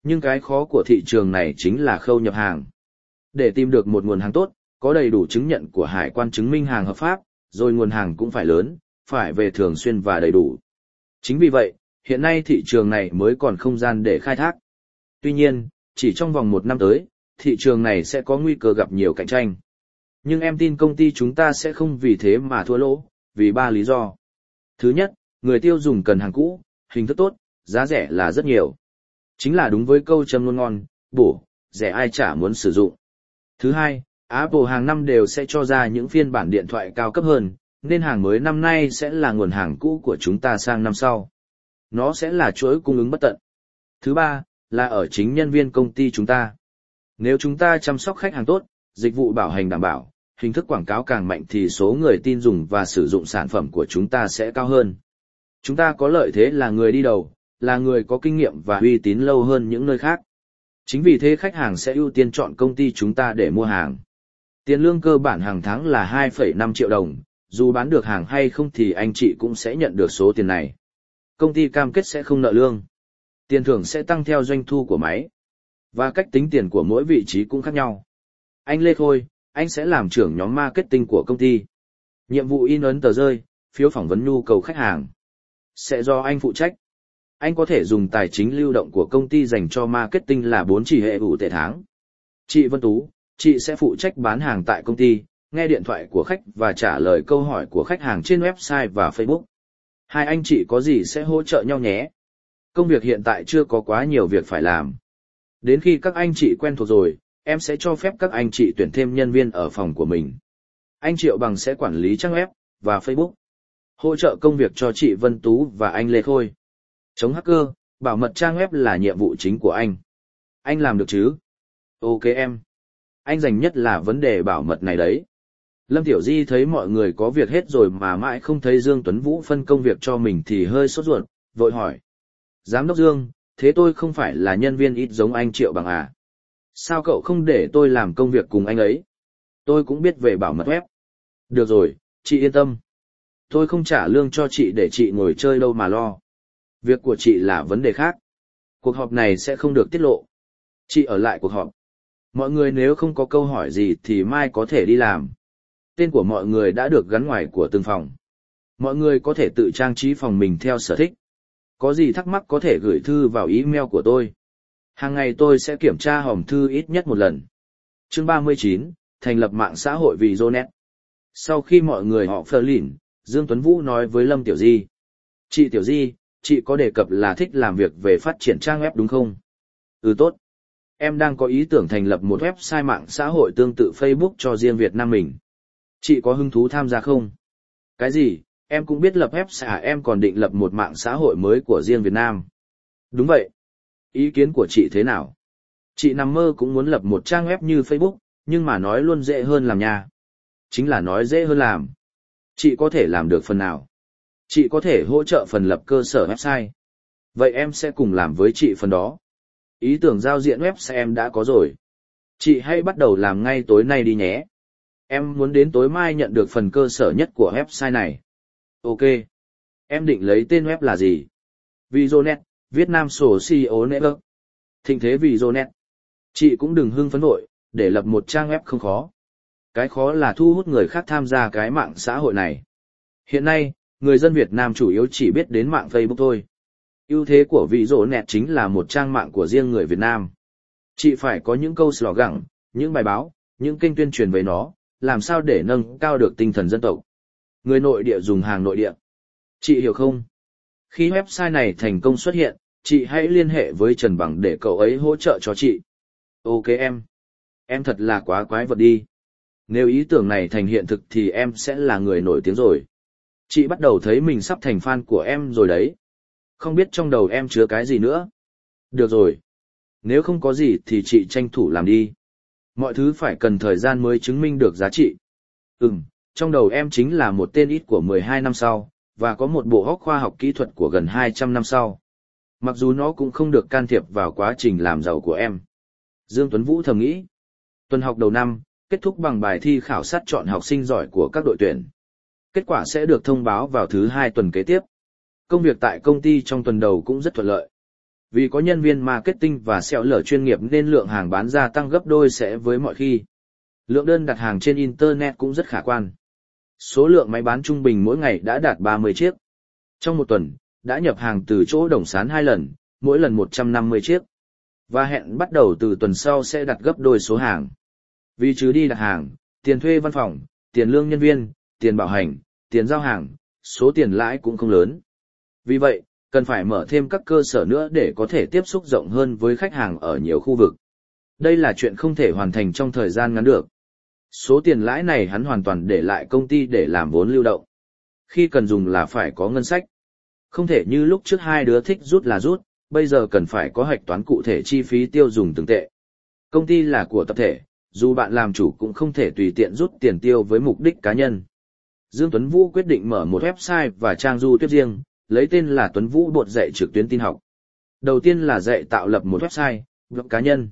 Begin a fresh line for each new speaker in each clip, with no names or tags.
nhưng cái khó của thị trường này chính là khâu nhập hàng. Để tìm được một nguồn hàng tốt, có đầy đủ chứng nhận của hải quan chứng minh hàng hợp pháp, rồi nguồn hàng cũng phải lớn, phải về thường xuyên và đầy đủ. Chính vì vậy, hiện nay thị trường này mới còn không gian để khai thác. Tuy nhiên, chỉ trong vòng 1 năm tới, thị trường này sẽ có nguy cơ gặp nhiều cạnh tranh. Nhưng em tin công ty chúng ta sẽ không vì thế mà thua lỗ, vì 3 lý do. Thứ nhất, người tiêu dùng cần hàng cũ, hình thức tốt, giá rẻ là rất nhiều. Chính là đúng với câu châm ngôn ngon, bổ, rẻ ai chả muốn sử dụng. Thứ hai, Apple hàng năm đều sẽ cho ra những phiên bản điện thoại cao cấp hơn, nên hàng mới năm nay sẽ là nguồn hàng cũ của chúng ta sang năm sau. Nó sẽ là chuỗi cung ứng bất tận. Thứ ba, là ở chính nhân viên công ty chúng ta. Nếu chúng ta chăm sóc khách hàng tốt, dịch vụ bảo hành đảm bảo, hình thức quảng cáo càng mạnh thì số người tin dùng và sử dụng sản phẩm của chúng ta sẽ cao hơn. Chúng ta có lợi thế là người đi đầu, là người có kinh nghiệm và uy tín lâu hơn những nơi khác. Chính vì thế khách hàng sẽ ưu tiên chọn công ty chúng ta để mua hàng. Tiền lương cơ bản hàng tháng là 2,5 triệu đồng, dù bán được hàng hay không thì anh chị cũng sẽ nhận được số tiền này. Công ty cam kết sẽ không nợ lương. Tiền thưởng sẽ tăng theo doanh thu của máy. Và cách tính tiền của mỗi vị trí cũng khác nhau. Anh Lê Khôi, anh sẽ làm trưởng nhóm marketing của công ty. Nhiệm vụ in ấn tờ rơi, phiếu phỏng vấn nhu cầu khách hàng sẽ do anh phụ trách. Anh có thể dùng tài chính lưu động của công ty dành cho marketing là 4 chỉ hệ ủ tệ tháng. Chị Vân Tú, chị sẽ phụ trách bán hàng tại công ty, nghe điện thoại của khách và trả lời câu hỏi của khách hàng trên website và Facebook. Hai anh chị có gì sẽ hỗ trợ nhau nhé. Công việc hiện tại chưa có quá nhiều việc phải làm. Đến khi các anh chị quen thuộc rồi, em sẽ cho phép các anh chị tuyển thêm nhân viên ở phòng của mình. Anh Triệu Bằng sẽ quản lý trang web và Facebook. Hỗ trợ công việc cho chị Vân Tú và anh Lê Khôi. Chống hacker, bảo mật trang web là nhiệm vụ chính của anh. Anh làm được chứ? Ok em. Anh dành nhất là vấn đề bảo mật này đấy. Lâm Tiểu Di thấy mọi người có việc hết rồi mà mãi không thấy Dương Tuấn Vũ phân công việc cho mình thì hơi sốt ruột, vội hỏi. Giám đốc Dương, thế tôi không phải là nhân viên ít giống anh Triệu Bằng à? Sao cậu không để tôi làm công việc cùng anh ấy? Tôi cũng biết về bảo mật web. Được rồi, chị yên tâm. Tôi không trả lương cho chị để chị ngồi chơi đâu mà lo. Việc của chị là vấn đề khác. Cuộc họp này sẽ không được tiết lộ. Chị ở lại cuộc họp. Mọi người nếu không có câu hỏi gì thì mai có thể đi làm. Tên của mọi người đã được gắn ngoài của từng phòng. Mọi người có thể tự trang trí phòng mình theo sở thích. Có gì thắc mắc có thể gửi thư vào email của tôi. Hàng ngày tôi sẽ kiểm tra hòm thư ít nhất một lần. Chương 39, thành lập mạng xã hội Vizonet. Sau khi mọi người họ phờ lỉn, Dương Tuấn Vũ nói với Lâm Tiểu Di. Chị Tiểu Di, chị có đề cập là thích làm việc về phát triển trang web đúng không? Ừ tốt. Em đang có ý tưởng thành lập một website mạng xã hội tương tự Facebook cho riêng Việt Nam mình. Chị có hứng thú tham gia không? Cái gì? Em cũng biết lập website à, em còn định lập một mạng xã hội mới của riêng Việt Nam. Đúng vậy. Ý kiến của chị thế nào? Chị nằm mơ cũng muốn lập một trang web như Facebook, nhưng mà nói luôn dễ hơn làm nha. Chính là nói dễ hơn làm. Chị có thể làm được phần nào? Chị có thể hỗ trợ phần lập cơ sở website. Vậy em sẽ cùng làm với chị phần đó. Ý tưởng giao diện website em đã có rồi. Chị hãy bắt đầu làm ngay tối nay đi nhé. Em muốn đến tối mai nhận được phần cơ sở nhất của website này. Ok. Em định lấy tên web là gì? Vizonet, Việt Nam Social Network. Thịnh thế Vizonet. Chị cũng đừng hưng phấn vội, để lập một trang web không khó. Cái khó là thu hút người khác tham gia cái mạng xã hội này. Hiện nay, người dân Việt Nam chủ yếu chỉ biết đến mạng Facebook thôi. Ưu thế của Vizonet chính là một trang mạng của riêng người Việt Nam. Chị phải có những câu slogan, những bài báo, những kênh tuyên truyền về nó, làm sao để nâng cao được tinh thần dân tộc. Người nội địa dùng hàng nội địa. Chị hiểu không? Khi website này thành công xuất hiện, chị hãy liên hệ với Trần Bằng để cậu ấy hỗ trợ cho chị. Ok em. Em thật là quá quái vật đi. Nếu ý tưởng này thành hiện thực thì em sẽ là người nổi tiếng rồi. Chị bắt đầu thấy mình sắp thành fan của em rồi đấy. Không biết trong đầu em chứa cái gì nữa. Được rồi. Nếu không có gì thì chị tranh thủ làm đi. Mọi thứ phải cần thời gian mới chứng minh được giá trị. Trong đầu em chính là một tên ít của 12 năm sau, và có một bộ óc khoa học kỹ thuật của gần 200 năm sau. Mặc dù nó cũng không được can thiệp vào quá trình làm giàu của em. Dương Tuấn Vũ thầm nghĩ. Tuần học đầu năm, kết thúc bằng bài thi khảo sát chọn học sinh giỏi của các đội tuyển. Kết quả sẽ được thông báo vào thứ 2 tuần kế tiếp. Công việc tại công ty trong tuần đầu cũng rất thuận lợi. Vì có nhân viên marketing và SEO lở chuyên nghiệp nên lượng hàng bán ra tăng gấp đôi sẽ với mọi khi. Lượng đơn đặt hàng trên Internet cũng rất khả quan. Số lượng máy bán trung bình mỗi ngày đã đạt 30 chiếc. Trong một tuần, đã nhập hàng từ chỗ Đồng Sán 2 lần, mỗi lần 150 chiếc. Và hẹn bắt đầu từ tuần sau sẽ đặt gấp đôi số hàng. Vì trừ đi đặt hàng, tiền thuê văn phòng, tiền lương nhân viên, tiền bảo hành, tiền giao hàng, số tiền lãi cũng không lớn. Vì vậy, cần phải mở thêm các cơ sở nữa để có thể tiếp xúc rộng hơn với khách hàng ở nhiều khu vực. Đây là chuyện không thể hoàn thành trong thời gian ngắn được. Số tiền lãi này hắn hoàn toàn để lại công ty để làm vốn lưu động. Khi cần dùng là phải có ngân sách. Không thể như lúc trước hai đứa thích rút là rút, bây giờ cần phải có hạch toán cụ thể chi phí tiêu dùng từng tệ. Công ty là của tập thể, dù bạn làm chủ cũng không thể tùy tiện rút tiền tiêu với mục đích cá nhân. Dương Tuấn Vũ quyết định mở một website và trang du tiếp riêng, lấy tên là Tuấn Vũ Bột dạy trực tuyến tin học. Đầu tiên là dạy tạo lập một website, blog cá nhân.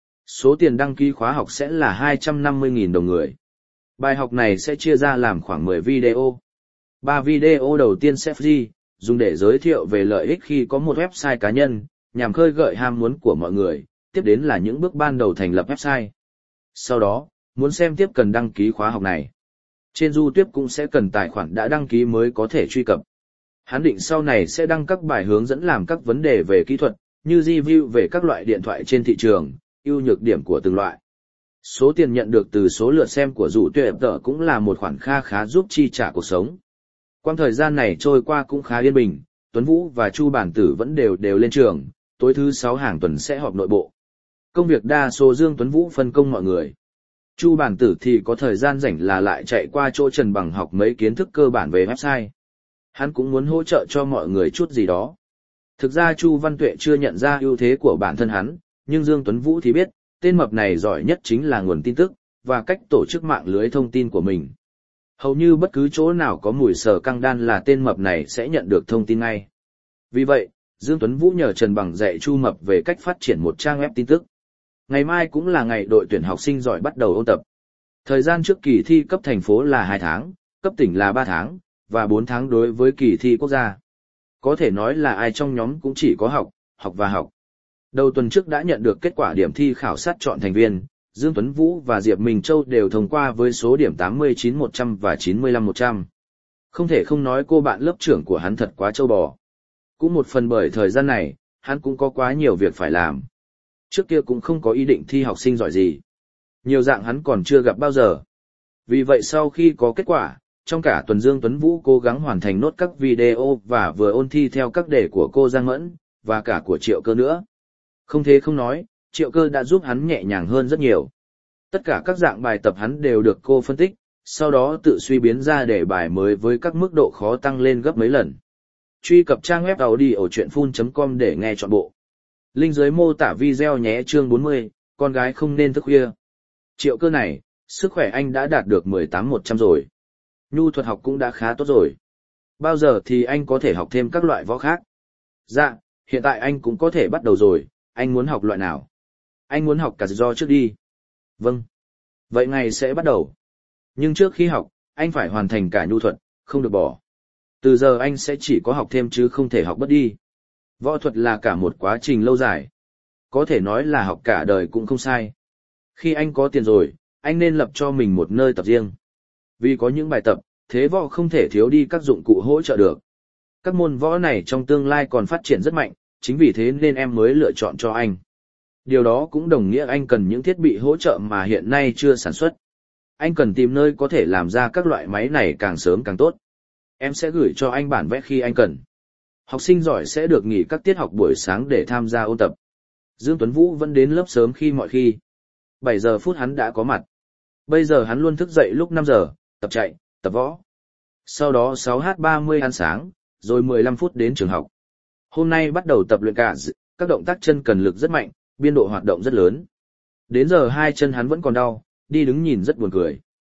Số tiền đăng ký khóa học sẽ là 250.000 đồng người. Bài học này sẽ chia ra làm khoảng 10 video. 3 video đầu tiên sẽ free, dùng để giới thiệu về lợi ích khi có một website cá nhân, nhằm khơi gợi ham muốn của mọi người. Tiếp đến là những bước ban đầu thành lập website. Sau đó, muốn xem tiếp cần đăng ký khóa học này. Trên YouTube cũng sẽ cần tài khoản đã đăng ký mới có thể truy cập. Hắn định sau này sẽ đăng các bài hướng dẫn làm các vấn đề về kỹ thuật, như review về các loại điện thoại trên thị trường, ưu nhược điểm của từng loại. Số tiền nhận được từ số lượt xem của Dụ Tuyệt Tợ cũng là một khoản kha khá giúp chi trả cuộc sống. Quang thời gian này trôi qua cũng khá yên bình, Tuấn Vũ và Chu Bản Tử vẫn đều lên trường, tối thứ 6 hàng tuần sẽ họp nội bộ. Công việc đa số Dương Tuấn Vũ phân công mọi người. Chu Bản Tử thì có thời gian rảnh là lại chạy qua chỗ Trần Bằng học mấy kiến thức cơ bản về website. Hắn cũng muốn hỗ trợ cho mọi người chút gì đó. Thực ra Chu Văn Tuệ chưa nhận ra ưu thế của bản thân hắn, nhưng Dương Tuấn Vũ thì biết, tên mập này giỏi nhất chính là nguồn tin tức, và cách tổ chức mạng lưới thông tin của mình. Hầu như bất cứ chỗ nào có mùi sờ căng đan là tên mập này sẽ nhận được thông tin ngay. Vì vậy, Dương Tuấn Vũ nhờ Trần Bằng dạy Chu Mập về cách phát triển một trang web tin tức. Ngày mai cũng là ngày đội tuyển học sinh giỏi bắt đầu ôn tập. Thời gian trước kỳ thi cấp thành phố là 2 tháng, cấp tỉnh là 3 tháng, và 4 tháng đối với kỳ thi quốc gia. Có thể nói là ai trong nhóm cũng chỉ có học, học và học. Đầu tuần trước đã nhận được kết quả điểm thi khảo sát chọn thành viên, Dương Tuấn Vũ và Diệp Minh Châu đều thông qua với số điểm 89-100 và 95-100. Không thể không nói cô bạn lớp trưởng của hắn thật quá trâu bò. Cũng một phần bởi thời gian này, hắn cũng có quá nhiều việc phải làm. Trước kia cũng không có ý định thi học sinh giỏi gì. Nhiều dạng hắn còn chưa gặp bao giờ. Vì vậy sau khi có kết quả, trong cả tuần Dương Tuấn Vũ cố gắng hoàn thành nốt các video và vừa ôn thi theo các đề của cô Giang Mẫn, và cả của Triệu Cơ nữa. Không thế không nói, Triệu Cơ đã giúp hắn nhẹ nhàng hơn rất nhiều. Tất cả các dạng bài tập hắn đều được cô phân tích, sau đó tự suy biến ra đề bài mới với các mức độ khó tăng lên gấp mấy lần. Truy cập trang web audiochuyenphun.com để nghe trọn bộ. Link dưới mô tả video nhé. Chương 40, con gái không nên thức khuya. Triệu Cơ này, sức khỏe anh đã đạt được 18-100 rồi. Nhu thuật học cũng đã khá tốt rồi. Bao giờ thì anh có thể học thêm các loại võ khác? Dạ, hiện tại anh cũng có thể bắt đầu rồi, anh muốn học loại nào? Anh muốn học cả do trước đi. Vâng. Vậy ngày sẽ bắt đầu. Nhưng trước khi học, anh phải hoàn thành cả nhu thuật, không được bỏ. Từ giờ anh sẽ chỉ có học thêm chứ không thể học bất đi. Võ thuật là cả một quá trình lâu dài. Có thể nói là học cả đời cũng không sai. Khi anh có tiền rồi, anh nên lập cho mình một nơi tập riêng. Vì có những bài tập, thế võ không thể thiếu đi các dụng cụ hỗ trợ được. Các môn võ này trong tương lai còn phát triển rất mạnh, chính vì thế nên em mới lựa chọn cho anh. Điều đó cũng đồng nghĩa anh cần những thiết bị hỗ trợ mà hiện nay chưa sản xuất. Anh cần tìm nơi có thể làm ra các loại máy này càng sớm càng tốt. Em sẽ gửi cho anh bản vẽ khi anh cần. Học sinh giỏi sẽ được nghỉ các tiết học buổi sáng để tham gia ôn tập. Dương Tuấn Vũ vẫn đến lớp sớm khi mọi khi. 7 giờ phút hắn đã có mặt. Bây giờ hắn luôn thức dậy lúc 5 giờ, tập chạy, tập võ. Sau đó 6h30 ăn sáng, rồi 15 phút đến trường học. Hôm nay bắt đầu tập luyện cả, các động tác chân cần lực rất mạnh, biên độ hoạt động rất lớn. Đến giờ hai chân hắn vẫn còn đau, đi đứng nhìn rất buồn cười.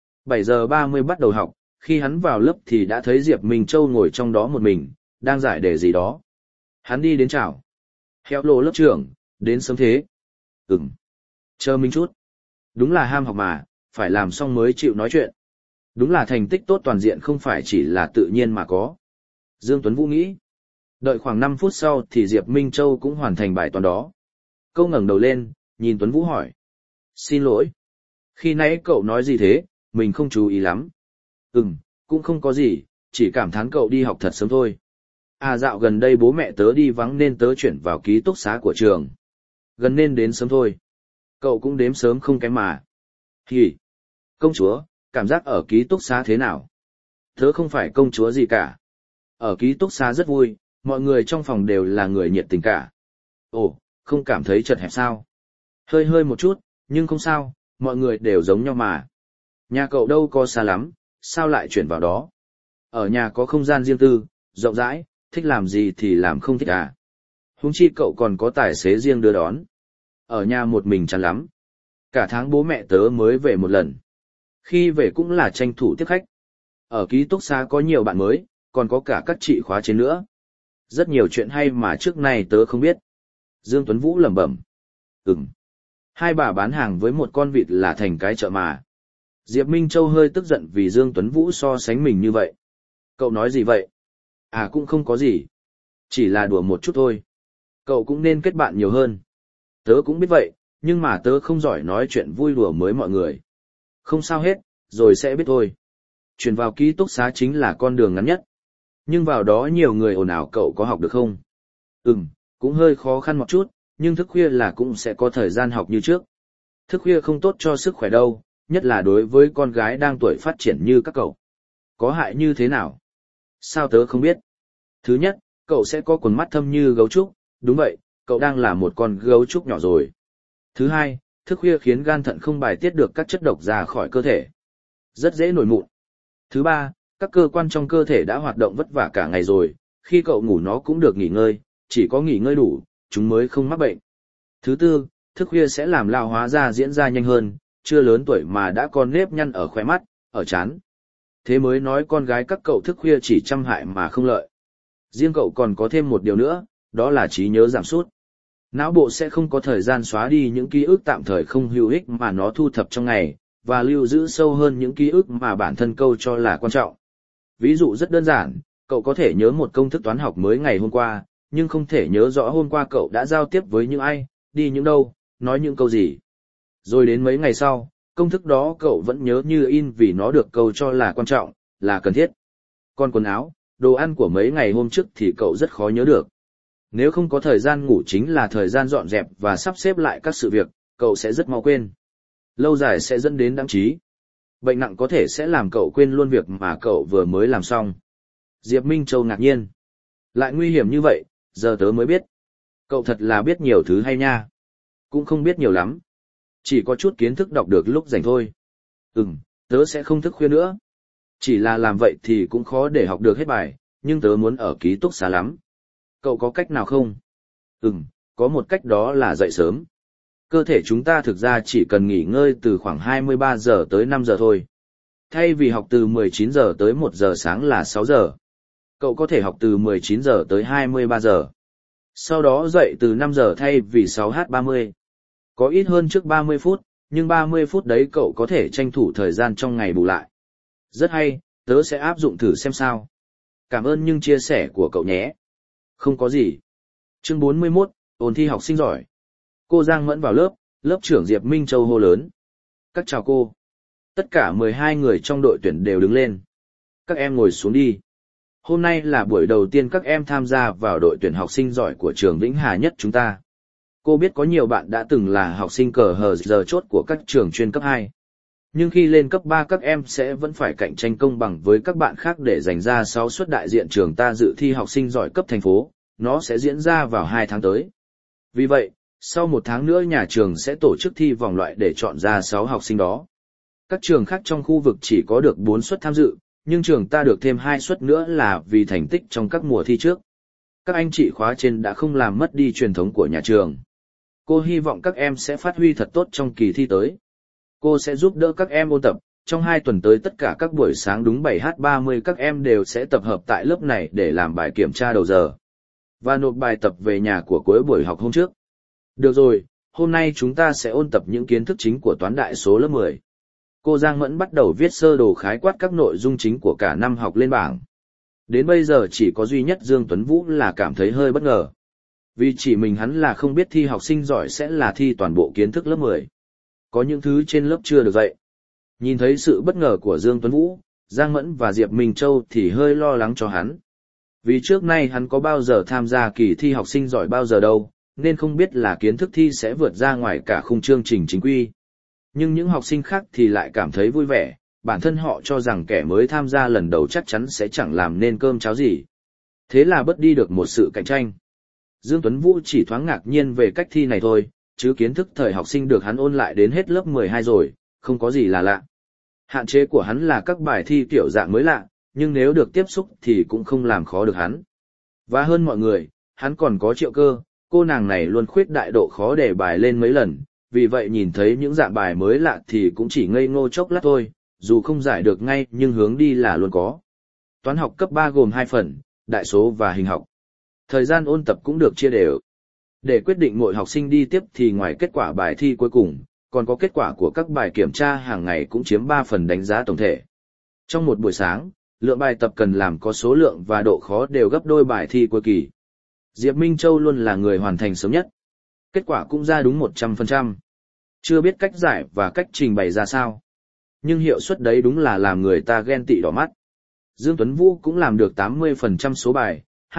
7 giờ 30 bắt đầu học, khi hắn vào lớp thì đã thấy Diệp Minh Châu ngồi trong đó một mình, đang giải đề gì đó. Hắn đi đến chào. Hello lớp trưởng, đến sớm thế. Chờ mình chút. Đúng là ham học mà, phải làm xong mới chịu nói chuyện. Đúng là thành tích tốt toàn diện không phải chỉ là tự nhiên mà có. Dương Tuấn Vũ nghĩ. Đợi khoảng 5 phút sau thì Diệp Minh Châu cũng hoàn thành bài toán đó. Câu ngẩng đầu lên, nhìn Tuấn Vũ hỏi. Xin lỗi. Khi nãy cậu nói gì thế, mình không chú ý lắm. Cũng không có gì, chỉ cảm thán cậu đi học thật sớm thôi. À dạo gần đây bố mẹ tớ đi vắng nên tớ chuyển vào ký túc xá của trường. Gần nên đến sớm thôi. Cậu cũng đếm sớm không kém mà. Hì. Công chúa, cảm giác ở ký túc xá thế nào? Tớ không phải công chúa gì cả. Ở ký túc xá rất vui, mọi người trong phòng đều là người nhiệt tình cả. Ồ, không cảm thấy chật hẹp sao? Hơi hơi một chút, nhưng không sao, mọi người đều giống nhau mà. Nhà cậu đâu có xa lắm, sao lại chuyển vào đó? Ở nhà có không gian riêng tư, rộng rãi, thích làm gì thì làm không thích à? Huống chi cậu còn có tài xế riêng đưa đón. Ở nhà một mình chán lắm. Cả tháng bố mẹ tớ mới về một lần. Khi về cũng là tranh thủ tiếp khách. Ở ký túc xá có nhiều bạn mới, còn có cả các chị khóa trên nữa. Rất nhiều chuyện hay mà trước nay tớ không biết. Dương Tuấn Vũ lẩm bẩm. Hai bà bán hàng với một con vịt là thành cái chợ mà. Diệp Minh Châu hơi tức giận vì Dương Tuấn Vũ so sánh mình như vậy. Cậu nói gì vậy? À cũng không có gì. Chỉ là đùa một chút thôi. Cậu cũng nên kết bạn nhiều hơn. Tớ cũng biết vậy, nhưng mà tớ không giỏi nói chuyện vui đùa với mọi người. Không sao hết, rồi sẽ biết thôi. Chuyển vào ký túc xá chính là con đường ngắn nhất. Nhưng vào đó nhiều người ồn ào, cậu có học được không? Cũng hơi khó khăn một chút, nhưng thức khuya là cũng sẽ có thời gian học như trước. Thức khuya không tốt cho sức khỏe đâu, nhất là đối với con gái đang tuổi phát triển như các cậu. Có hại như thế nào? Sao tớ không biết? Thứ nhất, cậu sẽ có quần mắt thâm như gấu trúc, đúng vậy, cậu đang là một con gấu trúc nhỏ rồi. Thứ hai, thức khuya khiến gan thận không bài tiết được các chất độc ra khỏi cơ thể. Rất dễ nổi mụn. Thứ ba, các cơ quan trong cơ thể đã hoạt động vất vả cả ngày rồi, khi cậu ngủ nó cũng được nghỉ ngơi, chỉ có nghỉ ngơi đủ, chúng mới không mắc bệnh. Thứ tư, thức khuya sẽ làm lão hóa da diễn ra nhanh hơn, chưa lớn tuổi mà đã có nếp nhăn ở khóe mắt, ở trán. Thế mới nói con gái các cậu thức khuya chỉ trăm hại mà không lợi. Riêng cậu còn có thêm một điều nữa, đó là trí nhớ giảm sút. Não bộ sẽ không có thời gian xóa đi những ký ức tạm thời không hữu ích mà nó thu thập trong ngày, và lưu giữ sâu hơn những ký ức mà bản thân câu cho là quan trọng. Ví dụ rất đơn giản, cậu có thể nhớ một công thức toán học mới ngày hôm qua, nhưng không thể nhớ rõ hôm qua cậu đã giao tiếp với những ai, đi những đâu, nói những câu gì. Rồi đến mấy ngày sau, công thức đó cậu vẫn nhớ như in vì nó được câu cho là quan trọng, là cần thiết. Còn quần áo, đồ ăn của mấy ngày hôm trước thì cậu rất khó nhớ được. Nếu không có thời gian ngủ chính là thời gian dọn dẹp và sắp xếp lại các sự việc, cậu sẽ rất mau quên. Lâu dài sẽ dẫn đến đãng trí. Bệnh nặng có thể sẽ làm cậu quên luôn việc mà cậu vừa mới làm xong. Diệp Minh Châu ngạc nhiên. Lại nguy hiểm như vậy, giờ tớ mới biết. Cậu thật là biết nhiều thứ hay nha. Cũng không biết nhiều lắm. Chỉ có chút kiến thức đọc được lúc rảnh thôi. Tớ sẽ không thức khuya nữa. Chỉ là làm vậy thì cũng khó để học được hết bài, nhưng tớ muốn ở ký túc xá lắm. Cậu có cách nào không? Có một cách, đó là dậy sớm. Cơ thể chúng ta thực ra chỉ cần nghỉ ngơi từ khoảng 23 giờ tới 5 giờ thôi. Thay vì học từ 19 giờ tới 1 giờ sáng là 6 giờ. Cậu có thể học từ 19 giờ tới 23 giờ. Sau đó dậy từ 5 giờ thay vì 6h30. Có ít hơn trước 30 phút, nhưng 30 phút đấy cậu có thể tranh thủ thời gian trong ngày bù lại. Rất hay, tớ sẽ áp dụng thử xem sao. Cảm ơn những chia sẻ của cậu nhé. Không có gì. Chương 41, ôn thi học sinh giỏi. Cô Giang Mẫn vào lớp trưởng Diệp Minh Châu hô lớn. Các chào cô. Tất cả 12 người trong đội tuyển đều đứng lên. Các em ngồi xuống đi. Hôm nay là buổi đầu tiên các em tham gia vào đội tuyển học sinh giỏi của trường Vĩnh Hà Nhất chúng ta. Cô biết có nhiều bạn đã từng là học sinh cờ hờ giờ chốt của các trường chuyên cấp 2. Nhưng khi lên cấp 3 các em sẽ vẫn phải cạnh tranh công bằng với các bạn khác để giành ra 6 suất đại diện trường ta dự thi học sinh giỏi cấp thành phố, nó sẽ diễn ra vào 2 tháng tới. Vì vậy, sau 1 tháng nữa nhà trường sẽ tổ chức thi vòng loại để chọn ra 6 học sinh đó. Các trường khác trong khu vực chỉ có được 4 suất tham dự, nhưng trường ta được thêm 2 suất nữa là vì thành tích trong các mùa thi trước. Các anh chị khóa trên đã không làm mất đi truyền thống của nhà trường. Cô hy vọng các em sẽ phát huy thật tốt trong kỳ thi tới. Cô sẽ giúp đỡ các em ôn tập, trong 2 tuần tới tất cả các buổi sáng đúng 7h30 các em đều sẽ tập hợp tại lớp này để làm bài kiểm tra đầu giờ. Và nộp bài tập về nhà của cuối buổi học hôm trước. Được rồi, hôm nay chúng ta sẽ ôn tập những kiến thức chính của toán đại số lớp 10. Cô Giang Mẫn bắt đầu viết sơ đồ khái quát các nội dung chính của cả năm học lên bảng. Đến bây giờ chỉ có duy nhất Dương Tuấn Vũ là cảm thấy hơi bất ngờ. Vì chỉ mình hắn là không biết thi học sinh giỏi sẽ là thi toàn bộ kiến thức lớp 10. Có những thứ trên lớp chưa được dạy. Nhìn thấy sự bất ngờ của Dương Tuấn Vũ, Giang Mẫn và Diệp Minh Châu thì hơi lo lắng cho hắn. Vì trước nay hắn có bao giờ tham gia kỳ thi học sinh giỏi bao giờ đâu, nên không biết là kiến thức thi sẽ vượt ra ngoài cả khung chương trình chính quy. Nhưng những học sinh khác thì lại cảm thấy vui vẻ, bản thân họ cho rằng kẻ mới tham gia lần đầu chắc chắn sẽ chẳng làm nên cơm cháo gì. Thế là bớt đi được một sự cạnh tranh. Dương Tuấn Vũ chỉ thoáng ngạc nhiên về cách thi này thôi, chứ kiến thức thời học sinh được hắn ôn lại đến hết lớp 12 rồi, không có gì là lạ. Hạn chế của hắn là các bài thi kiểu dạng mới lạ, nhưng nếu được tiếp xúc thì cũng không làm khó được hắn. Và hơn mọi người, hắn còn có Triệu Cơ, cô nàng này luôn khuyết đại độ khó để bài lên mấy lần, vì vậy nhìn thấy những dạng bài mới lạ thì cũng chỉ ngây ngô chốc lát thôi, dù không giải được ngay nhưng hướng đi là luôn có. Toán học cấp 3 gồm 2 phần, đại số và hình học. Thời gian ôn tập cũng được chia đều. Để quyết định mỗi học sinh đi tiếp thì ngoài kết quả bài thi cuối cùng, còn có kết quả của các bài kiểm tra hàng ngày cũng chiếm 3 phần đánh giá tổng thể. Trong một buổi sáng, lượng bài tập cần làm có số lượng và độ khó đều gấp đôi bài thi cuối kỳ. Diệp Minh Châu luôn là người hoàn thành sớm nhất. Kết quả cũng ra đúng 100%. Chưa biết cách giải và cách trình bày ra sao. Nhưng hiệu suất đấy đúng là làm người ta ghen tị đỏ mắt. Dương Tuấn Vũ cũng làm được 80% số bài,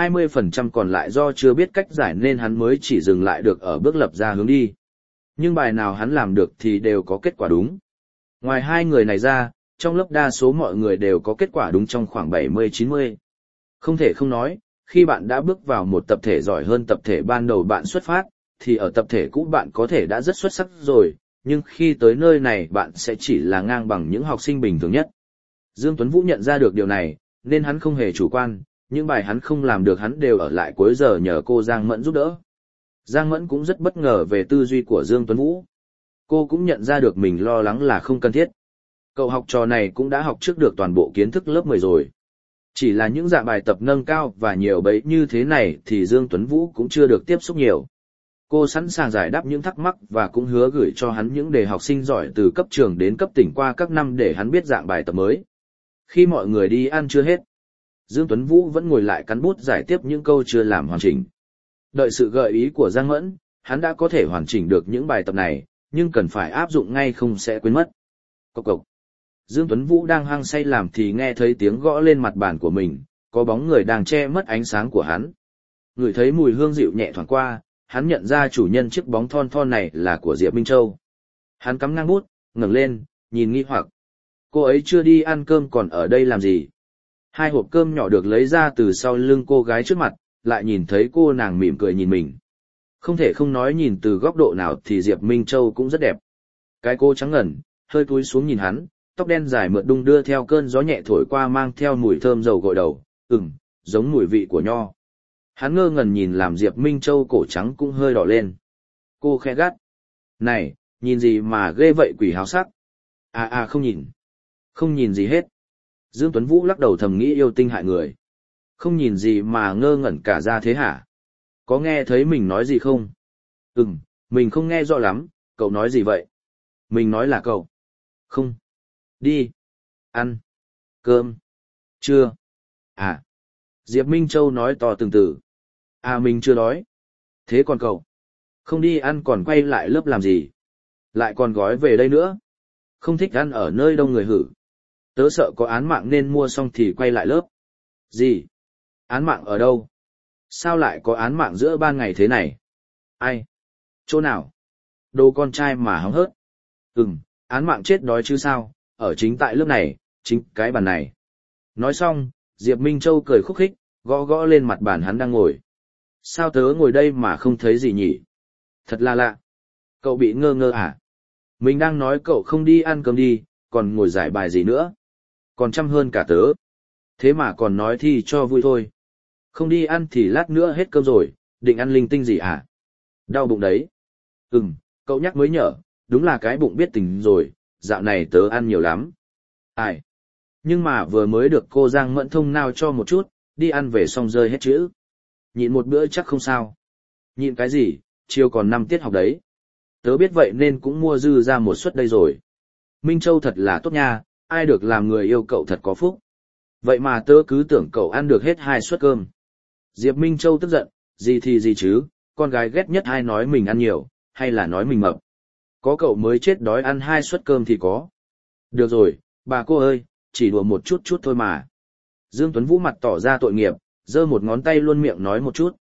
20% còn lại do chưa biết cách giải nên hắn mới chỉ dừng lại được ở bước lập ra hướng đi. Nhưng bài nào hắn làm được thì đều có kết quả đúng. Ngoài hai người này ra, trong lớp đa số mọi người đều có kết quả đúng trong khoảng 70-90. Không thể không nói, khi bạn đã bước vào một tập thể giỏi hơn tập thể ban đầu bạn xuất phát, thì ở tập thể cũ bạn có thể đã rất xuất sắc rồi, nhưng khi tới nơi này bạn sẽ chỉ là ngang bằng những học sinh bình thường nhất. Dương Tuấn Vũ nhận ra được điều này, nên hắn không hề chủ quan, những bài hắn không làm được hắn đều ở lại cuối giờ nhờ cô Giang Mẫn giúp đỡ. Giang Mẫn cũng rất bất ngờ về tư duy của Dương Tuấn Vũ. Cô cũng nhận ra được mình lo lắng là không cần thiết. Cậu học trò này cũng đã học trước được toàn bộ kiến thức lớp 10 rồi. Chỉ là những dạng bài tập nâng cao và nhiều bấy như thế này thì Dương Tuấn Vũ cũng chưa được tiếp xúc nhiều. Cô sẵn sàng giải đáp những thắc mắc và cũng hứa gửi cho hắn những đề học sinh giỏi từ cấp trường đến cấp tỉnh qua các năm để hắn biết dạng bài tập mới. Khi mọi người đi ăn chưa hết, Dương Tuấn Vũ vẫn ngồi lại cắn bút giải tiếp những câu chưa làm hoàn chỉnh. Đợi sự gợi ý của Giang Mẫn, hắn đã có thể hoàn chỉnh được những bài tập này, nhưng cần phải áp dụng ngay không sẽ quên mất. Cộc cộc. Dương Tuấn Vũ đang hăng say làm thì nghe thấy tiếng gõ lên mặt bàn của mình, có bóng người đang che mất ánh sáng của hắn. Ngửi thấy mùi hương dịu nhẹ thoảng qua, hắn nhận ra chủ nhân chiếc bóng thon thon này là của Diệp Minh Châu. Hắn cắm ngang bút, ngẩng lên, nhìn nghi hoặc. Cô ấy chưa đi ăn cơm còn ở đây làm gì? Hai hộp cơm nhỏ được lấy ra từ sau lưng cô gái trước mặt, lại nhìn thấy cô nàng mỉm cười nhìn mình. Không thể không nói nhìn từ góc độ nào thì Diệp Minh Châu cũng rất đẹp. Cái cô trắng ngần, hơi cúi xuống nhìn hắn, tóc đen dài mượt đung đưa theo cơn gió nhẹ thổi qua mang theo mùi thơm dầu gội đầu, giống mùi vị của nho. Hắn ngơ ngẩn nhìn làm Diệp Minh Châu cổ trắng cũng hơi đỏ lên. Cô khẽ gắt. Này, nhìn gì mà ghê vậy quỷ háo sắc? Không nhìn. Không nhìn gì hết. Dương Tuấn Vũ lắc đầu thầm nghĩ yêu tinh hại người. Không nhìn gì mà ngơ ngẩn cả ra thế hả? Có nghe thấy mình nói gì không? Mình không nghe rõ lắm, cậu nói gì vậy? Mình nói là cậu. Không. Đi. Ăn. Cơm. Chưa. Diệp Minh Châu nói to từng từ. Mình chưa đói. Thế còn cậu? Không đi ăn còn quay lại lớp làm gì? Lại còn gói về đây nữa. Không thích ăn ở nơi đông người hử. Tớ sợ có án mạng nên mua xong thì quay lại lớp. Gì? Án mạng ở đâu? Sao lại có án mạng giữa ban ngày thế này? Ai? Chỗ nào? Đồ con trai mà hóng hớt. Án mạng chết đói chứ sao, ở chính tại lớp này, chính cái bàn này. Nói xong, Diệp Minh Châu cười khúc khích, gõ gõ lên mặt bàn hắn đang ngồi. Sao tớ ngồi đây mà không thấy gì nhỉ? Thật là lạ. Cậu bị ngơ ngơ à? Mình đang nói cậu không đi ăn cơm đi, còn ngồi giải bài gì nữa? Còn chăm hơn cả tớ. Thế mà còn nói thì cho vui thôi. Không đi ăn thì lát nữa hết cơm rồi, định ăn linh tinh gì à? Đau bụng đấy. Cậu nhắc mới nhở, đúng là cái bụng biết tình rồi, dạo này tớ ăn nhiều lắm. Nhưng mà vừa mới được cô Giang Mẫn thông nào cho một chút, đi ăn về xong rơi hết chữ. Nhịn một bữa chắc không sao. Nhịn cái gì, chiều còn 5 tiết học đấy. Tớ biết vậy nên cũng mua dư ra một suất đây rồi. Minh Châu thật là tốt nha, ai được làm người yêu cậu thật có phúc. Vậy mà tớ cứ tưởng cậu ăn được hết 2 suất cơm. Diệp Minh Châu tức giận, gì thì gì chứ, con gái ghét nhất ai nói mình ăn nhiều, hay là nói mình mập. Có cậu mới chết đói ăn 2 suất cơm thì có. Được rồi, bà cô ơi, chỉ đùa một chút thôi mà. Dương Tuấn Vũ mặt tỏ ra tội nghiệp, giơ một ngón tay luôn miệng nói một chút.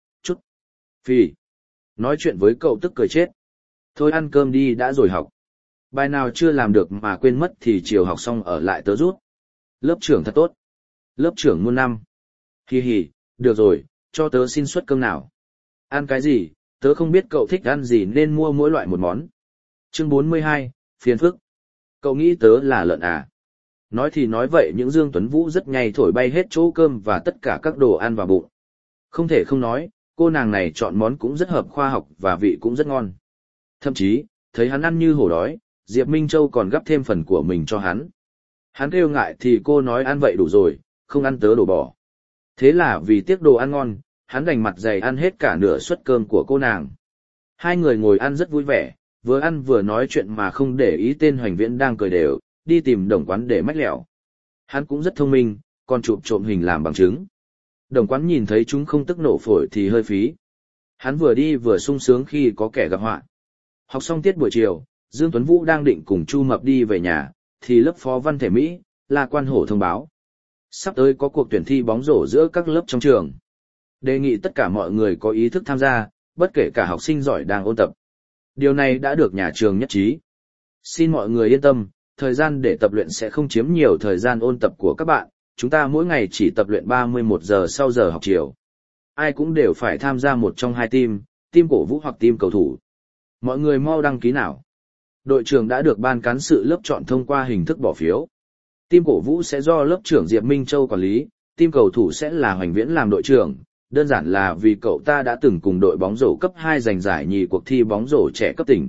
Phì. Nói chuyện với cậu tức cười chết. Thôi ăn cơm đi đã rồi học. Bài nào chưa làm được mà quên mất thì chiều học xong ở lại tớ rút. Lớp trưởng thật tốt. Lớp trưởng muôn năm. Hi hi, được rồi, cho tớ xin suất cơm nào. Ăn cái gì, tớ không biết cậu thích ăn gì nên mua mỗi loại một món. Chương 42, phiền phức. Cậu nghĩ tớ là lợn à? Nói thì nói vậy những Dương Tuấn Vũ rất nhanh thổi bay hết chỗ cơm và tất cả các đồ ăn vào bụng. Không thể không nói, cô nàng này chọn món cũng rất hợp khoa học và vị cũng rất ngon. Thậm chí, thấy hắn ăn như hổ đói, Diệp Minh Châu còn gắp thêm phần của mình cho hắn. Hắn kêu ngại thì cô nói ăn vậy đủ rồi, không ăn tớ đổ bỏ. Thế là vì tiếc đồ ăn ngon, hắn đành mặt dày ăn hết cả nửa suất cơm của cô nàng. Hai người ngồi ăn rất vui vẻ, vừa ăn vừa nói chuyện mà không để ý tên Hoành Viễn đang cười đều, đi tìm Đồng Quán để mách lẻo. Hắn cũng rất thông minh, còn chụp trộm hình làm bằng chứng. Đồng Quán nhìn thấy chúng không tức nổ phổi thì hơi phí. Hắn vừa đi vừa sung sướng khi có kẻ gặp họa. Học xong tiết buổi chiều, Dương Tuấn Vũ đang định cùng Chu Mập đi về nhà, thì lớp phó văn thể Mỹ, La Quan Hổ thông báo. Sắp tới có cuộc tuyển thi bóng rổ giữa các lớp trong trường. Đề nghị tất cả mọi người có ý thức tham gia, bất kể cả học sinh giỏi đang ôn tập. Điều này đã được nhà trường nhất trí. Xin mọi người yên tâm, thời gian để tập luyện sẽ không chiếm nhiều thời gian ôn tập của các bạn, chúng ta mỗi ngày chỉ tập luyện 31 giờ sau giờ học chiều. Ai cũng đều phải tham gia một trong 2 team cổ vũ hoặc team cầu thủ. Mọi người mau đăng ký nào. Đội trưởng đã được ban cán sự lớp chọn thông qua hình thức bỏ phiếu. Team cổ vũ sẽ do lớp trưởng Diệp Minh Châu quản lý, team cầu thủ sẽ là Hoành Viễn làm đội trưởng, đơn giản là vì cậu ta đã từng cùng đội bóng rổ cấp 2 giành giải nhì cuộc thi bóng rổ trẻ cấp tỉnh.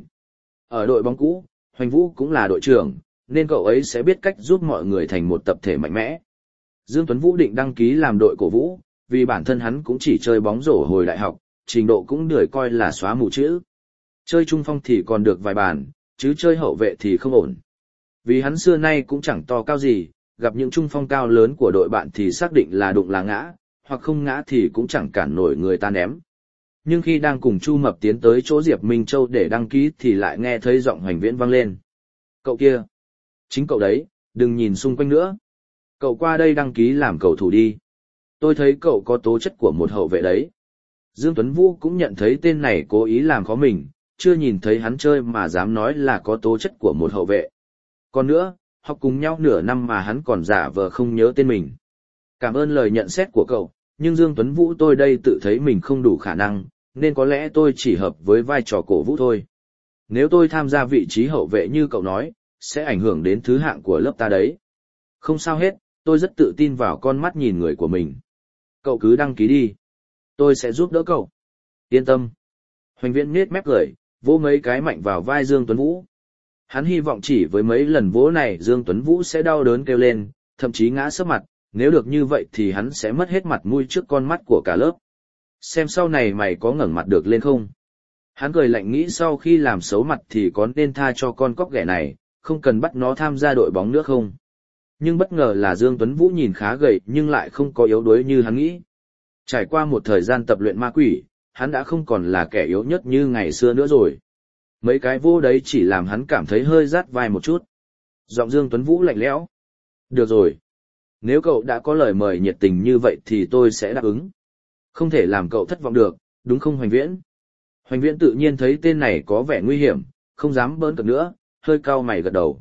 Ở đội bóng cũ, Hoành Vũ cũng là đội trưởng, nên cậu ấy sẽ biết cách giúp mọi người thành một tập thể mạnh mẽ. Dương Tuấn Vũ định đăng ký làm đội cổ vũ, vì bản thân hắn cũng chỉ chơi bóng rổ hồi đại học, trình độ cũng được coi là xóa mù chữ. Chơi trung phong thì còn được vài bàn, chứ chơi hậu vệ thì không ổn. Vì hắn xưa nay cũng chẳng to cao gì, gặp những trung phong cao lớn của đội bạn thì xác định là đụng là ngã, hoặc không ngã thì cũng chẳng cản nổi người ta ném. Nhưng khi đang cùng Chu Mập tiến tới chỗ Diệp Minh Châu để đăng ký thì lại nghe thấy giọng Hoành Viễn vang lên. Cậu kia! Chính cậu đấy, đừng nhìn xung quanh nữa. Cậu qua đây đăng ký làm cầu thủ đi. Tôi thấy cậu có tố chất của một hậu vệ đấy. Dương Tuấn Vũ cũng nhận thấy tên này cố ý làm khó mình, chưa nhìn thấy hắn chơi mà dám nói là có tố chất của một hậu vệ. Còn nữa, học cùng nhau nửa năm mà hắn còn giả vờ không nhớ tên mình. Cảm ơn lời nhận xét của cậu, nhưng Dương Tuấn Vũ tôi đây tự thấy mình không đủ khả năng, nên có lẽ tôi chỉ hợp với vai trò cổ vũ thôi. Nếu tôi tham gia vị trí hậu vệ như cậu nói, sẽ ảnh hưởng đến thứ hạng của lớp ta đấy. Không sao hết, tôi rất tự tin vào con mắt nhìn người của mình. Cậu cứ đăng ký đi. Tôi sẽ giúp đỡ cậu. Yên tâm. Hoành Viễn nhếch mép cười, vỗ mấy cái mạnh vào vai Dương Tuấn Vũ. Hắn hy vọng chỉ với mấy lần vỗ này Dương Tuấn Vũ sẽ đau đớn kêu lên, thậm chí ngã sấp mặt, nếu được như vậy thì hắn sẽ mất hết mặt mũi trước con mắt của cả lớp. Xem sau này mày có ngẩng mặt được lên không? Hắn cười lạnh nghĩ sau khi làm xấu mặt thì có nên tha cho con cóc ghẻ này, không cần bắt nó tham gia đội bóng nữa không? Nhưng bất ngờ là Dương Tuấn Vũ nhìn khá gầy nhưng lại không có yếu đuối như hắn nghĩ. Trải qua một thời gian tập luyện ma quỷ, hắn đã không còn là kẻ yếu nhất như ngày xưa nữa rồi. Mấy cái vô đấy chỉ làm hắn cảm thấy hơi rát vai một chút. Giọng Dương Tuấn Vũ lạnh lẽo. Được rồi. Nếu cậu đã có lời mời nhiệt tình như vậy thì tôi sẽ đáp ứng. Không thể làm cậu thất vọng được, đúng không Hoành Viễn? Hoành Viễn tự nhiên thấy tên này có vẻ nguy hiểm, không dám bỡn cợt nữa, hơi cau mày gật đầu.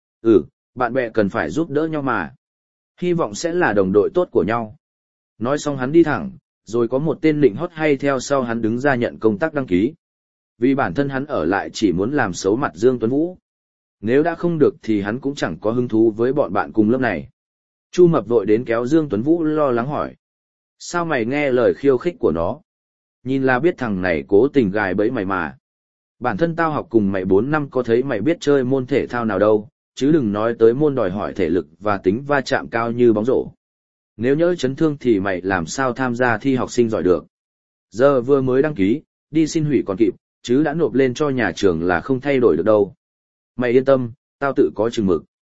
Bạn bè cần phải giúp đỡ nhau mà. Hy vọng sẽ là đồng đội tốt của nhau. Nói xong hắn đi thẳng, rồi có một tên lịnh hót hay theo sau hắn đứng ra nhận công tác đăng ký. Vì bản thân hắn ở lại chỉ muốn làm xấu mặt Dương Tuấn Vũ. Nếu đã không được thì hắn cũng chẳng có hứng thú với bọn bạn cùng lớp này. Chu Mập vội đến kéo Dương Tuấn Vũ lo lắng hỏi. Sao mày nghe lời khiêu khích của nó? Nhìn là biết thằng này cố tình gài bẫy mày mà. Bản thân tao học cùng mày 4 năm có thấy mày biết chơi môn thể thao nào đâu, chứ đừng nói tới môn đòi hỏi thể lực và tính va chạm cao như bóng rổ. Nếu nhỡ chấn thương thì mày làm sao tham gia thi học sinh giỏi được. Giờ vừa mới đăng ký, đi xin hủy còn kịp, chứ đã nộp lên cho nhà trường là không thay đổi được đâu. Mày yên tâm, tao tự có chừng mực.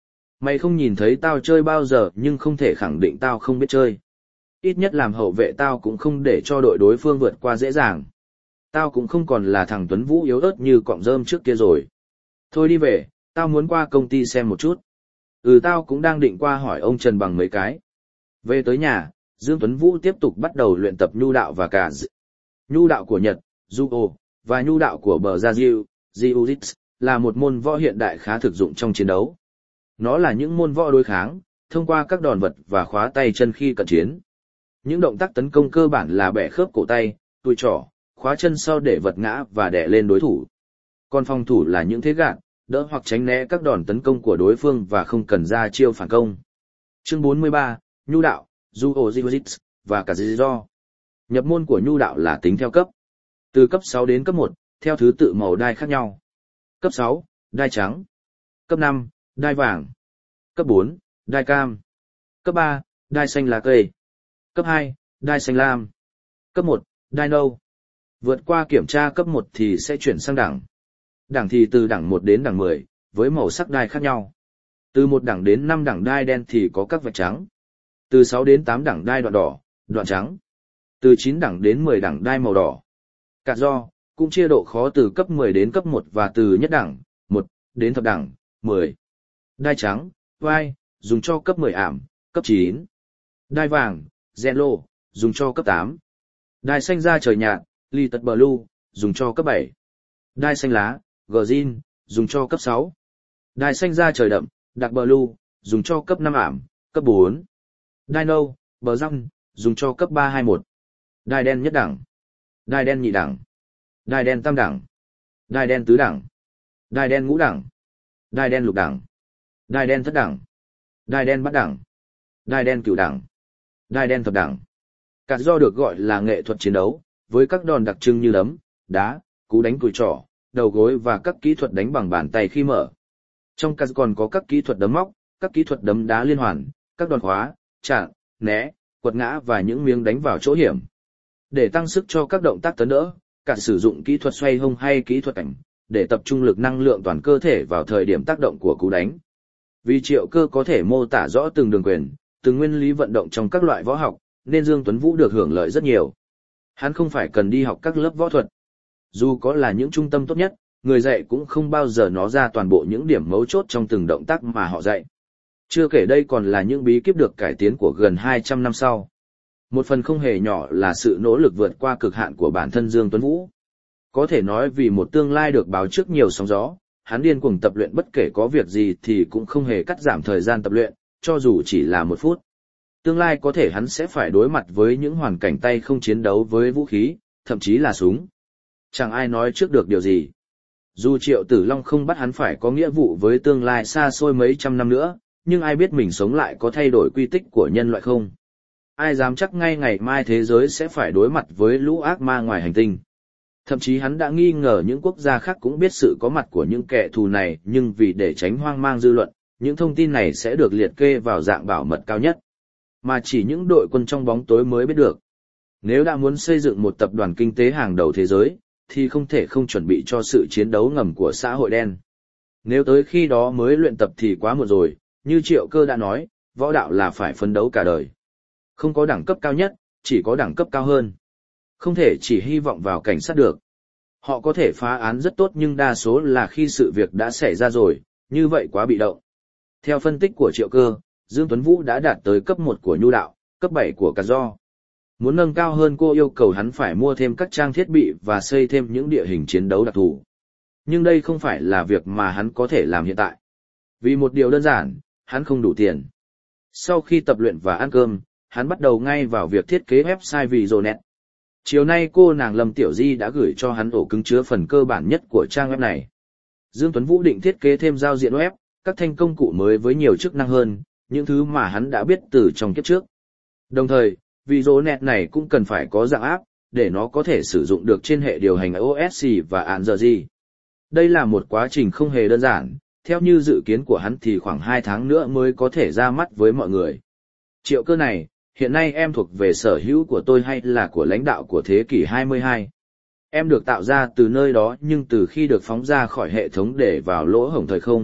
Mày không nhìn thấy tao chơi bao giờ nhưng không thể khẳng định tao không biết chơi. Ít nhất làm hậu vệ tao cũng không để cho đội đối phương vượt qua dễ dàng. Tao cũng không còn là thằng Tuấn Vũ yếu ớt như cọng rơm trước kia rồi. Thôi đi về, tao muốn qua công ty xem một chút. Tao cũng đang định qua hỏi ông Trần Bằng mấy cái. Về tới nhà, Dương Tuấn Vũ tiếp tục bắt đầu luyện tập nhu đạo và cả nhu đạo của Nhật, Judo, và nhu đạo của Brazil, Jiu-Jitsu, là một môn võ hiện đại khá thực dụng trong chiến đấu. Nó là những môn võ đối kháng, thông qua các đòn vật và khóa tay chân khi cận chiến. Những động tác tấn công cơ bản là bẻ khớp cổ tay, tui trỏ, khóa chân sau để vật ngã và đè lên đối thủ. Còn phòng thủ là những thế gạt, đỡ hoặc tránh né các đòn tấn công của đối phương và không cần ra chiêu phản công. Chương 43, Nhu đạo, Judo Jiu-Jitsu, và cả Jiu-Jitsu. Nhập môn của nhu đạo là tính theo cấp. Từ cấp 6 đến cấp 1, theo thứ tự màu đai khác nhau. Cấp 6, đai trắng. Cấp 5, đai vàng. Cấp 4, đai cam. Cấp 3, đai xanh lá cây. Cấp 2, đai xanh lam. Cấp 1, đai nâu. Vượt qua kiểm tra cấp 1 thì sẽ chuyển sang đẳng. Đẳng thì từ đẳng 1 đến đẳng 10, với màu sắc đai khác nhau. Từ 1 đẳng đến 5 đẳng đai đen thì có các vạch trắng. Từ 6 đến 8 đẳng đai đoạn đỏ, đoạn trắng. Từ 9 đẳng đến 10 đẳng đai màu đỏ. Cả do, cũng chia độ khó từ cấp 10 đến cấp 1 và từ nhất đẳng, 1, đến thập đẳng, 10. Đai trắng, vai, dùng cho cấp 10 ảm, cấp 9. Đai vàng, Zelo, dùng cho cấp 8. Đai xanh da trời nhạt, Light Blue, dùng cho cấp 7. Đai xanh lá, Green, dùng cho cấp 6. Đai xanh da trời đậm, Dark Blue, dùng cho cấp 5 ảm, cấp 4. Đai nâu, Brown, dùng cho cấp 321. Đai đen nhất đẳng. Đai đen nhị đẳng. Đai đen tam đẳng. Đai đen tứ đẳng. Đai đen ngũ đẳng. Đai đen lục đẳng. Đai đen thất đẳng. Đai đen bát đẳng. Đai đen cửu đẳng. Đai đen thập đẳng. Cả do được gọi là nghệ thuật chiến đấu, với các đòn đặc trưng như đấm, đá, cú đánh cùi trỏ, đầu gối và các kỹ thuật đánh bằng bàn tay khi mở. Trong cả còn có các kỹ thuật đấm móc, các kỹ thuật đấm đá liên hoàn, các đòn khóa, chặn, né, quật ngã và những miếng đánh vào chỗ hiểm. Để tăng sức cho các động tác tấn đỡ, cả sử dụng kỹ thuật xoay hông hay kỹ thuật cảnh, để tập trung lực năng lượng toàn cơ thể vào thời điểm tác động của cú đánh. Vì Triệu Cơ có thể mô tả rõ từng đường quyền, từng nguyên lý vận động trong các loại võ học, nên Dương Tuấn Vũ được hưởng lợi rất nhiều. Hắn không phải cần đi học các lớp võ thuật. Dù có là những trung tâm tốt nhất, người dạy cũng không bao giờ nói ra toàn bộ những điểm mấu chốt trong từng động tác mà họ dạy. Chưa kể đây còn là những bí kíp được cải tiến của gần 200 năm sau. Một phần không hề nhỏ là sự nỗ lực vượt qua cực hạn của bản thân Dương Tuấn Vũ. Có thể nói vì một tương lai được báo trước nhiều sóng gió, hắn điên cuồng tập luyện bất kể có việc gì thì cũng không hề cắt giảm thời gian tập luyện, cho dù chỉ là 1 phút. Tương lai có thể hắn sẽ phải đối mặt với những hoàn cảnh tay không chiến đấu với vũ khí, thậm chí là súng. Chẳng ai nói trước được điều gì. Dù Triệu Tử Long không bắt hắn phải có nghĩa vụ với tương lai xa xôi mấy trăm năm nữa, nhưng ai biết mình sống lại có thay đổi quy tích của nhân loại không? Ai dám chắc ngay ngày mai thế giới sẽ phải đối mặt với lũ ác ma ngoài hành tinh. Thậm chí hắn đã nghi ngờ những quốc gia khác cũng biết sự có mặt của những kẻ thù này, nhưng vì để tránh hoang mang dư luận, những thông tin này sẽ được liệt kê vào dạng bảo mật cao nhất, mà chỉ những đội quân trong bóng tối mới biết được. Nếu đã muốn xây dựng một tập đoàn kinh tế hàng đầu thế giới, thì không thể không chuẩn bị cho sự chiến đấu ngầm của xã hội đen. Nếu tới khi đó mới luyện tập thì quá muộn rồi, như Triệu Cơ đã nói, võ đạo là phải phấn đấu cả đời. Không có đẳng cấp cao nhất, chỉ có đẳng cấp cao hơn. Không thể chỉ hy vọng vào cảnh sát được. Họ có thể phá án rất tốt nhưng đa số là khi sự việc đã xảy ra rồi, như vậy quá bị động. Theo phân tích của Triệu Cơ, Dương Tuấn Vũ đã đạt tới cấp 1 của nhu đạo, cấp 7 của cả do. Muốn nâng cao hơn cô yêu cầu hắn phải mua thêm các trang thiết bị và xây thêm những địa hình chiến đấu đặc thù. Nhưng đây không phải là việc mà hắn có thể làm hiện tại. Vì một điều đơn giản, hắn không đủ tiền. Sau khi tập luyện và ăn cơm, hắn bắt đầu ngay vào việc thiết kế website Visionet. Chiều nay cô nàng Lâm Tiểu Di đã gửi cho hắn ổ cứng chứa phần cơ bản nhất của trang web này. Dương Tuấn Vũ định thiết kế thêm giao diện web, các thanh công cụ mới với nhiều chức năng hơn, những thứ mà hắn đã biết từ trong kiếp trước. Đồng thời, Visionet này cũng cần phải có dạng app, để nó có thể sử dụng được trên hệ điều hành iOS và Android. Đây là một quá trình không hề đơn giản, theo như dự kiến của hắn thì khoảng 2 tháng nữa mới có thể ra mắt với mọi người. Triệu Cơ này, hiện nay em thuộc về sở hữu của tôi hay là của lãnh đạo của thế kỷ 22? Em được tạo ra từ nơi đó nhưng từ khi được phóng ra khỏi hệ thống để vào lỗ hổng thời không,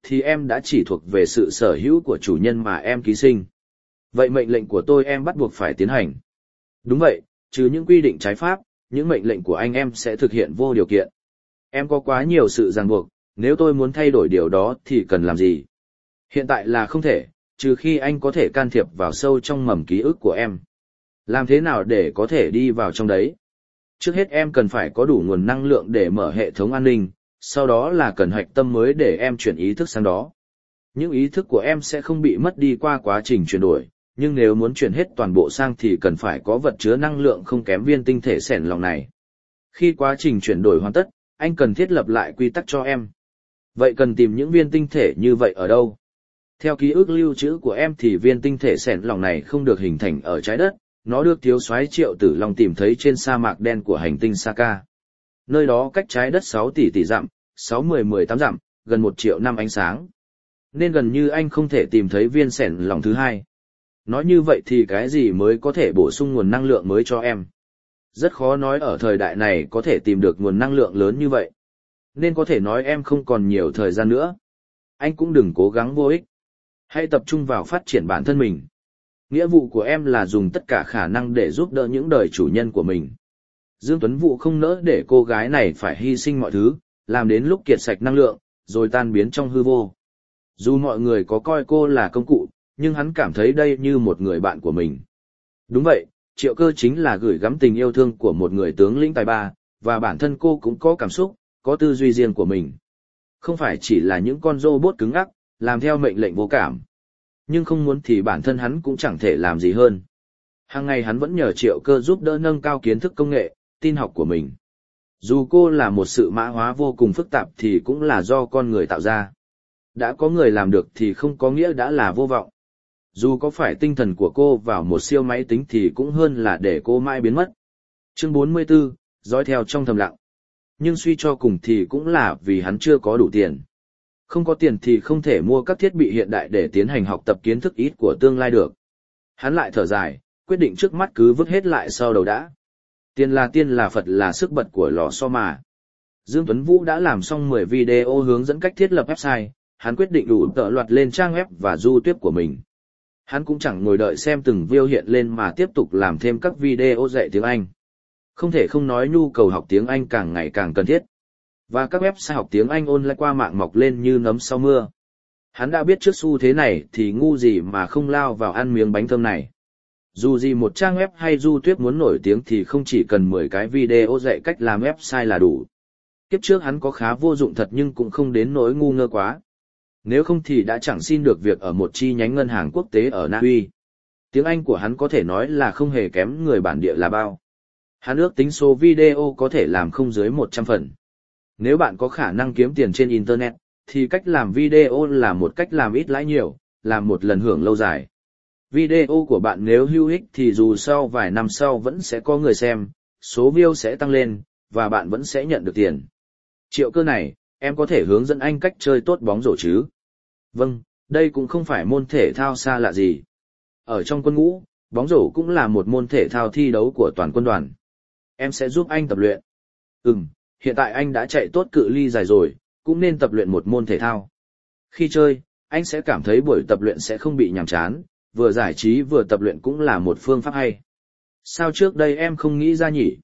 thì em đã chỉ thuộc về sự sở hữu của chủ nhân mà em ký sinh. Vậy mệnh lệnh của tôi em bắt buộc phải tiến hành. Đúng vậy, trừ những quy định trái pháp, những mệnh lệnh của anh em sẽ thực hiện vô điều kiện. Em có quá nhiều sự ràng buộc, nếu tôi muốn thay đổi điều đó thì cần làm gì? Hiện tại là không thể, trừ khi anh có thể can thiệp vào sâu trong mầm ký ức của em. Làm thế nào để có thể đi vào trong đấy? Trước hết em cần phải có đủ nguồn năng lượng để mở hệ thống an ninh, sau đó là cần hạch tâm mới để em chuyển ý thức sang đó. Những ý thức của em sẽ không bị mất đi qua quá trình chuyển đổi, nhưng nếu muốn chuyển hết toàn bộ sang thì cần phải có vật chứa năng lượng không kém viên tinh thể sẻn lòng này. Khi quá trình chuyển đổi hoàn tất, anh cần thiết lập lại quy tắc cho em. Vậy cần tìm những viên tinh thể như vậy ở đâu? Theo ký ức lưu trữ của em thì viên tinh thể sẻn lòng này không được hình thành ở trái đất, nó được thiếu soái Triệu Tử Long tìm thấy trên sa mạc đen của hành tinh Saka. Nơi đó cách trái đất 6 tỷ dặm, 6-10-18 dặm, gần 1 triệu năm ánh sáng. Nên gần như anh không thể tìm thấy viên sẻn lòng thứ hai. Nói như vậy thì cái gì mới có thể bổ sung nguồn năng lượng mới cho em? Rất khó nói ở thời đại này có thể tìm được nguồn năng lượng lớn như vậy. Nên có thể nói em không còn nhiều thời gian nữa. Anh cũng đừng cố gắng vô ích. Hãy tập trung vào phát triển bản thân mình. Nghĩa vụ của em là dùng tất cả khả năng để giúp đỡ những đời chủ nhân của mình. Dương Tuấn Vũ không nỡ để cô gái này phải hy sinh mọi thứ, làm đến lúc kiệt sạch năng lượng, rồi tan biến trong hư vô. Dù mọi người có coi cô là công cụ, nhưng hắn cảm thấy đây như một người bạn của mình. Đúng vậy, Triệu Cơ chính là gửi gắm tình yêu thương của một người tướng lĩnh tài ba, và bản thân cô cũng có cảm xúc, có tư duy riêng của mình. Không phải chỉ là những con robot cứng ắc, làm theo mệnh lệnh vô cảm. Nhưng không muốn thì bản thân hắn cũng chẳng thể làm gì hơn. Hàng ngày hắn vẫn nhờ Triệu Cơ giúp đỡ nâng cao kiến thức công nghệ, tin học của mình. Dù cô là một sự mã hóa vô cùng phức tạp thì cũng là do con người tạo ra. Đã có người làm được thì không có nghĩa đã là vô vọng. Dù có phải tinh thần của cô vào một siêu máy tính thì cũng hơn là để cô mãi biến mất. Chương 44, dõi theo trong thầm lặng. Nhưng suy cho cùng thì cũng là vì hắn chưa có đủ tiền. Không có tiền thì không thể mua các thiết bị hiện đại để tiến hành học tập kiến thức ít của tương lai được. Hắn lại thở dài, quyết định trước mắt cứ vứt hết lại sau đầu đã. Tiền là tiên là Phật là sức bật của lò xo mà. Dương Tuấn Vũ đã làm xong 10 video hướng dẫn cách thiết lập website, hắn quyết định đủ tợ loạt lên trang web và YouTube của mình. Hắn cũng chẳng ngồi đợi xem từng view hiện lên mà tiếp tục làm thêm các video dạy tiếng Anh. Không thể không nói nhu cầu học tiếng Anh càng ngày càng cần thiết. Và các website học tiếng Anh online qua mạng mọc lên như nấm sau mưa. Hắn đã biết trước xu thế này thì ngu gì mà không lao vào ăn miếng bánh thơm này. Dù gì một trang web hay YouTube muốn nổi tiếng thì không chỉ cần 10 cái video dạy cách làm website là đủ. Kiếp trước hắn có khá vô dụng thật nhưng cũng không đến nỗi ngu ngơ quá. Nếu không thì đã chẳng xin được việc ở một chi nhánh ngân hàng quốc tế ở Na Uy. Tiếng Anh của hắn có thể nói là không hề kém người bản địa là bao. Hắn ước tính số video có thể làm không dưới 100 phần. Nếu bạn có khả năng kiếm tiền trên Internet, thì cách làm video là một cách làm ít lãi nhiều, làm một lần hưởng lâu dài. Video của bạn nếu hữu ích thì dù sau vài năm sau vẫn sẽ có người xem, số view sẽ tăng lên, và bạn vẫn sẽ nhận được tiền. Triệu Cơ này, em có thể hướng dẫn anh cách chơi tốt bóng rổ chứ? Vâng, đây cũng không phải môn thể thao xa lạ gì. Ở trong quân ngũ, bóng rổ cũng là một môn thể thao thi đấu của toàn quân đoàn. Em sẽ giúp anh tập luyện. Hiện tại anh đã chạy tốt cự ly dài rồi, cũng nên tập luyện một môn thể thao. Khi chơi, anh sẽ cảm thấy buổi tập luyện sẽ không bị nhàm chán, vừa giải trí vừa tập luyện cũng là một phương pháp hay. Sao trước đây em không nghĩ ra nhỉ?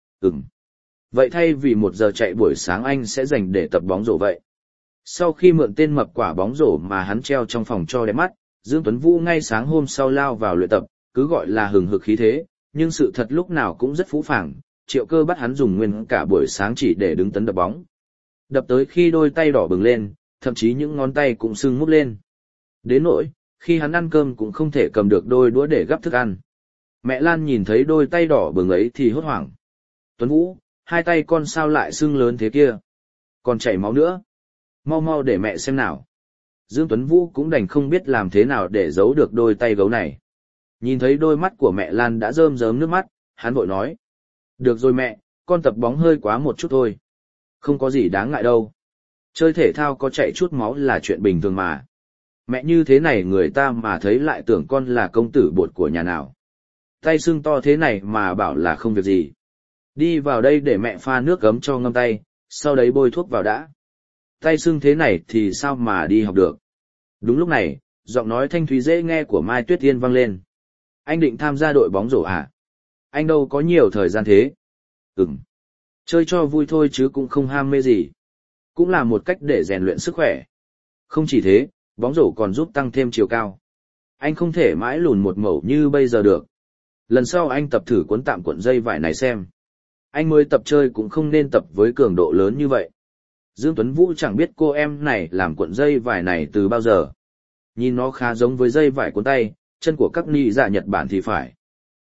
Vậy thay vì 1 giờ chạy buổi sáng anh sẽ dành để tập bóng rổ vậy. Sau khi mượn tên mập quả bóng rổ mà hắn treo trong phòng cho đẹp mắt, Dương Tuấn Vũ ngay sáng hôm sau lao vào luyện tập, cứ gọi là hừng hực khí thế, nhưng sự thật lúc nào cũng rất phũ phàng. Triệu Cơ bắt hắn dùng nguyên cả buổi sáng chỉ để đứng tấn đập bóng. Đập tới khi đôi tay đỏ bừng lên, thậm chí những ngón tay cũng sưng mút lên. Đến nỗi, khi hắn ăn cơm cũng không thể cầm được đôi đũa để gắp thức ăn. Mẹ Lan nhìn thấy đôi tay đỏ bừng ấy thì hốt hoảng. Tuấn Vũ, 2 tay con sao lại sưng lớn thế kia? Còn chảy máu nữa. Mau mau để mẹ xem nào. Dương Tuấn Vũ cũng đành không biết làm thế nào để giấu được đôi tay gấu này. Nhìn thấy đôi mắt của mẹ Lan đã rơm rớm nước mắt, hắn vội nói. Được rồi mẹ, con tập bóng hơi quá một chút thôi. Không có gì đáng ngại đâu. Chơi thể thao có chảy chút máu là chuyện bình thường mà. Mẹ như thế này người ta mà thấy lại tưởng con là công tử bột của nhà nào. Tay sưng to thế này mà bảo là không việc gì. Đi vào đây để mẹ pha nước gấm cho ngâm tay, sau đấy bôi thuốc vào đã. Tay xương thế này thì sao mà đi học được. Đúng lúc này, giọng nói thanh thúy dễ nghe của Mai Tuyết Yên vang lên. Anh định tham gia đội bóng rổ à? Anh đâu có nhiều thời gian thế. Chơi cho vui thôi chứ cũng không ham mê gì. Cũng là một cách để rèn luyện sức khỏe. Không chỉ thế, bóng rổ còn giúp tăng thêm chiều cao. Anh không thể mãi lùn một mẩu như bây giờ được. Lần sau anh tập thử cuốn tạm cuộn dây vải này xem. Anh mới tập chơi cũng không nên tập với cường độ lớn như vậy. Dương Tuấn Vũ chẳng biết cô em này làm cuộn dây vải này từ bao giờ. Nhìn nó khá giống với dây vải cuốn tay, chân của các ni dạ Nhật Bản thì phải.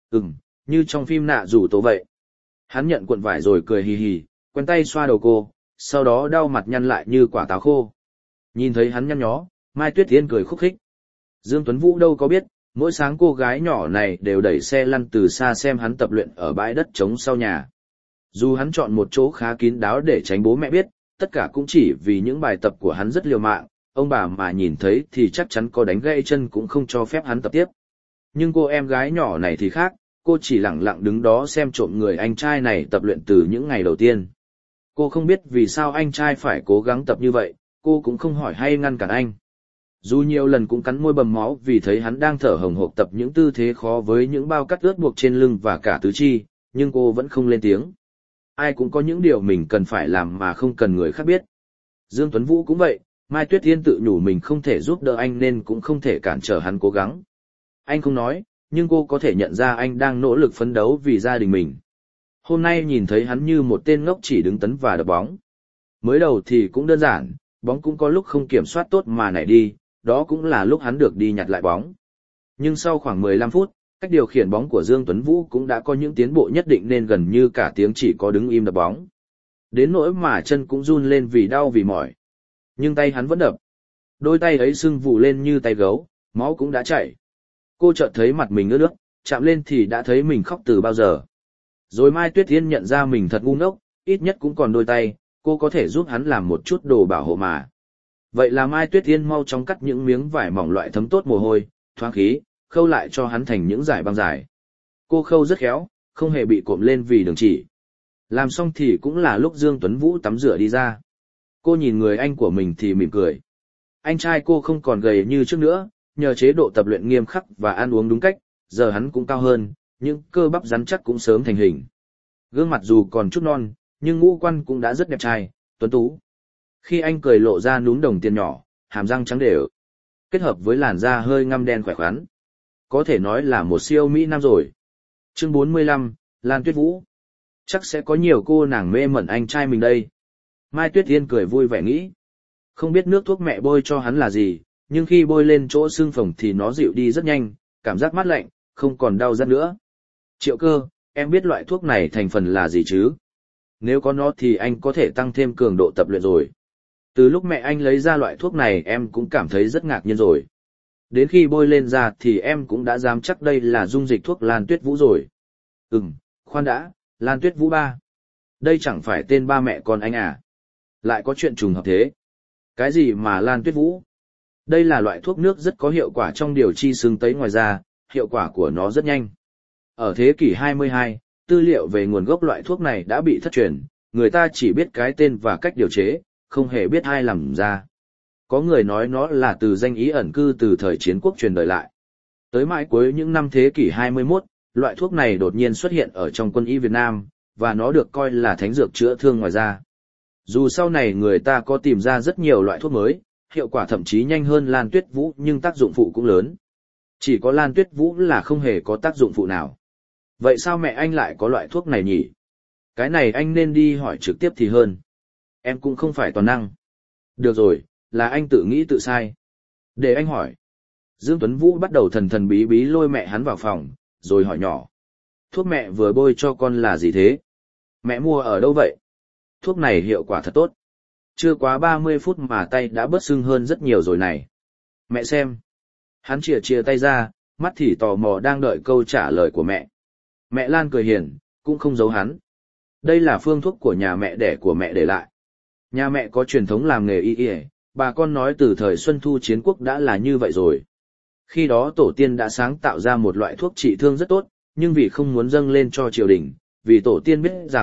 Như trong phim Nạ Rủ Tổ vậy. Hắn nhận cuộn vải rồi cười hì hì, quen tay xoa đầu cô, sau đó đau mặt nhăn lại như quả táo khô. Nhìn thấy hắn nhăn nhó, Mai Tuyết Yên cười khúc khích. Dương Tuấn Vũ đâu có biết, mỗi sáng cô gái nhỏ này đều đẩy xe lăn từ xa xem hắn tập luyện ở bãi đất trống sau nhà. Dù hắn chọn một chỗ khá kín đáo để tránh bố mẹ biết, tất cả cũng chỉ vì những bài tập của hắn rất liều mạng, ông bà mà nhìn thấy thì chắc chắn có đánh gãy chân cũng không cho phép hắn tập tiếp. Nhưng cô em gái nhỏ này thì khác, cô chỉ lặng lặng đứng đó xem trộm người anh trai này tập luyện từ những ngày đầu tiên. Cô không biết vì sao anh trai phải cố gắng tập như vậy, cô cũng không hỏi hay ngăn cản anh. Dù nhiều lần cũng cắn môi bầm máu vì thấy hắn đang thở hồng hộc tập những tư thế khó với những bao cắt ướt buộc trên lưng và cả tứ chi, nhưng cô vẫn không lên tiếng. Ai cũng có những điều mình cần phải làm mà không cần người khác biết. Dương Tuấn Vũ cũng vậy, Mai Tuyết Yên tự nhủ mình không thể giúp đỡ anh nên cũng không thể cản trở hắn cố gắng. Anh không nói, nhưng cô có thể nhận ra anh đang nỗ lực phấn đấu vì gia đình mình. Hôm nay nhìn thấy hắn như một tên ngốc chỉ đứng tấn và đập bóng. Mới đầu thì cũng đơn giản, bóng cũng có lúc không kiểm soát tốt mà nảy đi, đó cũng là lúc hắn được đi nhặt lại bóng. Nhưng sau khoảng 15 phút, cách điều khiển bóng của Dương Tuấn Vũ cũng đã có những tiến bộ nhất định nên gần như cả tiếng chỉ có đứng im đập bóng. Đến nỗi mà chân cũng run lên vì đau vì mỏi. Nhưng tay hắn vẫn đập. Đôi tay ấy sưng vù lên như tay gấu, máu cũng đã chảy. Cô chợt thấy mặt mình ướt nước, chạm lên thì đã thấy mình khóc từ bao giờ. Rồi Mai Tuyết Yên nhận ra mình thật ngu ngốc, ít nhất cũng còn đôi tay, cô có thể giúp hắn làm một chút đồ bảo hộ mà. Vậy là Mai Tuyết Yên mau chóng cắt những miếng vải mỏng loại thấm tốt mồ hôi, thoáng khí, khâu lại cho hắn thành những dải băng dài. Cô khâu rất khéo, không hề bị cộm lên vì đường chỉ. Làm xong thì cũng là lúc Dương Tuấn Vũ tắm rửa đi ra. Cô nhìn người anh của mình thì mỉm cười. Anh trai cô không còn gầy như trước nữa, nhờ chế độ tập luyện nghiêm khắc và ăn uống đúng cách, giờ hắn cũng cao hơn, những cơ bắp rắn chắc cũng sớm thành hình. Gương mặt dù còn chút non, nhưng ngũ quan cũng đã rất đẹp trai, tuấn tú. Khi anh cười lộ ra núm đồng tiền nhỏ, hàm răng trắng đều, kết hợp với làn da hơi ngăm đen khỏe khoắn. Có thể nói là một siêu Mỹ Nam rồi. Chương 45, Lan Tuyết Vũ. Chắc sẽ có nhiều cô nàng mê mẩn anh trai mình đây. Mai Tuyết Yên cười vui vẻ nghĩ. Không biết nước thuốc mẹ bôi cho hắn là gì, nhưng khi bôi lên chỗ xương phồng thì nó dịu đi rất nhanh, cảm giác mát lạnh, không còn đau rát nữa. Triệu Cơ, em biết loại thuốc này thành phần là gì chứ? Nếu có nó thì anh có thể tăng thêm cường độ tập luyện rồi. Từ lúc mẹ anh lấy ra loại thuốc này em cũng cảm thấy rất ngạc nhiên rồi. Đến khi bôi lên da thì em cũng đã dám chắc đây là dung dịch thuốc Lan Tuyết Vũ rồi. Khoan đã, Lan Tuyết Vũ ba. Đây chẳng phải tên ba mẹ con anh à? Lại có chuyện trùng hợp thế. Cái gì mà Lan Tuyết Vũ? Đây là loại thuốc nước rất có hiệu quả trong điều trị sưng tấy ngoài da, hiệu quả của nó rất nhanh. Ở thế kỷ 22, tư liệu về nguồn gốc loại thuốc này đã bị thất truyền, người ta chỉ biết cái tên và cách điều chế, không hề biết ai làm ra. Có người nói nó là từ danh ý ẩn cư từ thời chiến quốc truyền đời lại. Tới mãi cuối những năm thế kỷ 21, loại thuốc này đột nhiên xuất hiện ở trong quân y Việt Nam, và nó được coi là thánh dược chữa thương ngoài da. Dù sau này người ta có tìm ra rất nhiều loại thuốc mới, hiệu quả thậm chí nhanh hơn Lan Tuyết Vũ nhưng tác dụng phụ cũng lớn. Chỉ có Lan Tuyết Vũ là không hề có tác dụng phụ nào. Vậy sao mẹ anh lại có loại thuốc này nhỉ? Cái này anh nên đi hỏi trực tiếp thì hơn. Em cũng không phải toàn năng. Được rồi, là anh tự nghĩ tự sai. Để anh hỏi. Dương Tuấn Vũ bắt đầu thần thần bí bí lôi mẹ hắn vào phòng, rồi hỏi nhỏ. Thuốc mẹ vừa bôi cho con là gì thế? Mẹ mua ở đâu vậy? Thuốc này hiệu quả thật tốt. Chưa quá 30 phút mà tay đã bớt sưng hơn rất nhiều rồi này. Mẹ xem. Hắn chìa chìa tay ra, mắt thì tò mò đang đợi câu trả lời của mẹ. Mẹ Lan cười hiền, cũng không giấu hắn. Đây là phương thuốc của nhà mẹ đẻ của mẹ để lại. Nhà mẹ có truyền thống làm nghề y, bà con nói từ thời Xuân Thu Chiến Quốc đã là như vậy rồi. Khi đó tổ tiên đã sáng tạo ra một loại thuốc trị thương rất tốt, nhưng vì không muốn dâng lên cho triều đình, vì tổ tiên biết rằng,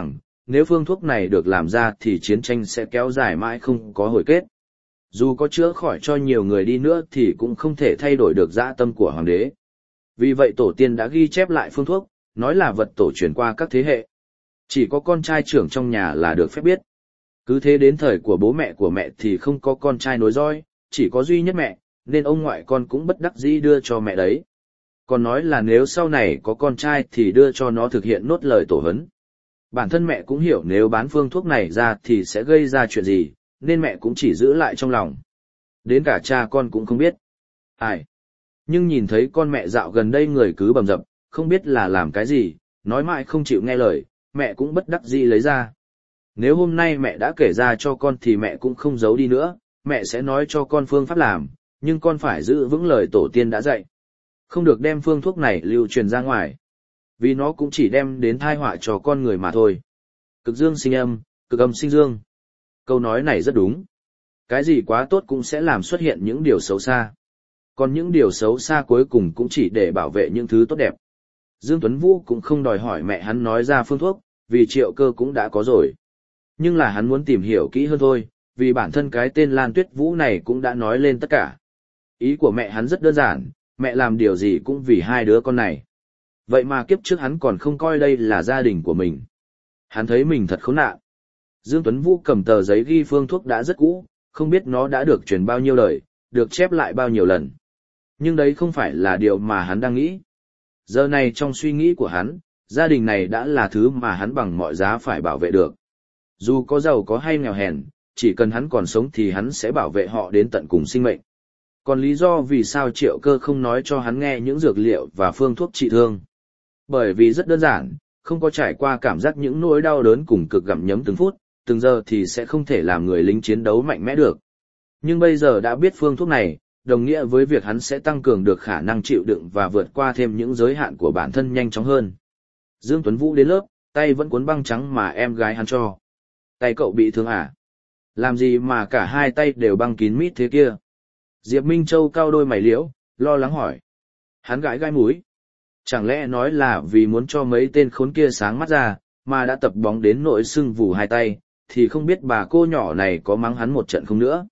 nếu phương thuốc này được làm ra thì chiến tranh sẽ kéo dài mãi không có hồi kết. Dù có chữa khỏi cho nhiều người đi nữa thì cũng không thể thay đổi được dã tâm của hoàng đế. Vì vậy tổ tiên đã ghi chép lại phương thuốc, nói là vật tổ truyền qua các thế hệ. Chỉ có con trai trưởng trong nhà là được phép biết. Cứ thế đến thời của bố mẹ của mẹ thì không có con trai nối dõi, chỉ có duy nhất mẹ, nên ông ngoại con cũng bất đắc dĩ đưa cho mẹ đấy. Còn nói là nếu sau này có con trai thì đưa cho nó thực hiện nốt lời tổ huấn. Bản thân mẹ cũng hiểu nếu bán phương thuốc này ra thì sẽ gây ra chuyện gì, nên mẹ cũng chỉ giữ lại trong lòng. Đến cả cha con cũng không biết. Ai? Nhưng nhìn thấy con mẹ dạo gần đây người cứ bầm dập, không biết là làm cái gì, nói mãi không chịu nghe lời, mẹ cũng bất đắc dĩ lấy ra. Nếu hôm nay mẹ đã kể ra cho con thì mẹ cũng không giấu đi nữa, mẹ sẽ nói cho con phương pháp làm, nhưng con phải giữ vững lời tổ tiên đã dạy. Không được đem phương thuốc này lưu truyền ra ngoài. Vì nó cũng chỉ đem đến tai họa cho con người mà thôi. Cực dương sinh âm, cực âm sinh dương. Câu nói này rất đúng. Cái gì quá tốt cũng sẽ làm xuất hiện những điều xấu xa. Còn những điều xấu xa cuối cùng cũng chỉ để bảo vệ những thứ tốt đẹp. Dương Tuấn Vũ cũng không đòi hỏi mẹ hắn nói ra phương thuốc, vì Triệu Cơ cũng đã có rồi. Nhưng là hắn muốn tìm hiểu kỹ hơn thôi, vì bản thân cái tên Lan Tuyết Vũ này cũng đã nói lên tất cả. Ý của mẹ hắn rất đơn giản, mẹ làm điều gì cũng vì hai đứa con này. Vậy mà kiếp trước hắn còn không coi đây là gia đình của mình. Hắn thấy mình thật khốn nạn. Dương Tuấn Vũ cầm tờ giấy ghi phương thuốc đã rất cũ, không biết nó đã được truyền bao nhiêu đời, được chép lại bao nhiêu lần. Nhưng đấy không phải là điều mà hắn đang nghĩ. Giờ này trong suy nghĩ của hắn, gia đình này đã là thứ mà hắn bằng mọi giá phải bảo vệ được. Dù có giàu có hay nghèo hèn, chỉ cần hắn còn sống thì hắn sẽ bảo vệ họ đến tận cùng sinh mệnh. Còn lý do vì sao Triệu Cơ không nói cho hắn nghe những dược liệu và phương thuốc trị thương? Bởi vì rất đơn giản, không có trải qua cảm giác những nỗi đau đớn cùng cực gặm nhấm từng phút, từng giờ thì sẽ không thể làm người lính chiến đấu mạnh mẽ được. Nhưng bây giờ đã biết phương thuốc này, đồng nghĩa với việc hắn sẽ tăng cường được khả năng chịu đựng và vượt qua thêm những giới hạn của bản thân nhanh chóng hơn. Dương Tuấn Vũ đến lớp, tay vẫn cuốn băng trắng mà em gái hắn cho. Tay cậu bị thương à? Làm gì mà cả hai tay đều băng kín mít thế kia? Diệp Minh Châu cau đôi mày liễu, lo lắng hỏi. Hắn gãi gai mũi. Chẳng lẽ nói là vì muốn cho mấy tên khốn kia sáng mắt ra, mà đã tập bóng đến nỗi sưng vù hai tay, thì không biết bà cô nhỏ này có mắng hắn một trận không nữa.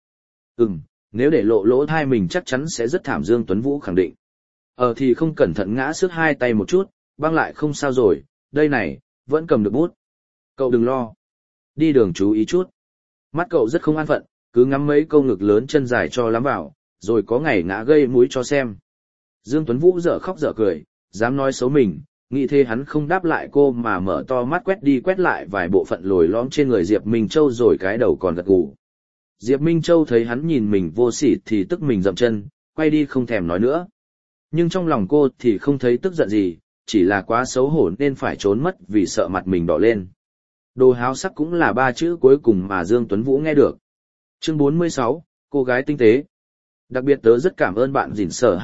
Nếu để lộ lỗ thai mình chắc chắn sẽ rất thảm, Dương Tuấn Vũ khẳng định. Thì không cẩn thận ngã xước hai tay một chút, băng lại không sao rồi, đây này, vẫn cầm được bút. Cậu đừng lo. Đi đường chú ý chút. Mắt cậu rất không an phận, cứ ngắm mấy câu ngực lớn chân dài cho lắm vào, rồi có ngày ngã gây mũi cho xem. Dương Tuấn Vũ dở khóc dở cười, dám nói xấu mình, nghĩ thế hắn không đáp lại cô mà mở to mắt quét đi quét lại vài bộ phận lồi lõm trên người Diệp Minh Châu rồi cái đầu còn gật gù. Diệp Minh Châu thấy hắn nhìn mình vô sỉ thì tức mình dậm chân, quay đi không thèm nói nữa. Nhưng trong lòng cô thì không thấy tức giận gì, chỉ là quá xấu hổ nên phải trốn mất vì sợ mặt mình đỏ lên. Đồ háo sắc cũng là ba chữ cuối cùng mà Dương Tuấn Vũ nghe được. Chương 46, cô gái tinh tế. Đặc biệt tớ rất cảm ơn bạn Dĩn Sở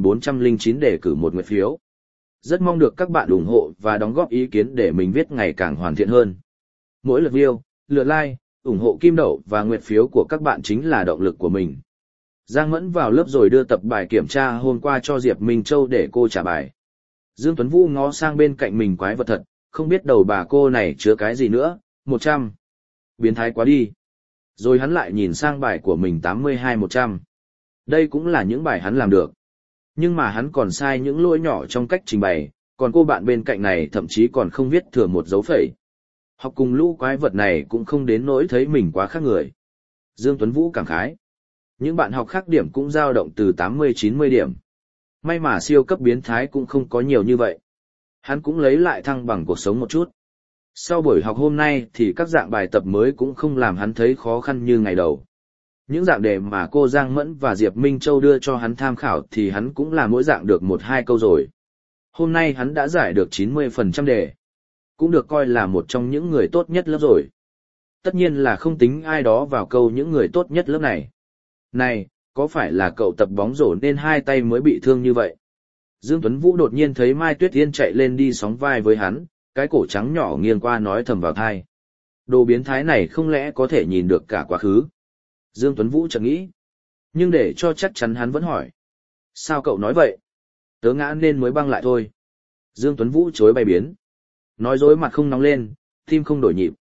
2409 để cử một nguyện phiếu. Rất mong được các bạn ủng hộ và đóng góp ý kiến để mình viết ngày càng hoàn thiện hơn. Mỗi lượt view, lượt like, ủng hộ kim đậu và nguyện phiếu của các bạn chính là động lực của mình. Giang Mẫn vào lớp rồi đưa tập bài kiểm tra hôm qua cho Diệp Minh Châu để cô trả bài. Dương Tuấn Vũ ngó sang bên cạnh mình quái vật thật, không biết đầu bà cô này chứa cái gì nữa, 100. Biến thái quá đi. Rồi hắn lại nhìn sang bài của mình 82-100. Đây cũng là những bài hắn làm được. Nhưng mà hắn còn sai những lỗi nhỏ trong cách trình bày, còn cô bạn bên cạnh này thậm chí còn không viết thừa một dấu phẩy. Học cùng lũ quái vật này cũng không đến nỗi thấy mình quá khác người. Dương Tuấn Vũ cảm khái. Những bạn học khác điểm cũng dao động từ 80-90 điểm. May mà siêu cấp biến thái cũng không có nhiều như vậy. Hắn cũng lấy lại thăng bằng cuộc sống một chút. Sau buổi học hôm nay thì các dạng bài tập mới cũng không làm hắn thấy khó khăn như ngày đầu. Những dạng đề mà cô Giang Mẫn và Diệp Minh Châu đưa cho hắn tham khảo thì hắn cũng làm mỗi dạng được 1-2 câu rồi. Hôm nay hắn đã giải được 90% đề. Cũng được coi là một trong những người tốt nhất lớp rồi. Tất nhiên là không tính ai đó vào câu những người tốt nhất lớp này. Này, có phải là cậu tập bóng rổ nên hai tay mới bị thương như vậy? Dương Tuấn Vũ đột nhiên thấy Mai Tuyết Yên chạy lên đi sóng vai với hắn, cái cổ trắng nhỏ nghiêng qua nói thầm vào tai. Đồ biến thái này không lẽ có thể nhìn được cả quá khứ? Dương Tuấn Vũ chợt nghĩ. Nhưng để cho chắc chắn hắn vẫn hỏi. Sao cậu nói vậy? Tớ ngã nên mới băng lại thôi. Dương Tuấn Vũ chối bay biến. Nói dối mặt không nóng lên, tim không đổi nhịp,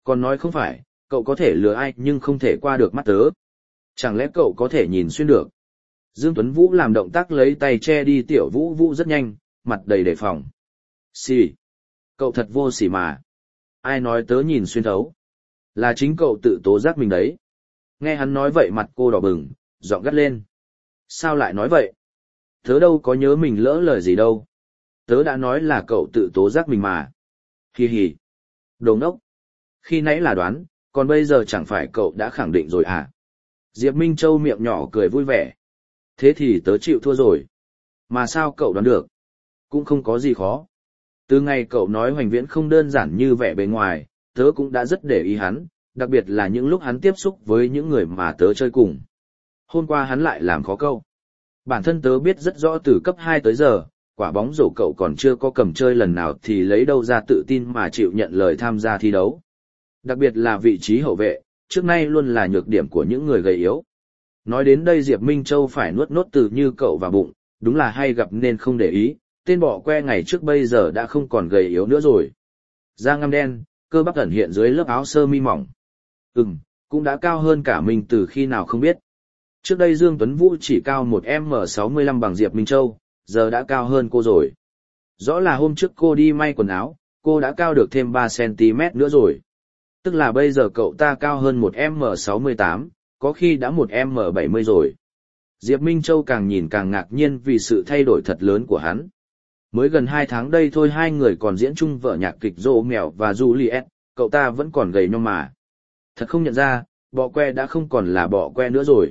Còn nói không phải, cậu có thể lừa ai nhưng không thể qua được mắt tớ. Chẳng lẽ cậu có thể nhìn xuyên được? Dương Tuấn Vũ làm động tác lấy tay che đi Tiểu Vũ Vũ rất nhanh, mặt đầy đề phòng. Xì. Cậu thật vô sỉ mà. Ai nói tớ nhìn xuyên thấu? Là chính cậu tự tố giác mình đấy. Nghe hắn nói vậy mặt cô đỏ bừng, giọng gắt lên. Sao lại nói vậy? Tớ đâu có nhớ mình lỡ lời gì đâu. Tớ đã nói là cậu tự tố giác mình mà. Hi hi. Đồ ngốc. Khi nãy là đoán, còn bây giờ chẳng phải cậu đã khẳng định rồi à? Diệp Minh Châu miệng nhỏ cười vui vẻ. Thế thì tớ chịu thua rồi. Mà sao cậu đoán được? Cũng không có gì khó. Từ ngày cậu nói Hoành Viễn không đơn giản như vẻ bề ngoài, tớ cũng đã rất để ý hắn, đặc biệt là những lúc hắn tiếp xúc với những người mà tớ chơi cùng. Hôm qua hắn lại làm khó câu. Bản thân tớ biết rất rõ từ cấp 2 tới giờ, quả bóng rổ cậu còn chưa có cầm chơi lần nào thì lấy đâu ra tự tin mà chịu nhận lời tham gia thi đấu. Đặc biệt là vị trí hậu vệ, trước nay luôn là nhược điểm của những người gầy yếu. Nói đến đây Diệp Minh Châu phải nuốt nốt từ như cậu vào bụng, đúng là hay gặp nên không để ý, tên bọ que ngày trước bây giờ đã không còn gầy yếu nữa rồi. Da ngăm đen, cơ bắp ẩn hiện dưới lớp áo sơ mi mỏng. Cũng đã cao hơn cả mình từ khi nào không biết. Trước đây Dương Tuấn Vũ chỉ cao 1m65 bằng Diệp Minh Châu, giờ đã cao hơn cô rồi. Rõ là hôm trước cô đi may quần áo, cô đã cao được thêm 3cm nữa rồi. Tức là bây giờ cậu ta cao hơn 1m68, có khi đã 1m70 rồi. Diệp Minh Châu càng nhìn càng ngạc nhiên vì sự thay đổi thật lớn của hắn. Mới gần 2 tháng đây thôi hai người còn diễn chung vở nhạc kịch Romeo và Juliet, cậu ta vẫn còn gầy nhom mà. Thật không nhận ra, bọ que đã không còn là bọ que nữa rồi.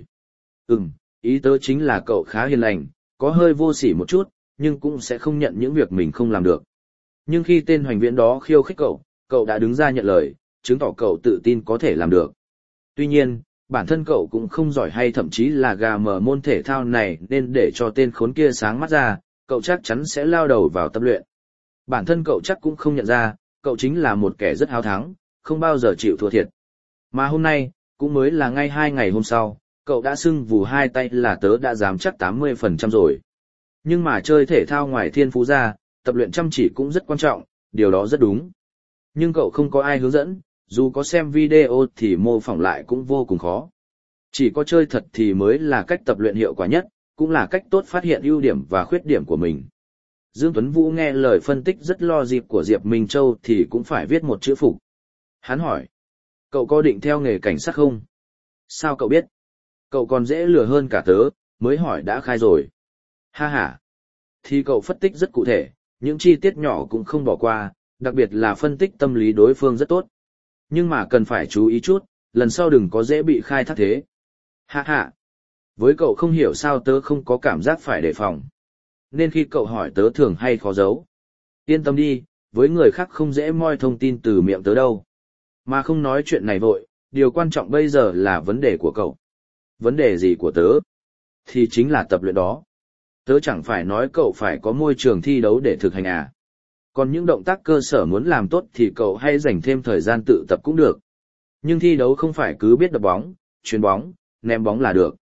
Ý tớ chính là cậu khá hiền lành, có hơi vô sỉ một chút, nhưng cũng sẽ không nhận những việc mình không làm được. Nhưng khi tên Hoành Viễn đó khiêu khích cậu đã đứng ra nhận lời, chứng tỏ cậu tự tin có thể làm được. Tuy nhiên, bản thân cậu cũng không giỏi hay thậm chí là gà mờ môn thể thao này nên để cho tên khốn kia sáng mắt ra, cậu chắc chắn sẽ lao đầu vào tập luyện. Bản thân cậu chắc cũng không nhận ra, cậu chính là một kẻ rất háo thắng, không bao giờ chịu thua thiệt. Mà hôm nay, cũng mới là ngay 2 ngày hôm sau, cậu đã sưng vù hai tay là tớ đã dám chắc 80% rồi. Nhưng mà chơi thể thao ngoài thiên phú ra, tập luyện chăm chỉ cũng rất quan trọng, điều đó rất đúng. Nhưng cậu không có ai hướng dẫn, dù có xem video thì mô phỏng lại cũng vô cùng khó. Chỉ có chơi thật thì mới là cách tập luyện hiệu quả nhất, cũng là cách tốt phát hiện ưu điểm và khuyết điểm của mình. Dương Tuấn Vũ nghe lời phân tích rất lo dịp của Diệp Minh Châu thì cũng phải viết một chữ phục. Hắn hỏi, cậu có định theo nghề cảnh sát không? Sao cậu biết? Cậu còn dễ lừa hơn cả tớ, mới hỏi đã khai rồi. Ha ha. Thì cậu phân tích rất cụ thể, những chi tiết nhỏ cũng không bỏ qua, đặc biệt là phân tích tâm lý đối phương rất tốt. Nhưng mà cần phải chú ý chút, lần sau đừng có dễ bị khai thác thế. Ha ha. Với cậu không hiểu sao tớ không có cảm giác phải đề phòng. Nên khi cậu hỏi tớ thường hay khó giấu. Yên tâm đi, với người khác không dễ moi thông tin từ miệng tớ đâu. Mà không nói chuyện này vội, điều quan trọng bây giờ là vấn đề của cậu. Vấn đề gì của tớ? Thì chính là tập luyện đó. Tớ chẳng phải nói cậu phải có môi trường thi đấu để thực hành à. Còn những động tác cơ sở muốn làm tốt thì cậu hãy dành thêm thời gian tự tập cũng được. Nhưng thi đấu không phải cứ biết đập bóng, chuyền bóng, ném bóng là được.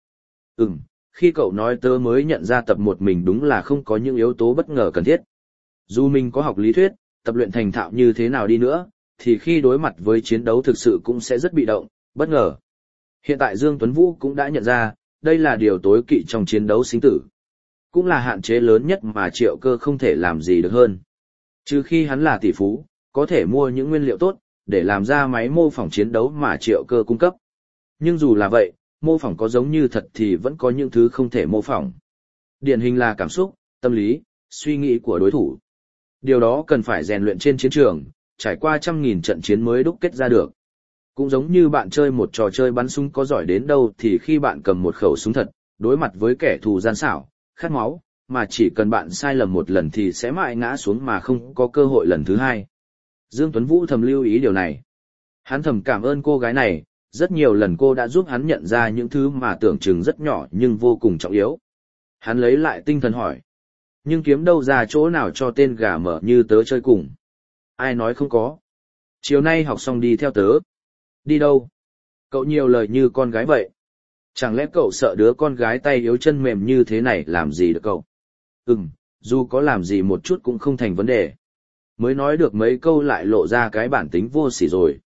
Khi cậu nói tớ mới nhận ra tập một mình đúng là không có những yếu tố bất ngờ cần thiết. Dù mình có học lý thuyết, tập luyện thành thạo như thế nào đi nữa, thì khi đối mặt với chiến đấu thực sự cũng sẽ rất bị động, bất ngờ. Hiện tại Dương Tuấn Vũ cũng đã nhận ra, đây là điều tối kỵ trong chiến đấu sinh tử. Cũng là hạn chế lớn nhất mà Triệu Cơ không thể làm gì được hơn. Trừ khi hắn là tỷ phú, có thể mua những nguyên liệu tốt, để làm ra máy mô phỏng chiến đấu mà Triệu Cơ cung cấp. Nhưng dù là vậy, mô phỏng có giống như thật thì vẫn có những thứ không thể mô phỏng. Điển hình là cảm xúc, tâm lý, suy nghĩ của đối thủ. Điều đó cần phải rèn luyện trên chiến trường, trải qua trăm nghìn trận chiến mới đúc kết ra được. Cũng giống như bạn chơi một trò chơi bắn súng có giỏi đến đâu thì khi bạn cầm một khẩu súng thật, đối mặt với kẻ thù gian xảo, khát máu, mà chỉ cần bạn sai lầm một lần thì sẽ mãi ngã xuống mà không có cơ hội lần thứ hai. Dương Tuấn Vũ thầm lưu ý điều này. Hắn thầm cảm ơn cô gái này, rất nhiều lần cô đã giúp hắn nhận ra những thứ mà tưởng chừng rất nhỏ nhưng vô cùng trọng yếu. Hắn lấy lại tinh thần hỏi. Nhưng kiếm đâu ra chỗ nào cho tên gà mở như tớ chơi cùng? Ai nói không có? Chiều nay học xong đi theo tớ. Đi đâu? Cậu nhiều lời như con gái vậy. Chẳng lẽ cậu sợ đứa con gái tay yếu chân mềm như thế này làm gì được cậu? Dù có làm gì một chút cũng không thành vấn đề. Mới nói được mấy câu lại lộ ra cái bản tính vô sỉ rồi.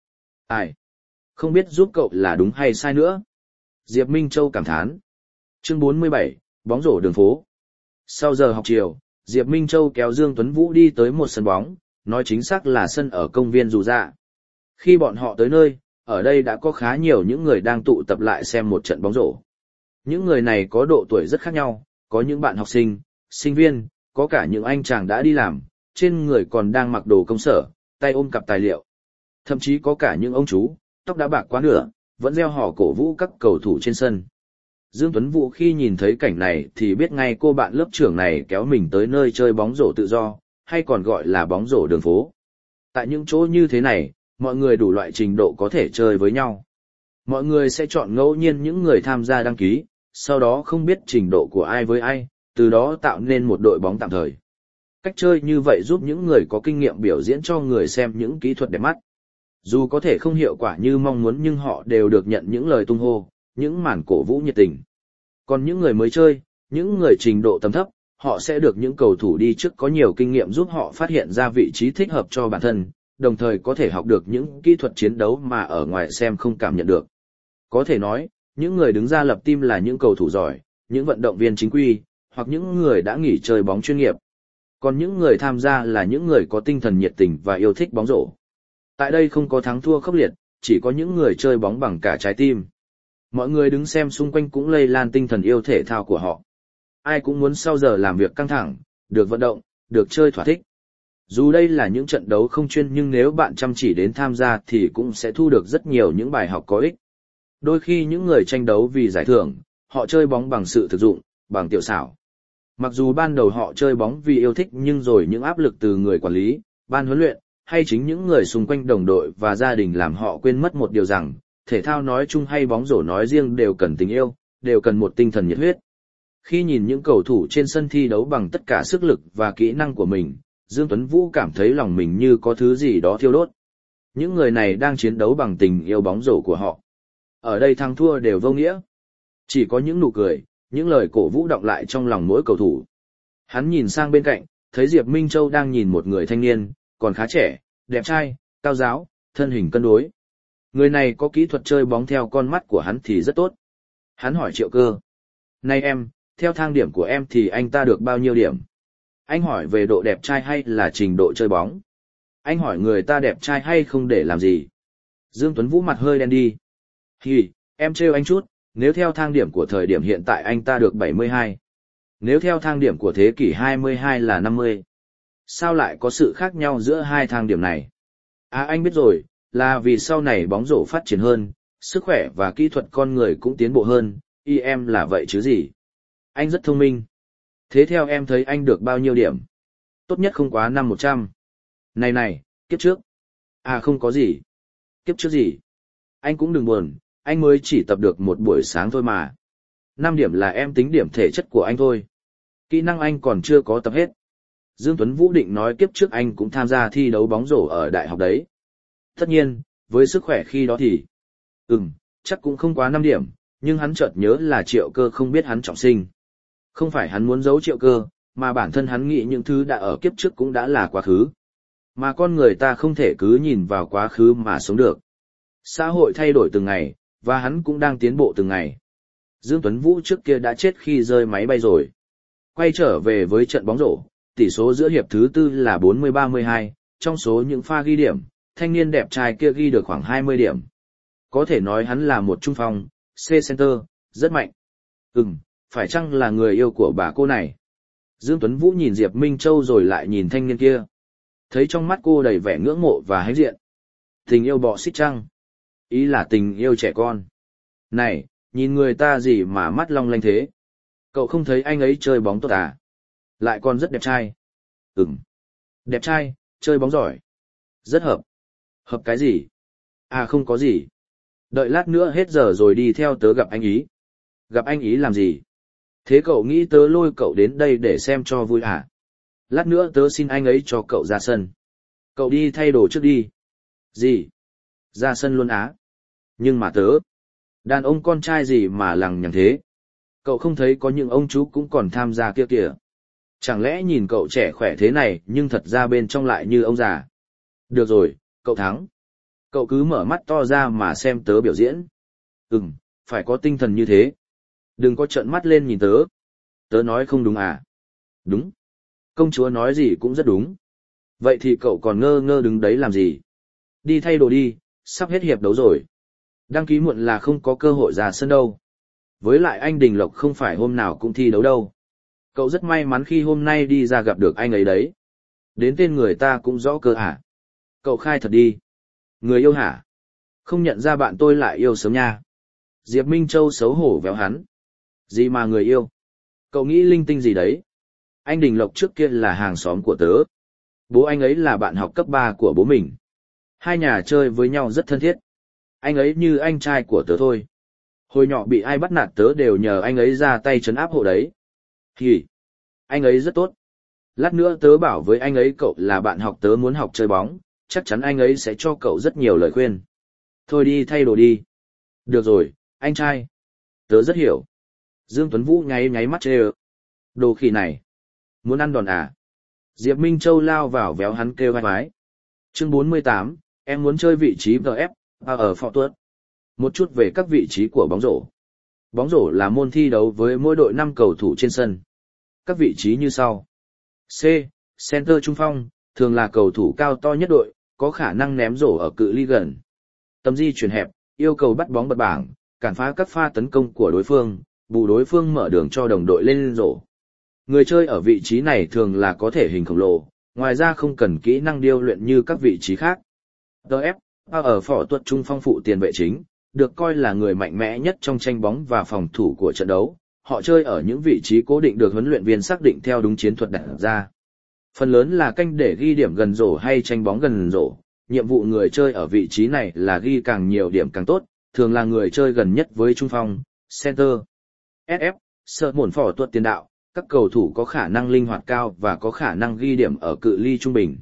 Ai? Không biết giúp cậu là đúng hay sai nữa. Diệp Minh Châu cảm thán. Chương 47, bóng rổ đường phố. Sau giờ học chiều, Diệp Minh Châu kéo Dương Tuấn Vũ đi tới một sân bóng, nói chính xác là sân ở công viên Dù Dạ. Khi bọn họ tới nơi, ở đây đã có khá nhiều những người đang tụ tập lại xem một trận bóng rổ. Những người này có độ tuổi rất khác nhau, có những bạn học sinh, sinh viên, có cả những anh chàng đã đi làm, trên người còn đang mặc đồ công sở, tay ôm cặp tài liệu. Thậm chí có cả những ông chú, tóc đã bạc quá nửa, vẫn reo hò cổ vũ các cầu thủ trên sân. Dương Tuấn Vũ khi nhìn thấy cảnh này thì biết ngay cô bạn lớp trưởng này kéo mình tới nơi chơi bóng rổ tự do, hay còn gọi là bóng rổ đường phố. Tại những chỗ như thế này, mọi người đủ loại trình độ có thể chơi với nhau. Mọi người sẽ chọn ngẫu nhiên những người tham gia đăng ký, sau đó không biết trình độ của ai với ai, từ đó tạo nên một đội bóng tạm thời. Cách chơi như vậy giúp những người có kinh nghiệm biểu diễn cho người xem những kỹ thuật đẹp mắt. Dù có thể không hiệu quả như mong muốn nhưng họ đều được nhận những lời tung hô, những màn cổ vũ nhiệt tình. Còn những người mới chơi, những người trình độ tầm thấp, họ sẽ được những cầu thủ đi trước có nhiều kinh nghiệm giúp họ phát hiện ra vị trí thích hợp cho bản thân, đồng thời có thể học được những kỹ thuật chiến đấu mà ở ngoài xem không cảm nhận được. Có thể nói, những người đứng ra lập team là những cầu thủ giỏi, những vận động viên chính quy, hoặc những người đã nghỉ chơi bóng chuyên nghiệp. Còn những người tham gia là những người có tinh thần nhiệt tình và yêu thích bóng rổ. Tại đây không có thắng thua khốc liệt, chỉ có những người chơi bóng bằng cả trái tim. Mọi người đứng xem xung quanh cũng lây lan tinh thần yêu thể thao của họ. Ai cũng muốn sau giờ làm việc căng thẳng, được vận động, được chơi thỏa thích. Dù đây là những trận đấu không chuyên nhưng nếu bạn chăm chỉ đến tham gia thì cũng sẽ thu được rất nhiều những bài học có ích. Đôi khi những người tranh đấu vì giải thưởng, họ chơi bóng bằng sự thực dụng, bằng tiểu xảo. Mặc dù ban đầu họ chơi bóng vì yêu thích nhưng rồi những áp lực từ người quản lý, ban huấn luyện, hay chính những người xung quanh đồng đội và gia đình làm họ quên mất một điều rằng, thể thao nói chung hay bóng rổ nói riêng đều cần tình yêu, đều cần một tinh thần nhiệt huyết. Khi nhìn những cầu thủ trên sân thi đấu bằng tất cả sức lực và kỹ năng của mình, Dương Tuấn Vũ cảm thấy lòng mình như có thứ gì đó thiêu đốt. Những người này đang chiến đấu bằng tình yêu bóng rổ của họ. Ở đây thắng thua đều vô nghĩa. Chỉ có những nụ cười, những lời cổ vũ đọng lại trong lòng mỗi cầu thủ. Hắn nhìn sang bên cạnh, thấy Diệp Minh Châu đang nhìn một người thanh niên, còn khá trẻ, đẹp trai, cao ráo, thân hình cân đối. Người này có kỹ thuật chơi bóng theo con mắt của hắn thì rất tốt. Hắn hỏi Triệu Cơ. Này em, theo thang điểm của em thì anh ta được bao nhiêu điểm? Anh hỏi về độ đẹp trai hay là trình độ chơi bóng? Anh hỏi người ta đẹp trai hay không để làm gì? Dương Tuấn Vũ mặt hơi đen đi. Hì, em trêu anh chút, nếu theo thang điểm của thời điểm hiện tại anh ta được 72. Nếu theo thang điểm của thế kỷ 22 là 50. Sao lại có sự khác nhau giữa hai thang điểm này? À anh biết rồi, là vì sau này bóng rổ phát triển hơn, sức khỏe và kỹ thuật con người cũng tiến bộ hơn, em là vậy chứ gì? Anh rất thông minh. Thế theo em thấy anh được bao nhiêu điểm? Tốt nhất không quá 5-100. Này, kiếp trước. À không có gì. Kiếp trước gì? Anh cũng đừng buồn, anh mới chỉ tập được một buổi sáng thôi mà. 5 điểm là em tính điểm thể chất của anh thôi. Kỹ năng anh còn chưa có tập hết. Dương Tuấn Vũ định nói kiếp trước anh cũng tham gia thi đấu bóng rổ ở đại học đấy. Tất nhiên, với sức khỏe khi đó thì... chắc cũng không quá 5 điểm, nhưng hắn chợt nhớ là Triệu Cơ không biết hắn trọng sinh. Không phải hắn muốn giấu Triệu Cơ, mà bản thân hắn nghĩ những thứ đã ở kiếp trước cũng đã là quá khứ. Mà con người ta không thể cứ nhìn vào quá khứ mà sống được. Xã hội thay đổi từng ngày, và hắn cũng đang tiến bộ từng ngày. Dương Tuấn Vũ trước kia đã chết khi rơi máy bay rồi. Quay trở về với trận bóng rổ, tỷ số giữa hiệp thứ tư là 40-32, trong số những pha ghi điểm, thanh niên đẹp trai kia ghi được khoảng 20 điểm. Có thể nói hắn là một trung phong, C-center, rất mạnh. Phải chăng là người yêu của bà cô này? Dương Tuấn Vũ nhìn Diệp Minh Châu rồi lại nhìn thanh niên kia. Thấy trong mắt cô đầy vẻ ngưỡng mộ và hãnh diện. Tình yêu bọ xít chăng? Ý là tình yêu trẻ con. Này, nhìn người ta gì mà mắt long lanh thế? Cậu không thấy anh ấy chơi bóng tốt à? Lại còn rất đẹp trai. Đẹp trai, chơi bóng giỏi. Rất hợp. Hợp cái gì? À không có gì. Đợi lát nữa hết giờ rồi đi theo tớ gặp anh ý. Gặp anh ý làm gì? Thế cậu nghĩ tớ lôi cậu đến đây để xem cho vui à? Lát nữa tớ xin anh ấy cho cậu ra sân. Cậu đi thay đồ trước đi. Gì? Ra sân luôn á? Nhưng mà tớ... Đàn ông con trai gì mà lằng nhằng thế? Cậu không thấy có những ông chú cũng còn tham gia kia kìa. Chẳng lẽ nhìn cậu trẻ khỏe thế này nhưng thật ra bên trong lại như ông già? Được rồi, cậu thắng. Cậu cứ mở mắt to ra mà xem tớ biểu diễn. Phải có tinh thần như thế. Đừng có trợn mắt lên nhìn tớ. Tớ nói không đúng à? Đúng. Công chúa nói gì cũng rất đúng. Vậy thì cậu còn ngơ ngơ đứng đấy làm gì? Đi thay đồ đi, sắp hết hiệp đấu rồi. Đăng ký muộn là không có cơ hội ra sân đâu. Với lại anh Đình Lộc không phải hôm nào cũng thi đấu đâu. Cậu rất may mắn khi hôm nay đi ra gặp được anh ấy đấy. Đến tên người ta cũng rõ cơ hả? Cậu khai thật đi. Người yêu hả? Không nhận ra bạn tôi lại yêu sớm nha. Diệp Minh Châu xấu hổ véo hắn. Gì mà người yêu? Cậu nghĩ linh tinh gì đấy? Anh Đình Lộc trước kia là hàng xóm của tớ. Bố anh ấy là bạn học cấp 3 của bố mình. Hai nhà chơi với nhau rất thân thiết. Anh ấy như anh trai của tớ thôi. Hồi nhỏ bị ai bắt nạt tớ đều nhờ anh ấy ra tay trấn áp hộ đấy. Thì, anh ấy rất tốt. Lát nữa tớ bảo với anh ấy cậu là bạn học tớ muốn học chơi bóng, chắc chắn anh ấy sẽ cho cậu rất nhiều lời khuyên. Thôi đi thay đồ đi. Được rồi, anh trai. Tớ rất hiểu. Dương Tuấn Vũ nháy nháy mắt chê ơ. Đồ khỉ này. Muốn ăn đòn à? Diệp Minh Châu lao vào véo hắn kêu vai vái. Chương 48, em muốn chơi vị trí VF, ở Phò Tuất. Một chút về các vị trí của bóng rổ. Bóng rổ là môn thi đấu với mỗi đội 5 cầu thủ trên sân. Các vị trí như sau. C. Center trung phong, thường là cầu thủ cao to nhất đội, có khả năng ném rổ ở cự ly gần. Tầm di chuyển hẹp, yêu cầu bắt bóng bật bảng, cản phá các pha tấn công của đối phương, bù đối phương mở đường cho đồng đội lên rổ. Người chơi ở vị trí này thường là có thể hình khổng lồ, ngoài ra không cần kỹ năng điêu luyện như các vị trí khác. DF, ở Phò Tuất trung phong phụ tiền vệ chính, được coi là người mạnh mẽ nhất trong tranh bóng và phòng thủ của trận đấu. Họ chơi ở những vị trí cố định được huấn luyện viên xác định theo đúng chiến thuật đặt ra. Phần lớn là canh để ghi điểm gần rổ hay tranh bóng gần rổ. Nhiệm vụ người chơi ở vị trí này là ghi càng nhiều điểm càng tốt, thường là người chơi gần nhất với trung phong, center. SF, sợ mổn Phò Tuất tiền đạo, các cầu thủ có khả năng linh hoạt cao và có khả năng ghi điểm ở cự ly trung bình.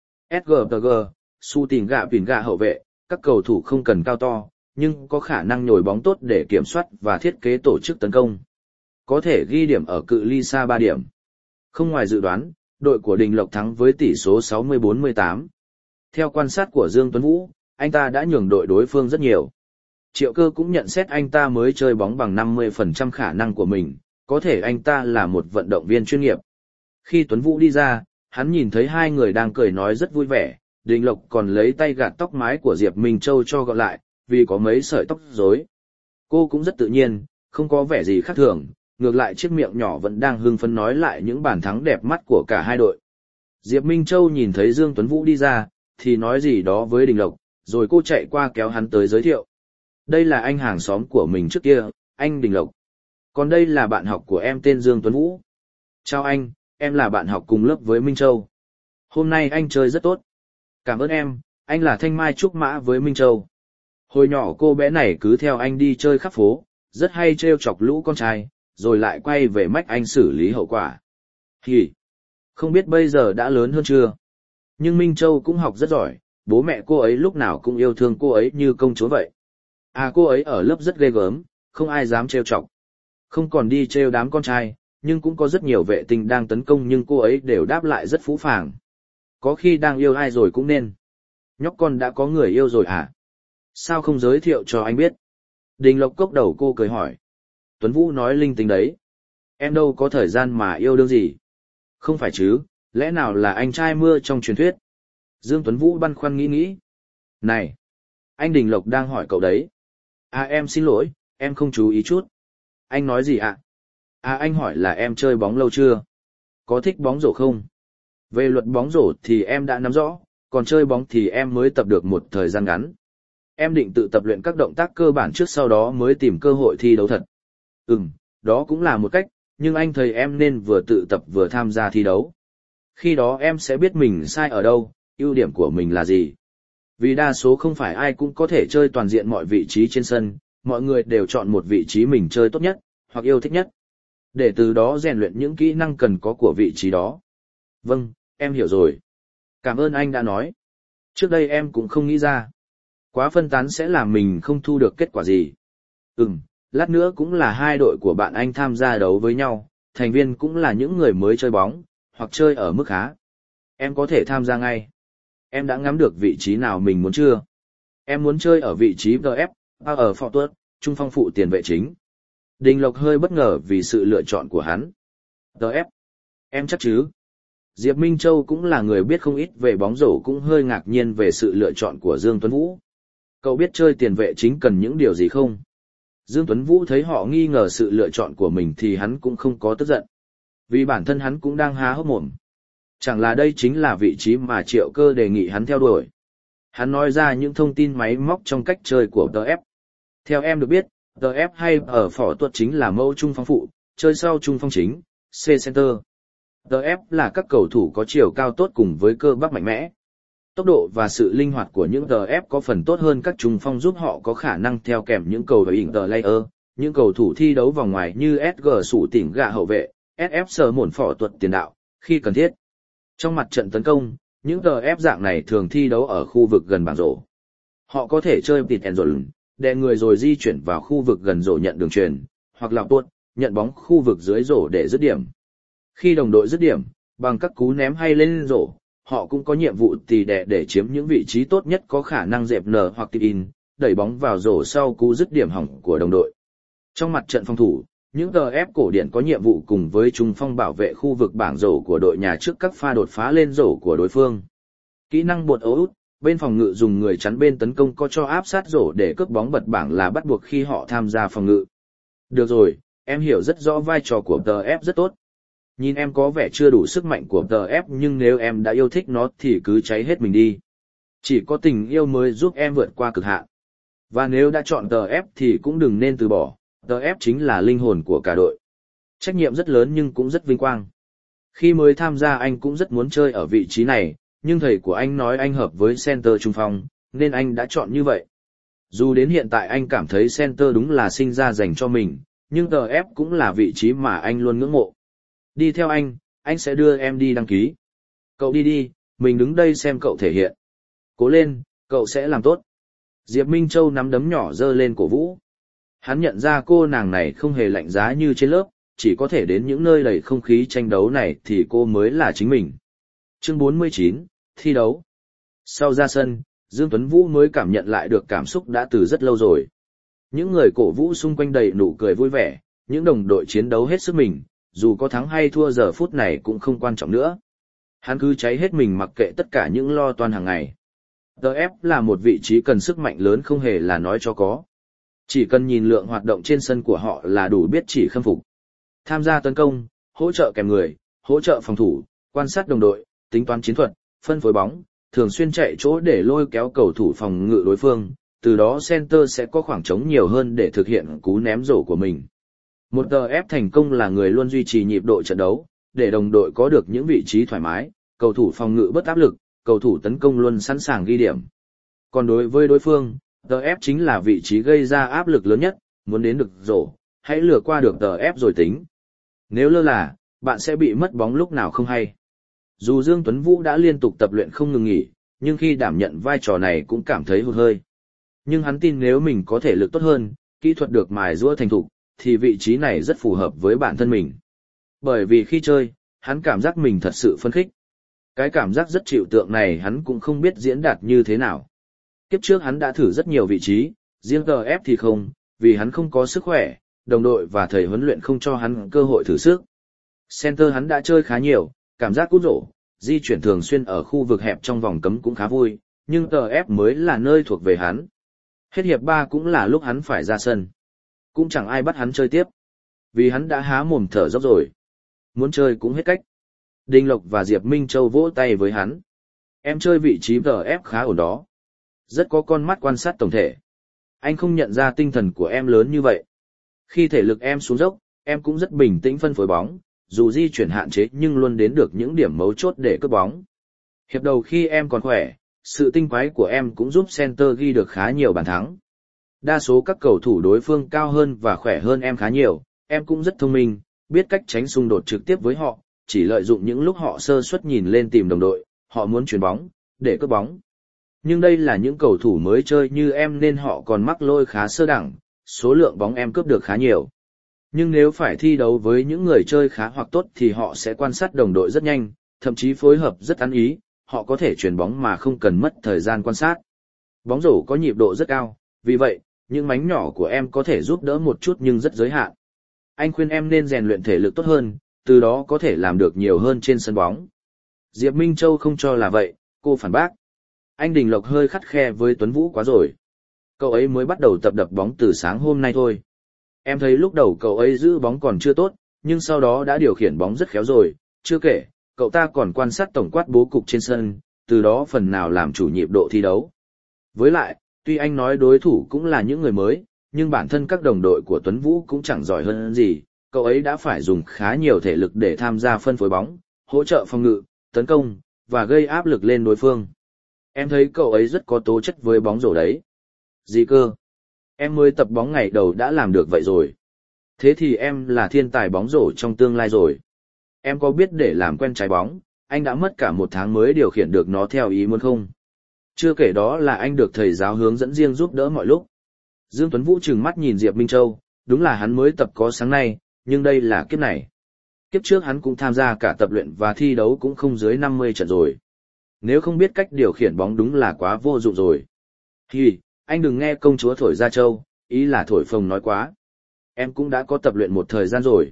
SGPG, su tìm gạ hậu vệ, các cầu thủ không cần cao to, nhưng có khả năng nhồi bóng tốt để kiểm soát và thiết kế tổ chức tấn công. Có thể ghi điểm ở cự ly xa 3 điểm. Không ngoài dự đoán, đội của Đình Lộc thắng với tỷ số 64-18. Theo quan sát của Dương Tuấn Vũ, anh ta đã nhường đội đối phương rất nhiều. Triệu Cơ cũng nhận xét anh ta mới chơi bóng bằng 50% khả năng của mình, có thể anh ta là một vận động viên chuyên nghiệp. Khi Tuấn Vũ đi ra, hắn nhìn thấy hai người đang cười nói rất vui vẻ, Đình Lộc còn lấy tay gạt tóc mái của Diệp Minh Châu cho gọn lại, vì có mấy sợi tóc rối. Cô cũng rất tự nhiên, không có vẻ gì khác thường, ngược lại chiếc miệng nhỏ vẫn đang hưng phấn nói lại những bàn thắng đẹp mắt của cả hai đội. Diệp Minh Châu nhìn thấy Dương Tuấn Vũ đi ra, thì nói gì đó với Đình Lộc, rồi cô chạy qua kéo hắn tới giới thiệu. Đây là anh hàng xóm của mình trước kia, anh Đình Lộc. Còn đây là bạn học của em tên Dương Tuấn Vũ. Chào anh, em là bạn học cùng lớp với Minh Châu. Hôm nay anh chơi rất tốt. Cảm ơn em, anh là Thanh Mai Trúc Mã với Minh Châu. Hồi nhỏ cô bé này cứ theo anh đi chơi khắp phố, rất hay trêu chọc lũ con trai, rồi lại quay về mách anh xử lý hậu quả. Thì, không biết bây giờ đã lớn hơn chưa? Nhưng Minh Châu cũng học rất giỏi, bố mẹ cô ấy lúc nào cũng yêu thương cô ấy như công chúa vậy. À cô ấy ở lớp rất ghê gớm, không ai dám trêu chọc. Không còn đi trêu đám con trai, nhưng cũng có rất nhiều vệ tinh đang tấn công nhưng cô ấy đều đáp lại rất phũ phàng. Có khi đang yêu ai rồi cũng nên. Nhóc con đã có người yêu rồi à? Sao không giới thiệu cho anh biết? Đình Lộc cốc đầu cô cười hỏi. Tuấn Vũ nói linh tinh đấy. Em đâu có thời gian mà yêu đương gì. Không phải chứ, lẽ nào là anh trai mưa trong truyền thuyết? Dương Tuấn Vũ băn khoăn nghĩ. Này, anh Đình Lộc đang hỏi cậu đấy. À em xin lỗi, em không chú ý chút. Anh nói gì ạ? À anh hỏi là em chơi bóng lâu chưa? Có thích bóng rổ không? Về luật bóng rổ thì em đã nắm rõ, còn chơi bóng thì em mới tập được một thời gian ngắn. Em định tự tập luyện các động tác cơ bản trước sau đó mới tìm cơ hội thi đấu thật. Đó cũng là một cách, nhưng anh thấy em nên vừa tự tập vừa tham gia thi đấu. Khi đó em sẽ biết mình sai ở đâu, ưu điểm của mình là gì. Vì đa số không phải ai cũng có thể chơi toàn diện mọi vị trí trên sân, mọi người đều chọn một vị trí mình chơi tốt nhất, hoặc yêu thích nhất. Để từ đó rèn luyện những kỹ năng cần có của vị trí đó. Vâng, em hiểu rồi. Cảm ơn anh đã nói. Trước đây em cũng không nghĩ ra. Quá phân tán sẽ làm mình không thu được kết quả gì. Lát nữa cũng là hai đội của bạn anh tham gia đấu với nhau, thành viên cũng là những người mới chơi bóng, hoặc chơi ở mức khá. Em có thể tham gia ngay. Em đã ngắm được vị trí nào mình muốn chưa? Em muốn chơi ở vị trí DF, ở Forward, trung phong phụ tiền vệ chính. Đình Lộc hơi bất ngờ vì sự lựa chọn của hắn. DF. Em chắc chứ? Diệp Minh Châu cũng là người biết không ít về bóng rổ, cũng hơi ngạc nhiên về sự lựa chọn của Dương Tuấn Vũ. Cậu biết chơi tiền vệ chính cần những điều gì không? Dương Tuấn Vũ thấy họ nghi ngờ sự lựa chọn của mình thì hắn cũng không có tức giận. Vì bản thân hắn cũng đang há hốc mồm. Chẳng là đây chính là vị trí mà Triệu Cơ đề nghị hắn theo đuổi. Hắn nói ra những thông tin máy móc trong cách chơi của TF. Theo em được biết, TF hay ở phỏ tuật chính là mẫu trung phong phụ, chơi sau trung phong chính, C center. TF là các cầu thủ có chiều cao tốt cùng với cơ bắp mạnh mẽ. Tốc độ và sự linh hoạt của những TF có phần tốt hơn các trung phong, giúp họ có khả năng theo kèm những cầu thủ interlayer, những cầu thủ thi đấu vòng ngoài như SG sủ tỉnh gạ hậu vệ, SF sờ mổn phỏ tuật tiền đạo, khi cần thiết. Trong mặt trận tấn công, những TF dạng này thường thi đấu ở khu vực gần bảng rổ. Họ có thể chơi tịt and roll, đè người rồi di chuyển vào khu vực gần rổ nhận đường truyền, hoặc là tuột, nhận bóng khu vực dưới rổ để dứt điểm. Khi đồng đội dứt điểm, bằng các cú ném hay lên rổ, họ cũng có nhiệm vụ tỉ đè để chiếm những vị trí tốt nhất, có khả năng dẹp nở hoặc tip in, đẩy bóng vào rổ sau cú dứt điểm hỏng của đồng đội. Trong mặt trận phòng thủ, những TF cổ điển có nhiệm vụ cùng với trung phong bảo vệ khu vực bảng rổ của đội nhà trước các pha đột phá lên rổ của đối phương. Kỹ năng bột ấu út, bên phòng ngự dùng người chắn bên tấn công có cho áp sát rổ để cướp bóng bật bảng là bắt buộc khi họ tham gia phòng ngự. Được rồi, em hiểu rất rõ vai trò của TF rất tốt. Nhìn em có vẻ chưa đủ sức mạnh của TF, nhưng nếu em đã yêu thích nó thì cứ cháy hết mình đi. Chỉ có tình yêu mới giúp em vượt qua cực hạn. Và nếu đã chọn TF thì cũng đừng nên từ bỏ, TF chính là linh hồn của cả đội. Trách nhiệm rất lớn nhưng cũng rất vinh quang. Khi mới tham gia anh cũng rất muốn chơi ở vị trí này, nhưng thầy của anh nói anh hợp với center trung phong, nên anh đã chọn như vậy. Dù đến hiện tại anh cảm thấy center đúng là sinh ra dành cho mình, nhưng TF cũng là vị trí mà anh luôn ngưỡng mộ. Đi theo anh sẽ đưa em đi đăng ký. Cậu đi đi, mình đứng đây xem cậu thể hiện. Cố lên, cậu sẽ làm tốt. Diệp Minh Châu nắm đấm nhỏ giơ lên cổ vũ. Hắn nhận ra cô nàng này không hề lạnh giá như trên lớp, chỉ có thể đến những nơi đầy không khí tranh đấu này thì cô mới là chính mình. Chương 49, thi đấu. Sau ra sân, Dương Tuấn Vũ mới cảm nhận lại được cảm xúc đã từ rất lâu rồi. Những người cổ vũ xung quanh đầy nụ cười vui vẻ, những đồng đội chiến đấu hết sức mình, dù có thắng hay thua giờ phút này cũng không quan trọng nữa. Hắn cứ cháy hết mình mặc kệ tất cả những lo toan hàng ngày. TF là một vị trí cần sức mạnh lớn không hề là nói cho có. Chỉ cần nhìn lượng hoạt động trên sân của họ là đủ biết chỉ khâm phục. Tham gia tấn công, hỗ trợ kèm người, hỗ trợ phòng thủ, quan sát đồng đội, tính toán chiến thuật, phân phối bóng, thường xuyên chạy chỗ để lôi kéo cầu thủ phòng ngự đối phương, từ đó center sẽ có khoảng trống nhiều hơn để thực hiện cú ném rổ của mình. Một TF thành công là người luôn duy trì nhịp độ trận đấu, để đồng đội có được những vị trí thoải mái, cầu thủ phòng ngự bớt áp lực, cầu thủ tấn công luôn sẵn sàng ghi điểm. Còn đối với đối phương, TF chính là vị trí gây ra áp lực lớn nhất, muốn đến được rổ, hãy lừa qua được TF rồi tính. Nếu lơ là, bạn sẽ bị mất bóng lúc nào không hay. Dù Dương Tuấn Vũ đã liên tục tập luyện không ngừng nghỉ, nhưng khi đảm nhận vai trò này cũng cảm thấy hụt hơi. Nhưng hắn tin nếu mình có thể lực tốt hơn, kỹ thuật được mài giũa thành thục, thì vị trí này rất phù hợp với bản thân mình. Bởi vì khi chơi, hắn cảm giác mình thật sự phấn khích. Cái cảm giác rất chịu tượng này hắn cũng không biết diễn đạt như thế nào. Kiếp trước hắn đã thử rất nhiều vị trí, riêng TF thì không, vì hắn không có sức khỏe, đồng đội và thầy huấn luyện không cho hắn cơ hội thử sức. Center hắn đã chơi khá nhiều, cảm giác cút rổ, di chuyển thường xuyên ở khu vực hẹp trong vòng cấm cũng khá vui, nhưng TF mới là nơi thuộc về hắn. Hết hiệp 3 cũng là lúc hắn phải ra sân. Cũng chẳng ai bắt hắn chơi tiếp, vì hắn đã há mồm thở dốc rồi. Muốn chơi cũng hết cách. Đinh Lộc và Diệp Minh Châu vỗ tay với hắn. Em chơi vị trí TF khá ổn đó. Rất có con mắt quan sát tổng thể. Anh không nhận ra tinh thần của em lớn như vậy. Khi thể lực em xuống dốc, em cũng rất bình tĩnh phân phối bóng, dù di chuyển hạn chế nhưng luôn đến được những điểm mấu chốt để cướp bóng. Hiệp đầu khi em còn khỏe, sự tinh quái của em cũng giúp center ghi được khá nhiều bàn thắng. Đa số các cầu thủ đối phương cao hơn và khỏe hơn em khá nhiều, em cũng rất thông minh, biết cách tránh xung đột trực tiếp với họ, chỉ lợi dụng những lúc họ sơ suất nhìn lên tìm đồng đội, họ muốn chuyền bóng, để cướp bóng. Nhưng đây là những cầu thủ mới chơi như em nên họ còn mắc lỗi khá sơ đẳng, số lượng bóng em cướp được khá nhiều. Nhưng nếu phải thi đấu với những người chơi khá hoặc tốt thì họ sẽ quan sát đồng đội rất nhanh, thậm chí phối hợp rất ăn ý, họ có thể chuyền bóng mà không cần mất thời gian quan sát. Bóng rổ có nhịp độ rất cao, vì vậy, những mánh nhỏ của em có thể giúp đỡ một chút nhưng rất giới hạn. Anh khuyên em nên rèn luyện thể lực tốt hơn, từ đó có thể làm được nhiều hơn trên sân bóng. Diệp Minh Châu không cho là vậy, cô phản bác. Anh Đình Lộc hơi khắt khe với Tuấn Vũ quá rồi. Cậu ấy mới bắt đầu tập đập bóng từ sáng hôm nay thôi. Em thấy lúc đầu cậu ấy giữ bóng còn chưa tốt, nhưng sau đó đã điều khiển bóng rất khéo rồi, chưa kể, cậu ta còn quan sát tổng quát bố cục trên sân, từ đó phần nào làm chủ nhịp độ thi đấu. Với lại, tuy anh nói đối thủ cũng là những người mới, nhưng bản thân các đồng đội của Tuấn Vũ cũng chẳng giỏi hơn gì, cậu ấy đã phải dùng khá nhiều thể lực để tham gia phân phối bóng, hỗ trợ phòng ngự, tấn công, và gây áp lực lên đối phương. Em thấy cậu ấy rất có tố chất với bóng rổ đấy. Gì cơ? Em mới tập bóng ngày đầu đã làm được vậy rồi. Thế thì em là thiên tài bóng rổ trong tương lai rồi. Em có biết để làm quen trái bóng, anh đã mất cả 1 tháng mới điều khiển được nó theo ý muốn không? Chưa kể đó là anh được thầy giáo hướng dẫn riêng giúp đỡ mọi lúc. Dương Tuấn Vũ trừng mắt nhìn Diệp Minh Châu, đúng là hắn mới tập có sáng nay, nhưng đây là kiếp này. Kiếp trước hắn cũng tham gia cả tập luyện và thi đấu cũng không dưới 50 trận rồi. Nếu không biết cách điều khiển bóng đúng là quá vô dụng rồi. Thì, anh đừng nghe công chúa thổi ra châu, ý là thổi phồng nói quá. Em cũng đã có tập luyện một thời gian rồi.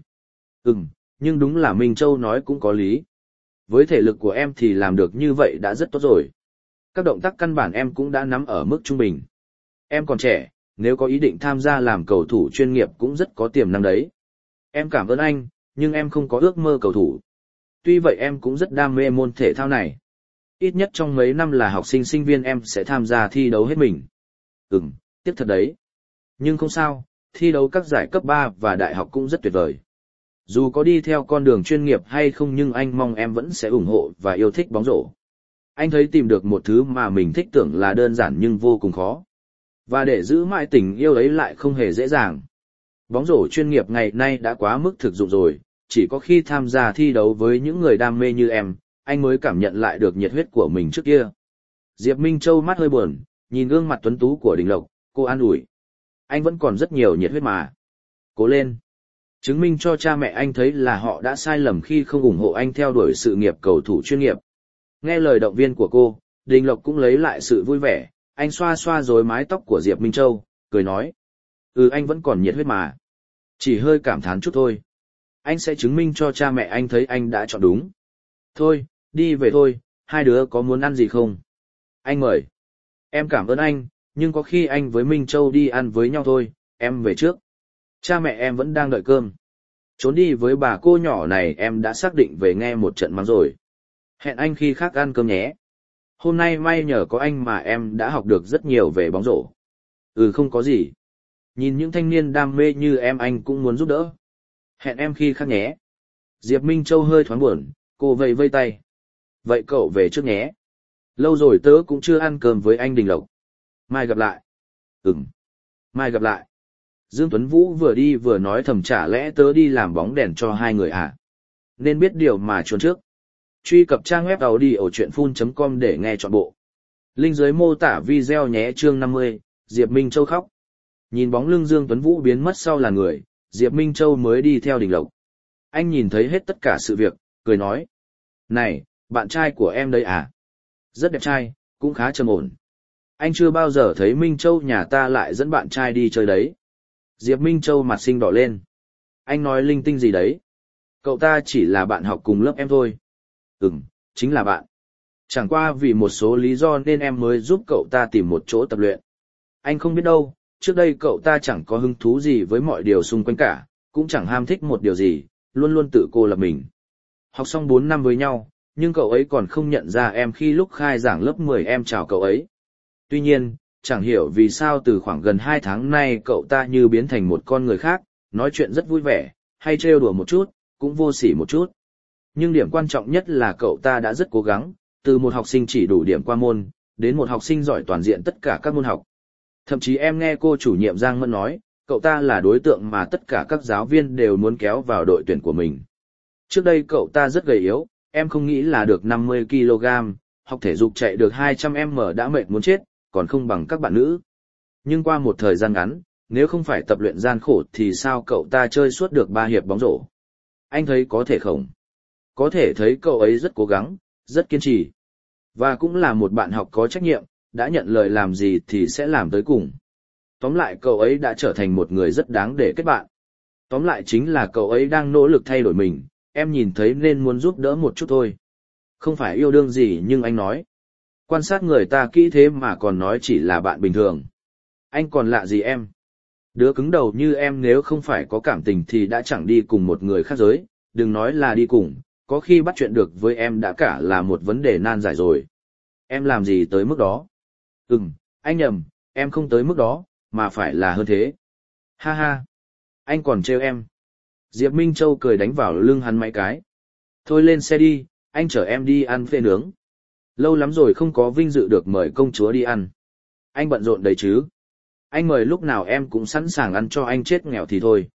Nhưng đúng là Minh Châu nói cũng có lý. Với thể lực của em thì làm được như vậy đã rất tốt rồi. Các động tác căn bản em cũng đã nắm ở mức trung bình. Em còn trẻ, nếu có ý định tham gia làm cầu thủ chuyên nghiệp cũng rất có tiềm năng đấy. Em cảm ơn anh, nhưng em không có ước mơ cầu thủ. Tuy vậy em cũng rất đam mê môn thể thao này. Ít nhất trong mấy năm là học sinh sinh viên em sẽ tham gia thi đấu hết mình. Tiếc thật đấy. Nhưng không sao, thi đấu các giải cấp 3 và đại học cũng rất tuyệt vời. Dù có đi theo con đường chuyên nghiệp hay không nhưng anh mong em vẫn sẽ ủng hộ và yêu thích bóng rổ. Anh thấy tìm được một thứ mà mình thích tưởng là đơn giản nhưng vô cùng khó. Và để giữ mãi tình yêu ấy lại không hề dễ dàng. Bóng rổ chuyên nghiệp ngày nay đã quá mức thực dụng rồi, chỉ có khi tham gia thi đấu với những người đam mê như em, anh mới cảm nhận lại được nhiệt huyết của mình trước kia. Diệp Minh Châu mắt hơi buồn, nhìn gương mặt tuấn tú của Đình Lộc, cô an ủi. Anh vẫn còn rất nhiều nhiệt huyết mà. Cố lên. Chứng minh cho cha mẹ anh thấy là họ đã sai lầm khi không ủng hộ anh theo đuổi sự nghiệp cầu thủ chuyên nghiệp. Nghe lời động viên của cô, Đình Lộc cũng lấy lại sự vui vẻ, anh xoa xoa rối mái tóc của Diệp Minh Châu, cười nói. Anh vẫn còn nhiệt huyết mà. Chỉ hơi cảm thán chút thôi. Anh sẽ chứng minh cho cha mẹ anh thấy anh đã chọn đúng. Thôi, đi về thôi, hai đứa có muốn ăn gì không? Anh mời. Em cảm ơn anh, nhưng có khi anh với Minh Châu đi ăn với nhau thôi, em về trước. Cha mẹ em vẫn đang đợi cơm. Trốn đi với bà cô nhỏ này em đã xác định về nghe một trận mắng rồi. Hẹn anh khi khác ăn cơm nhé. Hôm nay may nhờ có anh mà em đã học được rất nhiều về bóng rổ. Không có gì. Nhìn những thanh niên đam mê như em anh cũng muốn giúp đỡ. Hẹn em khi khác nhé. Diệp Minh Châu hơi thoáng buồn, cô vẫy vây tay. Vậy cậu về trước nhé. Lâu rồi tớ cũng chưa ăn cơm với anh Đình Lộc. Mai gặp lại. Mai gặp lại. Dương Tuấn Vũ vừa đi vừa nói thầm chả lẽ tớ đi làm bóng đèn cho hai người à? Nên biết điều mà chuồn trước. Truy cập trang web audiochuyenphun.com để nghe trọn bộ. Link dưới mô tả video nhé. Chương 50, Diệp Minh Châu khóc. Nhìn bóng lưng Dương Tuấn Vũ biến mất sau là người, Diệp Minh Châu mới đi theo Đình Lộc. Anh nhìn thấy hết tất cả sự việc, cười nói. Này, bạn trai của em đây à? Rất đẹp trai, cũng khá trầm ổn. Anh chưa bao giờ thấy Minh Châu nhà ta lại dẫn bạn trai đi chơi đấy. Diệp Minh Châu mặt xinh đỏ lên. Anh nói linh tinh gì đấy? Cậu ta chỉ là bạn học cùng lớp em thôi. Chính là bạn. Chẳng qua vì một số lý do nên em mới giúp cậu ta tìm một chỗ tập luyện. Anh không biết đâu, trước đây cậu ta chẳng có hứng thú gì với mọi điều xung quanh cả, cũng chẳng ham thích một điều gì, luôn luôn tự cô lập mình. Học xong 4 năm với nhau, nhưng cậu ấy còn không nhận ra em khi lúc khai giảng lớp 10 em chào cậu ấy. Tuy nhiên, chẳng hiểu vì sao từ khoảng gần 2 tháng nay cậu ta như biến thành một con người khác, nói chuyện rất vui vẻ, hay trêu đùa một chút, cũng vô sỉ một chút. Nhưng điểm quan trọng nhất là cậu ta đã rất cố gắng, từ một học sinh chỉ đủ điểm qua môn, đến một học sinh giỏi toàn diện tất cả các môn học. Thậm chí em nghe cô chủ nhiệm Giang Mẫn nói, cậu ta là đối tượng mà tất cả các giáo viên đều muốn kéo vào đội tuyển của mình. Trước đây cậu ta rất gầy yếu, em không nghĩ là được 50 kg, học thể dục chạy được 200m đã mệt muốn chết, còn không bằng các bạn nữ. Nhưng qua một thời gian ngắn, nếu không phải tập luyện gian khổ thì sao cậu ta chơi suốt được 3 hiệp bóng rổ? Anh thấy có thể không? Có thể thấy cậu ấy rất cố gắng, rất kiên trì. Và cũng là một bạn học có trách nhiệm, đã nhận lời làm gì thì sẽ làm tới cùng. Tóm lại cậu ấy đã trở thành một người rất đáng để kết bạn. Tóm lại chính là cậu ấy đang nỗ lực thay đổi mình, em nhìn thấy nên muốn giúp đỡ một chút thôi. Không phải yêu đương gì nhưng anh nói. Quan sát người ta kỹ thế mà còn nói chỉ là bạn bình thường. Anh còn lạ gì em? Đứa cứng đầu như em nếu không phải có cảm tình thì đã chẳng đi cùng một người khác giới, đừng nói là đi cùng, có khi bắt chuyện được với em đã cả là một vấn đề nan giải rồi. Em làm gì tới mức đó? Anh nhầm, em không tới mức đó, mà phải là hơn thế. Ha ha, anh còn trêu em. Diệp Minh Châu cười đánh vào lưng hắn mấy cái. Thôi lên xe đi, anh chở em đi ăn phê nướng. Lâu lắm rồi không có vinh dự được mời công chúa đi ăn. Anh bận rộn đấy chứ. Anh mời lúc nào em cũng sẵn sàng ăn cho anh chết nghèo thì thôi.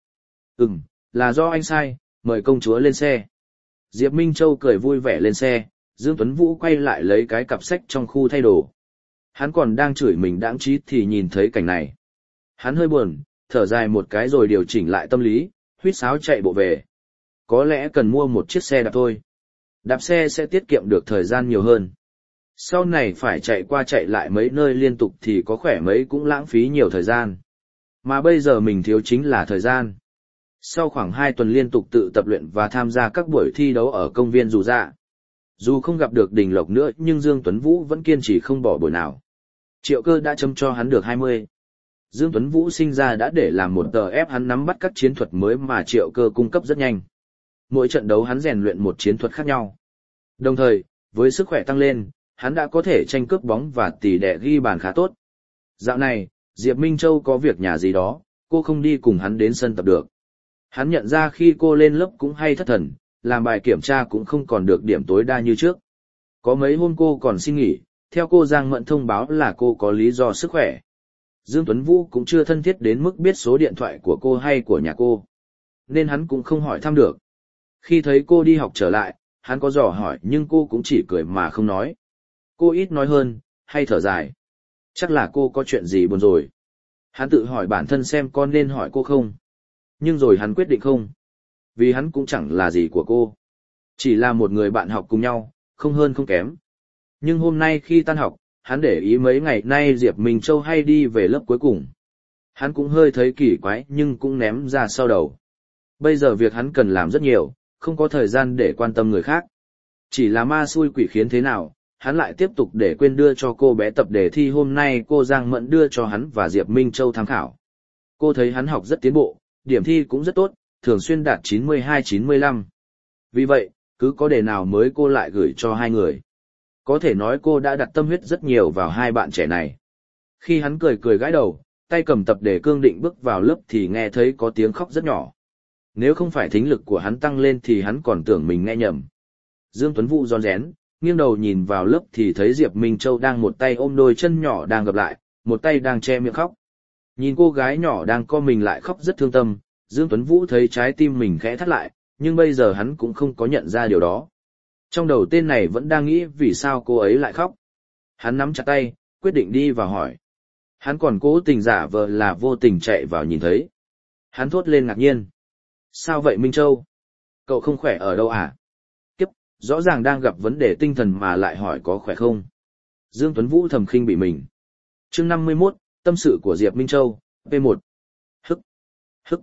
Là do anh sai, mời công chúa lên xe. Diệp Minh Châu cười vui vẻ lên xe, Dương Tuấn Vũ quay lại lấy cái cặp sách trong khu thay đồ. Hắn còn đang chửi mình đãng trí thì nhìn thấy cảnh này. Hắn hơi buồn, thở dài một cái rồi điều chỉnh lại tâm lý, huýt sáo chạy bộ về. Có lẽ cần mua một chiếc xe đạp thôi. Đạp xe sẽ tiết kiệm được thời gian nhiều hơn. Sau này phải chạy qua chạy lại mấy nơi liên tục thì có khỏe mấy cũng lãng phí nhiều thời gian. Mà bây giờ mình thiếu chính là thời gian. Sau khoảng 2 tuần liên tục tự tập luyện và tham gia các buổi thi đấu ở công viên Dù Dạ. Dù không gặp được Đình Lộc nữa nhưng Dương Tuấn Vũ vẫn kiên trì không bỏ buổi nào. Triệu Cơ đã châm cho hắn được 20. Dương Tuấn Vũ sinh ra đã để làm một tờ ép hắn nắm bắt các chiến thuật mới mà Triệu Cơ cung cấp rất nhanh. Mỗi trận đấu hắn rèn luyện một chiến thuật khác nhau. Đồng thời, với sức khỏe tăng lên, hắn đã có thể tranh cướp bóng và tỉ đẻ ghi bàn khá tốt. Dạo này, Diệp Minh Châu có việc nhà gì đó, cô không đi cùng hắn đến sân tập được. Hắn nhận ra khi cô lên lớp cũng hay thất thần, làm bài kiểm tra cũng không còn được điểm tối đa như trước. Có mấy hôm cô còn xin nghỉ, theo cô Giang Mận thông báo là cô có lý do sức khỏe. Dương Tuấn Vũ cũng chưa thân thiết đến mức biết số điện thoại của cô hay của nhà cô, nên hắn cũng không hỏi thăm được. Khi thấy cô đi học trở lại, hắn có dò hỏi nhưng cô cũng chỉ cười mà không nói. Cô ít nói hơn, hay thở dài. Chắc là cô có chuyện gì buồn rồi. Hắn tự hỏi bản thân xem con nên hỏi cô không. Nhưng rồi hắn quyết định không. Vì hắn cũng chẳng là gì của cô. Chỉ là một người bạn học cùng nhau, không hơn không kém. Nhưng hôm nay khi tan học, hắn để ý mấy ngày nay Diệp Minh Châu hay đi về lớp cuối cùng. Hắn cũng hơi thấy kỳ quái nhưng cũng ném ra sau đầu. Bây giờ việc hắn cần làm rất nhiều, không có thời gian để quan tâm người khác. Chỉ là ma xui quỷ khiến thế nào, hắn lại tiếp tục để quên đưa cho cô bé tập đề thi hôm nay cô Giang Mận đưa cho hắn và Diệp Minh Châu tham khảo. Cô thấy hắn học rất tiến bộ, điểm thi cũng rất tốt, thường xuyên đạt 92-95. Vì vậy, cứ có đề nào mới cô lại gửi cho hai người. Có thể nói cô đã đặt tâm huyết rất nhiều vào hai bạn trẻ này. Khi hắn cười cười gãi đầu, tay cầm tập đề cương định bước vào lớp thì nghe thấy có tiếng khóc rất nhỏ. Nếu không phải thính lực của hắn tăng lên thì hắn còn tưởng mình nghe nhầm. Dương Tuấn Vũ rón rén, nghiêng đầu nhìn vào lớp thì thấy Diệp Minh Châu đang một tay ôm đôi chân nhỏ đang gập lại, một tay đang che miệng khóc. Nhìn cô gái nhỏ đang co mình lại khóc rất thương tâm, Dương Tuấn Vũ thấy trái tim mình khẽ thắt lại, nhưng bây giờ hắn cũng không có nhận ra điều đó. Trong đầu tên này vẫn đang nghĩ vì sao cô ấy lại khóc. Hắn nắm chặt tay, quyết định đi vào hỏi. Hắn còn cố tình giả vờ là vô tình chạy vào nhìn thấy. Hắn thốt lên ngạc nhiên. Sao vậy Minh Châu? Cậu không khỏe ở đâu à? Kiếp, rõ ràng đang gặp vấn đề tinh thần mà lại hỏi có khỏe không? Dương Tuấn Vũ thầm khinh bị mình. Chương 51, tâm sự của Diệp Minh Châu, P1. Hức.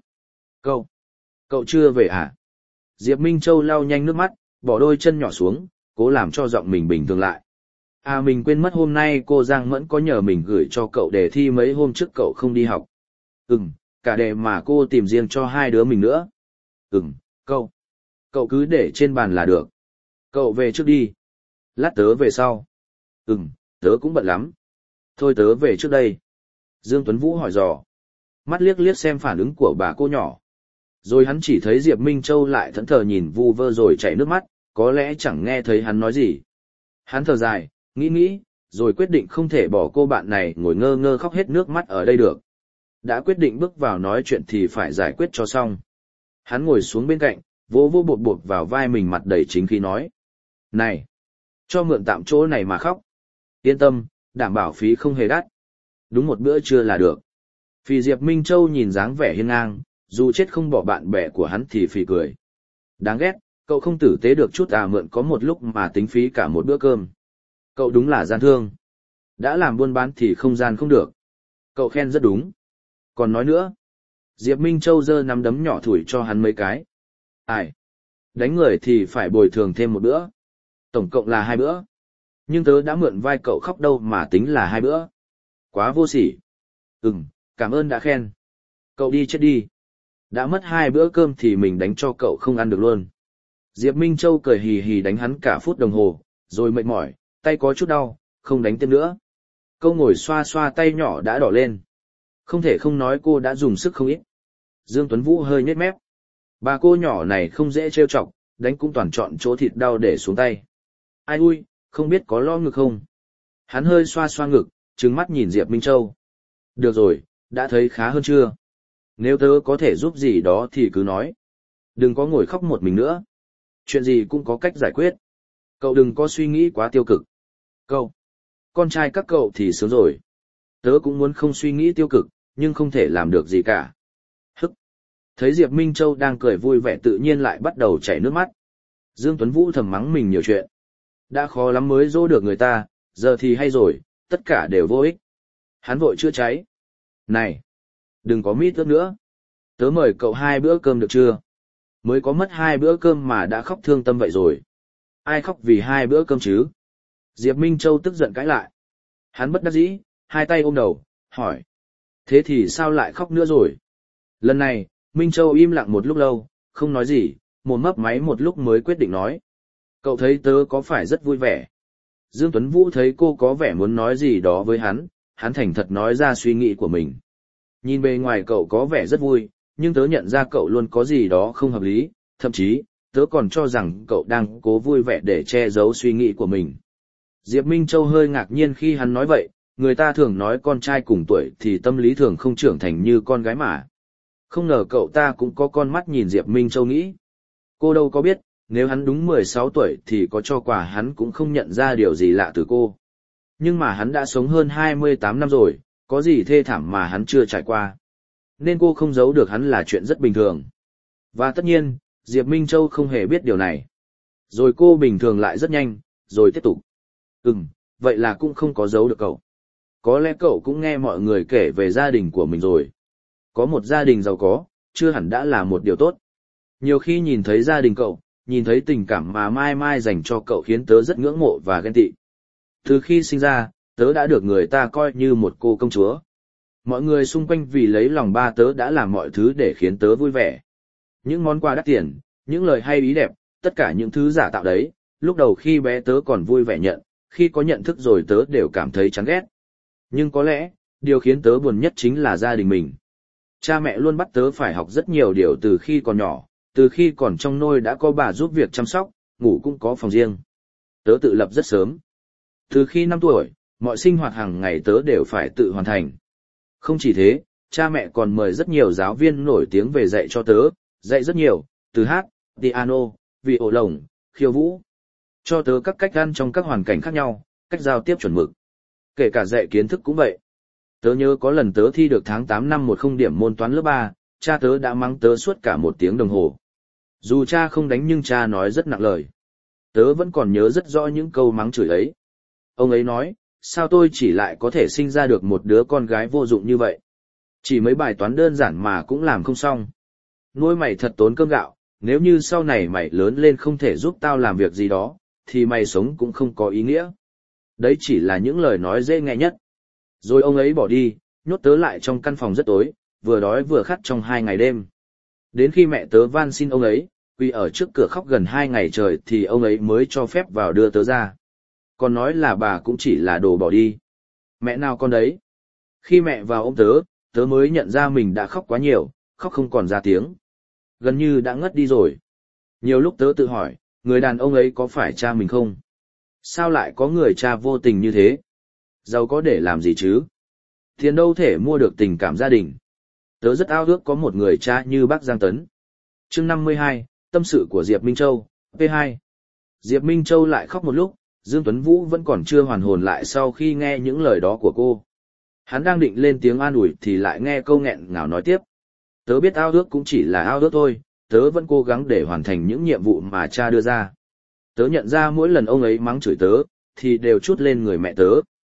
Cậu chưa về à? Diệp Minh Châu lau nhanh nước mắt, bỏ đôi chân nhỏ xuống, cố làm cho giọng mình bình thường lại. À mình quên mất hôm nay cô Giang Mẫn có nhờ mình gửi cho cậu đề thi mấy hôm trước cậu không đi học. Cả đề mà cô tìm riêng cho hai đứa mình nữa. Cậu cứ để trên bàn là được. Cậu về trước đi. Lát tớ về sau. Tớ cũng bận lắm. Thôi tớ về trước đây. Dương Tuấn Vũ hỏi dò. Mắt liếc liếc xem phản ứng của bà cô nhỏ. Rồi hắn chỉ thấy Diệp Minh Châu lại thẫn thờ nhìn vu vơ rồi chảy nước mắt, có lẽ chẳng nghe thấy hắn nói gì. Hắn thở dài, nghĩ, rồi quyết định không thể bỏ cô bạn này ngồi ngơ ngơ khóc hết nước mắt ở đây được. Đã quyết định bước vào nói chuyện thì phải giải quyết cho xong. Hắn ngồi xuống bên cạnh, vỗ bột bột vào vai mình mặt đầy chính khí nói. Này, cho mượn tạm chỗ này mà khóc. Yên tâm, đảm bảo phí không hề đắt. Đúng một bữa trưa là được. Phì Diệp Minh Châu nhìn dáng vẻ hiên ngang, dù chết không bỏ bạn bè của hắn thì phì cười. Đáng ghét, cậu không tử tế được chút à, mượn có một lúc mà tính phí cả một bữa cơm. Cậu đúng là gian thương. Đã làm buôn bán thì không gian không được. Cậu khen rất đúng. Còn nói nữa. Diệp Minh Châu giơ nắm đấm nhỏ thủi cho hắn mấy cái. Ai? Đánh người thì phải bồi thường thêm một bữa. Tổng cộng là 2 bữa. Nhưng tớ đã mượn vai cậu khóc đâu mà tính là 2 bữa. Quá vô sỉ. Cảm ơn đã khen. Cậu đi chết đi. Đã mất 2 bữa cơm thì mình đánh cho cậu không ăn được luôn. Diệp Minh Châu cười hì hì đánh hắn cả phút đồng hồ, rồi mệt mỏi, tay có chút đau, không đánh thêm nữa. Câu ngồi xoa xoa tay nhỏ đã đỏ lên. Không thể không nói cô đã dùng sức không ít. Dương Tuấn Vũ hơi nhếch mép. Bà cô nhỏ này không dễ trêu chọc, đánh cũng toàn chọn chỗ thịt đau để xuống tay. Ai ui, không biết có lo ngực không? Hắn hơi xoa xoa ngực, trừng mắt nhìn Diệp Minh Châu. Được rồi, đã thấy khá hơn chưa? Nếu tớ có thể giúp gì đó thì cứ nói. Đừng có ngồi khóc một mình nữa. Chuyện gì cũng có cách giải quyết. Cậu đừng có suy nghĩ quá tiêu cực. Cậu, con trai các cậu thì sướng rồi. Tớ cũng muốn không suy nghĩ tiêu cực, nhưng không thể làm được gì cả. Hức. Thấy Diệp Minh Châu đang cười vui vẻ tự nhiên lại bắt đầu chảy nước mắt. Dương Tuấn Vũ thầm mắng mình nhiều chuyện. Đã khó lắm mới dỗ được người ta, giờ thì hay rồi, tất cả đều vô ích. Hắn vội chữa cháy. Này, đừng có mít ướt nữa. Tớ mời cậu 2 bữa cơm được chưa? Mới có mất 2 bữa cơm mà đã khóc thương tâm vậy rồi. Ai khóc vì 2 bữa cơm chứ? Diệp Minh Châu tức giận cãi lại. Hắn bất đắc dĩ, 2 tay ôm đầu, hỏi. Thế thì sao lại khóc nữa rồi? Lần này, Minh Châu im lặng một lúc lâu, không nói gì, mồm mấp máy một lúc mới quyết định nói. Cậu thấy tớ có phải rất vui vẻ? Dương Tuấn Vũ thấy cô có vẻ muốn nói gì đó với hắn thành thật nói ra suy nghĩ của mình. Nhìn bề ngoài cậu có vẻ rất vui, nhưng tớ nhận ra cậu luôn có gì đó không hợp lý, thậm chí, tớ còn cho rằng cậu đang cố vui vẻ để che giấu suy nghĩ của mình. Diệp Minh Châu hơi ngạc nhiên khi hắn nói vậy, người ta thường nói con trai cùng tuổi thì tâm lý thường không trưởng thành như con gái mà. Không ngờ cậu ta cũng có con mắt nhìn Diệp Minh Châu nghĩ. Cô đâu có biết, nếu hắn đúng 16 tuổi thì có cho quà hắn cũng không nhận ra điều gì lạ từ cô. Nhưng mà hắn đã sống hơn 28 năm rồi, có gì thê thảm mà hắn chưa trải qua. Nên cô không giấu được hắn là chuyện rất bình thường. Và tất nhiên, Diệp Minh Châu không hề biết điều này. Rồi cô bình thường lại rất nhanh, rồi tiếp tục. Vậy là cũng không có giấu được cậu. Có lẽ cậu cũng nghe mọi người kể về gia đình của mình rồi. Có một gia đình giàu có, chưa hẳn đã là một điều tốt. Nhiều khi nhìn thấy gia đình cậu, nhìn thấy tình cảm mà Mai Mai dành cho cậu khiến tớ rất ngưỡng mộ và ghen tị. Từ khi sinh ra, tớ đã được người ta coi như một cô công chúa. Mọi người xung quanh vì lấy lòng ba tớ đã làm mọi thứ để khiến tớ vui vẻ. Những món quà đắt tiền, những lời hay ý đẹp, tất cả những thứ giả tạo đấy, lúc đầu khi bé tớ còn vui vẻ nhận, khi có nhận thức rồi tớ đều cảm thấy chán ghét. Nhưng có lẽ, điều khiến tớ buồn nhất chính là gia đình mình. Cha mẹ luôn bắt tớ phải học rất nhiều điều từ khi còn nhỏ, từ khi còn trong nôi đã có bà giúp việc chăm sóc, ngủ cũng có phòng riêng. Tớ tự lập rất sớm. Từ khi 5 tuổi, mọi sinh hoạt hàng ngày tớ đều phải tự hoàn thành. Không chỉ thế, cha mẹ còn mời rất nhiều giáo viên nổi tiếng về dạy cho tớ, dạy rất nhiều, từ hát, piano, vi ô lồng, khiêu vũ. Cho tớ các cách ăn trong các hoàn cảnh khác nhau, cách giao tiếp chuẩn mực. Kể cả dạy kiến thức cũng vậy. Tớ nhớ có lần tớ thi được tháng 8 năm 10 điểm môn toán lớp 3, cha tớ đã mắng tớ suốt cả 1 tiếng đồng hồ. Dù cha không đánh nhưng cha nói rất nặng lời. Tớ vẫn còn nhớ rất rõ những câu mắng chửi ấy. Ông ấy nói, sao tôi chỉ lại có thể sinh ra được một đứa con gái vô dụng như vậy? Chỉ mấy bài toán đơn giản mà cũng làm không xong. Nuôi mày thật tốn cơm gạo, nếu như sau này mày lớn lên không thể giúp tao làm việc gì đó, thì mày sống cũng không có ý nghĩa. Đấy chỉ là những lời nói dễ nghe nhất. Rồi ông ấy bỏ đi, nhốt tớ lại trong căn phòng rất tối, vừa đói vừa khát trong 2 ngày đêm. Đến khi mẹ tớ van xin ông ấy, quỳ ở trước cửa khóc gần 2 ngày trời thì ông ấy mới cho phép vào đưa tớ ra. Còn nói là bà cũng chỉ là đồ bỏ đi. Mẹ nào con đấy. Khi mẹ vào ôm tớ, tớ mới nhận ra mình đã khóc quá nhiều, khóc không còn ra tiếng. Gần như đã ngất đi rồi. Nhiều lúc tớ tự hỏi, người đàn ông ấy có phải cha mình không? Sao lại có người cha vô tình như thế? Giàu có để làm gì chứ? Tiền đâu thể mua được tình cảm gia đình. Tớ rất ao ước có một người cha như bác Giang Tấn. Chương 52, tâm sự của Diệp Minh Châu, P2. Diệp Minh Châu lại khóc một lúc, Dương Tuấn Vũ vẫn còn chưa hoàn hồn lại sau khi nghe những lời đó của cô. Hắn đang định lên tiếng an ủi thì lại nghe câu nghẹn ngào nói tiếp. Tớ biết ao ước cũng chỉ là ao ước thôi, tớ vẫn cố gắng để hoàn thành những nhiệm vụ mà cha đưa ra. Tớ nhận ra mỗi lần ông ấy mắng chửi tớ, thì đều trút lên người mẹ tớ.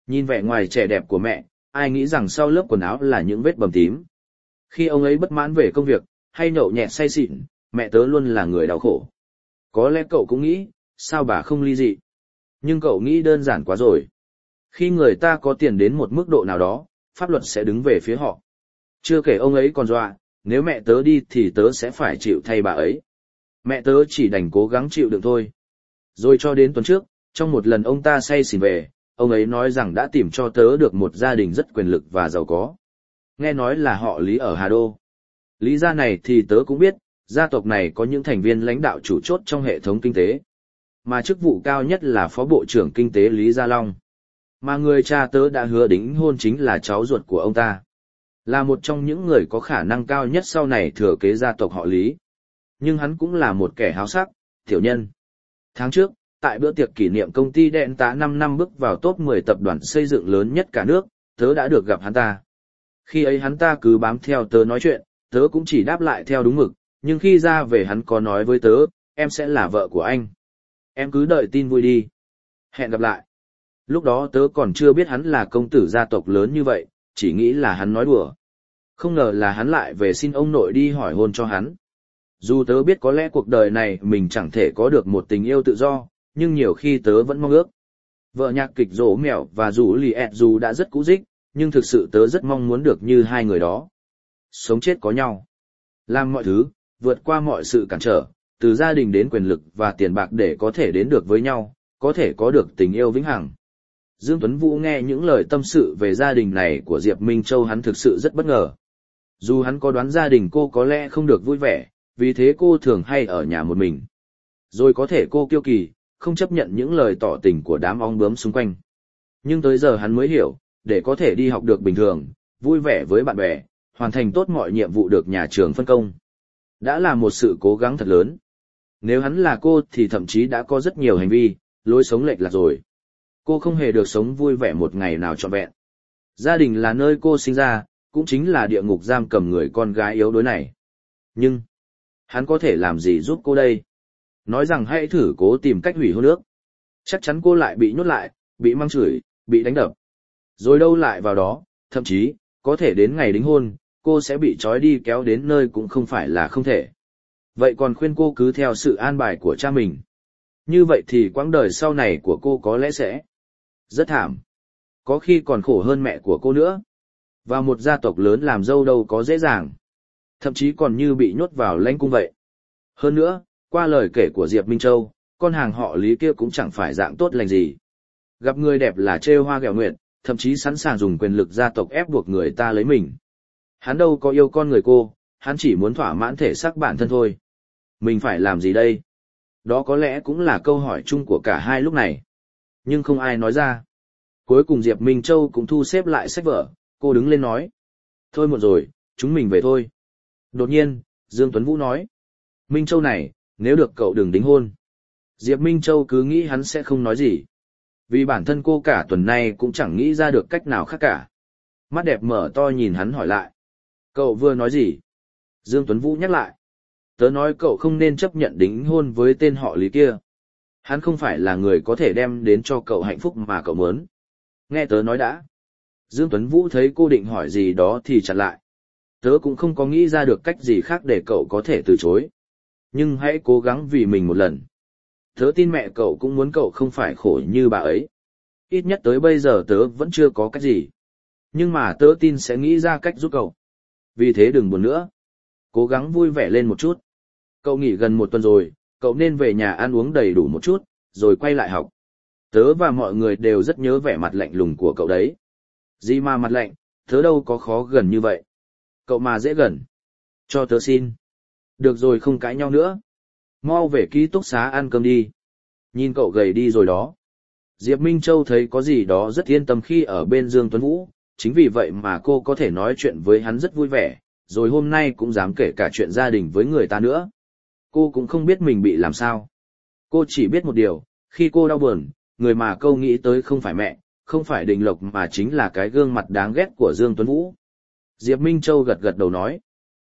Nhìn vẻ ngoài trẻ đẹp của mẹ, ai nghĩ rằng sau lớp quần áo là những vết bầm tím. Khi ông ấy bất mãn về công việc, hay nhậu nhẹt say xỉn, mẹ tớ luôn là người đau khổ. Có lẽ cậu cũng nghĩ, sao bà không ly dị? Nhưng cậu nghĩ đơn giản quá rồi. Khi người ta có tiền đến một mức độ nào đó, pháp luật sẽ đứng về phía họ. Chưa kể ông ấy còn dọa, nếu mẹ tớ đi thì tớ sẽ phải chịu thay bà ấy. Mẹ tớ chỉ đành cố gắng chịu đựng thôi. Rồi cho đến tuần trước, trong một lần ông ta say xỉn về, ông ấy nói rằng đã tìm cho tớ được một gia đình rất quyền lực và giàu có. Nghe nói là họ Lý ở Hà Đô. Lý gia này thì tớ cũng biết, gia tộc này có những thành viên lãnh đạo chủ chốt trong hệ thống kinh tế. Mà chức vụ cao nhất là Phó Bộ trưởng Kinh tế Lý Gia Long. Mà người cha tớ đã hứa đính hôn chính là cháu ruột của ông ta. Là một trong những người có khả năng cao nhất sau này thừa kế gia tộc họ Lý. Nhưng hắn cũng là một kẻ háo sắc, tiểu nhân. Tháng trước, tại bữa tiệc kỷ niệm công ty Đen Tá 5 năm bước vào top 10 tập đoàn xây dựng lớn nhất cả nước, tớ đã được gặp hắn ta. Khi ấy hắn ta cứ bám theo tớ nói chuyện, tớ cũng chỉ đáp lại theo đúng mực, nhưng khi ra về hắn có nói với tớ, em sẽ là vợ của anh. Em cứ đợi tin vui đi. Hẹn gặp lại. Lúc đó tớ còn chưa biết hắn là công tử gia tộc lớn như vậy, chỉ nghĩ là hắn nói đùa. Không ngờ là hắn lại về xin ông nội đi hỏi hôn cho hắn. Dù tớ biết có lẽ cuộc đời này mình chẳng thể có được một tình yêu tự do, nhưng nhiều khi tớ vẫn mong ước. Vợ nhạc kịch Rỗ Mèo và Rủ Lì ẹt dù đã rất cũ rích, nhưng thực sự tớ rất mong muốn được như hai người đó. Sống chết có nhau. Làm mọi thứ, vượt qua mọi sự cản trở, từ gia đình đến quyền lực và tiền bạc để có thể đến được với nhau, có thể có được tình yêu vĩnh hằng. Dương Tuấn Vũ nghe những lời tâm sự về gia đình này của Diệp Minh Châu hắn thực sự rất bất ngờ. Dù hắn có đoán gia đình cô có lẽ không được vui vẻ, vì thế cô thường hay ở nhà một mình. Rồi có thể cô kiêu kỳ, không chấp nhận những lời tỏ tình của đám ong bướm xung quanh. Nhưng tới giờ hắn mới hiểu, để có thể đi học được bình thường, vui vẻ với bạn bè, hoàn thành tốt mọi nhiệm vụ được nhà trường phân công. Đã là một sự cố gắng thật lớn. Nếu hắn là cô thì thậm chí đã có rất nhiều hành vi, lối sống lệch lạc rồi. Cô không hề được sống vui vẻ một ngày nào trọn vẹn. Gia đình là nơi cô sinh ra, cũng chính là địa ngục giam cầm người con gái yếu đuối này. Nhưng, hắn có thể làm gì giúp cô đây? Nói rằng hãy thử cố tìm cách hủy hôn ước. Chắc chắn cô lại bị nhốt lại, bị mắng chửi, bị đánh đập. Rồi đâu lại vào đó, thậm chí, có thể đến ngày đính hôn, cô sẽ bị trói đi kéo đến nơi cũng không phải là không thể. Vậy còn khuyên cô cứ theo sự an bài của cha mình. Như vậy thì quãng đời sau này của cô có lẽ sẽ rất thảm. Có khi còn khổ hơn mẹ của cô nữa. Vào một gia tộc lớn làm dâu đâu có dễ dàng. Thậm chí còn như bị nhốt vào lãnh cung vậy. Hơn nữa, qua lời kể của Diệp Minh Châu, con hàng họ Lý kia cũng chẳng phải dạng tốt lành gì. Gặp người đẹp là trêu hoa ghẹo nguyện, thậm chí sẵn sàng dùng quyền lực gia tộc ép buộc người ta lấy mình. Hắn đâu có yêu con người cô, hắn chỉ muốn thỏa mãn thể xác bản thân thôi. Mình phải làm gì đây? Đó có lẽ cũng là câu hỏi chung của cả hai lúc này. Nhưng không ai nói ra. Cuối cùng Diệp Minh Châu cũng thu xếp lại sách vở, cô đứng lên nói. Thôi muộn rồi, chúng mình về thôi. Đột nhiên, Dương Tuấn Vũ nói. Minh Châu này, nếu được cậu đừng đính hôn. Diệp Minh Châu cứ nghĩ hắn sẽ không nói gì. Vì bản thân cô cả tuần nay cũng chẳng nghĩ ra được cách nào khác cả. Mắt đẹp mở to nhìn hắn hỏi lại. Cậu vừa nói gì? Dương Tuấn Vũ nhắc lại. Tớ nói cậu không nên chấp nhận đính hôn với tên họ Lý kia. Hắn không phải là người có thể đem đến cho cậu hạnh phúc mà cậu muốn. Nghe tớ nói đã. Dương Tuấn Vũ thấy cô định hỏi gì đó thì chặn lại. Tớ cũng không có nghĩ ra được cách gì khác để cậu có thể từ chối. Nhưng hãy cố gắng vì mình một lần. Tớ tin mẹ cậu cũng muốn cậu không phải khổ như bà ấy. Ít nhất tới bây giờ tớ vẫn chưa có cách gì. Nhưng mà tớ tin sẽ nghĩ ra cách giúp cậu. Vì thế đừng buồn nữa. Cố gắng vui vẻ lên một chút. Cậu nghỉ gần một tuần rồi, cậu nên về nhà ăn uống đầy đủ một chút, rồi quay lại học. Tớ và mọi người đều rất nhớ vẻ mặt lạnh lùng của cậu đấy. Gì mà mặt lạnh, tớ đâu có khó gần như vậy. Cậu mà dễ gần. Cho tớ xin. Được rồi không cãi nhau nữa. Mau về ký túc xá ăn cơm đi. Nhìn cậu gầy đi rồi đó. Diệp Minh Châu thấy có gì đó rất yên tâm khi ở bên Dương Tuấn Vũ, chính vì vậy mà cô có thể nói chuyện với hắn rất vui vẻ, rồi hôm nay cũng dám kể cả chuyện gia đình với người ta nữa. Cô cũng không biết mình bị làm sao. Cô chỉ biết một điều, khi cô đau buồn, người mà cô nghĩ tới không phải mẹ, không phải Đình Lộc mà chính là cái gương mặt đáng ghét của Dương Tuấn Vũ. Diệp Minh Châu gật gật đầu nói.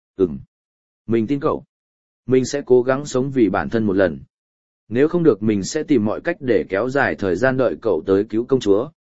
Mình tin cậu. Mình sẽ cố gắng sống vì bản thân một lần. Nếu không được mình sẽ tìm mọi cách để kéo dài thời gian đợi cậu tới cứu công chúa.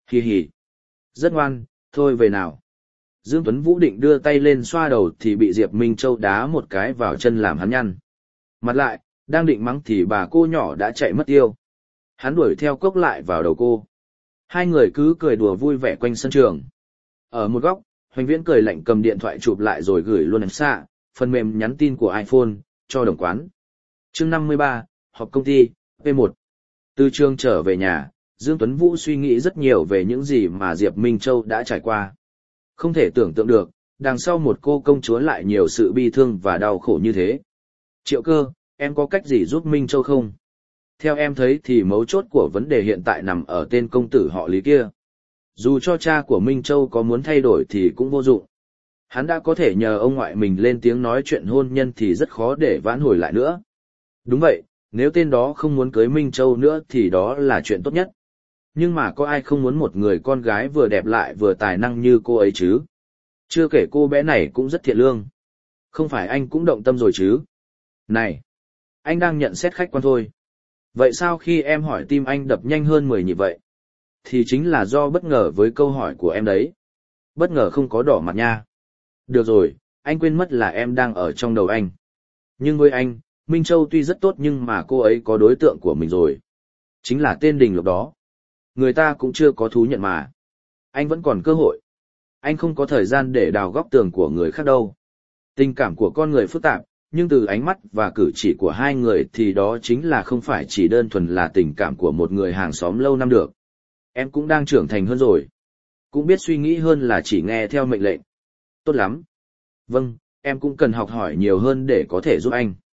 Hì hì. Rất ngoan, thôi về nào. Dương Tuấn Vũ định đưa tay lên xoa đầu thì bị Diệp Minh Châu đá một cái vào chân làm hắn nhăn. Mặt lại, đang định mắng thì bà cô nhỏ đã chạy mất tiêu. Hắn đuổi theo cốc lại vào đầu cô. Hai người cứ cười đùa vui vẻ quanh sân trường. Ở một góc, Hoành Viễn cười lạnh cầm điện thoại chụp lại rồi gửi luôn xa, phần mềm nhắn tin của iPhone, cho đồng quán. Chương 53, họp công ty, P1. Từ trường trở về nhà, Dương Tuấn Vũ suy nghĩ rất nhiều về những gì mà Diệp Minh Châu đã trải qua. Không thể tưởng tượng được, đằng sau một cô công chúa lại nhiều sự bi thương và đau khổ như thế. Triệu Cơ, em có cách gì giúp Minh Châu không? Theo em thấy thì mấu chốt của vấn đề hiện tại nằm ở tên công tử họ Lý kia. Dù cho cha của Minh Châu có muốn thay đổi thì cũng vô dụng. Hắn đã có thể nhờ ông ngoại mình lên tiếng nói chuyện hôn nhân thì rất khó để vãn hồi lại nữa. Đúng vậy, nếu tên đó không muốn cưới Minh Châu nữa thì đó là chuyện tốt nhất. Nhưng mà có ai không muốn một người con gái vừa đẹp lại vừa tài năng như cô ấy chứ? Chưa kể cô bé này cũng rất thiện lương. Không phải anh cũng động tâm rồi chứ? Này, anh đang nhận xét khách quan thôi. Vậy sao khi em hỏi tim anh đập nhanh hơn 10 nhịp vậy? Thì chính là do bất ngờ với câu hỏi của em đấy. Bất ngờ không có đỏ mặt nha. Được rồi, anh quên mất là em đang ở trong đầu anh. Nhưng với anh, Minh Châu tuy rất tốt nhưng mà cô ấy có đối tượng của mình rồi. Chính là tên Đình Lộc đó. Người ta cũng chưa có thú nhận mà. Anh vẫn còn cơ hội. Anh không có thời gian để đào góc tường của người khác đâu. Tình cảm của con người phức tạp, nhưng từ ánh mắt và cử chỉ của hai người thì đó chính là không phải chỉ đơn thuần là tình cảm của một người hàng xóm lâu năm được. Em cũng đang trưởng thành hơn rồi. Cũng biết suy nghĩ hơn là chỉ nghe theo mệnh lệnh. Tốt lắm. Vâng, em cũng cần học hỏi nhiều hơn để có thể giúp anh.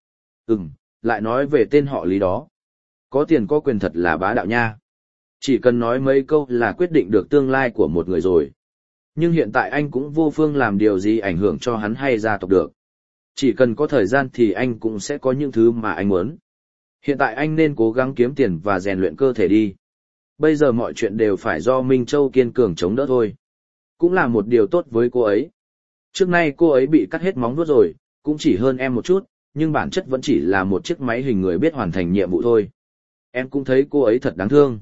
Lại nói về tên họ Lý đó. Có tiền có quyền thật là bá đạo nha. Chỉ cần nói mấy câu là quyết định được tương lai của một người rồi. Nhưng hiện tại anh cũng vô phương làm điều gì ảnh hưởng cho hắn hay gia tộc được. Chỉ cần có thời gian thì anh cũng sẽ có những thứ mà anh muốn. Hiện tại anh nên cố gắng kiếm tiền và rèn luyện cơ thể đi. Bây giờ mọi chuyện đều phải do Minh Châu kiên cường chống đỡ thôi. Cũng là một điều tốt với cô ấy. Trước nay cô ấy bị cắt hết móng vuốt rồi, cũng chỉ hơn em một chút, nhưng bản chất vẫn chỉ là một chiếc máy hình người biết hoàn thành nhiệm vụ thôi. Em cũng thấy cô ấy thật đáng thương.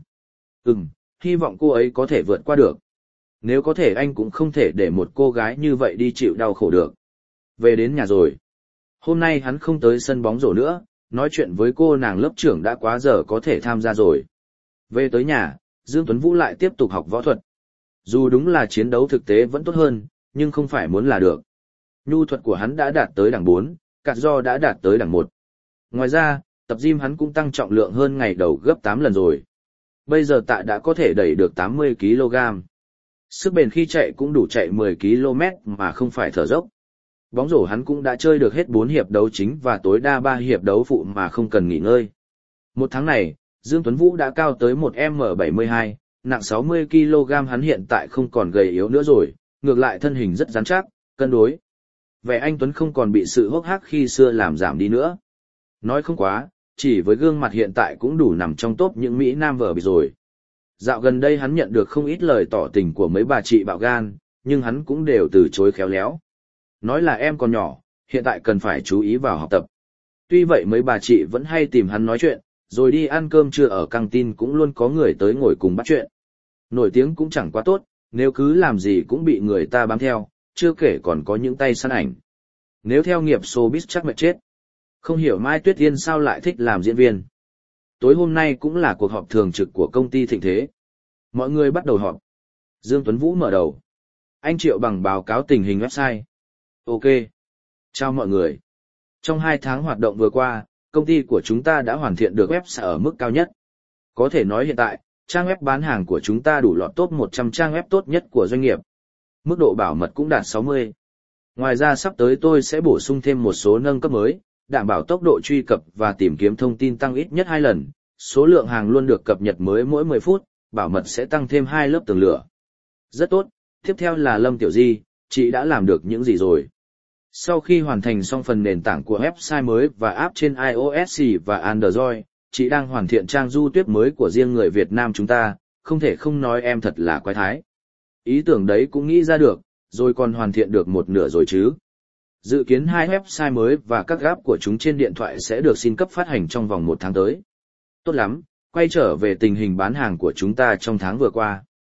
Hy vọng cô ấy có thể vượt qua được. Nếu có thể anh cũng không thể để một cô gái như vậy đi chịu đau khổ được. Về đến nhà rồi. Hôm nay hắn không tới sân bóng rổ nữa, nói chuyện với cô nàng lớp trưởng đã quá giờ có thể tham gia rồi. Về tới nhà, Dương Tuấn Vũ lại tiếp tục học võ thuật. Dù đúng là chiến đấu thực tế vẫn tốt hơn, nhưng không phải muốn là được. Nhu thuật của hắn đã đạt tới đẳng 4, cạt do đã đạt tới đẳng 1. Ngoài ra, tập gym hắn cũng tăng trọng lượng hơn ngày đầu gấp 8 lần rồi. Bây giờ tạ đã có thể đẩy được 80 kg. Sức bền khi chạy cũng đủ chạy 10 km mà không phải thở dốc. Bóng rổ hắn cũng đã chơi được hết 4 hiệp đấu chính và tối đa 3 hiệp đấu phụ mà không cần nghỉ ngơi. Một tháng này, Dương Tuấn Vũ đã cao tới 1m72, nặng 60 kg, hắn hiện tại không còn gầy yếu nữa rồi, ngược lại thân hình rất rắn chắc, cân đối. Vẻ anh Tuấn không còn bị sự hốc hác khi xưa làm giảm đi nữa. Nói không quá, chỉ với gương mặt hiện tại cũng đủ nằm trong top những Mỹ Nam vợ bị rồi. Dạo gần đây hắn nhận được không ít lời tỏ tình của mấy bà chị bạo gan, nhưng hắn cũng đều từ chối khéo léo. Nói là em còn nhỏ, hiện tại cần phải chú ý vào học tập. Tuy vậy mấy bà chị vẫn hay tìm hắn nói chuyện, rồi đi ăn cơm trưa ở căng tin cũng luôn có người tới ngồi cùng bắt chuyện. Nổi tiếng cũng chẳng quá tốt, nếu cứ làm gì cũng bị người ta bám theo, chưa kể còn có những tay săn ảnh. Nếu theo nghiệp showbiz chắc mệt chết. Không hiểu Mai Tuyết Yên sao lại thích làm diễn viên. Tối hôm nay cũng là cuộc họp thường trực của công ty Thịnh Thế. Mọi người bắt đầu họp. Dương Tuấn Vũ mở đầu. Anh Triệu bằng báo cáo tình hình website. Ok. Chào mọi người. Trong 2 tháng hoạt động vừa qua, công ty của chúng ta đã hoàn thiện được website ở mức cao nhất. Có thể nói hiện tại, trang web bán hàng của chúng ta đủ lọt top 100 trang web tốt nhất của doanh nghiệp. Mức độ bảo mật cũng đạt 60. Ngoài ra sắp tới tôi sẽ bổ sung thêm một số nâng cấp mới, đảm bảo tốc độ truy cập và tìm kiếm thông tin tăng ít nhất 2 lần, số lượng hàng luôn được cập nhật mới mỗi 10 phút, bảo mật sẽ tăng thêm 2 lớp tường lửa. Rất tốt, tiếp theo là Lâm Tiểu Di, chị đã làm được những gì rồi? Sau khi hoàn thành xong phần nền tảng của website mới và app trên iOS và Android, chị đang hoàn thiện trang du tuyết mới của riêng người Việt Nam chúng ta, không thể không nói em thật là quái thái. Ý tưởng đấy cũng nghĩ ra được, rồi còn hoàn thiện được một nửa rồi chứ. Dự kiến 2 website mới và các app của chúng trên điện thoại sẽ được xin cấp phát hành trong vòng 1 tháng tới. Tốt lắm, quay trở về tình hình bán hàng của chúng ta trong tháng vừa qua.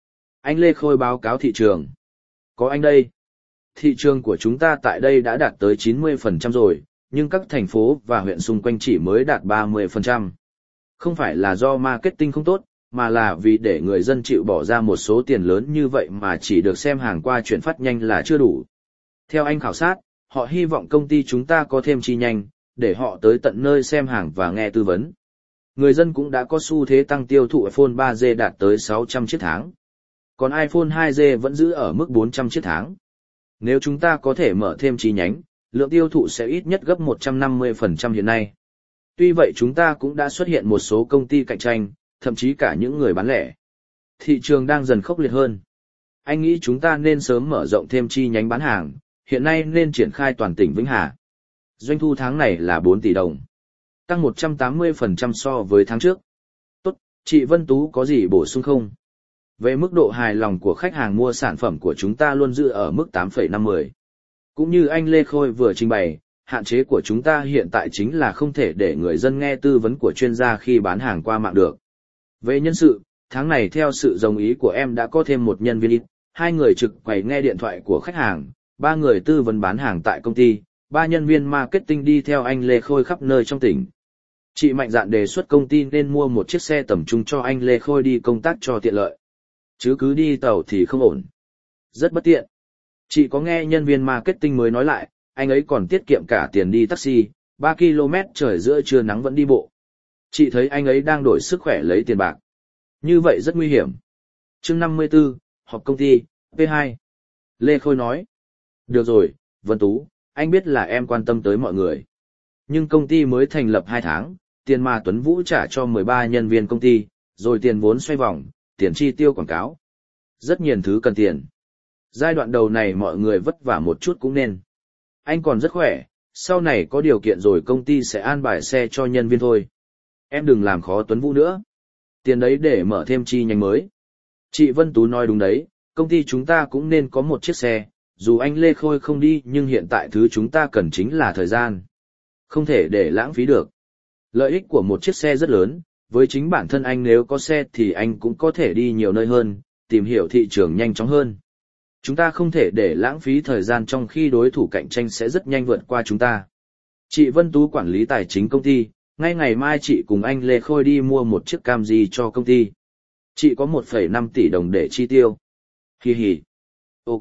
Anh Lê Khôi báo cáo thị trường. Có anh đây. Thị trường của chúng ta tại đây đã đạt tới 90% rồi, nhưng các thành phố và huyện xung quanh chỉ mới đạt 30%. Không phải là do marketing không tốt, mà là vì để người dân chịu bỏ ra một số tiền lớn như vậy mà chỉ được xem hàng qua chuyển phát nhanh là chưa đủ. Theo anh khảo sát, họ hy vọng công ty chúng ta có thêm chi nhanh, để họ tới tận nơi xem hàng và nghe tư vấn. Người dân cũng đã có xu thế tăng tiêu thụ iPhone 3G đạt tới 600 chiếc tháng. Còn iPhone 2G vẫn giữ ở mức 400 chiếc tháng. Nếu chúng ta có thể mở thêm chi nhánh, lượng tiêu thụ sẽ ít nhất gấp 150% hiện nay. Tuy vậy chúng ta cũng đã xuất hiện một số công ty cạnh tranh, thậm chí cả những người bán lẻ. Thị trường đang dần khốc liệt hơn. Anh nghĩ chúng ta nên sớm mở rộng thêm chi nhánh bán hàng, hiện nay nên triển khai toàn tỉnh Vĩnh Hà. Doanh thu tháng này là 4 tỷ đồng, tăng 180% so với tháng trước. Tốt, chị Vân Tú có gì bổ sung không? Về mức độ hài lòng của khách hàng mua sản phẩm của chúng ta luôn giữ ở mức 8,50. Cũng như anh Lê Khôi vừa trình bày, hạn chế của chúng ta hiện tại chính là không thể để người dân nghe tư vấn của chuyên gia khi bán hàng qua mạng được. Về nhân sự, tháng này theo sự đồng ý của em đã có thêm một nhân viên ít, 2 người trực quầy nghe điện thoại của khách hàng, 3 người tư vấn bán hàng tại công ty, 3 nhân viên marketing đi theo anh Lê Khôi khắp nơi trong tỉnh. Chị mạnh dạn đề xuất công ty nên mua một chiếc xe tầm trung cho anh Lê Khôi đi công tác cho tiện lợi. Chứ cứ đi tàu thì không ổn. Rất bất tiện. Chị có nghe nhân viên marketing mới nói lại, anh ấy còn tiết kiệm cả tiền đi taxi, 3 km trời giữa trưa nắng vẫn đi bộ. Chị thấy anh ấy đang đổi sức khỏe lấy tiền bạc. Như vậy rất nguy hiểm. Chương 54, họp công ty, P2. Lê Khôi nói. Được rồi, Vân Tú, anh biết là em quan tâm tới mọi người. Nhưng công ty mới thành lập 2 tháng, tiền mà Tuấn Vũ trả cho 13 nhân viên công ty, rồi tiền vốn xoay vòng, tiền chi tiêu quảng cáo. Rất nhiều thứ cần tiền. Giai đoạn đầu này mọi người vất vả một chút cũng nên. Anh còn rất khỏe, sau này có điều kiện rồi công ty sẽ an bài xe cho nhân viên thôi. Em đừng làm khó Tuấn Vũ nữa. Tiền đấy để mở thêm chi nhánh mới. Chị Vân Tú nói đúng đấy, công ty chúng ta cũng nên có một chiếc xe, dù anh Lê Khôi không đi nhưng hiện tại thứ chúng ta cần chính là thời gian. Không thể để lãng phí được. Lợi ích của một chiếc xe rất lớn, với chính bản thân anh nếu có xe thì anh cũng có thể đi nhiều nơi hơn, tìm hiểu thị trường nhanh chóng hơn. Chúng ta không thể để lãng phí thời gian trong khi đối thủ cạnh tranh sẽ rất nhanh vượt qua chúng ta. Chị Vân Tú quản lý tài chính công ty, ngay ngày mai chị cùng anh Lê Khôi đi mua một chiếc Camry cho công ty. Chị có 1,5 tỷ đồng để chi tiêu. Hi hi. Ok.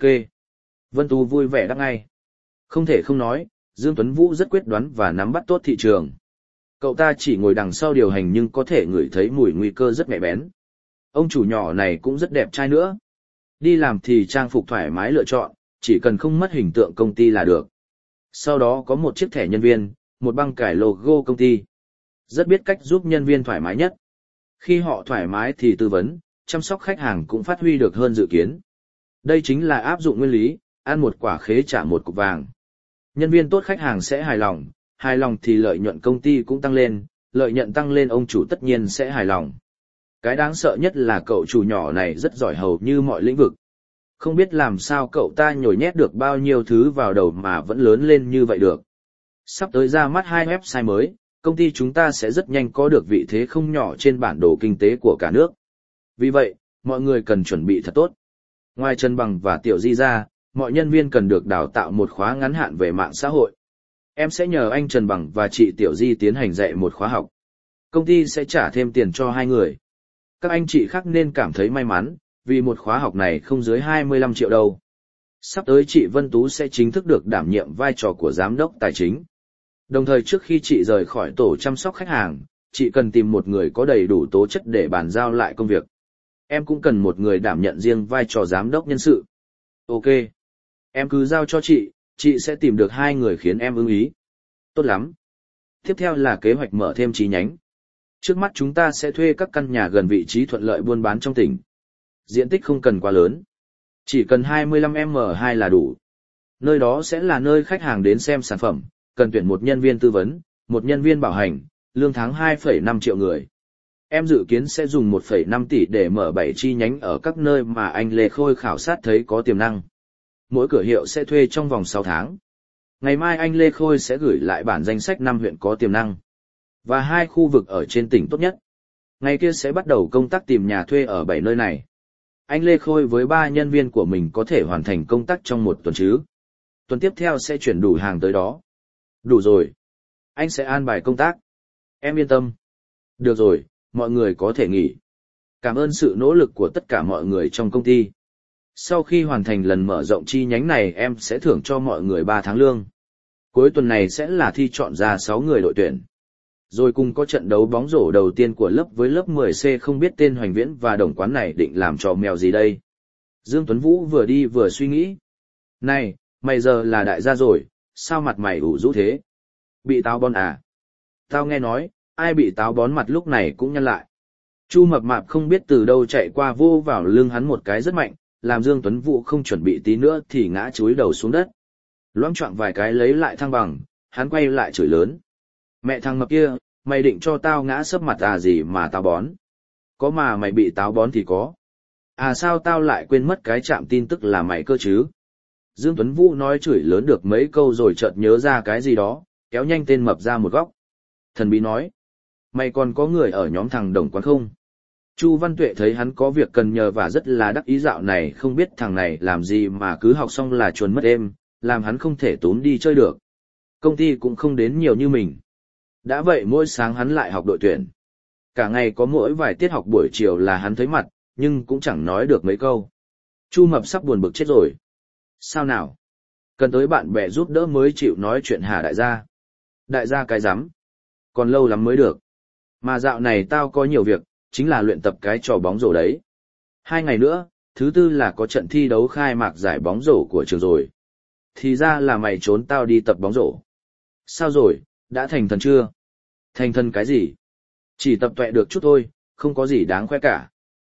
Vân Tú vui vẻ đáp ngay. Không thể không nói, Dương Tuấn Vũ rất quyết đoán và nắm bắt tốt thị trường. Cậu ta chỉ ngồi đằng sau điều hành nhưng có thể ngửi thấy mùi nguy cơ rất nhạy bén. Ông chủ nhỏ này cũng rất đẹp trai nữa. Đi làm thì trang phục thoải mái lựa chọn, chỉ cần không mất hình tượng công ty là được. Sau đó có một chiếc thẻ nhân viên, một băng cải logo công ty. Rất biết cách giúp nhân viên thoải mái nhất. Khi họ thoải mái thì tư vấn, chăm sóc khách hàng cũng phát huy được hơn dự kiến. Đây chính là áp dụng nguyên lý, ăn một quả khế trả một cục vàng. Nhân viên tốt khách hàng sẽ hài lòng thì lợi nhuận công ty cũng tăng lên, lợi nhuận tăng lên ông chủ tất nhiên sẽ hài lòng. Cái đáng sợ nhất là cậu chủ nhỏ này rất giỏi hầu như mọi lĩnh vực. Không biết làm sao cậu ta nhồi nhét được bao nhiêu thứ vào đầu mà vẫn lớn lên như vậy được. Sắp tới ra mắt 2 website mới, công ty chúng ta sẽ rất nhanh có được vị thế không nhỏ trên bản đồ kinh tế của cả nước. Vì vậy, mọi người cần chuẩn bị thật tốt. Ngoài Trần Bằng và Tiểu Di ra, mọi nhân viên cần được đào tạo một khóa ngắn hạn về mạng xã hội. Em sẽ nhờ anh Trần Bằng và chị Tiểu Di tiến hành dạy một khóa học. Công ty sẽ trả thêm tiền cho 2 người. Các anh chị khác nên cảm thấy may mắn, vì một khóa học này không dưới 25 triệu đâu. Sắp tới chị Vân Tú sẽ chính thức được đảm nhiệm vai trò của giám đốc tài chính. Đồng thời trước khi chị rời khỏi tổ chăm sóc khách hàng, chị cần tìm một người có đầy đủ tố chất để bàn giao lại công việc. Em cũng cần một người đảm nhận riêng vai trò giám đốc nhân sự. Ok. Em cứ giao cho chị sẽ tìm được 2 người khiến em ưng ý. Tốt lắm. Tiếp theo là kế hoạch mở thêm chi nhánh. Trước mắt chúng ta sẽ thuê các căn nhà gần vị trí thuận lợi buôn bán trong tỉnh. Diện tích không cần quá lớn. Chỉ cần 25m2 là đủ. Nơi đó sẽ là nơi khách hàng đến xem sản phẩm, cần tuyển một nhân viên tư vấn, một nhân viên bảo hành, lương tháng 2,5 triệu người. Em dự kiến sẽ dùng 1,5 tỷ để mở 7 chi nhánh ở các nơi mà anh Lê Khôi khảo sát thấy có tiềm năng. Mỗi cửa hiệu sẽ thuê trong vòng 6 tháng. Ngày mai anh Lê Khôi sẽ gửi lại bản danh sách 5 huyện có tiềm năng và 2 khu vực ở trên tỉnh tốt nhất. Ngày kia sẽ bắt đầu công tác tìm nhà thuê ở 7 nơi này. Anh Lê Khôi với 3 nhân viên của mình có thể hoàn thành công tác trong 1 tuần chứ. Tuần tiếp theo sẽ chuyển đủ hàng tới đó. Đủ rồi. Anh sẽ an bài công tác. Em yên tâm. Được rồi, mọi người có thể nghỉ. Cảm ơn sự nỗ lực của tất cả mọi người trong công ty. Sau khi hoàn thành lần mở rộng chi nhánh này em sẽ thưởng cho mọi người 3 tháng lương. Cuối tuần này sẽ là thi chọn ra 6 người đội tuyển. Rồi cùng có trận đấu bóng rổ đầu tiên của lớp với lớp 10C, không biết tên Hoành Viễn và Đồng Quán này định làm trò mèo gì đây. Dương Tuấn Vũ vừa đi vừa suy nghĩ. Này, mày giờ là đại gia rồi, sao mặt mày ủ rũ thế? Bị táo bón à? Tao nghe nói, ai bị táo bón mặt lúc này cũng nhăn lại. Chu Mập Mạp không biết từ đâu chạy qua vô vào lưng hắn một cái rất mạnh, làm Dương Tuấn Vũ không chuẩn bị tí nữa thì ngã chúi đầu xuống đất. Loãng choạng vài cái lấy lại thăng bằng, hắn quay lại chửi lớn. Mẹ thằng mập kia, mày định cho tao ngã sấp mặt à gì mà táo bón? Có mà mày bị táo bón thì có. À sao tao lại quên mất cái trạm tin tức là mày cơ chứ? Dương Tuấn Vũ nói chửi lớn được mấy câu rồi chợt nhớ ra cái gì đó, kéo nhanh tên mập ra một góc. Thần bí nói, mày còn có người ở nhóm thằng Đồng Quán không? Chu Văn Tuệ thấy hắn có việc cần nhờ và rất là đắc ý, dạo này không biết thằng này làm gì mà cứ học xong là chuồn mất êm, làm hắn không thể tốn đi chơi được. Công ty cũng không đến nhiều như mình. Đã vậy mỗi sáng hắn lại học đội tuyển. Cả ngày có mỗi vài tiết học buổi chiều là hắn thấy mặt, nhưng cũng chẳng nói được mấy câu. Chu Mập sắp buồn bực chết rồi. Sao nào? Cần tới bạn bè giúp đỡ mới chịu nói chuyện hả đại gia? Đại gia cái rắm. Còn lâu lắm mới được. Mà dạo này tao có nhiều việc, chính là luyện tập cái trò bóng rổ đấy. 2 ngày nữa, thứ tư là có trận thi đấu khai mạc giải bóng rổ của trường rồi. Thì ra là mày trốn tao đi tập bóng rổ. Sao rồi, đã thành thần chưa? Thành thần cái gì? Chỉ tập tuệ được chút thôi, không có gì đáng khoe cả.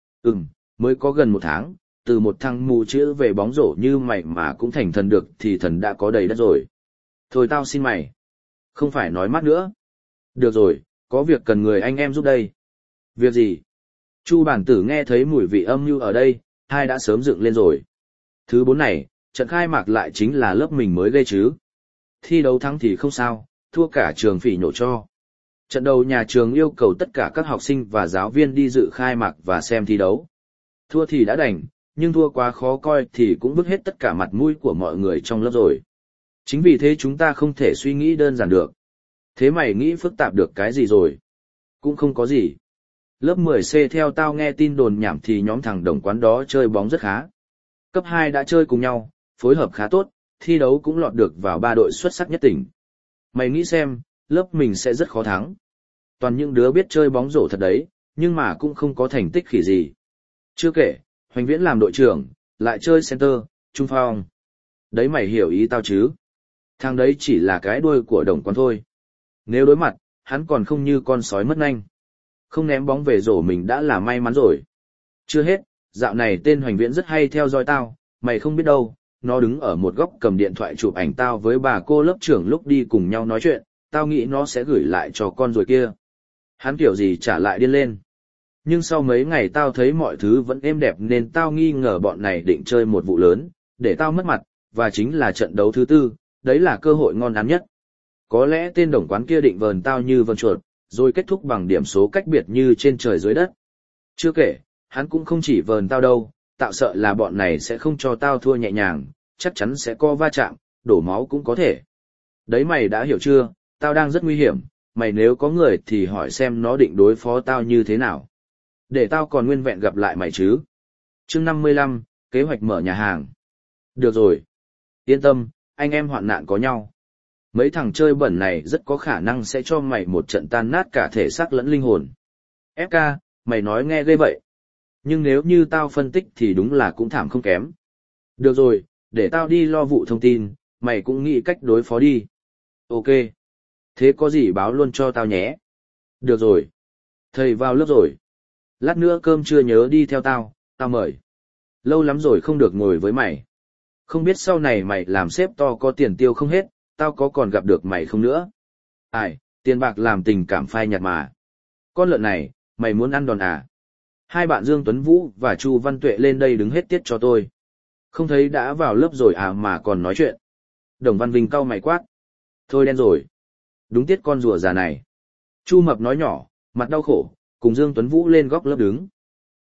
Mới có gần 1 tháng, từ một thằng mù chữ về bóng rổ như mày mà cũng thành thần được thì thần đã có đầy đất rồi. Thôi tao xin mày. Không phải nói mát nữa. Được rồi, có việc cần người anh em giúp đây. Việc gì? Chu Bản Tử nghe thấy mùi vị âm mưu ở đây, hai đã sớm dựng lên rồi. Thứ 4 này, trận khai mạc lại chính là lớp mình mới gây chứ. Thi đấu thắng thì không sao, thua cả trường phỉ nhổ cho. Trận đầu nhà trường yêu cầu tất cả các học sinh và giáo viên đi dự khai mạc và xem thi đấu. Thua thì đã đành, nhưng thua quá khó coi thì cũng bứt hết tất cả mặt mũi của mọi người trong lớp rồi. Chính vì thế chúng ta không thể suy nghĩ đơn giản được. Thế mày nghĩ phức tạp được cái gì rồi? Cũng không có gì. Lớp 10C theo tao nghe tin đồn nhảm thì nhóm thằng Đồng Quán đó chơi bóng rất khá. Cấp 2 đã chơi cùng nhau, phối hợp khá tốt, thi đấu cũng lọt được vào 3 đội xuất sắc nhất tỉnh. Mày nghĩ xem, lớp mình sẽ rất khó thắng. Toàn những đứa biết chơi bóng rổ thật đấy, nhưng mà cũng không có thành tích khỉ gì. Chưa kể, Hoành Viễn làm đội trưởng, lại chơi center, trung phong. Đấy mày hiểu ý tao chứ? Thằng đấy chỉ là cái đuôi của Đồng Quán thôi. Nếu đối mặt, hắn còn không như con sói mất nanh. Không ném bóng về rổ mình đã là may mắn rồi. Chưa hết, dạo này tên Hoành Viễn rất hay theo dõi tao, mày không biết đâu, nó đứng ở một góc cầm điện thoại chụp ảnh tao với bà cô lớp trưởng lúc đi cùng nhau nói chuyện, tao nghĩ nó sẽ gửi lại cho con rồi kia. Hắn kiểu gì trả lại điên lên. Nhưng sau mấy ngày tao thấy mọi thứ vẫn êm đẹp nên tao nghi ngờ bọn này định chơi một vụ lớn, để tao mất mặt, và chính là trận đấu thứ 4, đấy là cơ hội ngon ăn nhất. Có lẽ tên Đồng Quán kia định vờn tao như vờn chuột, rồi kết thúc bằng điểm số cách biệt như trên trời dưới đất. Chưa kể, hắn cũng không chỉ vờn tao đâu, tạo sợ là bọn này sẽ không cho tao thua nhẹ nhàng, chắc chắn sẽ có va chạm, đổ máu cũng có thể. Đấy mày đã hiểu chưa, tao đang rất nguy hiểm, mày nếu có người thì hỏi xem nó định đối phó tao như thế nào. Để tao còn nguyên vẹn gặp lại mày chứ. Chương 55, kế hoạch mở nhà hàng. Được rồi. Yên tâm, anh em hoạn nạn có nhau. Mấy thằng chơi bẩn này rất có khả năng sẽ cho mày một trận tan nát cả thể xác lẫn linh hồn. FK, mày nói nghe ghê vậy. Nhưng nếu như tao phân tích thì đúng là cũng thảm không kém. Được rồi, để tao đi lo vụ thông tin, mày cũng nghĩ cách đối phó đi. Ok. Thế có gì báo luôn cho tao nhé. Được rồi. Thầy vào lớp rồi. Lát nữa cơm trưa nhớ đi theo tao, tao mời. Lâu lắm rồi không được ngồi với mày. Không biết sau này mày làm sếp to có tiền tiêu không hết, tao có còn gặp được mày không nữa. Ai, tiền bạc làm tình cảm phai nhạt mà. Con lợn này, mày muốn ăn đòn à? Hai bạn Dương Tuấn Vũ và Chu Văn Tuệ lên đây đứng hết tiết cho tôi. Không thấy đã vào lớp rồi à mà còn nói chuyện. Đồng Văn Vinh cau mày quát. Thôi đen rồi. Đúng tiết con rùa già này. Chu Mập nói nhỏ, mặt đau khổ, cùng Dương Tuấn Vũ lên góc lớp đứng.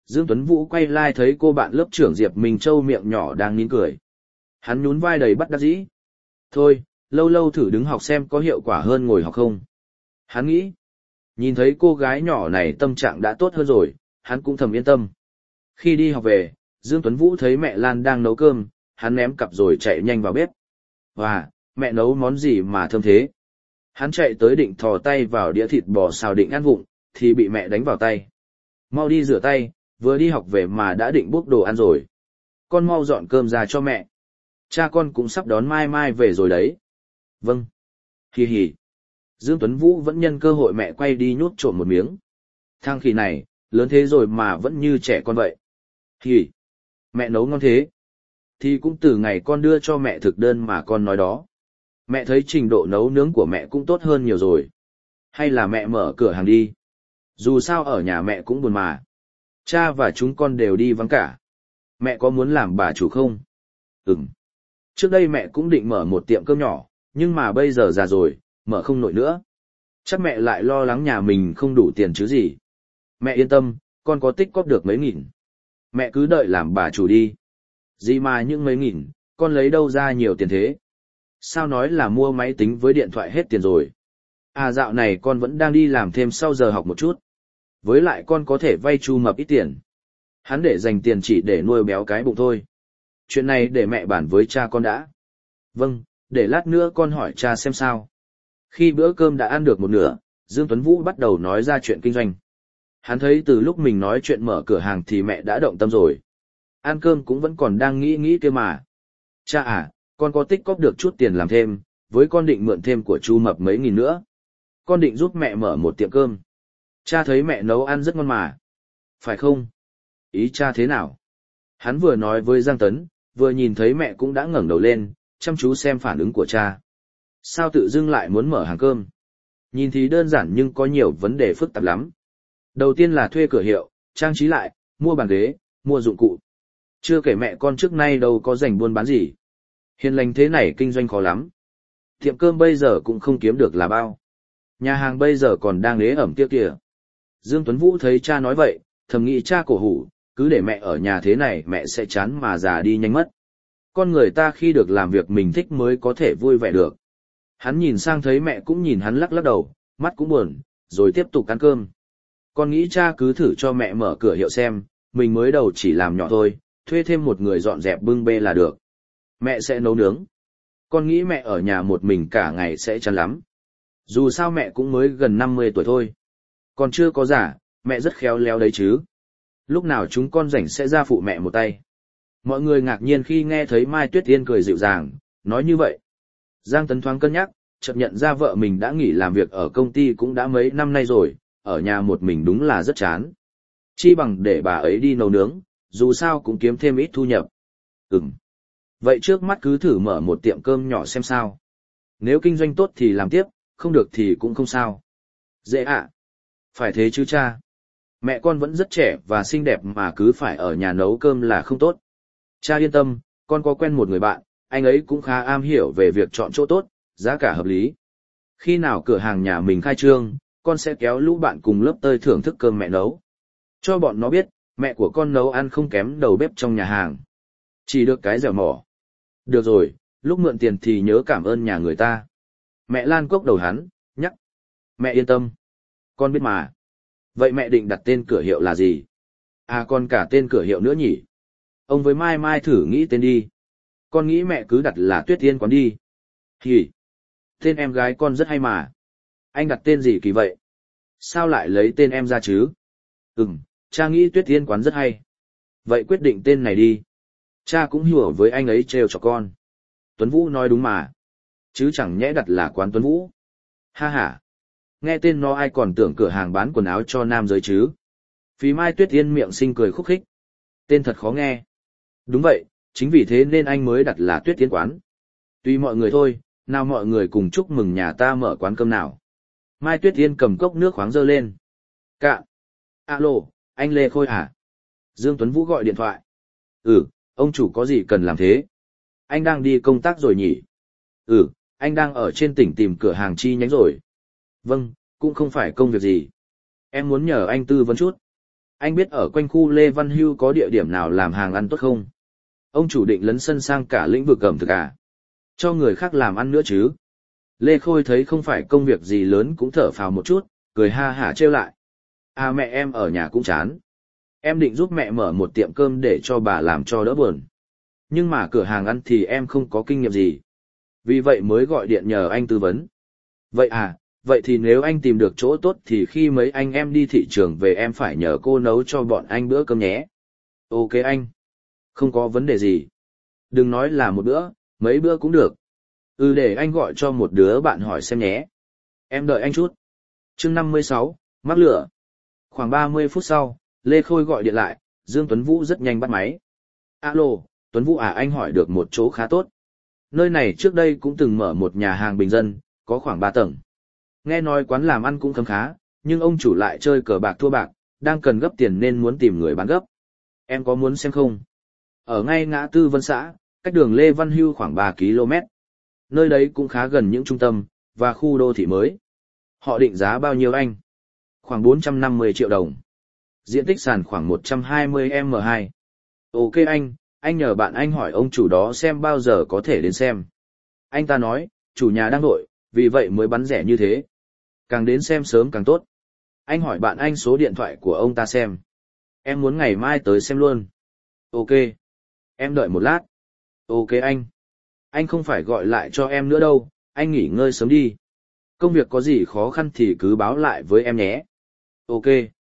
Dương Tuấn Vũ quay lại thấy cô bạn lớp trưởng Diệp Minh Châu miệng nhỏ đang nín cười. Hắn nhún vai đầy bất đắc dĩ. Thôi, lâu lâu thử đứng học xem có hiệu quả hơn ngồi học không. Hắn nghĩ. Nhìn thấy cô gái nhỏ này tâm trạng đã tốt hơn rồi, hắn cũng thầm yên tâm. Khi đi học về, Dương Tuấn Vũ thấy mẹ Lan đang nấu cơm, hắn ném cặp rồi chạy nhanh vào bếp. Và, mẹ nấu món gì mà thơm thế? Hắn chạy tới định thò tay vào đĩa thịt bò xào định ăn vụng, thì bị mẹ đánh vào tay. Mau đi rửa tay, vừa đi học về mà đã định bốc đồ ăn rồi. Con mau dọn cơm ra cho mẹ. Cha con cũng sắp đón Mai Mai về rồi đấy. Vâng. Hì hì. Dương Tuấn Vũ vẫn nhân cơ hội mẹ quay đi nhốt trộm một miếng. Thằng khỉ này, lớn thế rồi mà vẫn như trẻ con vậy. Hì. Mẹ nấu ngon thế. Thì cũng từ ngày con đưa cho mẹ thực đơn mà con nói đó. Mẹ thấy trình độ nấu nướng của mẹ cũng tốt hơn nhiều rồi. Hay là mẹ mở cửa hàng đi. Dù sao ở nhà mẹ cũng buồn mà. Cha và chúng con đều đi vắng cả. Mẹ có muốn làm bà chủ không? Ừm. Trước đây mẹ cũng định mở một tiệm cơm nhỏ, nhưng mà bây giờ già rồi, mở không nổi nữa. Chắc mẹ lại lo lắng nhà mình không đủ tiền chứ gì. Mẹ yên tâm, con có tích cóp được mấy nghìn. Mẹ cứ đợi làm bà chủ đi. Gì mà những mấy nghìn, con lấy đâu ra nhiều tiền thế? Sao nói là mua máy tính với điện thoại hết tiền rồi? À dạo này con vẫn đang đi làm thêm sau giờ học một chút. Với lại con có thể vay Chu Mập ít tiền. Hắn để dành tiền chỉ để nuôi béo cái bụng thôi. Chuyện này để mẹ bàn với cha con đã. Vâng, để lát nữa con hỏi cha xem sao. Khi bữa cơm đã ăn được một nửa, Dương Tuấn Vũ bắt đầu nói ra chuyện kinh doanh. Hắn thấy từ lúc mình nói chuyện mở cửa hàng thì mẹ đã động tâm rồi. Ăn cơm cũng vẫn còn đang nghĩ kia mà. Cha à, con có tích cóp được chút tiền làm thêm, với con định mượn thêm của Chu Mập mấy nghìn nữa. Con định giúp mẹ mở một tiệm cơm. Cha thấy mẹ nấu ăn rất ngon mà. Phải không? Ý cha thế nào? Hắn vừa nói với Giang Tấn, vừa nhìn thấy mẹ cũng đã ngẩng đầu lên, chăm chú xem phản ứng của cha. Sao tự dưng lại muốn mở hàng cơm? Nhìn thì đơn giản nhưng có nhiều vấn đề phức tạp lắm. Đầu tiên là thuê cửa hiệu, trang trí lại, mua bàn ghế, mua dụng cụ. Chưa kể mẹ con trước nay đâu có rảnh buôn bán gì. Hiền lành thế này kinh doanh khó lắm. Tiệm cơm bây giờ cũng không kiếm được là bao. Nhà hàng bây giờ còn đang ế ẩm kia kìa. Dương Tuấn Vũ thấy cha nói vậy, thầm nghĩ cha cổ hủ, cứ để mẹ ở nhà thế này mẹ sẽ chán mà già đi nhanh mất. Con người ta khi được làm việc mình thích mới có thể vui vẻ được. Hắn nhìn sang thấy mẹ cũng nhìn hắn lắc lắc đầu, mắt cũng buồn, rồi tiếp tục ăn cơm. Con nghĩ cha cứ thử cho mẹ mở cửa hiệu xem, mình mới đầu chỉ làm nhỏ thôi, thuê thêm một người dọn dẹp bưng bê là được. Mẹ sẽ nấu nướng. Con nghĩ mẹ ở nhà một mình cả ngày sẽ chán lắm. Dù sao mẹ cũng mới gần 50 tuổi thôi. Còn chưa có già, mẹ rất khéo léo đấy chứ. Lúc nào chúng con rảnh sẽ ra phụ mẹ một tay. Mọi người ngạc nhiên khi nghe thấy Mai Tuyết Yên cười dịu dàng, nói như vậy. Giang Tấn thoáng cân nhắc, chợt nhận ra vợ mình đã nghỉ làm việc ở công ty cũng đã mấy năm nay rồi, ở nhà một mình đúng là rất chán. Chi bằng để bà ấy đi nấu nướng, dù sao cũng kiếm thêm ít thu nhập. Vậy trước mắt cứ thử mở một tiệm cơm nhỏ xem sao. Nếu kinh doanh tốt thì làm tiếp, không được thì cũng không sao. Dễ ạ. Phải thế chứ cha. Mẹ con vẫn rất trẻ và xinh đẹp mà cứ phải ở nhà nấu cơm là không tốt. Cha yên tâm, con có quen một người bạn, anh ấy cũng khá am hiểu về việc chọn chỗ tốt, giá cả hợp lý. Khi nào cửa hàng nhà mình khai trương, con sẽ kéo lũ bạn cùng lớp tới thưởng thức cơm mẹ nấu. Cho bọn nó biết, mẹ của con nấu ăn không kém đầu bếp trong nhà hàng. Chỉ được cái dẻo mỏ. Được rồi, lúc mượn tiền thì nhớ cảm ơn nhà người ta. Mẹ Lan cốc đầu hắn, nhắc. Mẹ yên tâm. Con biết mà. Vậy mẹ định đặt tên cửa hiệu là gì? À còn cả tên cửa hiệu nữa nhỉ? Ông với Mai Mai thử nghĩ tên đi. Con nghĩ mẹ cứ đặt là Tuyết Yên quán đi. Hì. Tên em gái con rất hay mà. Anh đặt tên gì kỳ vậy? Sao lại lấy tên em ra chứ? Cha nghĩ Tuyết Yên quán rất hay. Vậy quyết định tên này đi. Cha cũng hiểu với anh ấy trêu cho con. Tuấn Vũ nói đúng mà. Chứ chẳng nhẽ đặt là quán Tuấn Vũ. Ha ha. Nghe tên nó ai còn tưởng cửa hàng bán quần áo cho nam giới chứ. Phí Mai Tuyết Yên miệng xinh cười khúc khích. Tên thật khó nghe. Đúng vậy, chính vì thế nên anh mới đặt là Tuyết Yên quán. Tùy mọi người thôi, nào mọi người cùng chúc mừng nhà ta mở quán cơm nào. Mai Tuyết Yên cầm cốc nước khoáng dơ lên. Cạn. Alo, anh Lê Khôi hả? Dương Tuấn Vũ gọi điện thoại. Ông chủ có gì cần làm thế? Anh đang đi công tác rồi nhỉ? Anh đang ở trên tỉnh tìm cửa hàng chi nhánh rồi. Vâng, cũng không phải công việc gì. Em muốn nhờ anh tư vấn chút. Anh biết ở quanh khu Lê Văn Hưu có địa điểm nào làm hàng ăn tốt không? Ông chủ định lấn sân sang cả lĩnh vực ẩm thực à? Cho người khác làm ăn nữa chứ? Lê Khôi thấy không phải công việc gì lớn cũng thở phào một chút, cười ha hả trêu lại. À mẹ em ở nhà cũng chán. Em định giúp mẹ mở một tiệm cơm để cho bà làm cho đỡ buồn. Nhưng mà cửa hàng ăn thì em không có kinh nghiệm gì. Vì vậy mới gọi điện nhờ anh tư vấn. Vậy à, vậy thì nếu anh tìm được chỗ tốt thì khi mấy anh em đi thị trường về em phải nhờ cô nấu cho bọn anh bữa cơm nhé. Ok anh. Không có vấn đề gì. Đừng nói là một bữa, mấy bữa cũng được. Để anh gọi cho một đứa bạn hỏi xem nhé. Em đợi anh chút. Chương 56, mắc lửa. Khoảng 30 phút sau, Lê Khôi gọi điện lại, Dương Tuấn Vũ rất nhanh bắt máy. Alo, Tuấn Vũ à, anh hỏi được một chỗ khá tốt. Nơi này trước đây cũng từng mở một nhà hàng bình dân, có khoảng 3 tầng. Nghe nói quán làm ăn cũng khấm khá, nhưng ông chủ lại chơi cờ bạc thua bạc, đang cần gấp tiền nên muốn tìm người bán gấp. Em có muốn xem không? Ở ngay ngã tư Vân xã, cách đường Lê Văn Hưu khoảng 3 km. Nơi đấy cũng khá gần những trung tâm, và khu đô thị mới. Họ định giá bao nhiêu anh? Khoảng 450 triệu đồng. Diện tích sàn khoảng 120m2. Ok anh nhờ bạn anh hỏi ông chủ đó xem bao giờ có thể đến xem. Anh ta nói, chủ nhà đang vội, vì vậy mới bán rẻ như thế. Càng đến xem sớm càng tốt. Anh hỏi bạn anh số điện thoại của ông ta xem. Em muốn ngày mai tới xem luôn. Ok. Em đợi một lát. Ok anh không phải gọi lại cho em nữa đâu, anh nghỉ ngơi sớm đi. Công việc có gì khó khăn thì cứ báo lại với em nhé. Ok.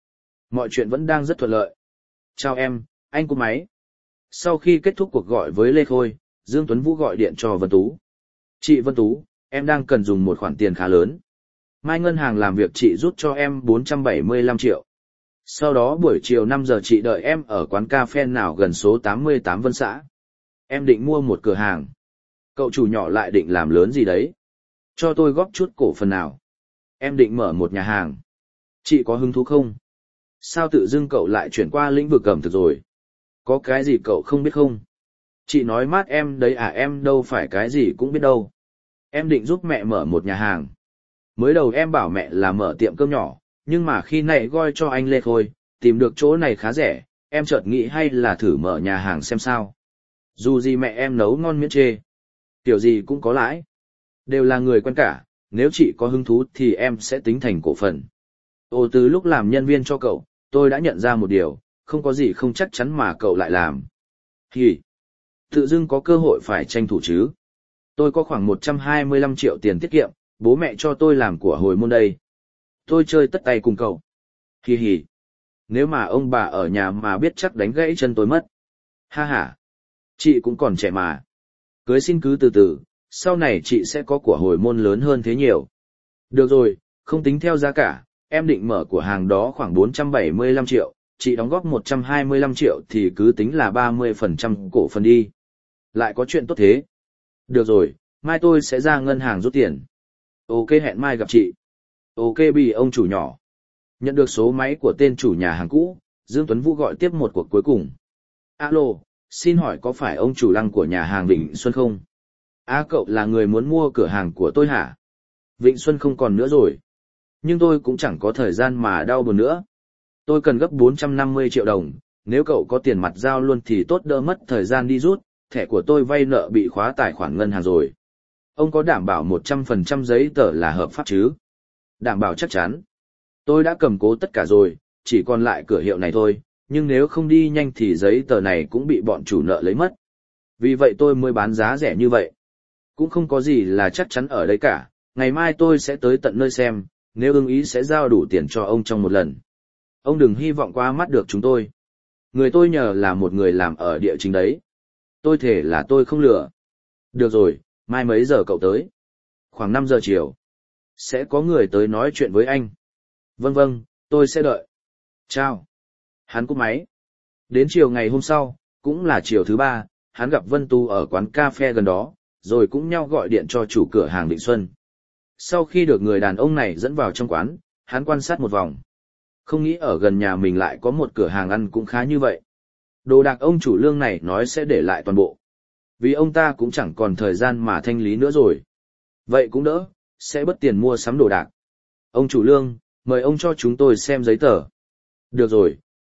Mọi chuyện vẫn đang rất thuận lợi. Chào em, anh cúp máy. Sau khi kết thúc cuộc gọi với Lê Khôi, Dương Tuấn Vũ gọi điện cho Vân Tú. Chị Vân Tú, em đang cần dùng một khoản tiền khá lớn. Mai ngân hàng làm việc chị rút cho em 475 triệu. Sau đó buổi chiều 5 giờ chị đợi em ở quán cà phê nào gần số 88 Vân xã. Em định mua một cửa hàng. Cậu chủ nhỏ lại định làm lớn gì đấy. Cho tôi góp chút cổ phần nào. Em định mở một nhà hàng. Chị có hứng thú không? Sao tự dưng cậu lại chuyển qua lĩnh vực ẩm thực rồi? Có cái gì cậu không biết không? Chị nói mát em đấy à, em đâu phải cái gì cũng biết đâu. Em định giúp mẹ mở một nhà hàng. Mới đầu em bảo mẹ là mở tiệm cơm nhỏ, nhưng mà khi nãy gọi cho anh Lê Khôi, tìm được chỗ này khá rẻ, em chợt nghĩ hay là thử mở nhà hàng xem sao. Dù gì mẹ em nấu ngon miễn chê. Kiểu gì cũng có lãi. Đều là người quen cả, nếu chị có hứng thú thì em sẽ tính thành cổ phần. Từ lúc làm nhân viên cho cậu, tôi đã nhận ra một điều, không có gì không chắc chắn mà cậu lại làm. Tự dưng có cơ hội phải tranh thủ chứ. Tôi có khoảng 125 triệu tiền tiết kiệm, bố mẹ cho tôi làm của hồi môn đây. Tôi chơi tất tay cùng cậu. Nếu mà ông bà ở nhà mà biết chắc đánh gãy chân tôi mất. Ha ha. Chị cũng còn trẻ mà. Cưới xin cứ từ từ, sau này chị sẽ có của hồi môn lớn hơn thế nhiều. Được rồi, không tính theo giá cả, em định mở của hàng đó khoảng 475 triệu, chị đóng góp 125 triệu thì cứ tính là 30% cổ phần đi. Lại có chuyện tốt thế. Được rồi, mai tôi sẽ ra ngân hàng rút tiền. Ok, hẹn mai gặp chị. Ok bị ông chủ nhỏ. Nhận được số máy của tên chủ nhà hàng cũ, Dương Tuấn Vũ gọi tiếp một cuộc cuối cùng. Alo, xin hỏi có phải ông chủ Lăng của nhà hàng Vịnh Xuân không? Cậu là người muốn mua cửa hàng của tôi hả? Vịnh Xuân không còn nữa rồi. Nhưng tôi cũng chẳng có thời gian mà đau buồn nữa. Tôi cần gấp 450 triệu đồng, nếu cậu có tiền mặt giao luôn thì tốt đỡ mất thời gian đi rút, thẻ của tôi vay nợ bị khóa tài khoản ngân hàng rồi. Ông có đảm bảo 100% giấy tờ là hợp pháp chứ? Đảm bảo chắc chắn. Tôi đã cầm cố tất cả rồi, chỉ còn lại cửa hiệu này thôi, nhưng nếu không đi nhanh thì giấy tờ này cũng bị bọn chủ nợ lấy mất. Vì vậy tôi mới bán giá rẻ như vậy. Cũng không có gì là chắc chắn ở đây cả, ngày mai tôi sẽ tới tận nơi xem, nếu ưng ý sẽ giao đủ tiền cho ông trong một lần. Ông đừng hy vọng qua mắt được chúng tôi. Người tôi nhờ là một người làm ở địa chính đấy. Tôi thề là tôi không lừa. Được rồi, mai mấy giờ cậu tới? Khoảng 5 giờ chiều. Sẽ có người tới nói chuyện với anh. Vâng, tôi sẽ đợi. Chào. Hắn cúp máy. Đến chiều ngày hôm sau, cũng là chiều thứ 3, hắn gặp Vân Tu ở quán cà phê gần đó, rồi cũng nhau gọi điện cho chủ cửa hàng Vịnh Xuân. Sau khi được người đàn ông này dẫn vào trong quán, hắn quan sát một vòng. Không nghĩ ở gần nhà mình lại có một cửa hàng ăn cũng khá như vậy. Đồ đạc ông chủ Lương này nói sẽ để lại toàn bộ. Vì ông ta cũng chẳng còn thời gian mà thanh lý nữa rồi. Vậy cũng đỡ, sẽ bớt tiền mua sắm đồ đạc. Ông chủ Lương, mời ông cho chúng tôi xem giấy tờ. Được rồi,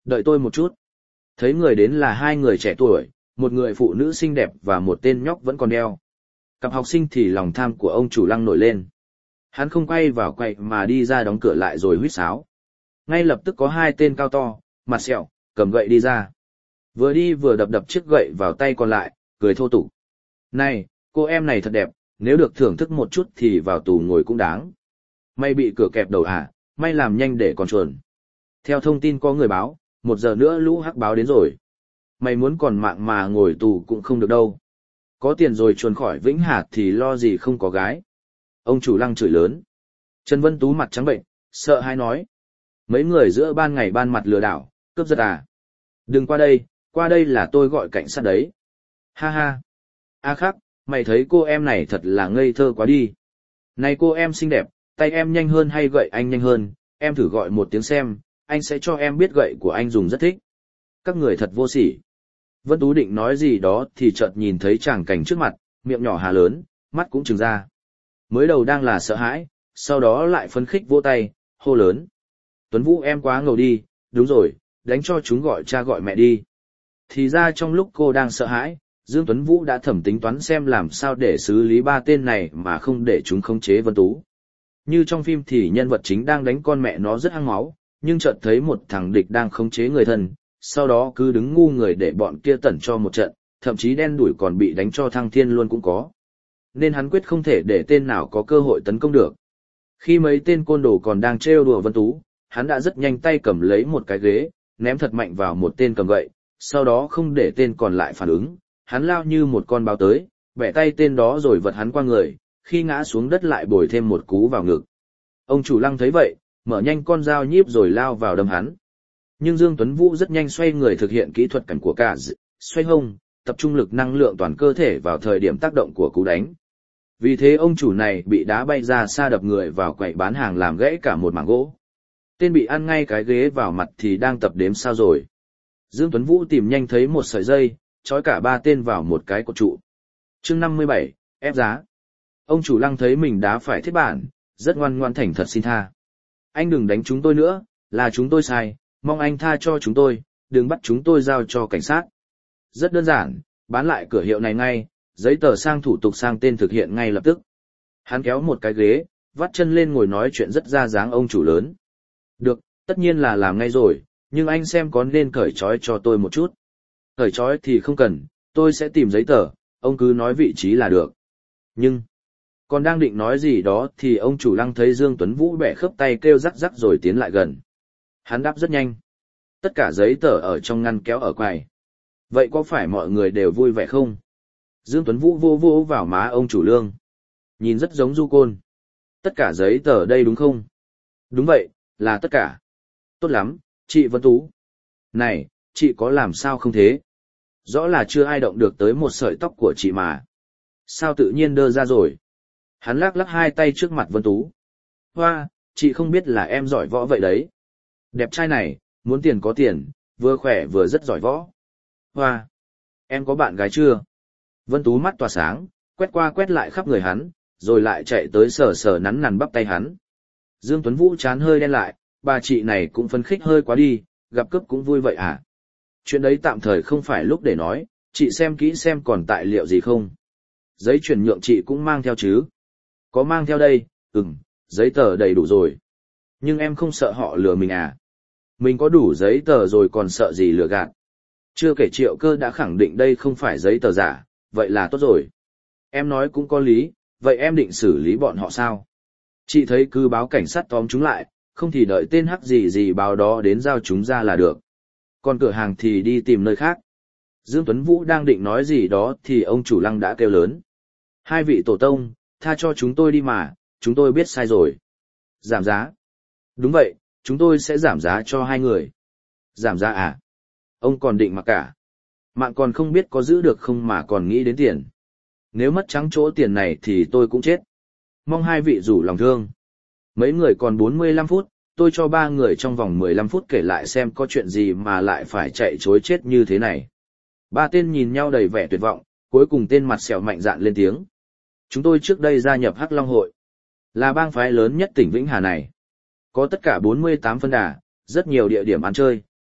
đợi tôi một chút. Thấy người đến là hai người trẻ tuổi, một người phụ nữ xinh đẹp và một tên nhóc vẫn còn đeo. Cặp học sinh thì lòng tham của ông chủ Lăng nổi lên. Hắn không quay vào quậy mà đi ra đóng cửa lại rồi huýt sáo. Ngay lập tức có hai tên cao to, mặt sẹo, cầm gậy đi ra. Vừa đi vừa đập đập chiếc gậy vào tay còn lại, cười thô tục. Này, cô em này thật đẹp, nếu được thưởng thức một chút thì vào tù ngồi cũng đáng. May bị cửa kẹp đầu à, may làm nhanh để còn chuồn. Theo thông tin có người báo, 1 giờ nữa lũ hắc báo đến rồi. Mày muốn còn mạng mà ngồi tù cũng không được đâu. Có tiền rồi chuồn khỏi Vĩnh Hà thì lo gì không có gái. Ông chủ Lăng chửi lớn. Trần Vân Tú mặt trắng bệnh, sợ hãi nói. Mấy người giữa ban ngày ban mặt lừa đảo, cướp giật à. Đừng qua đây là tôi gọi cảnh sát đấy. Ha ha. A Khắc, mày thấy cô em này thật là ngây thơ quá đi. Này cô em xinh đẹp, tay em nhanh hơn hay gậy anh nhanh hơn, em thử gọi một tiếng xem, anh sẽ cho em biết gậy của anh dùng rất thích. Các người thật vô sỉ. Vân Tú định nói gì đó thì chợt nhìn thấy tràng cảnh trước mặt, miệng nhỏ hà lớn, mắt cũng trừng ra. Mới đầu đang là sợ hãi, sau đó lại phấn khích vỗ tay, hô lớn. Tuấn Vũ em quá ngầu đi, đúng rồi, đánh cho chúng gọi cha gọi mẹ đi. Thì ra trong lúc cô đang sợ hãi, Dương Tuấn Vũ đã thẩm tính toán xem làm sao để xử lý 3 tên này mà không để chúng khống chế Vân Tú. Như trong phim thì nhân vật chính đang đánh con mẹ nó rất hăng máu, nhưng chợt thấy một thằng địch đang khống chế người thân, sau đó cứ đứng ngu người để bọn kia tẩn cho một trận, thậm chí đen đủi còn bị đánh cho thăng thiên luôn cũng có. Nên hắn quyết không thể để tên nào có cơ hội tấn công được. Khi mấy tên côn đồ còn đang trêu đùa Vân Tú, hắn đã rất nhanh tay cầm lấy một cái ghế, ném thật mạnh vào một tên cầm gậy, sau đó không để tên còn lại phản ứng, hắn lao như một con báo tới, bẻ tay tên đó rồi vật hắn qua người, khi ngã xuống đất lại bồi thêm một cú vào ngực. Ông chủ Lăng thấy vậy, mở nhanh con dao nhíp rồi lao vào đâm hắn. Nhưng Dương Tuấn Vũ rất nhanh xoay người thực hiện kỹ thuật cảnh của cả xoay hông, tập trung lực năng lượng toàn cơ thể vào thời điểm tác động của cú đánh. Vì thế ông chủ này bị đá bay ra xa đập người vào quầy bán hàng làm gãy cả một mảng gỗ. Tên bị ăn ngay cái ghế vào mặt thì đang tập đếm sao rồi. Dương Tuấn Vũ tìm nhanh thấy một sợi dây, trói cả 3 tên vào một cái cột trụ. Chương 57, ép giá. Ông chủ Lăng thấy mình đá phải thiết bản, rất ngoan ngoan thành thật xin tha. Anh đừng đánh chúng tôi nữa, là chúng tôi sai, mong anh tha cho chúng tôi, đừng bắt chúng tôi giao cho cảnh sát. Rất đơn giản, bán lại cửa hiệu này ngay, giấy tờ sang thủ tục sang tên thực hiện ngay lập tức. Hắn kéo một cái ghế, vắt chân lên ngồi nói chuyện rất ra dáng ông chủ lớn. Được, tất nhiên là làm ngay rồi, nhưng anh xem có nên cởi trói cho tôi một chút. Cởi trói thì không cần, tôi sẽ tìm giấy tờ, ông cứ nói vị trí là được. Nhưng, còn đang định nói gì đó thì ông chủ Lăng thấy Dương Tuấn Vũ bẻ khớp tay kêu rắc rắc rồi tiến lại gần. Hắn đáp rất nhanh. Tất cả giấy tờ ở trong ngăn kéo ở quầy. Vậy có phải mọi người đều vui vẻ không? Dương Tuấn Vũ vô vô vào má ông chủ Lương. Nhìn rất giống du côn. Tất cả giấy tờ đây đúng không? Đúng vậy, là tất cả. Tốt lắm, chị Vân Tú. Này, chị có làm sao không thế? Rõ là chưa ai động được tới một sợi tóc của chị mà. Sao tự nhiên đơ ra rồi? Hắn lắc lắc hai tay trước mặt Vân Tú. Hoa, chị không biết là em giỏi võ vậy đấy. Đẹp trai này, muốn tiền có tiền, vừa khỏe vừa rất giỏi võ. Hoa, em có bạn gái chưa? Vân Tú mắt tỏa sáng, quét qua quét lại khắp người hắn, rồi lại chạy tới sờ sờ nắn nắn bắp tay hắn. Dương Tuấn Vũ chán hơi đen lại, bà chị này cũng phấn khích hơi quá đi, gặp cướp cũng vui vậy à? Chuyện đấy tạm thời không phải lúc để nói, chị xem kỹ xem còn tài liệu gì không. Giấy chuyển nhượng chị cũng mang theo chứ? Có mang theo đây, giấy tờ đầy đủ rồi. Nhưng em không sợ họ lừa mình à? Mình có đủ giấy tờ rồi còn sợ gì lừa gạt. Chưa kể Triệu Cơ đã khẳng định đây không phải giấy tờ giả, vậy là tốt rồi. Em nói cũng có lý, vậy em định xử lý bọn họ sao? Chị thấy cứ báo cảnh sát tóm chúng lại, không thì đợi tên hắc gì gì báo đó đến giao chúng ra là được. Còn cửa hàng thì đi tìm nơi khác. Dương Tuấn Vũ đang định nói gì đó thì ông chủ Lăng đã kêu lớn. Hai vị tổ tông, tha cho chúng tôi đi mà, chúng tôi biết sai rồi. Giảm giá. Đúng vậy, chúng tôi sẽ giảm giá cho hai người. Giảm giá à? Ông còn định mặc cả. Mạng còn không biết có giữ được không mà còn nghĩ đến tiền. Nếu mất trắng chỗ tiền này thì tôi cũng chết. Mong hai vị rủ lòng thương. Mấy người còn 45 phút, tôi cho 3 người trong vòng 15 phút kể lại xem có chuyện gì mà lại phải chạy chối chết như thế này. 3 tên nhìn nhau đầy vẻ tuyệt vọng, cuối cùng tên mặt sẹo mạnh dạn lên tiếng. Chúng tôi trước đây gia nhập Hắc Long Hội, là bang phái lớn nhất tỉnh Vĩnh Hà này. Có tất cả 48 phân đà, rất nhiều địa điểm ăn chơi,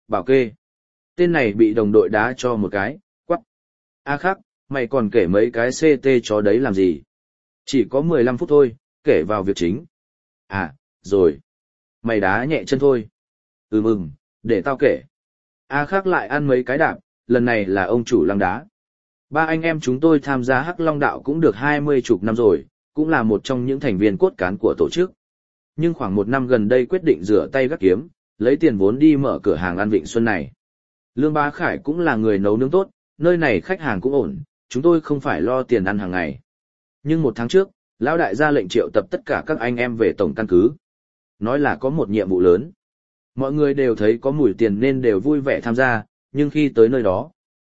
bảo kê. Tên này bị đồng đội đá cho một cái, quắc. A Khắc, mày còn kể mấy cái CT chó đấy làm gì? Chỉ có 15 phút thôi, kể vào việc chính. À, rồi. Mày đá nhẹ chân thôi. Mừng, để tao kể. A Khắc lại ăn mấy cái đạp, lần này là ông chủ lăng đá. Ba anh em chúng tôi tham gia Hắc Long Đạo cũng được 20 chục năm rồi, cũng là một trong những thành viên cốt cán của tổ chức. Nhưng khoảng 1 năm gần đây quyết định rửa tay gác kiếm, lấy tiền vốn đi mở cửa hàng ăn Vịnh Xuân này. Lương Bá Khải cũng là người nấu nướng tốt, nơi này khách hàng cũng ổn, chúng tôi không phải lo tiền ăn hàng ngày. Nhưng 1 tháng trước, Lão đại ra lệnh triệu tập tất cả các anh em về tổng căn cứ. Nói là có một nhiệm vụ lớn. Mọi người đều thấy có mùi tiền nên đều vui vẻ tham gia, nhưng khi tới nơi đó...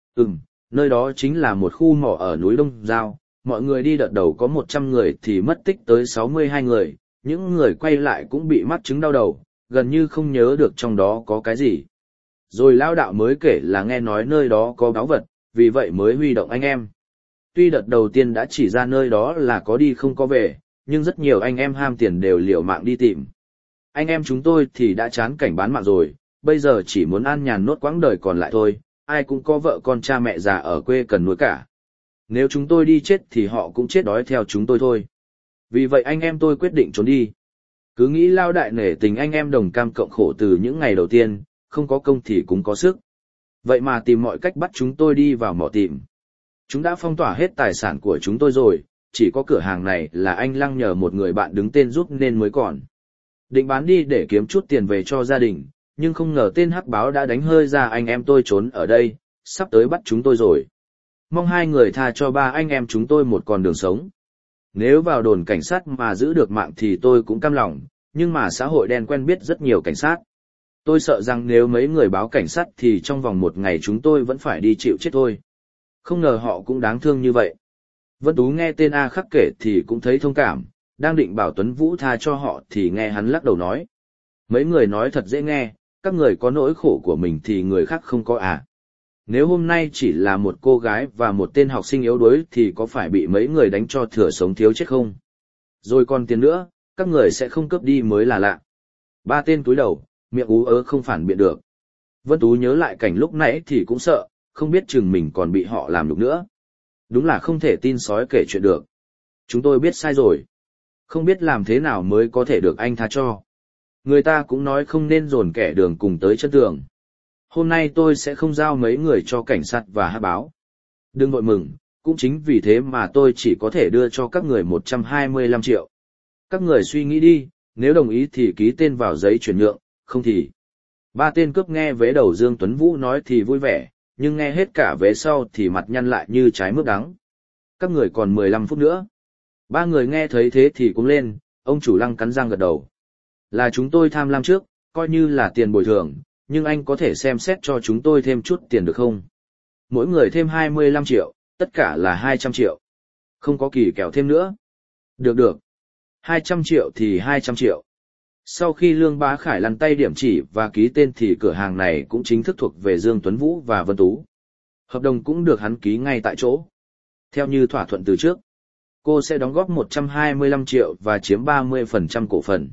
nơi đó chính là một khu mỏ ở núi Đông Giao, mọi người đi đợt đầu có 100 người thì mất tích tới 62 người, những người quay lại cũng bị mắc chứng đau đầu, gần như không nhớ được trong đó có cái gì. Rồi Lão đạo mới kể là nghe nói nơi đó có báu vật, vì vậy mới huy động anh em. Tuy đợt đầu tiên đã chỉ ra nơi đó là có đi không có về, nhưng rất nhiều anh em ham tiền đều liều mạng đi tìm. Anh em chúng tôi thì đã chán cảnh bán mạng rồi, bây giờ chỉ muốn an nhàn nốt quãng đời còn lại thôi, ai cũng có vợ con cha mẹ già ở quê cần nuôi cả. Nếu chúng tôi đi chết thì họ cũng chết đói theo chúng tôi thôi. Vì vậy anh em tôi quyết định trốn đi. Cứ nghĩ Lao đại nể tình anh em đồng cam cộng khổ từ những ngày đầu tiên, không có công thì cũng có sức. Vậy mà tìm mọi cách bắt chúng tôi đi vào mỏ tìm. Chúng đã phong tỏa hết tài sản của chúng tôi rồi, chỉ có cửa hàng này là anh Lăng nhờ một người bạn đứng tên giúp nên mới còn. Định bán đi để kiếm chút tiền về cho gia đình, nhưng không ngờ tên hắc báo đã đánh hơi ra anh em tôi trốn ở đây, sắp tới bắt chúng tôi rồi. Mong hai người tha cho ba anh em chúng tôi một con đường sống. Nếu vào đồn cảnh sát mà giữ được mạng thì tôi cũng cam lòng, nhưng mà xã hội đen quen biết rất nhiều cảnh sát. Tôi sợ rằng nếu mấy người báo cảnh sát thì trong vòng 1 ngày chúng tôi vẫn phải đi chịu chết thôi. Không ngờ họ cũng đáng thương như vậy. Vân Tú nghe tên A Khắc kể thì cũng thấy thông cảm, đang định bảo Tuấn Vũ tha cho họ thì nghe hắn lắc đầu nói. Mấy người nói thật dễ nghe, các người có nỗi khổ của mình thì người khác không có à. Nếu hôm nay chỉ là một cô gái và một tên học sinh yếu đuối thì có phải bị mấy người đánh cho thừa sống thiếu chết không? Rồi còn tiền nữa, các người sẽ không cướp đi mới là lạ. 3 tên cúi đầu, miệng ú ớ không phản biện được. Vân Tú nhớ lại cảnh lúc nãy thì cũng sợ, không biết chừng mình còn bị họ làm nhục nữa. Đúng là không thể tin sói kể chuyện được. Chúng tôi biết sai rồi. Không biết làm thế nào mới có thể được anh tha cho. Người ta cũng nói không nên dồn kẻ đường cùng tới chân tường. Hôm nay tôi sẽ không giao mấy người cho cảnh sát và hắc báo. Đừng vội mừng, cũng chính vì thế mà tôi chỉ có thể đưa cho các người 125 triệu. Các người suy nghĩ đi, nếu đồng ý thì ký tên vào giấy chuyển nhượng, không thì... 3 tên cướp nghe vế đầu Dương Tuấn Vũ nói thì vui vẻ, nhưng nghe hết cả vế sau thì mặt nhăn lại như trái mướp đắng. Các người còn 15 phút nữa. 3 người nghe thấy thế thì cũng lên, ông chủ Lăng cắn răng gật đầu. Là chúng tôi tham lam trước, coi như là tiền bồi thường, nhưng anh có thể xem xét cho chúng tôi thêm chút tiền được không? Mỗi người thêm 25 triệu, tất cả là 200 triệu. Không có kỳ kèo thêm nữa. Được. 200 triệu thì 200 triệu. Sau khi Lương Bá Khải lăn tay điểm chỉ và ký tên thì cửa hàng này cũng chính thức thuộc về Dương Tuấn Vũ và Vân Tú. Hợp đồng cũng được hắn ký ngay tại chỗ. Theo như thỏa thuận từ trước, cô sẽ đóng góp 125 triệu và chiếm 30% cổ phần.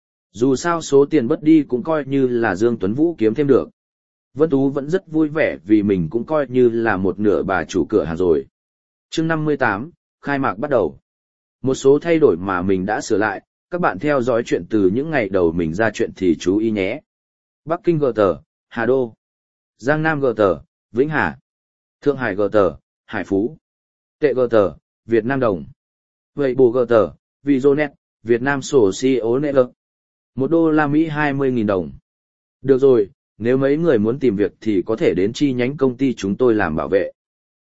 Dù sao số tiền bất đi cũng coi như là Dương Tuấn Vũ kiếm thêm được. Vân Tú vẫn rất vui vẻ vì mình cũng coi như là một nửa bà chủ cửa hàng rồi. Chương 58, khai mạc bắt đầu. Một số thay đổi mà mình đã sửa lại, các bạn theo dõi chuyện từ những ngày đầu mình ra chuyện thì chú ý nhé. Bắc Kinh GT, Hà Đô. Giang Nam GT, Vĩnh Hà. Thượng Hải GT, Hải Phú. Tệ GT, Việt Nam Đồng. Vậy bù GT, Vizonet, Việt Nam sổ CO Network. $1 20.000 đồng. Được rồi, nếu mấy người muốn tìm việc thì có thể đến chi nhánh công ty chúng tôi làm bảo vệ.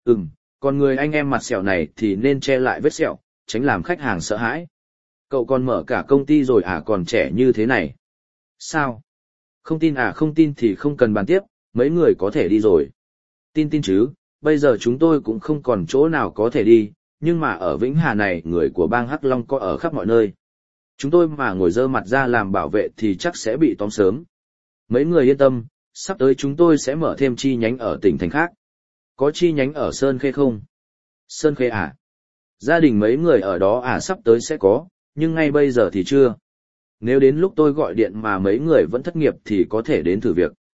Còn người anh em mặt sẹo này thì nên che lại vết sẹo, tránh làm khách hàng sợ hãi. Cậu còn mở cả công ty rồi à, còn trẻ như thế này? Sao? Không tin à? Không tin thì không cần bàn tiếp, mấy người có thể đi rồi. Tin chứ, bây giờ chúng tôi cũng không còn chỗ nào có thể đi, nhưng mà ở Vĩnh Hà này người của bang Hắc Long có ở khắp mọi nơi. Chúng tôi mà ngồi dơ mặt ra làm bảo vệ thì chắc sẽ bị tóm sớm. Mấy người yên tâm, sắp tới chúng tôi sẽ mở thêm chi nhánh ở tỉnh thành khác. Có chi nhánh ở Sơn Khê không? Sơn Khê à? Gia đình mấy người ở đó à? Sắp tới sẽ có, nhưng ngay bây giờ thì chưa. Nếu đến lúc tôi gọi điện mà mấy người vẫn thất nghiệp thì có thể đến thử việc.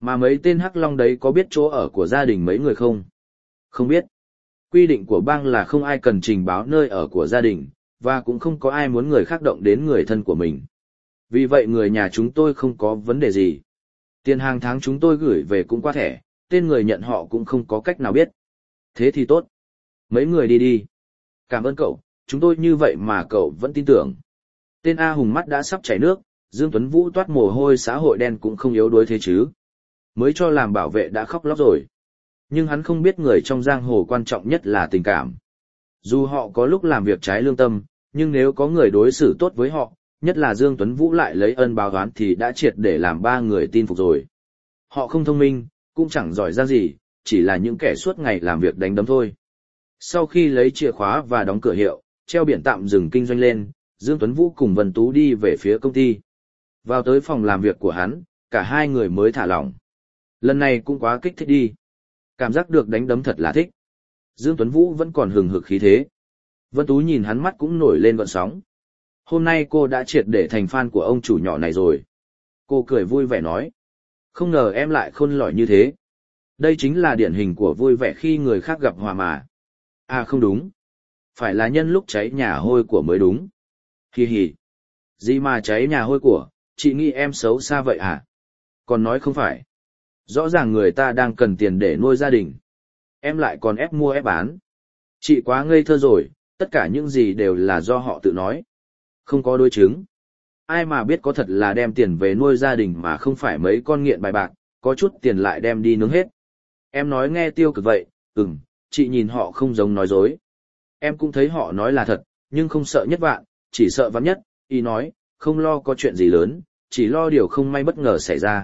Mà mấy tên Hắc Long đấy có biết chỗ ở của gia đình mấy người không? Không biết. Quy định của bang là không ai cần trình báo nơi ở của gia đình, và cũng không có ai muốn người khác động đến người thân của mình. Vì vậy người nhà chúng tôi không có vấn đề gì. Tiền hàng tháng chúng tôi gửi về cũng qua thẻ, tên người nhận họ cũng không có cách nào biết. Thế thì tốt. Mấy người đi đi. Cảm ơn cậu, chúng tôi như vậy mà cậu vẫn tin tưởng. Tên A Hùng mắt đã sắp chảy nước, Dương Tuấn Vũ toát mồ hôi xã hội đen cũng không yếu đuối thế chứ. Mới cho làm bảo vệ đã khóc lóc rồi. Nhưng hắn không biết người trong giang hồ quan trọng nhất là tình cảm. Dù họ có lúc làm việc trái lương tâm, nhưng nếu có người đối xử tốt với họ, nhất là Dương Tuấn Vũ lại lấy ân báo oán thì đã triệt để làm ba người tin phục rồi. Họ không thông minh, cũng chẳng giỏi ra gì, chỉ là những kẻ suốt ngày làm việc đánh đấm thôi. Sau khi lấy chìa khóa và đóng cửa hiệu, treo biển tạm dừng kinh doanh lên, Dương Tuấn Vũ cùng Vân Tú đi về phía công ty. Vào tới phòng làm việc của hắn, cả hai người mới thả lỏng. Lần này cũng quá kích thích đi. Cảm giác được đánh đấm thật là thích. Dương Tuấn Vũ vẫn còn hừng hực khí thế. Vân Tú nhìn hắn mắt cũng nổi lên gợn sóng. Hôm nay cô đã triệt để thành fan của ông chủ nhỏ này rồi. Cô cười vui vẻ nói. Không ngờ em lại khôn lỏi như thế. Đây chính là điển hình của vui vẻ khi người khác gặp hòa mà. À không đúng. Phải là nhân lúc cháy nhà hôi của mới đúng. Hi hi. Gì mà cháy nhà hôi của, chị nghĩ em xấu xa vậy hả? Còn nói không phải. Rõ ràng người ta đang cần tiền để nuôi gia đình. Em lại còn ép mua ép bán. Chị quá ngây thơ rồi, tất cả những gì đều là do họ tự nói. Không có đối chứng. Ai mà biết có thật là đem tiền về nuôi gia đình mà không phải mấy con nghiện bài bạc, có chút tiền lại đem đi nướng hết. Em nói nghe tiêu cực vậy, chị nhìn họ không giống nói dối. Em cũng thấy họ nói là thật, nhưng không sợ nhất vạn, chỉ sợ vạn nhất, ý nói, không lo có chuyện gì lớn, chỉ lo điều không may bất ngờ xảy ra.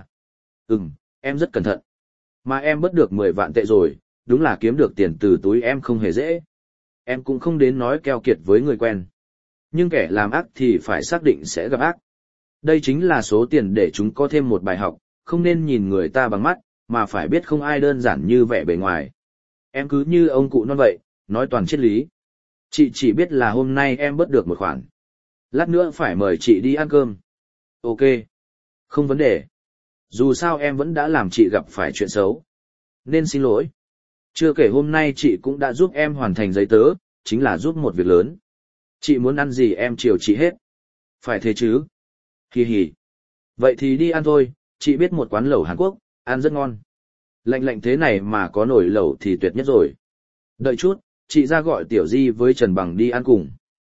Em rất cẩn thận. Mà em bớt được 10 vạn tệ rồi, đúng là kiếm được tiền từ túi em không hề dễ. Em cũng không đến nói keo kiệt với người quen. Nhưng kẻ làm ác thì phải xác định sẽ gặp ác. Đây chính là số tiền để chúng có thêm một bài học, không nên nhìn người ta bằng mắt, mà phải biết không ai đơn giản như vẻ bề ngoài. Em cứ như ông cụ non vậy, nói toàn triết lý. Chị chỉ biết là hôm nay em bớt được một khoản. Lát nữa phải mời chị đi ăn cơm. Ok. Không vấn đề. Dù sao em vẫn đã làm chị gặp phải chuyện xấu. Nên xin lỗi. Chưa kể hôm nay chị cũng đã giúp em hoàn thành giấy tờ, chính là giúp một việc lớn. Chị muốn ăn gì em chiều chị hết. Phải thế chứ. Hi hi. Vậy thì đi ăn thôi, chị biết một quán lẩu Hàn Quốc, ăn rất ngon. Lạnh lạnh thế này mà có nồi lẩu thì tuyệt nhất rồi. Đợi chút, chị ra gọi Tiểu Di với Trần Bằng đi ăn cùng.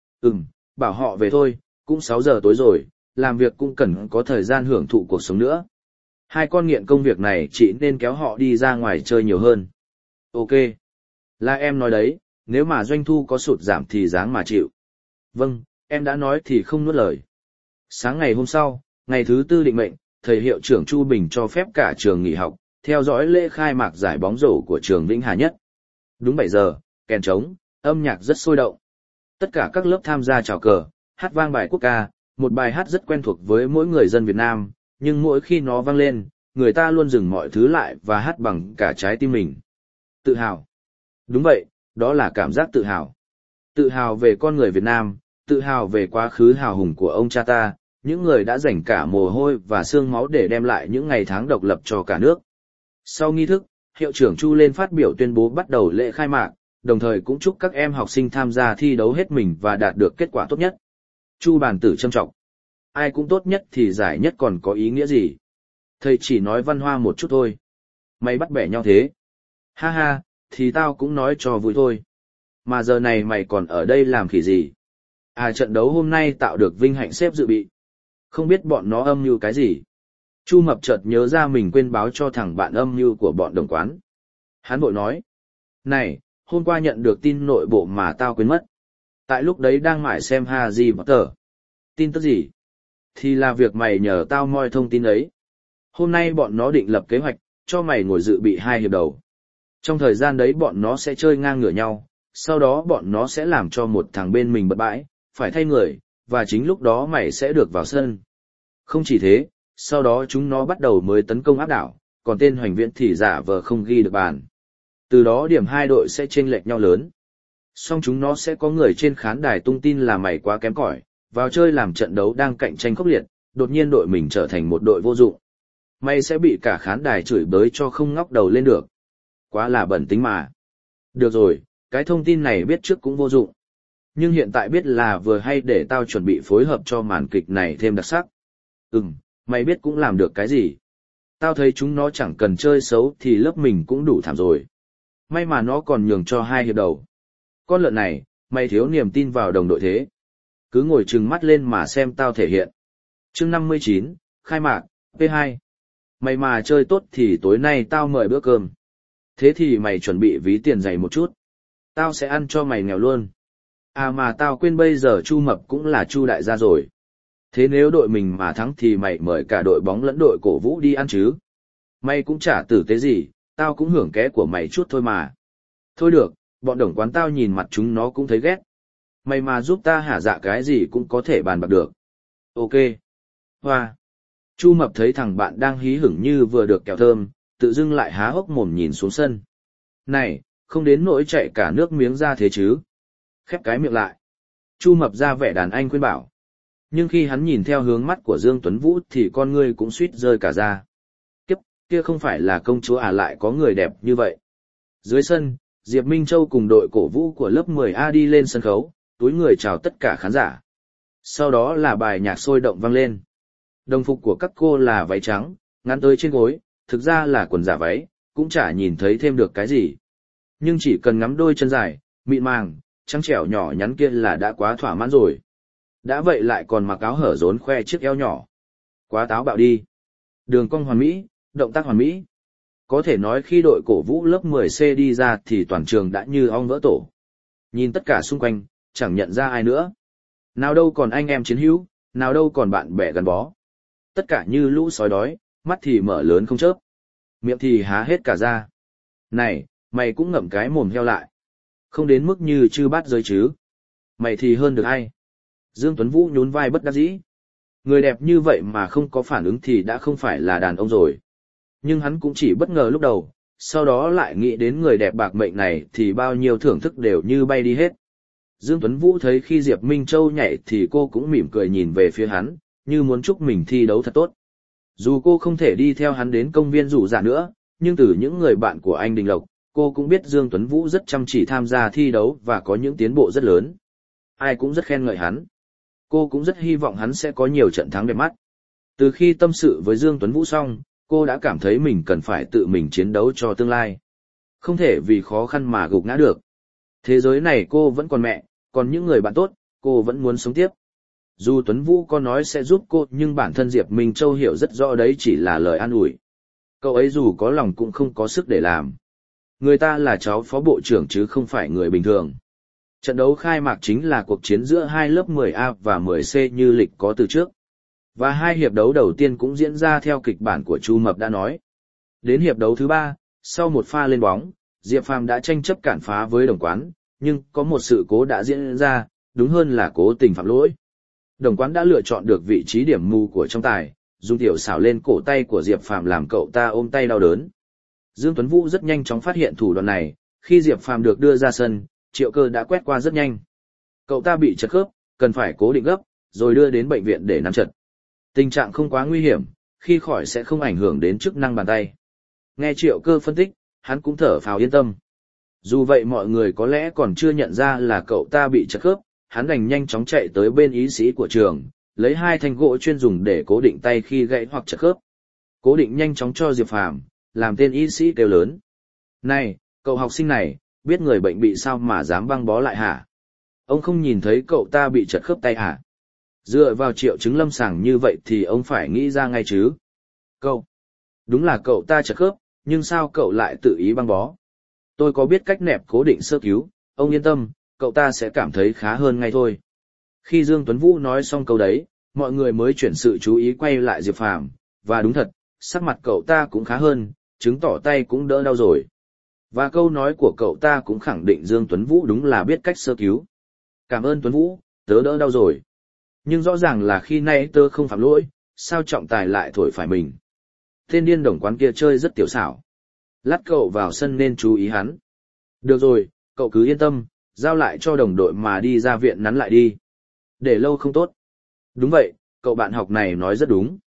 Bảo họ về thôi, cũng 6 giờ tối rồi, làm việc cũng cần có thời gian hưởng thụ cuộc sống nữa. Hai con nghiện công việc này chị nên kéo họ đi ra ngoài chơi nhiều hơn. Ok. Là em nói đấy, nếu mà doanh thu có sụt giảm thì dáng mà chịu. Vâng, em đã nói thì không nuốt lời. Sáng ngày hôm sau, ngày thứ 4 định mệnh, thầy hiệu trưởng Chu Bình cho phép cả trường nghỉ học, theo dõi lễ khai mạc giải bóng rổ của trường Vĩnh Hà Nhất. Đúng 7 giờ, kèn trống, âm nhạc rất sôi động. Tất cả các lớp tham gia chào cờ, hát vang bài quốc ca, một bài hát rất quen thuộc với mỗi người dân Việt Nam, nhưng mỗi khi nó vang lên, người ta luôn dừng mọi thứ lại và hát bằng cả trái tim mình. Tự hào. Đúng vậy, đó là cảm giác tự hào. Tự hào về con người Việt Nam, tự hào về quá khứ hào hùng của ông cha ta, những người đã dành cả mồ hôi và xương máu để đem lại những ngày tháng độc lập cho cả nước. Sau nghi thức, hiệu trưởng Chu lên phát biểu tuyên bố bắt đầu lễ khai mạc, đồng thời cũng chúc các em học sinh tham gia thi đấu hết mình và đạt được kết quả tốt nhất. Chu bàn tử trâm trọng. Ai cũng tốt nhất thì giải nhất còn có ý nghĩa gì? Thầy chỉ nói văn hoa một chút thôi. Mày bắt bẻ nhau thế. Ha ha, thì tao cũng nói cho vui thôi. Mà giờ này mày còn ở đây làm khỉ gì? À trận đấu hôm nay tạo được vinh hạnh xếp dự bị. Không biết bọn nó âm mưu cái gì. Chu Mập chợt nhớ ra mình quên báo cho thằng bạn âm mưu của bọn đồng quán. Hắn vội nói. Này, hôm qua nhận được tin nội bộ mà tao quên mất. Tại lúc đấy đang mải xem Harry Potter. Tin tức gì? Thì là việc mày nhờ tao moi thông tin ấy. Hôm nay bọn nó định lập kế hoạch, cho mày ngồi dự bị 2 hiệp đầu. Trong thời gian đấy bọn nó sẽ chơi ngang ngửa nhau, sau đó bọn nó sẽ làm cho một thằng bên mình bật bãi, phải thay người, và chính lúc đó mày sẽ được vào sân. Không chỉ thế, sau đó chúng nó bắt đầu mới tấn công áp đảo, còn tên Hoành Viễn thì giả vờ không ghi được bàn. Từ đó điểm hai đội sẽ chênh lệch nhau lớn. Song chúng nó sẽ có người trên khán đài tung tin là mày quá kém cỏi, vào chơi làm trận đấu đang cạnh tranh khốc liệt, đột nhiên đội mình trở thành một đội vô dụng. Mày sẽ bị cả khán đài chửi bới cho không ngóc đầu lên được. Quá là bẩn tính mà. Được rồi, cái thông tin này biết trước cũng vô dụng. Nhưng hiện tại biết là vừa hay để tao chuẩn bị phối hợp cho màn kịch này thêm đặc sắc. Mày biết cũng làm được cái gì. Tao thấy chúng nó chẳng cần chơi xấu thì lớp mình cũng đủ thảm rồi. May mà nó còn nhường cho 2 hiệp đầu. Con lợn này, mày thiếu niềm tin vào đồng đội thế. Cứ ngồi trừng mắt lên mà xem tao thể hiện. Chương 59, khai mạc, P2. Mày mà chơi tốt thì tối nay tao mời bữa cơm. Thế thì mày chuẩn bị ví tiền dày một chút. Tao sẽ ăn cho mày nghèo luôn. À mà tao quên bây giờ Chu Mập cũng là Chu đại gia rồi. Thế nếu đội mình mà thắng thì mày mời cả đội bóng lẫn đội cổ vũ đi ăn chứ. Mày cũng chả tử tế gì, tao cũng hưởng ké của mày chút thôi mà. Thôi được, bọn đồng quán tao nhìn mặt chúng nó cũng thấy ghét. Mày mà giúp ta hả dạ cái gì cũng có thể bàn bạc được. Ok. Hoa. Chu Mập thấy thằng bạn đang hí hửng như vừa được kẹo thơm, tự dưng lại há hốc mồm nhìn xuống sân. Này, không đến nỗi chạy cả nước miếng ra thế chứ. Khép cái miệng lại. Chu Mập ra vẻ đàn anh khuyên bảo. Nhưng khi hắn nhìn theo hướng mắt của Dương Tuấn Vũ thì con ngươi cũng suýt rơi cả ra. Kiếp, kia không phải là công chúa à, lại có người đẹp như vậy. Dưới sân, Diệp Minh Châu cùng đội cổ vũ của lớp 10A đi lên sân khấu, túi người chào tất cả khán giả. Sau đó là bài nhạc sôi động vang lên. Đồng phục của các cô là váy trắng, ngắn tới trên gối, thực ra là quần giả váy, cũng chả nhìn thấy thêm được cái gì. Nhưng chỉ cần ngắm đôi chân dài, mịn màng, trắng trẻo nhỏ nhắn kia là đã quá thỏa mãn rồi. Đã vậy lại còn mặc áo hở rốn khoe chiếc eo nhỏ. Quá táo bạo đi. Đường cong hoàn mỹ, động tác hoàn mỹ. Có thể nói khi đội cổ vũ lớp 10C đi ra thì toàn trường đã như ong vỡ tổ. Nhìn tất cả xung quanh, chẳng nhận ra ai nữa. Nào đâu còn anh em chiến hữu, nào đâu còn bạn bè gắn bó. Tất cả như lũ sói đói, mắt thì mở lớn không chớp. Miệng thì há hết cả ra. Này, mày cũng ngậm cái mồm heo lại. Không đến mức như chư bát giới chứ. Mày thì hơn được ai? Dương Tuấn Vũ nhún vai bất đắc dĩ. Người đẹp như vậy mà không có phản ứng thì đã không phải là đàn ông rồi. Nhưng hắn cũng chỉ bất ngờ lúc đầu, sau đó lại nghĩ đến người đẹp bạc mệnh này thì bao nhiêu thưởng thức đều như bay đi hết. Dương Tuấn Vũ thấy khi Diệp Minh Châu nhảy thì cô cũng mỉm cười nhìn về phía hắn, như muốn chúc mình thi đấu thật tốt. Dù cô không thể đi theo hắn đến công viên rủ rả nữa, nhưng từ những người bạn của anh Đình Lộc, cô cũng biết Dương Tuấn Vũ rất chăm chỉ tham gia thi đấu và có những tiến bộ rất lớn. Ai cũng rất khen ngợi hắn. Cô cũng rất hy vọng hắn sẽ có nhiều trận thắng đẹp mắt. Từ khi tâm sự với Dương Tuấn Vũ xong, cô đã cảm thấy mình cần phải tự mình chiến đấu cho tương lai. Không thể vì khó khăn mà gục ngã được. Thế giới này cô vẫn còn mẹ, còn những người bạn tốt, cô vẫn muốn sống tiếp. Dù Tuấn Vũ có nói sẽ giúp cô nhưng bản thân Diệp Minh Châu hiểu rất rõ đấy chỉ là lời an ủi. Cậu ấy dù có lòng cũng không có sức để làm. Người ta là cháu phó bộ trưởng chứ không phải người bình thường. Trận đấu khai mạc chính là cuộc chiến giữa hai lớp 10A và 10C như lịch có từ trước. Và 2 hiệp đấu đầu tiên cũng diễn ra theo kịch bản của Chu Mập đã nói. Đến hiệp đấu thứ 3, sau một pha lên bóng, Diệp Phàm đã tranh chấp cản phá với Đồng Quán, nhưng có một sự cố đã diễn ra, đúng hơn là cố tình phạm lỗi. Đồng Quán đã lựa chọn được vị trí điểm mù của trọng tài, dùng tiểu xảo lên cổ tay của Diệp Phàm làm cậu ta ôm tay đau đớn. Dương Tuấn Vũ rất nhanh chóng phát hiện thủ đoạn này, khi Diệp Phàm được đưa ra sân, Triệu Cơ đã quét qua rất nhanh. Cậu ta bị trật khớp, cần phải cố định gấp, rồi đưa đến bệnh viện để nắn chật. Tình trạng không quá nguy hiểm, khi khỏi sẽ không ảnh hưởng đến chức năng bàn tay. Nghe Triệu Cơ phân tích, hắn cũng thở phào yên tâm. Dù vậy mọi người có lẽ còn chưa nhận ra là cậu ta bị trật khớp, hắn đành nhanh chóng chạy tới bên y sĩ của trường, lấy 2 thanh gỗ chuyên dùng để cố định tay khi gãy hoặc trật khớp. Cố định nhanh chóng cho Diệp Phàm, làm tên y sĩ kêu lớn. Này, cậu học sinh này, biết người bệnh bị sao mà dám băng bó lại hả? Ông không nhìn thấy cậu ta bị trật khớp tay hả? Dựa vào triệu chứng lâm sàng như vậy thì ông phải nghĩ ra ngay chứ. Đúng là cậu ta trật khớp, nhưng sao cậu lại tự ý băng bó? Tôi có biết cách nẹp cố định sơ cứu, ông yên tâm, cậu ta sẽ cảm thấy khá hơn ngay thôi. Khi Dương Tuấn Vũ nói xong câu đấy, mọi người mới chuyển sự chú ý quay lại Diệp Phàm, và đúng thật, sắc mặt cậu ta cũng khá hơn, chứng tỏ tay cũng đỡ đau rồi. Và câu nói của cậu ta cũng khẳng định Dương Tuấn Vũ đúng là biết cách sơ cứu. Cảm ơn Tuấn Vũ, tớ đỡ đau rồi. Nhưng rõ ràng là khi nay tớ không phạm lỗi, sao trọng tài lại thổi phải mình. Tên điên Đồng Quán kia chơi rất tiểu xảo. Lát cậu vào sân nên chú ý hắn. Được rồi, cậu cứ yên tâm, giao lại cho đồng đội mà đi ra viện nắn lại đi. Để lâu không tốt. Đúng vậy, cậu bạn học này nói rất đúng.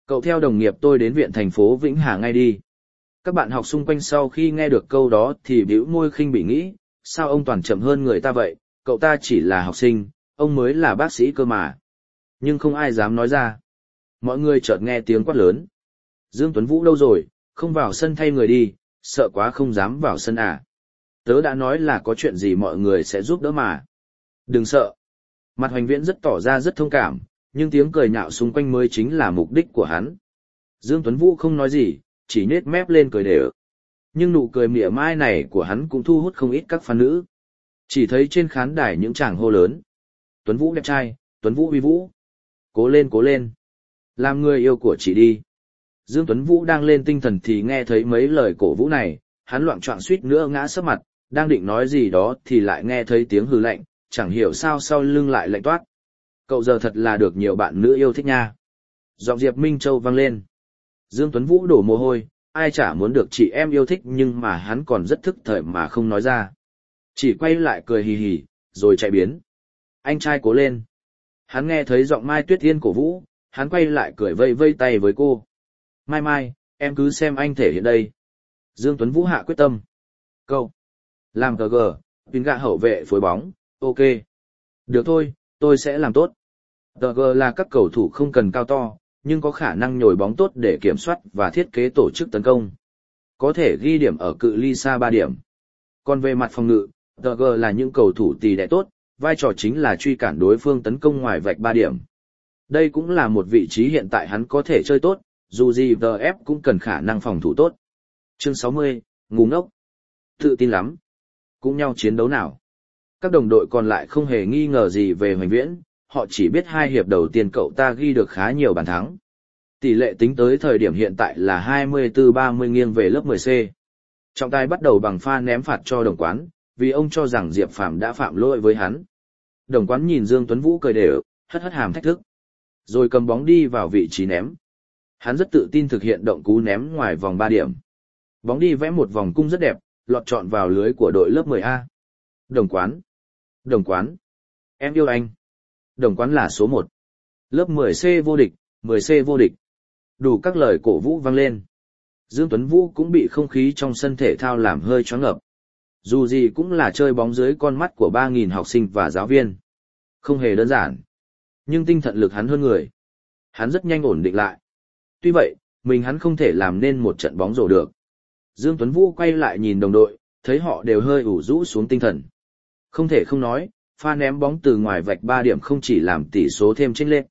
Cậu theo đồng nghiệp tôi đến viện thành phố Vĩnh Hà ngay đi. Các bạn học xung quanh sau khi nghe được câu đó thì bĩu môi khinh bỉ nghĩ, sao ông toàn chậm hơn người ta vậy, cậu ta chỉ là học sinh, ông mới là bác sĩ cơ mà. Nhưng không ai dám nói ra. Mọi người chợt nghe tiếng quát lớn. Dương Tuấn Vũ đâu rồi, không vào sân thay người đi, sợ quá không dám vào sân à. Tớ đã nói là có chuyện gì mọi người sẽ giúp đỡ mà. Đừng sợ. Mặt Hoành Viễn rất tỏ ra rất thông cảm, nhưng tiếng cười nhạo xung quanh mới chính là mục đích của hắn. Dương Tuấn Vũ không nói gì, chỉ nhếch mép lên cười đều. Nhưng nụ cười mỉa mai này của hắn cũng thu hút không ít các fan nữ. Chỉ thấy trên khán đài những chàng hô lớn. Tuấn Vũ đẹp trai, Tuấn Vũ uy vũ. Cố lên cố lên. Làm người yêu của chị đi. Dương Tuấn Vũ đang lên tinh thần thì nghe thấy mấy lời cổ vũ này, hắn loạng choạng suýt nữa ngã sấp mặt, đang định nói gì đó thì lại nghe thấy tiếng hừ lạnh, chẳng hiểu sao sau lưng lại lạnh toát. Cậu giờ thật là được nhiều bạn nữ yêu thích nha. Giọng Diệp Minh Châu vang lên. Dương Tuấn Vũ đổ mồ hôi, ai chả muốn được chị em yêu thích nhưng mà hắn còn rất thức thời mà không nói ra. Chỉ quay lại cười hì hì, rồi chạy biến. Anh trai cố lên. Hắn nghe thấy giọng Mai Tuyết Yên cổ vũ, hắn quay lại cười vây vây tay với cô. Mai Mai, em cứ xem anh thể hiện đây. Dương Tuấn Vũ hạ quyết tâm. Câu. Làm cờ gờ, pin gạ hậu vệ phối bóng, ok. Được thôi, tôi sẽ làm tốt. Tờ gờ là các cầu thủ không cần cao to, nhưng có khả năng nhồi bóng tốt để kiểm soát và thiết kế tổ chức tấn công. Có thể ghi điểm ở cự ly xa 3 điểm. Còn về mặt phòng ngự, tờ gờ là những cầu thủ tỉ đẻ tốt, vai trò chính là truy cản đối phương tấn công ngoài vạch 3 điểm. Đây cũng là một vị trí hiện tại hắn có thể chơi tốt, dù gì VF cũng cần khả năng phòng thủ tốt. Chương 60, ngu ngốc. Tự tin lắm. Cũng nhau chiến đấu nào. Các đồng đội còn lại không hề nghi ngờ gì về Hoành Viễn, họ chỉ biết 2 hiệp đầu tiên cậu ta ghi được khá nhiều bàn thắng. Tỷ lệ tính tới thời điểm hiện tại là 24-30 nghiêng về lớp 10C. Trọng tài bắt đầu bằng pha ném phạt cho Đồng Quán, vì ông cho rằng Diệp Phàm đã phạm lỗi với hắn. Đồng Quán nhìn Dương Tuấn Vũ cười đều, hất hất hàm thách thức. Rồi cầm bóng đi vào vị trí ném. Hắn rất tự tin thực hiện động cú ném ngoài vòng 3 điểm. Bóng đi vẽ một vòng cung rất đẹp, lọt trọn vào lưới của đội lớp 10A. Đồng Quán. Đồng Quán. Em yêu anh. Đồng Quán là số 1. Lớp 10C vô địch, 10C vô địch. Đủ các lời cổ vũ vang lên. Dương Tuấn Vũ cũng bị không khí trong sân thể thao làm hơi choáng ngợp. Dù gì cũng là chơi bóng dưới con mắt của 3.000 học sinh và giáo viên. Không hề đơn giản. Nhưng tinh thần lực hắn hơn người. Hắn rất nhanh ổn định lại. Tuy vậy, mình hắn không thể làm nên một trận bóng rổ được. Dương Tuấn Vũ quay lại nhìn đồng đội, thấy họ đều hơi ủ rũ xuống tinh thần. Không thể không nói, pha ném bóng từ ngoài vạch 3 điểm không chỉ làm tỷ số thêm chênh lệch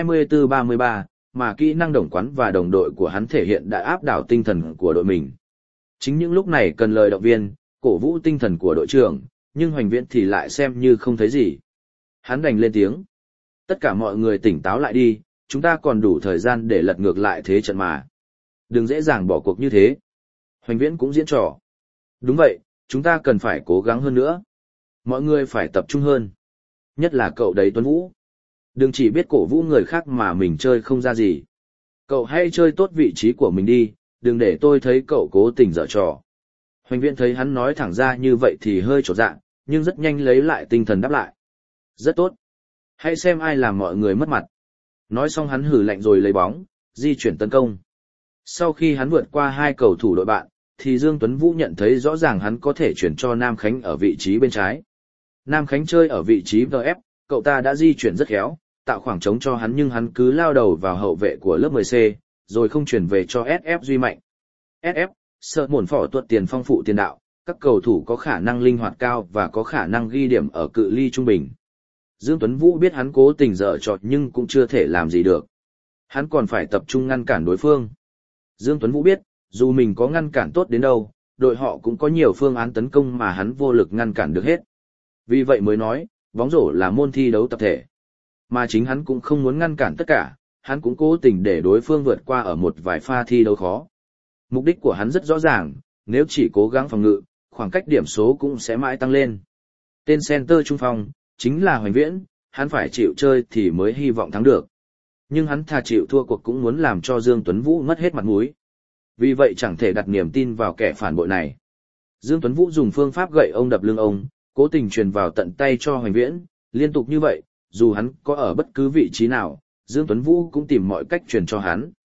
24-33, mà kỹ năng Đồng Quán và đồng đội của hắn thể hiện đã áp đảo tinh thần của đội mình. Chính những lúc này cần lời động viên, cổ vũ tinh thần của đội trưởng, nhưng Hoành Viễn thì lại xem như không thấy gì. Hắn đành lên tiếng. Tất cả mọi người tỉnh táo lại đi, chúng ta còn đủ thời gian để lật ngược lại thế trận mà. Đừng dễ dàng bỏ cuộc như thế. Hoành Viễn cũng diễn trò. Đúng vậy, chúng ta cần phải cố gắng hơn nữa. Mọi người phải tập trung hơn. Nhất là cậu đấy Tuấn Vũ. Đừng chỉ biết cổ vũ người khác mà mình chơi không ra gì. Cậu hãy chơi tốt vị trí của mình đi, đừng để tôi thấy cậu cố tình giở trò. Hoành Viễn thấy hắn nói thẳng ra như vậy thì hơi chột dạ, nhưng rất nhanh lấy lại tinh thần đáp lại. Rất tốt. Hãy xem ai làm mọi người mất mặt. Nói xong hắn hử lạnh rồi lấy bóng, di chuyển tấn công. Sau khi hắn vượt qua 2 cầu thủ đội bạn, thì Dương Tuấn Vũ nhận thấy rõ ràng hắn có thể chuyển cho Nam Khánh ở vị trí bên trái. Nam Khánh chơi ở vị trí VF, cậu ta đã di chuyển rất khéo, tạo khoảng trống cho hắn nhưng hắn cứ lao đầu vào hậu vệ của lớp 10C, rồi không chuyển về cho SF Duy Mạnh. SF, sợ muộn phỏ tuột tiền phong phụ tiền đạo, các cầu thủ có khả năng linh hoạt cao và có khả năng ghi điểm ở cự ly trung bình. Dương Tuấn Vũ biết hắn cố tình dở trò nhưng cũng chưa thể làm gì được. Hắn còn phải tập trung ngăn cản đối phương. Dương Tuấn Vũ biết, dù mình có ngăn cản tốt đến đâu, đội họ cũng có nhiều phương án tấn công mà hắn vô lực ngăn cản được hết. Vì vậy mới nói, bóng rổ là môn thi đấu tập thể. Mà chính hắn cũng không muốn ngăn cản tất cả, hắn cũng cố tình để đối phương vượt qua ở một vài pha thi đấu khó. Mục đích của hắn rất rõ ràng, nếu chỉ cố gắng phòng ngự, khoảng cách điểm số cũng sẽ mãi tăng lên. Tên center trung phong, chính là Hoành Viễn, hắn phải chịu chơi thì mới hy vọng thắng được. Nhưng hắn thà chịu thua cuộc cũng muốn làm cho Dương Tuấn Vũ mất hết mặt mũi. Vì vậy chẳng thể đặt niềm tin vào kẻ phản bội này. Dương Tuấn Vũ dùng phương pháp gậy ông đập lưng ông, cố tình truyền vào tận tay cho Hoành Viễn, liên tục như vậy, dù hắn có ở bất cứ vị trí nào, Dương Tuấn Vũ cũng tìm mọi cách truyền cho hắn.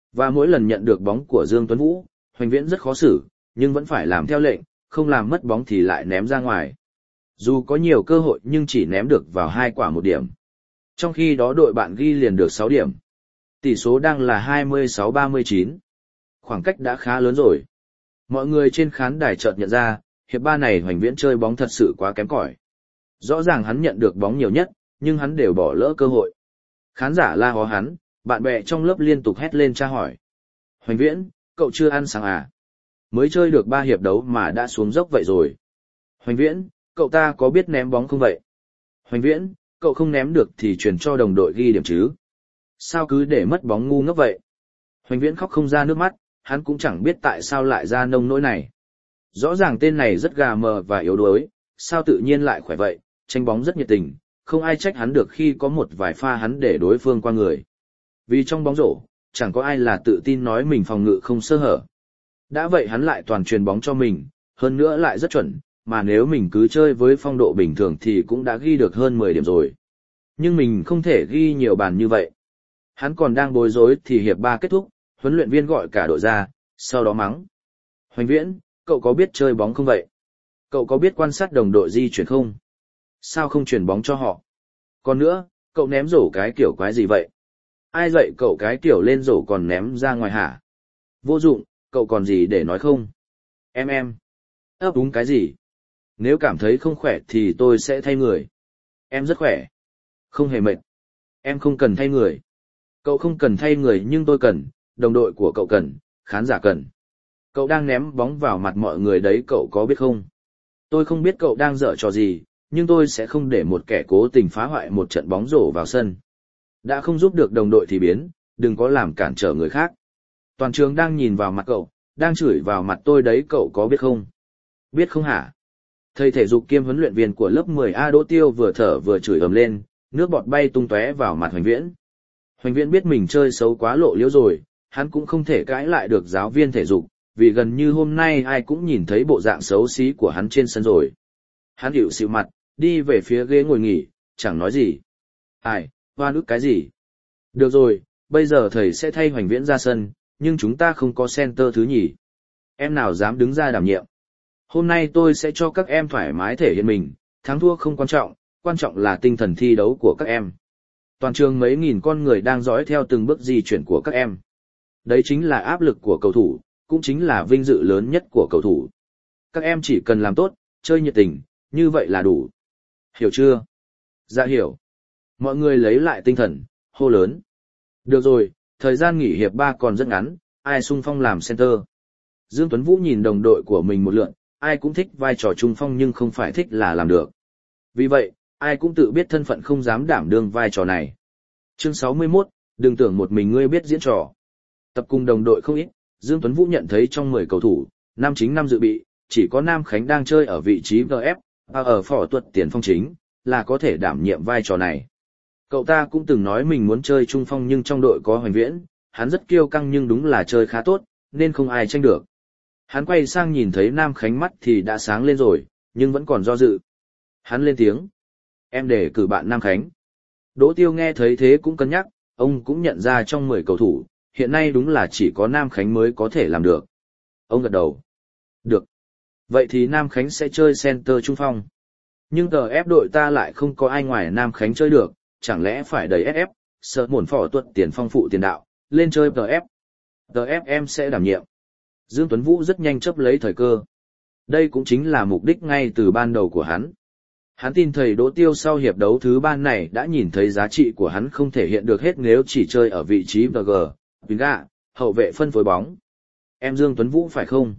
Và mỗi lần nhận được bóng của Dương Tuấn Vũ, Hoành Viễn rất khó xử, nhưng vẫn phải làm theo lệnh, không làm mất bóng thì lại ném ra ngoài. Dù có nhiều cơ hội nhưng chỉ ném được vào 2 quả 1 điểm. Trong khi đó đội bạn ghi liền được 6 điểm. Tỷ số đang là 26-39. Khoảng cách đã khá lớn rồi. Mọi người trên khán đài chợt nhận ra, hiệp 3 này Hoành Viễn chơi bóng thật sự quá kém cỏi. Rõ ràng hắn nhận được bóng nhiều nhất, nhưng hắn đều bỏ lỡ cơ hội. Khán giả la hó hắn, bạn bè trong lớp liên tục hét lên tra hỏi. Hoành Viễn, cậu chưa ăn sáng à? Mới chơi được 3 hiệp đấu mà đã xuống dốc vậy rồi. Hoành Viễn, cậu ta có biết ném bóng không vậy? Hoành Viễn, cậu không ném được thì chuyển cho đồng đội ghi điểm chứ? Sao cứ để mất bóng ngu ngốc vậy? Hoành Viễn khóc không ra nước mắt, hắn cũng chẳng biết tại sao lại ra nông nỗi này. Rõ ràng tên này rất gà mờ và yếu đuối, sao tự nhiên lại khỏe vậy, tranh bóng rất nhiệt tình, không ai trách hắn được khi có một vài pha hắn để đối phương qua người. Vì trong bóng rổ, chẳng có ai là tự tin nói mình phòng ngự không sơ hở. Đã vậy hắn lại toàn truyền bóng cho mình, hơn nữa lại rất chuẩn, mà nếu mình cứ chơi với phong độ bình thường thì cũng đã ghi được hơn 10 điểm rồi. Nhưng mình không thể ghi nhiều bàn như vậy. Hắn còn đang bối rối thì hiệp 3 kết thúc, huấn luyện viên gọi cả đội ra, sau đó mắng. Hoành Viễn, cậu có biết chơi bóng không vậy? Cậu có biết quan sát đồng đội di chuyển không? Sao không chuyển bóng cho họ? Còn nữa, cậu ném rổ cái kiểu quái gì vậy? Ai dạy cậu cái kiểu lên rổ còn ném ra ngoài hả? Vô dụng, cậu còn gì để nói không? Em. Ấp úng cái gì? Nếu cảm thấy không khỏe thì tôi sẽ thay người. Em rất khỏe. Không hề mệt. Em không cần thay người. Cậu không cần thay người nhưng tôi cần, đồng đội của cậu cần, khán giả cần. Cậu đang ném bóng vào mặt mọi người đấy, cậu có biết không? Tôi không biết cậu đang giở trò gì, nhưng tôi sẽ không để một kẻ cố tình phá hoại một trận bóng rổ vào sân. Đã không giúp được đồng đội thì biến, đừng có làm cản trở người khác. Toàn trường đang nhìn vào mặt cậu, đang chửi vào mặt tôi đấy, cậu có biết không? Biết không hả? Thầy thể dục kiêm huấn luyện viên của lớp 10A Đỗ Tiêu vừa thở vừa chửi ầm lên, nước bọt bay tung tóe vào mặt Hoành Viễn. Hoành Viễn biết mình chơi xấu quá lộ liễu rồi, hắn cũng không thể cãi lại được giáo viên thể dục, vì gần như hôm nay ai cũng nhìn thấy bộ dạng xấu xí của hắn trên sân rồi. Hắn hiệu xịu mặt, đi về phía ghế ngồi nghỉ, chẳng nói gì. Ai, hoa nước cái gì? Được rồi, bây giờ thầy sẽ thay Hoành Viễn ra sân, nhưng chúng ta không có center thứ nhì. Em nào dám đứng ra đảm nhiệm? Hôm nay tôi sẽ cho các em thoải mái thể hiện mình, thắng thua không quan trọng là tinh thần thi đấu của các em. Toàn trường mấy nghìn con người đang dõi theo từng bước di chuyển của các em. Đấy chính là áp lực của cầu thủ, cũng chính là vinh dự lớn nhất của cầu thủ. Các em chỉ cần làm tốt, chơi nhiệt tình, như vậy là đủ. Hiểu chưa? Dạ hiểu. Mọi người lấy lại tinh thần, hô lớn. Được rồi, thời gian nghỉ hiệp 3 còn rất ngắn, ai xung phong làm center. Dương Tuấn Vũ nhìn đồng đội của mình một lượt, ai cũng thích vai trò trung phong nhưng không phải thích là làm được. Vì vậy, ai cũng tự biết thân phận không dám đảm đương vai trò này. Chương 61, đừng tưởng một mình ngươi biết diễn trò. Tập cùng đồng đội không ít, Dương Tuấn Vũ nhận thấy trong 10 cầu thủ, 5 chính 5 dự bị, chỉ có Nam Khánh đang chơi ở vị trí VF, và ở phỏ tuật tiền phong chính, là có thể đảm nhiệm vai trò này. Cậu ta cũng từng nói mình muốn chơi trung phong nhưng trong đội có Hoành Viễn, hắn rất kiêu căng nhưng đúng là chơi khá tốt, nên không ai tranh được. Hắn quay sang nhìn thấy Nam Khánh mắt thì đã sáng lên rồi, nhưng vẫn còn do dự. Hắn lên tiếng. Em để cử bạn Nam Khánh. Đỗ Tiêu nghe thấy thế cũng cân nhắc, ông cũng nhận ra trong 10 cầu thủ, hiện nay đúng là chỉ có Nam Khánh mới có thể làm được. Ông gật đầu. Được. Vậy thì Nam Khánh sẽ chơi center trung phong. Nhưng tờ ép đội ta lại không có ai ngoài Nam Khánh chơi được, chẳng lẽ phải đẩy SF, sợ muộn phỏ tuật tiền phong phụ tiền đạo, lên chơi tờ ép. Tờ ép em sẽ đảm nhiệm. Dương Tuấn Vũ rất nhanh chấp lấy thời cơ. Đây cũng chính là mục đích ngay từ ban đầu của hắn. Hắn tin thầy Đỗ Tiêu sau hiệp đấu thứ 3 này đã nhìn thấy giá trị của hắn không thể hiện được hết nếu chỉ chơi ở vị trí VG, Pinga, hậu vệ phân phối bóng. Em Dương Tuấn Vũ phải không?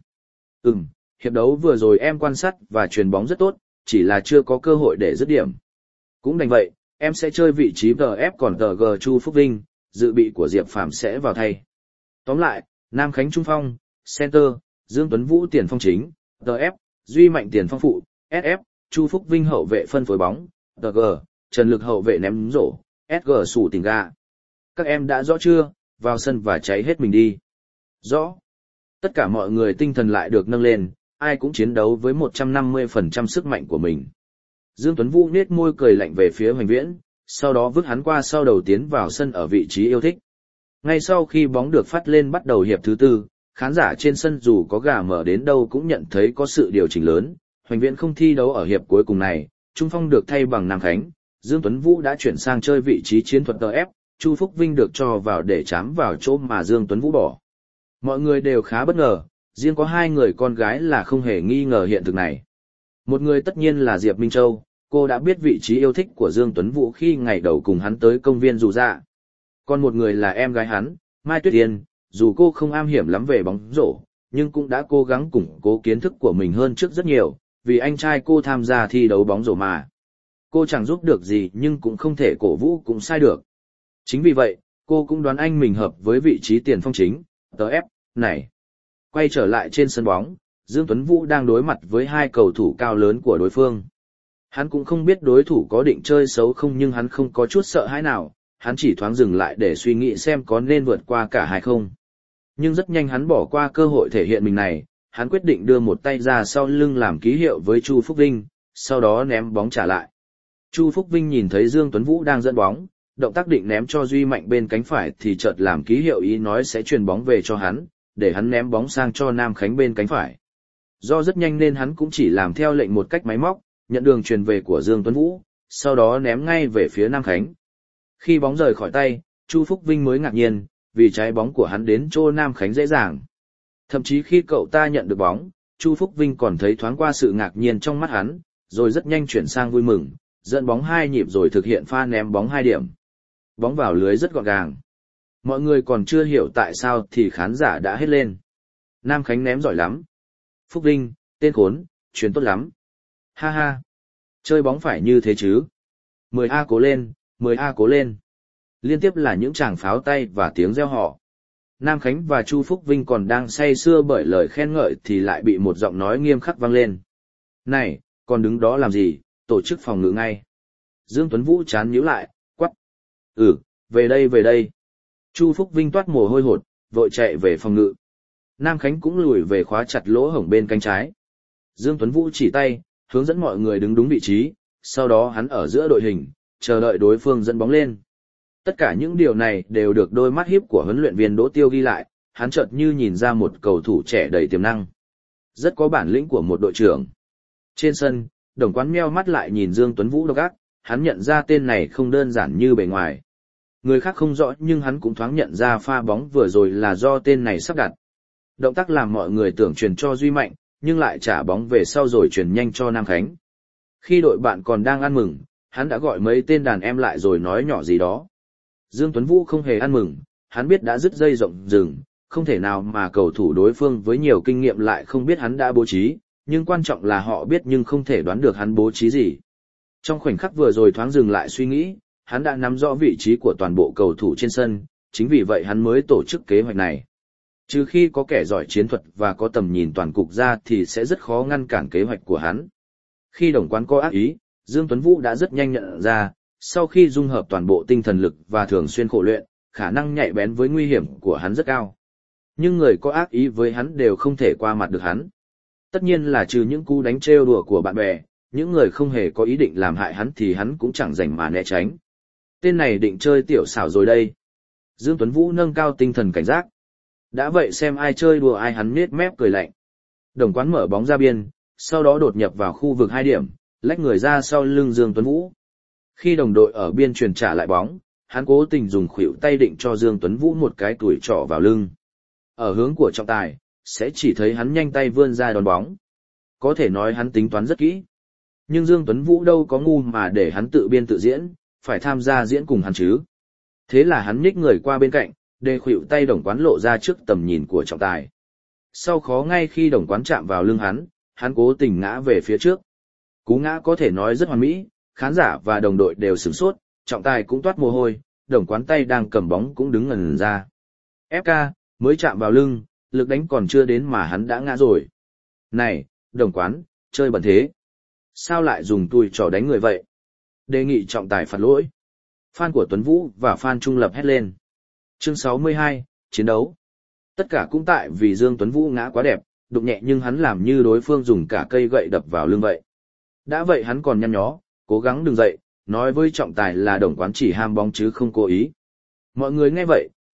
Hiệp đấu vừa rồi em quan sát và chuyền bóng rất tốt, chỉ là chưa có cơ hội để dứt điểm. Cũng đành vậy, em sẽ chơi vị trí VF còn TG Chu Phúc Vinh, dự bị của Diệp Phàm sẽ vào thay. Tóm lại, Nam Khánh trung phong, center, Dương Tuấn Vũ tiền phong chính, TF, Duy Mạnh tiền phong phụ, SF, Chu Phúc Vinh hậu vệ phân phối bóng, TG, Trần Lực hậu vệ ném rổ, SG sủ tình ga. Các em đã rõ chưa, vào sân và cháy hết mình đi. Rõ. Tất cả mọi người tinh thần lại được nâng lên, ai cũng chiến đấu với 150% sức mạnh của mình. Dương Tuấn Vũ nết môi cười lạnh về phía Hoành Viễn, sau đó vứt hắn qua sau đầu tiến vào sân ở vị trí yêu thích. Ngay sau khi bóng được phát lên bắt đầu hiệp thứ tư, khán giả trên sân dù có gà mở đến đâu cũng nhận thấy có sự điều chỉnh lớn. Hoành Viễn không thi đấu ở hiệp cuối cùng này, Trung Phong được thay bằng Nam Khánh, Dương Tuấn Vũ đã chuyển sang chơi vị trí chiến thuật DF, Chu Phúc Vinh được cho vào để chám vào chỗ mà Dương Tuấn Vũ bỏ. Mọi người đều khá bất ngờ, riêng có hai người con gái là không hề nghi ngờ hiện thực này. Một người tất nhiên là Diệp Minh Châu, cô đã biết vị trí yêu thích của Dương Tuấn Vũ khi ngày đầu cùng hắn tới công viên dù dạ. Còn một người là em gái hắn, Mai Tuyết Yên, dù cô không am hiểu lắm về bóng rổ, nhưng cũng đã cố gắng củng cố kiến thức của mình hơn trước rất nhiều, vì anh trai cô tham gia thi đấu bóng rổ mà. Cô chẳng giúp được gì nhưng cũng không thể cổ vũ cũng sai được. Chính vì vậy, cô cũng đoán anh mình hợp với vị trí tiền phong chính, TF, này. Quay trở lại trên sân bóng, Dương Tuấn Vũ đang đối mặt với hai cầu thủ cao lớn của đối phương. Hắn cũng không biết đối thủ có định chơi xấu không nhưng hắn không có chút sợ hãi nào, hắn chỉ thoáng dừng lại để suy nghĩ xem có nên vượt qua cả hai không. Nhưng rất nhanh hắn bỏ qua cơ hội thể hiện mình này, hắn quyết định đưa một tay ra sau lưng làm ký hiệu với Chu Phúc Vinh, sau đó ném bóng trả lại. Chu Phúc Vinh nhìn thấy Dương Tuấn Vũ đang dẫn bóng, động tác định ném cho Duy Mạnh bên cánh phải thì chợt làm ký hiệu ý nói sẽ chuyền bóng về cho hắn, để hắn ném bóng sang cho Nam Khánh bên cánh phải. Do rất nhanh nên hắn cũng chỉ làm theo lệnh một cách máy móc, nhận đường truyền về của Dương Tuấn Vũ, sau đó ném ngay về phía Nam Khánh. Khi bóng rời khỏi tay, Chu Phúc Vinh mới ngạc nhiên, vì trái bóng của hắn đến chỗ Nam Khánh dễ dàng. Thậm chí khi cậu ta nhận được bóng, Chu Phúc Vinh còn thấy thoáng qua sự ngạc nhiên trong mắt hắn, rồi rất nhanh chuyển sang vui mừng, dẫn bóng 2 nhịp rồi thực hiện pha ném bóng 2 điểm. Bóng vào lưới rất gọn gàng. Mọi người còn chưa hiểu tại sao thì khán giả đã hét lên. Nam Khánh ném giỏi lắm. Phúc Vinh, tên khốn, chuyền tốt lắm. Ha ha. Chơi bóng phải như thế chứ. 10A cố lên, 10A cố lên. Liên tiếp là những tràng pháo tay và tiếng reo hò. Nam Khánh và Chu Phúc Vinh còn đang say sưa bởi lời khen ngợi thì lại bị một giọng nói nghiêm khắc vang lên. Này, còn đứng đó làm gì, tổ chức phòng ngự ngay. Dương Tuấn Vũ chán nhíu lại, quắc. Về đây về đây. Chu Phúc Vinh toát mồ hôi hột, vội chạy về phòng ngự. Nam Khánh cũng lùi về khóa chặt lỗ hổng bên cánh trái. Dương Tuấn Vũ chỉ tay, hướng dẫn mọi người đứng đúng vị trí, sau đó hắn ở giữa đội hình, chờ đợi đối phương dẫn bóng lên. Tất cả những điều này đều được đôi mắt hiếp của huấn luyện viên Đỗ Tiêu ghi lại, hắn chợt như nhìn ra một cầu thủ trẻ đầy tiềm năng. Rất có bản lĩnh của một đội trưởng. Trên sân, Đồng Quán meo mắt lại nhìn Dương Tuấn Vũ độc ác, hắn nhận ra tên này không đơn giản như bề ngoài. Người khác không rõ nhưng hắn cũng thoáng nhận ra pha bóng vừa rồi là do tên này sắp đặt. Động tác làm mọi người tưởng truyền cho Duy Mạnh, nhưng lại trả bóng về sau rồi truyền nhanh cho Nam Khánh. Khi đội bạn còn đang ăn mừng, hắn đã gọi mấy tên đàn em lại rồi nói nhỏ gì đó. Dương Tuấn Vũ không hề ăn mừng, hắn biết đã dứt dây rộng rừng, không thể nào mà cầu thủ đối phương với nhiều kinh nghiệm lại không biết hắn đã bố trí, nhưng quan trọng là họ biết nhưng không thể đoán được hắn bố trí gì. Trong khoảnh khắc vừa rồi thoáng dừng lại suy nghĩ, hắn đã nắm rõ vị trí của toàn bộ cầu thủ trên sân, chính vì vậy hắn mới tổ chức kế hoạch này. Trừ khi có kẻ giỏi chiến thuật và có tầm nhìn toàn cục ra thì sẽ rất khó ngăn cản kế hoạch của hắn. Khi Đồng Quán có ác ý, Dương Tuấn Vũ đã rất nhanh nhận ra, sau khi dung hợp toàn bộ tinh thần lực và thường xuyên khổ luyện, khả năng nhạy bén với nguy hiểm của hắn rất cao. Nhưng người có ác ý với hắn đều không thể qua mặt được hắn. Tất nhiên là trừ những cú đánh trêu đùa của bạn bè, những người không hề có ý định làm hại hắn thì hắn cũng chẳng rảnh mà né tránh. Tên này định chơi tiểu xảo rồi đây. Dương Tuấn Vũ nâng cao tinh thần cảnh giác. Đã vậy xem ai chơi đùa ai hắn nhếch mép cười lạnh. Đồng Quán mở bóng ra biên, sau đó đột nhập vào khu vực 2 điểm, lách người ra sau lưng Dương Tuấn Vũ. Khi đồng đội ở biên truyền trả lại bóng, hắn cố tình dùng khuỷu tay định cho Dương Tuấn Vũ một cái tuổi trỏ vào lưng. Ở hướng của trọng tài, sẽ chỉ thấy hắn nhanh tay vươn ra đón bóng. Có thể nói hắn tính toán rất kỹ. Nhưng Dương Tuấn Vũ đâu có ngu mà để hắn tự biên tự diễn, phải tham gia diễn cùng hắn chứ. Thế là hắn nhích người qua bên cạnh, để khuỷu tay Đồng Quán lộ ra trước tầm nhìn của trọng tài. Sau khó ngay khi Đồng Quán chạm vào lưng hắn cố tình ngã về phía trước. Cú ngã có thể nói rất hoàn mỹ, khán giả và đồng đội đều sửng sốt, trọng tài cũng toát mồ hôi, Đồng Quán tay đang cầm bóng cũng đứng ngẩn ra. FK, mới chạm vào lưng, lực đánh còn chưa đến mà hắn đã ngã rồi. Này, Đồng Quán, chơi bẩn thế. Sao lại dùng tui trò đánh người vậy? Đề nghị trọng tài phạt lỗi. Fan của Tuấn Vũ và fan trung lập hét lên. Chương 62, chiến đấu. Tất cả cũng tại vì Dương Tuấn Vũ ngã quá đẹp, đụng nhẹ nhưng hắn làm như đối phương dùng cả cây gậy đập vào lưng vậy. Đã vậy hắn còn nhăn nhó, cố gắng đừng dậy, nói với trọng tài là Đồng Quán chỉ ham bóng chứ không cố ý. Mọi người nghe vậy,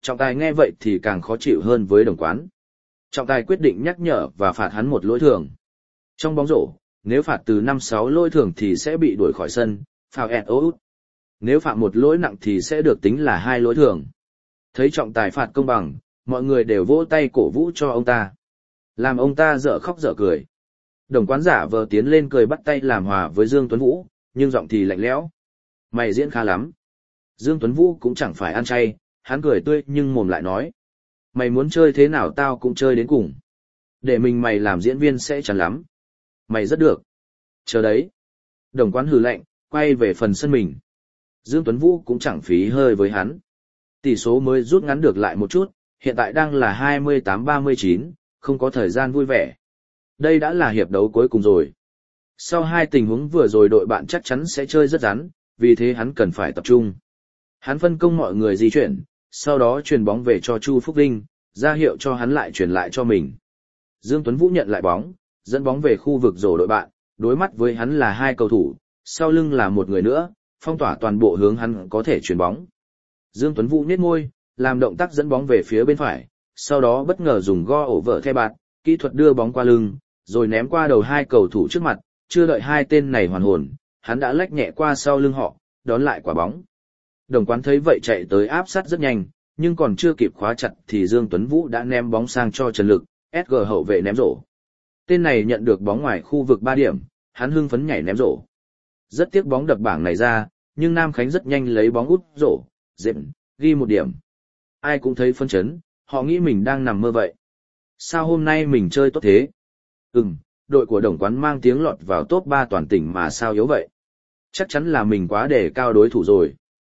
Trọng tài nghe vậy thì càng khó chịu hơn với Đồng Quán. Trọng tài quyết định nhắc nhở và phạt hắn một lỗi thường. Trong bóng rổ, nếu phạt từ 5-6 lỗi thường thì sẽ bị đuổi khỏi sân, foul and out. Nếu phạm một lỗi nặng thì sẽ được tính là 2 lỗi thường. Thấy trọng tài phạt công bằng, mọi người đều vỗ tay cổ vũ cho ông ta. Làm ông ta dở khóc dở cười. Đồng Quán giả vờ tiến lên cười bắt tay làm hòa với Dương Tuấn Vũ, nhưng giọng thì lạnh lẽo. Mày diễn khá lắm. Dương Tuấn Vũ cũng chẳng phải ăn chay, hắn cười tươi nhưng mồm lại nói. Mày muốn chơi thế nào tao cũng chơi đến cùng. Để mình mày làm diễn viên sẽ chán lắm. Mày rất được. Chờ đấy. Đồng Quán hừ lạnh, quay về phần sân mình. Dương Tuấn Vũ cũng chẳng phí hơi với hắn. Tỷ số mới rút ngắn được lại một chút, hiện tại đang là 28-39, không có thời gian vui vẻ. Đây đã là hiệp đấu cuối cùng rồi. Sau hai tình huống vừa rồi đội bạn chắc chắn sẽ chơi rất rắn, vì thế hắn cần phải tập trung. Hắn phân công mọi người di chuyển, sau đó truyền bóng về cho Chu Phúc Vinh, ra hiệu cho hắn lại truyền lại cho mình. Dương Tuấn Vũ nhận lại bóng, dẫn bóng về khu vực rổ đội bạn, đối mắt với hắn là hai cầu thủ, sau lưng là một người nữa, phong tỏa toàn bộ hướng hắn có thể truyền bóng. Dương Tuấn Vũ nhếch môi, làm động tác dẫn bóng về phía bên phải, sau đó bất ngờ dùng go ổ vợ the bạt, kỹ thuật đưa bóng qua lưng, rồi ném qua đầu hai cầu thủ trước mặt, chưa đợi hai tên này hoàn hồn, hắn đã lách nhẹ qua sau lưng họ, đón lại quả bóng. Đồng Quán thấy vậy chạy tới áp sát rất nhanh, nhưng còn chưa kịp khóa chặt thì Dương Tuấn Vũ đã ném bóng sang cho Trần Lực, SG hậu vệ ném rổ. Tên này nhận được bóng ngoài khu vực 3 điểm, hắn hưng phấn nhảy ném rổ. Rất tiếc bóng đập bảng này ra, nhưng Nam Khánh rất nhanh lấy bóng út rổ, dệm, ghi 1 điểm. Ai cũng thấy phấn chấn, họ nghĩ mình đang nằm mơ vậy. Sao hôm nay mình chơi tốt thế? Đội của Đồng Quán mang tiếng lọt vào top 3 toàn tỉnh mà sao yếu vậy? Chắc chắn là mình quá đề cao đối thủ rồi.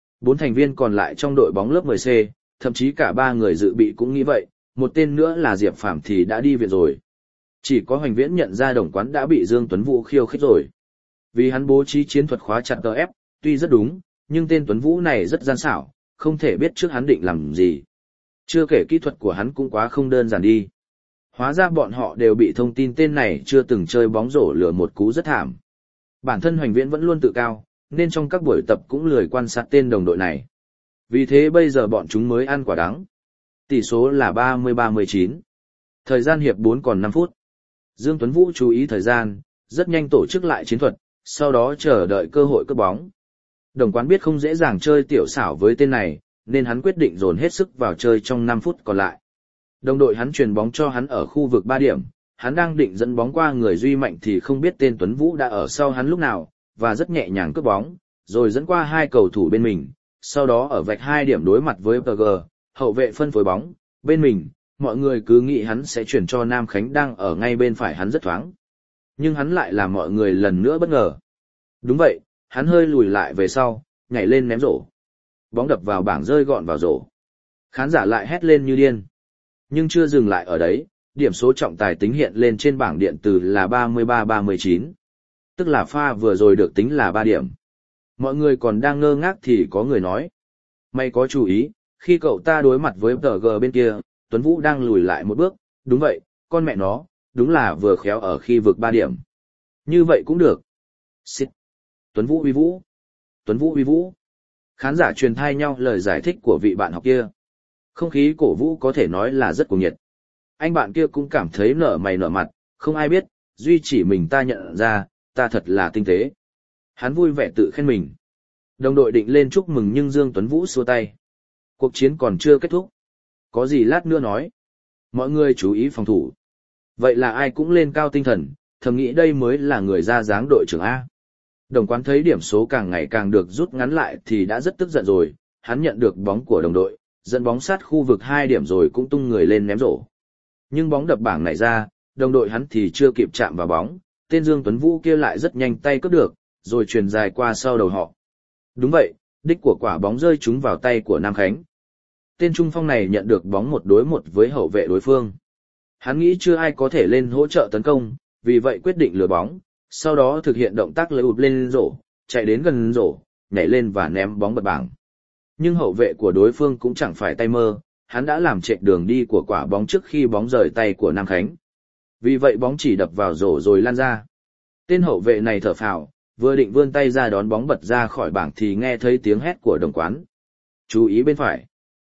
4 thành viên còn lại trong đội bóng lớp 10C, thậm chí cả 3 người dự bị cũng nghĩ vậy, một tên nữa là Diệp Phàm thì đã đi viện rồi. Chỉ có Hoành Viễn nhận ra Đồng Quán đã bị Dương Tuấn Vũ khiêu khích rồi. Vì hắn bố trí chiến thuật khóa chặt TF, tuy rất đúng, nhưng tên Tuấn Vũ này rất gian xảo, không thể biết trước hắn định làm gì. Chưa kể kỹ thuật của hắn cũng quá không đơn giản đi. Hóa ra bọn họ đều bị thông tin tên này chưa từng chơi bóng rổ lừa một cú rất thảm. Bản thân Hoành Viễn vẫn luôn tự cao, nên trong các buổi tập cũng lười quan sát tên đồng đội này. Vì thế bây giờ bọn chúng mới ăn quả đắng. Tỷ số là 30-39. Thời gian hiệp 4 còn 5 phút. Dương Tuấn Vũ chú ý thời gian, rất nhanh tổ chức lại chiến thuật, sau đó chờ đợi cơ hội cướp bóng. Đồng Quán biết không dễ dàng chơi tiểu xảo với tên này, nên hắn quyết định dồn hết sức vào chơi trong 5 phút còn lại. Đồng đội hắn truyền bóng cho hắn ở khu vực 3 điểm, hắn đang định dẫn bóng qua người Duy Mạnh thì không biết tên Tuấn Vũ đã ở sau hắn lúc nào, và rất nhẹ nhàng cướp bóng, rồi dẫn qua hai cầu thủ bên mình, sau đó ở vạch 2 điểm đối mặt với PG, hậu vệ phân phối bóng, bên mình, mọi người cứ nghĩ hắn sẽ chuyển cho Nam Khánh đang ở ngay bên phải hắn rất thoáng. Nhưng hắn lại làm mọi người lần nữa bất ngờ. Đúng vậy, hắn hơi lùi lại về sau, nhảy lên ném rổ. Bóng đập vào bảng rơi gọn vào rổ. Khán giả lại hét lên như điên. Nhưng chưa dừng lại ở đấy, điểm số trọng tài tính hiện lên trên bảng điện tử là 33-39. Tức là pha vừa rồi được tính là 3 điểm. Mọi người còn đang ngơ ngác thì có người nói. Mày có chú ý, khi cậu ta đối mặt với TG bên kia, Tuấn Vũ đang lùi lại một bước, đúng vậy, con mẹ nó, đúng là vừa khéo ở khi vực 3 điểm. Như vậy cũng được. Xịt. Tuấn Vũ uy vũ. Tuấn Vũ uy vũ. Khán giả truyền thay nhau lời giải thích của vị bạn học kia. Không khí cổ vũ có thể nói là rất cuồng nhiệt. Anh bạn kia cũng cảm thấy nở mày nở mặt, không ai biết, duy chỉ mình ta nhận ra, ta thật là tinh tế. Hắn vui vẻ tự khen mình. Đồng đội định lên chúc mừng nhưng Dương Tuấn Vũ xua tay. Cuộc chiến còn chưa kết thúc. Có gì lát nữa nói. Mọi người chú ý phòng thủ. Vậy là ai cũng lên cao tinh thần, thầm nghĩ đây mới là người ra dáng đội trưởng A. Đồng Quán thấy điểm số càng ngày càng được rút ngắn lại thì đã rất tức giận rồi, hắn nhận được bóng của đồng đội, dẫn bóng sát khu vực 2 điểm rồi cũng tung người lên ném rổ. Nhưng bóng đập bảng này ra, đồng đội hắn thì chưa kịp chạm vào bóng, tên Dương Tuấn Vũ kia lại rất nhanh tay cướp được, rồi truyền dài qua sau đầu họ. Đúng vậy, đích của quả bóng rơi trúng vào tay của Nam Khánh. Tên trung phong này nhận được bóng 1 đối 1 với hậu vệ đối phương. Hắn nghĩ chưa ai có thể lên hỗ trợ tấn công, vì vậy quyết định lừa bóng, sau đó thực hiện động tác lấy ụp lên rổ, chạy đến gần rổ, nhảy lên và ném bóng bật bảng. Nhưng hậu vệ của đối phương cũng chẳng phải tay mơ, hắn đã làm trệ đường đi của quả bóng trước khi bóng rời tay của Nam Khánh. Vì vậy bóng chỉ đập vào rổ rồi lan ra. Tên hậu vệ này thở phào, vừa định vươn tay ra đón bóng bật ra khỏi bảng thì nghe thấy tiếng hét của Đồng Quán. Chú ý bên phải.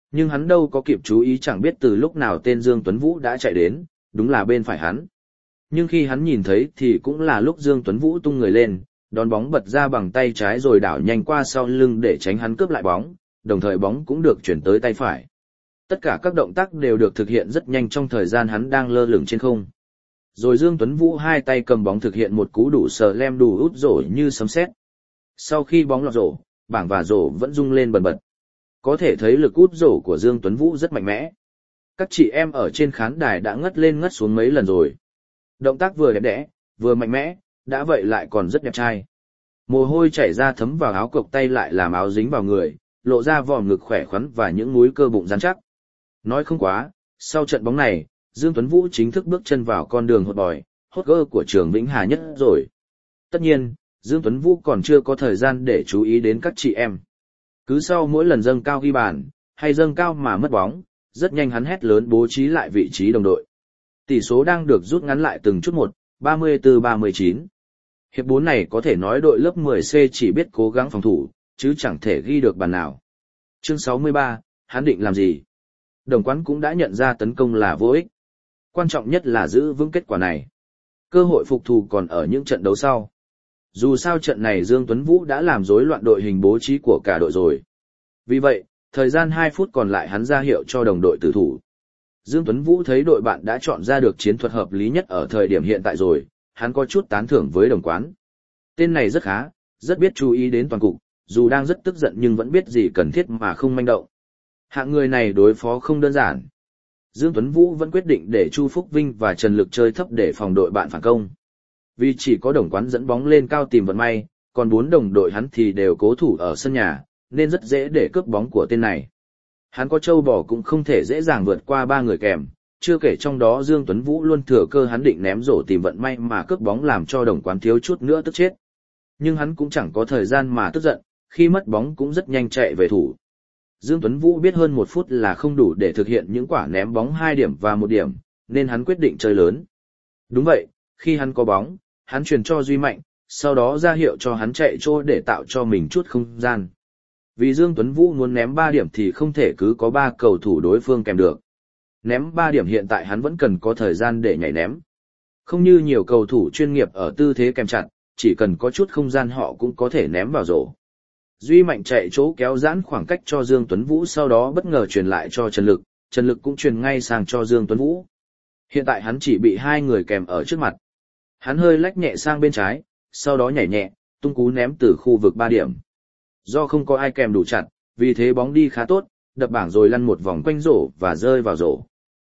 Nhưng hắn đâu có kịp chú ý, chẳng biết từ lúc nào tên Dương Tuấn Vũ đã chạy đến, đúng là bên phải hắn. Nhưng khi hắn nhìn thấy thì cũng là lúc Dương Tuấn Vũ tung người lên, đón bóng bật ra bằng tay trái rồi đảo nhanh qua sau lưng để tránh hắn cướp lại bóng, đồng thời bóng cũng được chuyển tới tay phải. Tất cả các động tác đều được thực hiện rất nhanh trong thời gian hắn đang lơ lửng trên không. Rồi Dương Tuấn Vũ hai tay cầm bóng thực hiện một cú đủ sờ lem đủ út rổ như sấm sét. Sau khi bóng lọt rổ, bảng và rổ vẫn rung lên bần bật. Có thể thấy lực út rổ của Dương Tuấn Vũ rất mạnh mẽ. Các chị em ở trên khán đài đã ngất lên ngất xuống mấy lần rồi. Động tác vừa đẹp đẽ, vừa mạnh mẽ, đã vậy lại còn rất đẹp trai. Mồ hôi chảy ra thấm vào áo cộc tay lại làm áo dính vào người, lộ ra vòm ngực khỏe khoắn và những múi cơ bụng rắn chắc. Nói không quá, sau trận bóng này, Dương Tuấn Vũ chính thức bước chân vào con đường hot boy, hot girl của trường Vĩnh Hà Nhất rồi. Tất nhiên, Dương Tuấn Vũ còn chưa có thời gian để chú ý đến các chị em. Cứ sau mỗi lần dâng cao ghi bàn, hay dâng cao mà mất bóng, rất nhanh hắn hét lớn bố trí lại vị trí đồng đội. Tỷ số đang được rút ngắn lại từng chút một, 34-39. Hiệp 4 này có thể nói đội lớp 10C chỉ biết cố gắng phòng thủ, chứ chẳng thể ghi được bàn nào. Chương 63, hắn định làm gì? Đồng Quán cũng đã nhận ra tấn công là vô ích. Quan trọng nhất là giữ vững kết quả này. Cơ hội phục thù còn ở những trận đấu sau. Dù sao trận này Dương Tuấn Vũ đã làm rối loạn đội hình bố trí của cả đội rồi. Vì vậy, thời gian 2 phút còn lại hắn ra hiệu cho đồng đội tử thủ. Dương Tuấn Vũ thấy đội bạn đã chọn ra được chiến thuật hợp lý nhất ở thời điểm hiện tại rồi, hắn có chút tán thưởng với Đồng Quán. Tên này rất khá, rất biết chú ý đến toàn cục, dù đang rất tức giận nhưng vẫn biết gì cần thiết mà không manh động. Hạng người này đối phó không đơn giản. Dương Tuấn Vũ vẫn quyết định để Chu Phúc Vinh và Trần Lực chơi thấp để phòng đội bạn phản công. Vì chỉ có Đồng Quán dẫn bóng lên cao tìm vận may, còn 4 đồng đội hắn thì đều cố thủ ở sân nhà, nên rất dễ để cướp bóng của tên này. Hắn có trâu bò cũng không thể dễ dàng vượt qua 3 người kèm, chưa kể trong đó Dương Tuấn Vũ luôn thừa cơ hắn định ném rổ tìm vận may mà cướp bóng làm cho Đồng Quán thiếu chút nữa tức chết. Nhưng hắn cũng chẳng có thời gian mà tức giận, khi mất bóng cũng rất nhanh chạy về thủ. Dương Tuấn Vũ biết hơn 1 phút là không đủ để thực hiện những quả ném bóng 2 điểm và 1 điểm, nên hắn quyết định chơi lớn. Đúng vậy, khi hắn có bóng, hắn truyền cho Duy Mạnh, sau đó ra hiệu cho hắn chạy chỗ để tạo cho mình chút không gian. Vì Dương Tuấn Vũ muốn ném 3 điểm thì không thể cứ có 3 cầu thủ đối phương kèm được. Ném 3 điểm hiện tại hắn vẫn cần có thời gian để nhảy ném. Không như nhiều cầu thủ chuyên nghiệp ở tư thế kèm chặt, chỉ cần có chút không gian họ cũng có thể ném vào rổ. Duy Mạnh chạy chỗ kéo giãn khoảng cách cho Dương Tuấn Vũ, sau đó bất ngờ truyền lại cho Trần Lực, Trần Lực cũng truyền ngay sang cho Dương Tuấn Vũ. Hiện tại hắn chỉ bị 2 người kèm ở trước mặt. Hắn hơi lách nhẹ sang bên trái, sau đó nhảy nhẹ, tung cú ném từ khu vực 3 điểm. Do không có ai kèm đủ chặt, vì thế bóng đi khá tốt, đập bảng rồi lăn một vòng quanh rổ và rơi vào rổ.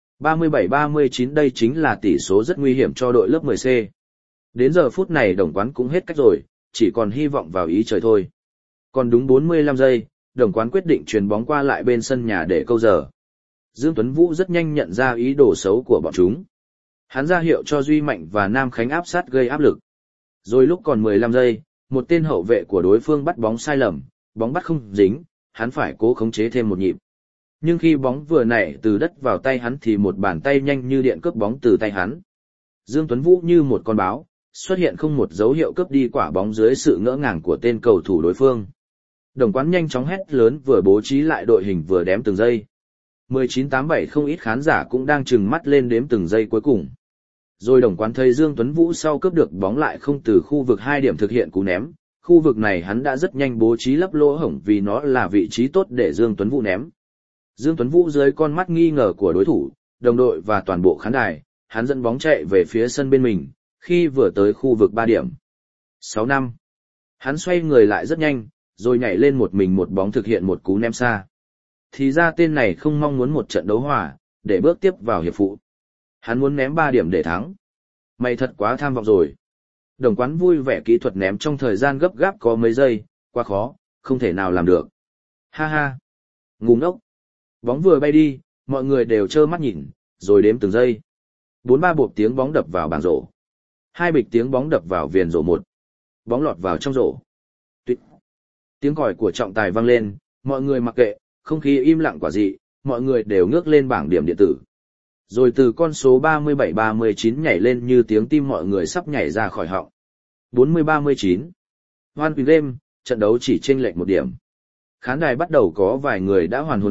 37-39 đây chính là tỷ số rất nguy hiểm cho đội lớp 10C. Đến giờ phút này Đồng Quán cũng hết cách rồi, chỉ còn hy vọng vào ý trời thôi. Còn đúng 45 giây, Đồng Quán quyết định truyền bóng qua lại bên sân nhà để câu giờ. Dương Tuấn Vũ rất nhanh nhận ra ý đồ xấu của bọn chúng. Hắn ra hiệu cho Duy Mạnh và Nam Khánh áp sát gây áp lực. Rồi lúc còn 15 giây, một tên hậu vệ của đối phương bắt bóng sai lầm, bóng bắt không dính, hắn phải cố khống chế thêm một nhịp. Nhưng khi bóng vừa nảy từ đất vào tay hắn thì một bàn tay nhanh như điện cướp bóng từ tay hắn. Dương Tuấn Vũ như một con báo, xuất hiện không một dấu hiệu cướp đi quả bóng dưới sự ngỡ ngàng của tên cầu thủ đối phương. Đồng Quán nhanh chóng hét lớn vừa bố trí lại đội hình vừa đếm từng giây. 19-87 không ít khán giả cũng đang trừng mắt lên đếm từng giây cuối cùng. Rồi Đồng Quán thấy Dương Tuấn Vũ sau cướp được bóng lại không từ khu vực 2 điểm thực hiện cú ném, khu vực này hắn đã rất nhanh bố trí lấp lỗ hổng vì nó là vị trí tốt để Dương Tuấn Vũ ném. Dương Tuấn Vũ dưới con mắt nghi ngờ của đối thủ, đồng đội và toàn bộ khán đài, hắn dẫn bóng chạy về phía sân bên mình, khi vừa tới khu vực 3 điểm. 6 năm. Hắn xoay người lại rất nhanh, rồi nhảy lên một mình một bóng thực hiện một cú ném xa. Thì ra tên này không mong muốn một trận đấu hòa, để bước tiếp vào hiệp phụ. Hắn muốn ném 3 điểm để thắng. Mày thật quá tham vọng rồi. Đồng Quán vui vẻ kỹ thuật ném trong thời gian gấp gáp có mấy giây, quá khó, không thể nào làm được. Ha ha. Ngu ngốc. Bóng vừa bay đi, mọi người đều trơ mắt nhìn, rồi đếm từng giây. 4-3 bộp tiếng bóng đập vào bảng rổ. 2 bịch tiếng bóng đập vào viền rổ 1. Bóng lọt vào trong rổ. Tuyệt. Tiếng còi của trọng tài vang lên, mọi người mặc kệ, không khí im lặng quả dị, mọi người đều ngước lên bảng điểm điện tử. Rồi từ con số 37-39 nhảy lên như tiếng tim mọi người sắp nhảy ra khỏi họng. 40-39. One Game, trận đấu chỉ chênh lệch 1 điểm. Khán đài bắt đầu có vài người đã hoàn hồn lại,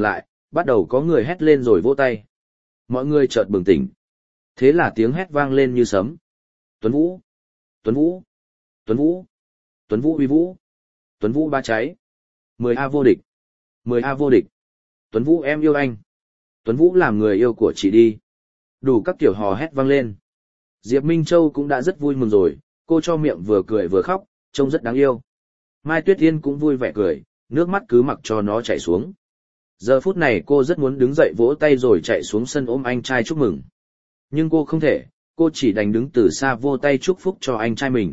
bắt đầu có người hét lên rồi vỗ tay. Mọi người chợt bừng tỉnh. Thế là tiếng hét vang lên như sấm. Tuấn Vũ! Tuấn Vũ! Tuấn Vũ! Tuấn Vũ uy vũ! Tuấn Vũ ba cháy! 10A vô địch! 10A vô địch! Tuấn Vũ em yêu anh! Tuấn Vũ làm người yêu của chị đi! Đủ các kiểu hò hét vang lên. Diệp Minh Châu cũng đã rất vui mừng rồi, cô cho miệng vừa cười vừa khóc, trông rất đáng yêu. Mai Tuyết Yên cũng vui vẻ cười, nước mắt cứ mặc cho nó chảy xuống. Giờ phút này cô rất muốn đứng dậy vỗ tay rồi chạy xuống sân ôm anh trai chúc mừng. Nhưng cô không thể, cô chỉ đành đứng từ xa vỗ tay chúc phúc cho anh trai mình.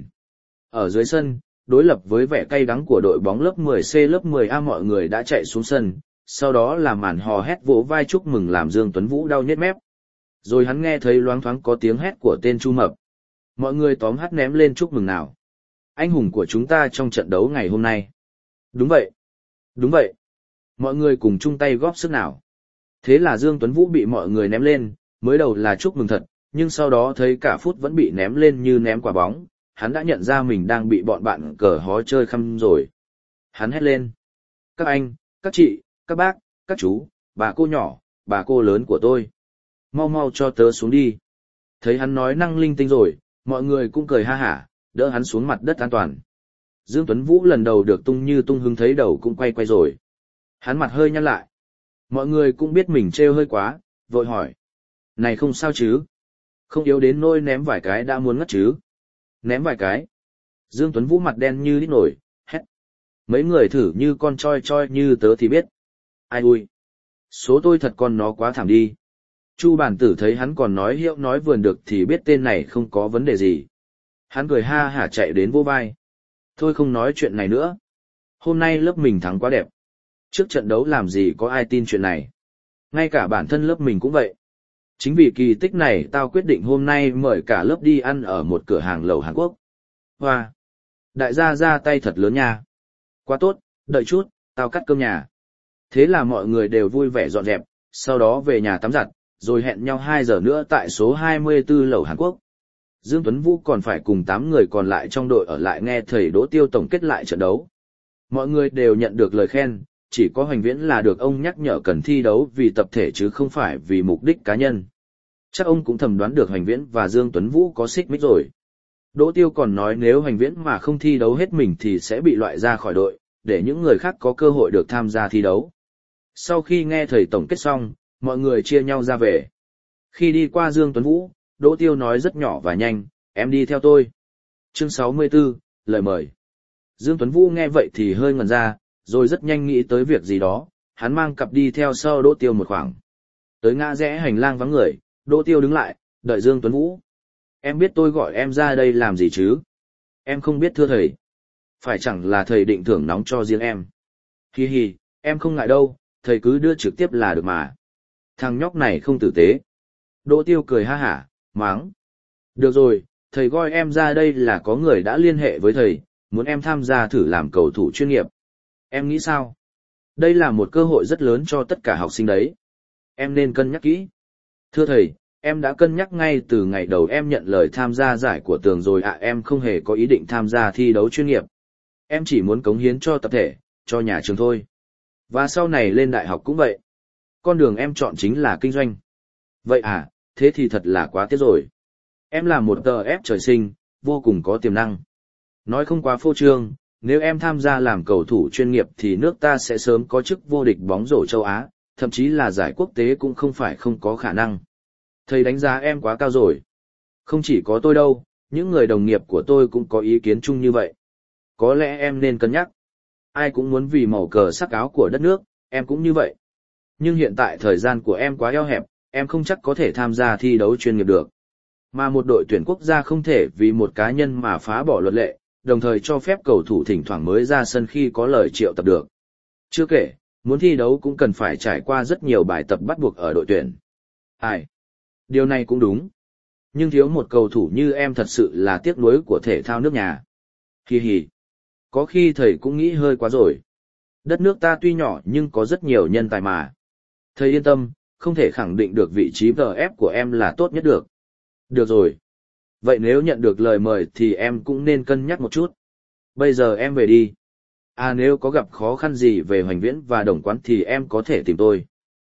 Ở dưới sân, đối lập với vẻ cay đắng của đội bóng lớp 10C lớp 10A mọi người đã chạy xuống sân, sau đó là màn hò hét vỗ vai chúc mừng làm Dương Tuấn Vũ đau nhếch mép. Rồi hắn nghe thấy loáng thoáng có tiếng hét của tên Chu Mập. Mọi người tóm hắt ném lên chúc mừng nào. Anh hùng của chúng ta trong trận đấu ngày hôm nay. Đúng vậy. Đúng vậy. Mọi người cùng chung tay góp sức nào. Thế là Dương Tuấn Vũ bị mọi người ném lên, mới đầu là chúc mừng thật, nhưng sau đó thấy cả phút vẫn bị ném lên như ném quả bóng, hắn đã nhận ra mình đang bị bọn bạn cờ hó chơi khăm rồi. Hắn hét lên. Các anh, các chị, các bác, các chú, bà cô nhỏ, bà cô lớn của tôi. Mau mau cho tớ xuống đi. Thấy hắn nói năng linh tinh rồi, mọi người cũng cười ha hả, đỡ hắn xuống mặt đất an toàn. Dương Tuấn Vũ lần đầu được tung như tung hứng thấy đầu cũng quay quay rồi. Hắn mặt hơi nhăn lại. Mọi người cũng biết mình trêu hơi quá, vội hỏi. Này không sao chứ? Không yếu đến nỗi ném vài cái đã muốn ngất chứ? Ném vài cái. Dương Tuấn Vũ mặt đen như đít nổi, hét. Mấy người thử như con choi choi như tớ thì biết. Ai ui. Số tôi thật con nó quá thảm đi. Chu Bản Tử thấy hắn còn nói hiệu nói vườn được thì biết tên này không có vấn đề gì. Hắn cười ha hả chạy đến vô vai. Thôi không nói chuyện này nữa. Hôm nay lớp mình thắng quá đẹp. Trước trận đấu làm gì có ai tin chuyện này. Ngay cả bản thân lớp mình cũng vậy. Chính vì kỳ tích này tao quyết định hôm nay mời cả lớp đi ăn ở một cửa hàng lẩu Hàn Quốc. Hoa! Đại gia ra tay thật lớn nha. Quá tốt, đợi chút, tao cắt cơm nhà. Thế là mọi người đều vui vẻ dọn dẹp, sau đó về nhà tắm giặt, rồi hẹn nhau 2 giờ nữa tại số 24 lẩu Hàn Quốc. Dương Tuấn Vũ còn phải cùng 8 người còn lại trong đội ở lại nghe thầy Đỗ Tiêu tổng kết lại trận đấu. Mọi người đều nhận được lời khen, chỉ có Hoành Viễn là được ông nhắc nhở cần thi đấu vì tập thể chứ không phải vì mục đích cá nhân. Chắc ông cũng thầm đoán được Hoành Viễn và Dương Tuấn Vũ có xích mích rồi. Đỗ Tiêu còn nói nếu Hoành Viễn mà không thi đấu hết mình thì sẽ bị loại ra khỏi đội, để những người khác có cơ hội được tham gia thi đấu. Sau khi nghe thầy tổng kết xong, mọi người chia nhau ra về. Khi đi qua Dương Tuấn Vũ, Đỗ Tiêu nói rất nhỏ và nhanh, em đi theo tôi. Chương 64, lời mời. Dương Tuấn Vũ nghe vậy thì hơi ngẩn ra, rồi rất nhanh nghĩ tới việc gì đó, hắn mang cặp đi theo sau Đỗ Tiêu một khoảng. Tới ngã rẽ hành lang vắng người, Đỗ Tiêu đứng lại, đợi Dương Tuấn Vũ. Em biết tôi gọi em ra đây làm gì chứ? Em không biết thưa thầy. Phải chẳng là thầy định thưởng nóng cho riêng em. Hi hi, em không ngại đâu, thầy cứ đưa trực tiếp là được mà. Thằng nhóc này không tử tế. Đỗ Tiêu cười ha hả, mắng. Được rồi, thầy gọi em ra đây là có người đã liên hệ với thầy, muốn em tham gia thử làm cầu thủ chuyên nghiệp. Em nghĩ sao? Đây là một cơ hội rất lớn cho tất cả học sinh đấy. Em nên cân nhắc kỹ. Thưa thầy, em đã cân nhắc ngay từ ngày đầu em nhận lời tham gia giải của Tường rồi ạ. Em không hề có ý định tham gia thi đấu chuyên nghiệp. Em chỉ muốn cống hiến cho tập thể, cho nhà trường thôi. Và sau này lên đại học cũng vậy. Con đường em chọn chính là kinh doanh. Vậy à, thế thì thật là quá tiếc rồi. Em là một tờ ép trời sinh, vô cùng có tiềm năng. Nói không quá phô trương, nếu em tham gia làm cầu thủ chuyên nghiệp thì nước ta sẽ sớm có chức vô địch bóng rổ châu Á, thậm chí là giải quốc tế cũng không phải không có khả năng. Thầy đánh giá em quá cao rồi. Không chỉ có tôi đâu, những người đồng nghiệp của tôi cũng có ý kiến chung như vậy. Có lẽ em nên cân nhắc. Ai cũng muốn vì màu cờ sắc áo của đất nước, em cũng như vậy. Nhưng hiện tại thời gian của em quá eo hẹp, em không chắc có thể tham gia thi đấu chuyên nghiệp được. Mà một đội tuyển quốc gia không thể vì một cá nhân mà phá bỏ luật lệ, đồng thời cho phép cầu thủ thỉnh thoảng mới ra sân khi có lời triệu tập được. Chưa kể, muốn thi đấu cũng cần phải trải qua rất nhiều bài tập bắt buộc ở đội tuyển. Ai? Điều này cũng đúng. Nhưng thiếu một cầu thủ như em thật sự là tiếc nuối của thể thao nước nhà. Hi hi. Có khi thầy cũng nghĩ hơi quá rồi. Đất nước ta tuy nhỏ nhưng có rất nhiều nhân tài mà. Thầy yên tâm, không thể khẳng định được vị trí VF của em là tốt nhất được. Được rồi. Vậy nếu nhận được lời mời thì em cũng nên cân nhắc một chút. Bây giờ em về đi. À nếu có gặp khó khăn gì về Hoành Viễn và Đồng Quán thì em có thể tìm tôi.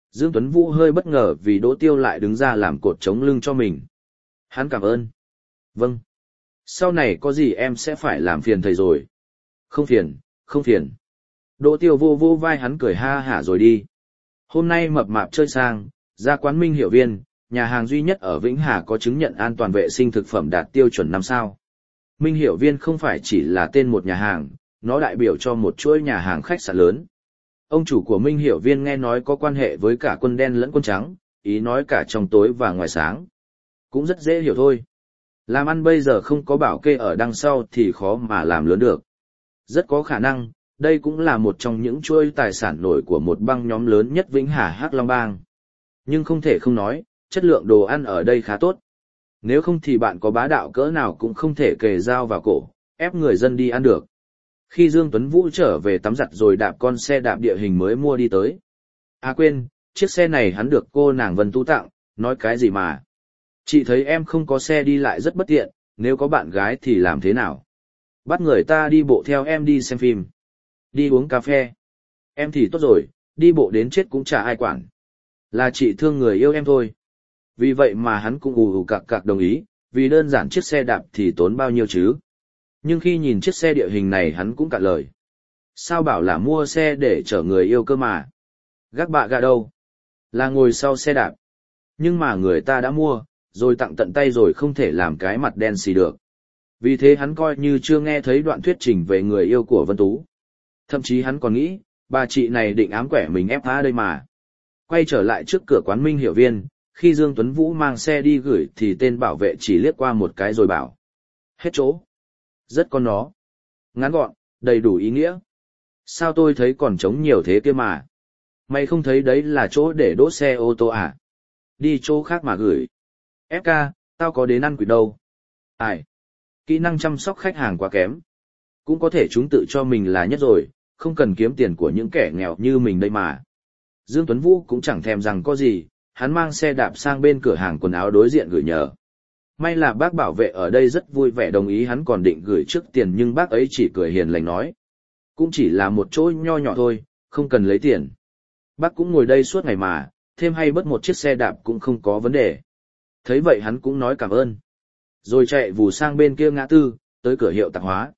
Dương Tuấn Vũ hơi bất ngờ vì Đỗ Tiêu lại đứng ra làm cột chống lưng cho mình. Hắn cảm ơn. Vâng. Sau này có gì em sẽ phải làm phiền thầy rồi. Không phiền, không phiền. Đỗ Tiêu vô vô vai hắn cười ha hả rồi đi. Hôm nay mập mạp chơi sang, ra quán Minh Hiểu Viên, nhà hàng duy nhất ở Vĩnh Hà có chứng nhận an toàn vệ sinh thực phẩm đạt tiêu chuẩn 5 sao. Minh Hiểu Viên không phải chỉ là tên một nhà hàng, nó đại biểu cho một chuỗi nhà hàng khách sạn lớn. Ông chủ của Minh Hiểu Viên nghe nói có quan hệ với cả quân đen lẫn quân trắng, ý nói cả trong tối và ngoài sáng. Cũng rất dễ hiểu thôi. Làm ăn bây giờ không có bảo kê ở đằng sau thì khó mà làm lớn được. Rất có khả năng, đây cũng là một trong những chuỗi tài sản nổi của một băng nhóm lớn nhất Vĩnh Hà Hắc Long Bang. Nhưng không thể không nói, chất lượng đồ ăn ở đây khá tốt. Nếu không thì bạn có bá đạo cỡ nào cũng không thể kề dao vào cổ, ép người dân đi ăn được. Khi Dương Tuấn Vũ trở về tắm giặt rồi đạp con xe đạp địa hình mới mua đi tới. À quên, chiếc xe này hắn được cô nàng Vân Tú tặng, nói cái gì mà. Chị thấy em không có xe đi lại rất bất tiện, nếu có bạn gái thì làm thế nào? Bắt người ta đi bộ theo em đi xem phim. Đi uống cà phê. Em thì tốt rồi, đi bộ đến chết cũng chả ai quản. Là chị thương người yêu em thôi. Vì vậy mà hắn cũng ù ù cạc cạc đồng ý, vì đơn giản chiếc xe đạp thì tốn bao nhiêu chứ. Nhưng khi nhìn chiếc xe địa hình này hắn cũng cạn lời. Sao bảo là mua xe để chở người yêu cơ mà. Gác bạ gà đâu? Là ngồi sau xe đạp. Nhưng mà người ta đã mua, rồi tặng tận tay rồi không thể làm cái mặt đen xì được. Vì thế hắn coi như chưa nghe thấy đoạn thuyết trình về người yêu của Vân Tú. Thậm chí hắn còn nghĩ, bà chị này định ám quẻ mình ép phá đây mà. Quay trở lại trước cửa quán Minh Hiểu Viên, khi Dương Tuấn Vũ mang xe đi gửi thì tên bảo vệ chỉ liếc qua một cái rồi bảo. Hết chỗ. Rất con nó. Ngắn gọn, đầy đủ ý nghĩa. Sao tôi thấy còn trống nhiều thế kia mà. Mày không thấy đấy là chỗ để đỗ xe ô tô à? Đi chỗ khác mà gửi. FK, tao có đến ăn quỵt đâu. Ai? Kỹ năng chăm sóc khách hàng quá kém. Cũng có thể chúng tự cho mình là nhất rồi, không cần kiếm tiền của những kẻ nghèo như mình đây mà. Dương Tuấn Vũ cũng chẳng thèm rằng có gì, hắn mang xe đạp sang bên cửa hàng quần áo đối diện gửi nhờ. May là bác bảo vệ ở đây rất vui vẻ đồng ý, hắn còn định gửi trước tiền nhưng bác ấy chỉ cười hiền lành nói. Cũng chỉ là một chỗ nho nhỏ thôi, không cần lấy tiền. Bác cũng ngồi đây suốt ngày mà, thêm hay bớt một chiếc xe đạp cũng không có vấn đề. Thấy vậy hắn cũng nói cảm ơn. Rồi chạy vù sang bên kia ngã tư, tới cửa hiệu tạp hóa.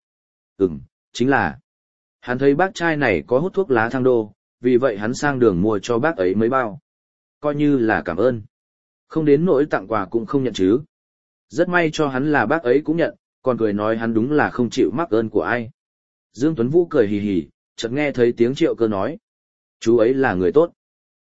Chính là. Hắn thấy bác trai này có hút thuốc lá thang đô, vì vậy hắn sang đường mua cho bác ấy mấy bao. Coi như là cảm ơn. Không đến nỗi tặng quà cũng không nhận chứ. Rất may cho hắn là bác ấy cũng nhận, còn cười nói hắn đúng là không chịu mắc ơn của ai. Dương Tuấn Vũ cười hì hì, chợt nghe thấy tiếng Triệu Cơ nói. Chú ấy là người tốt.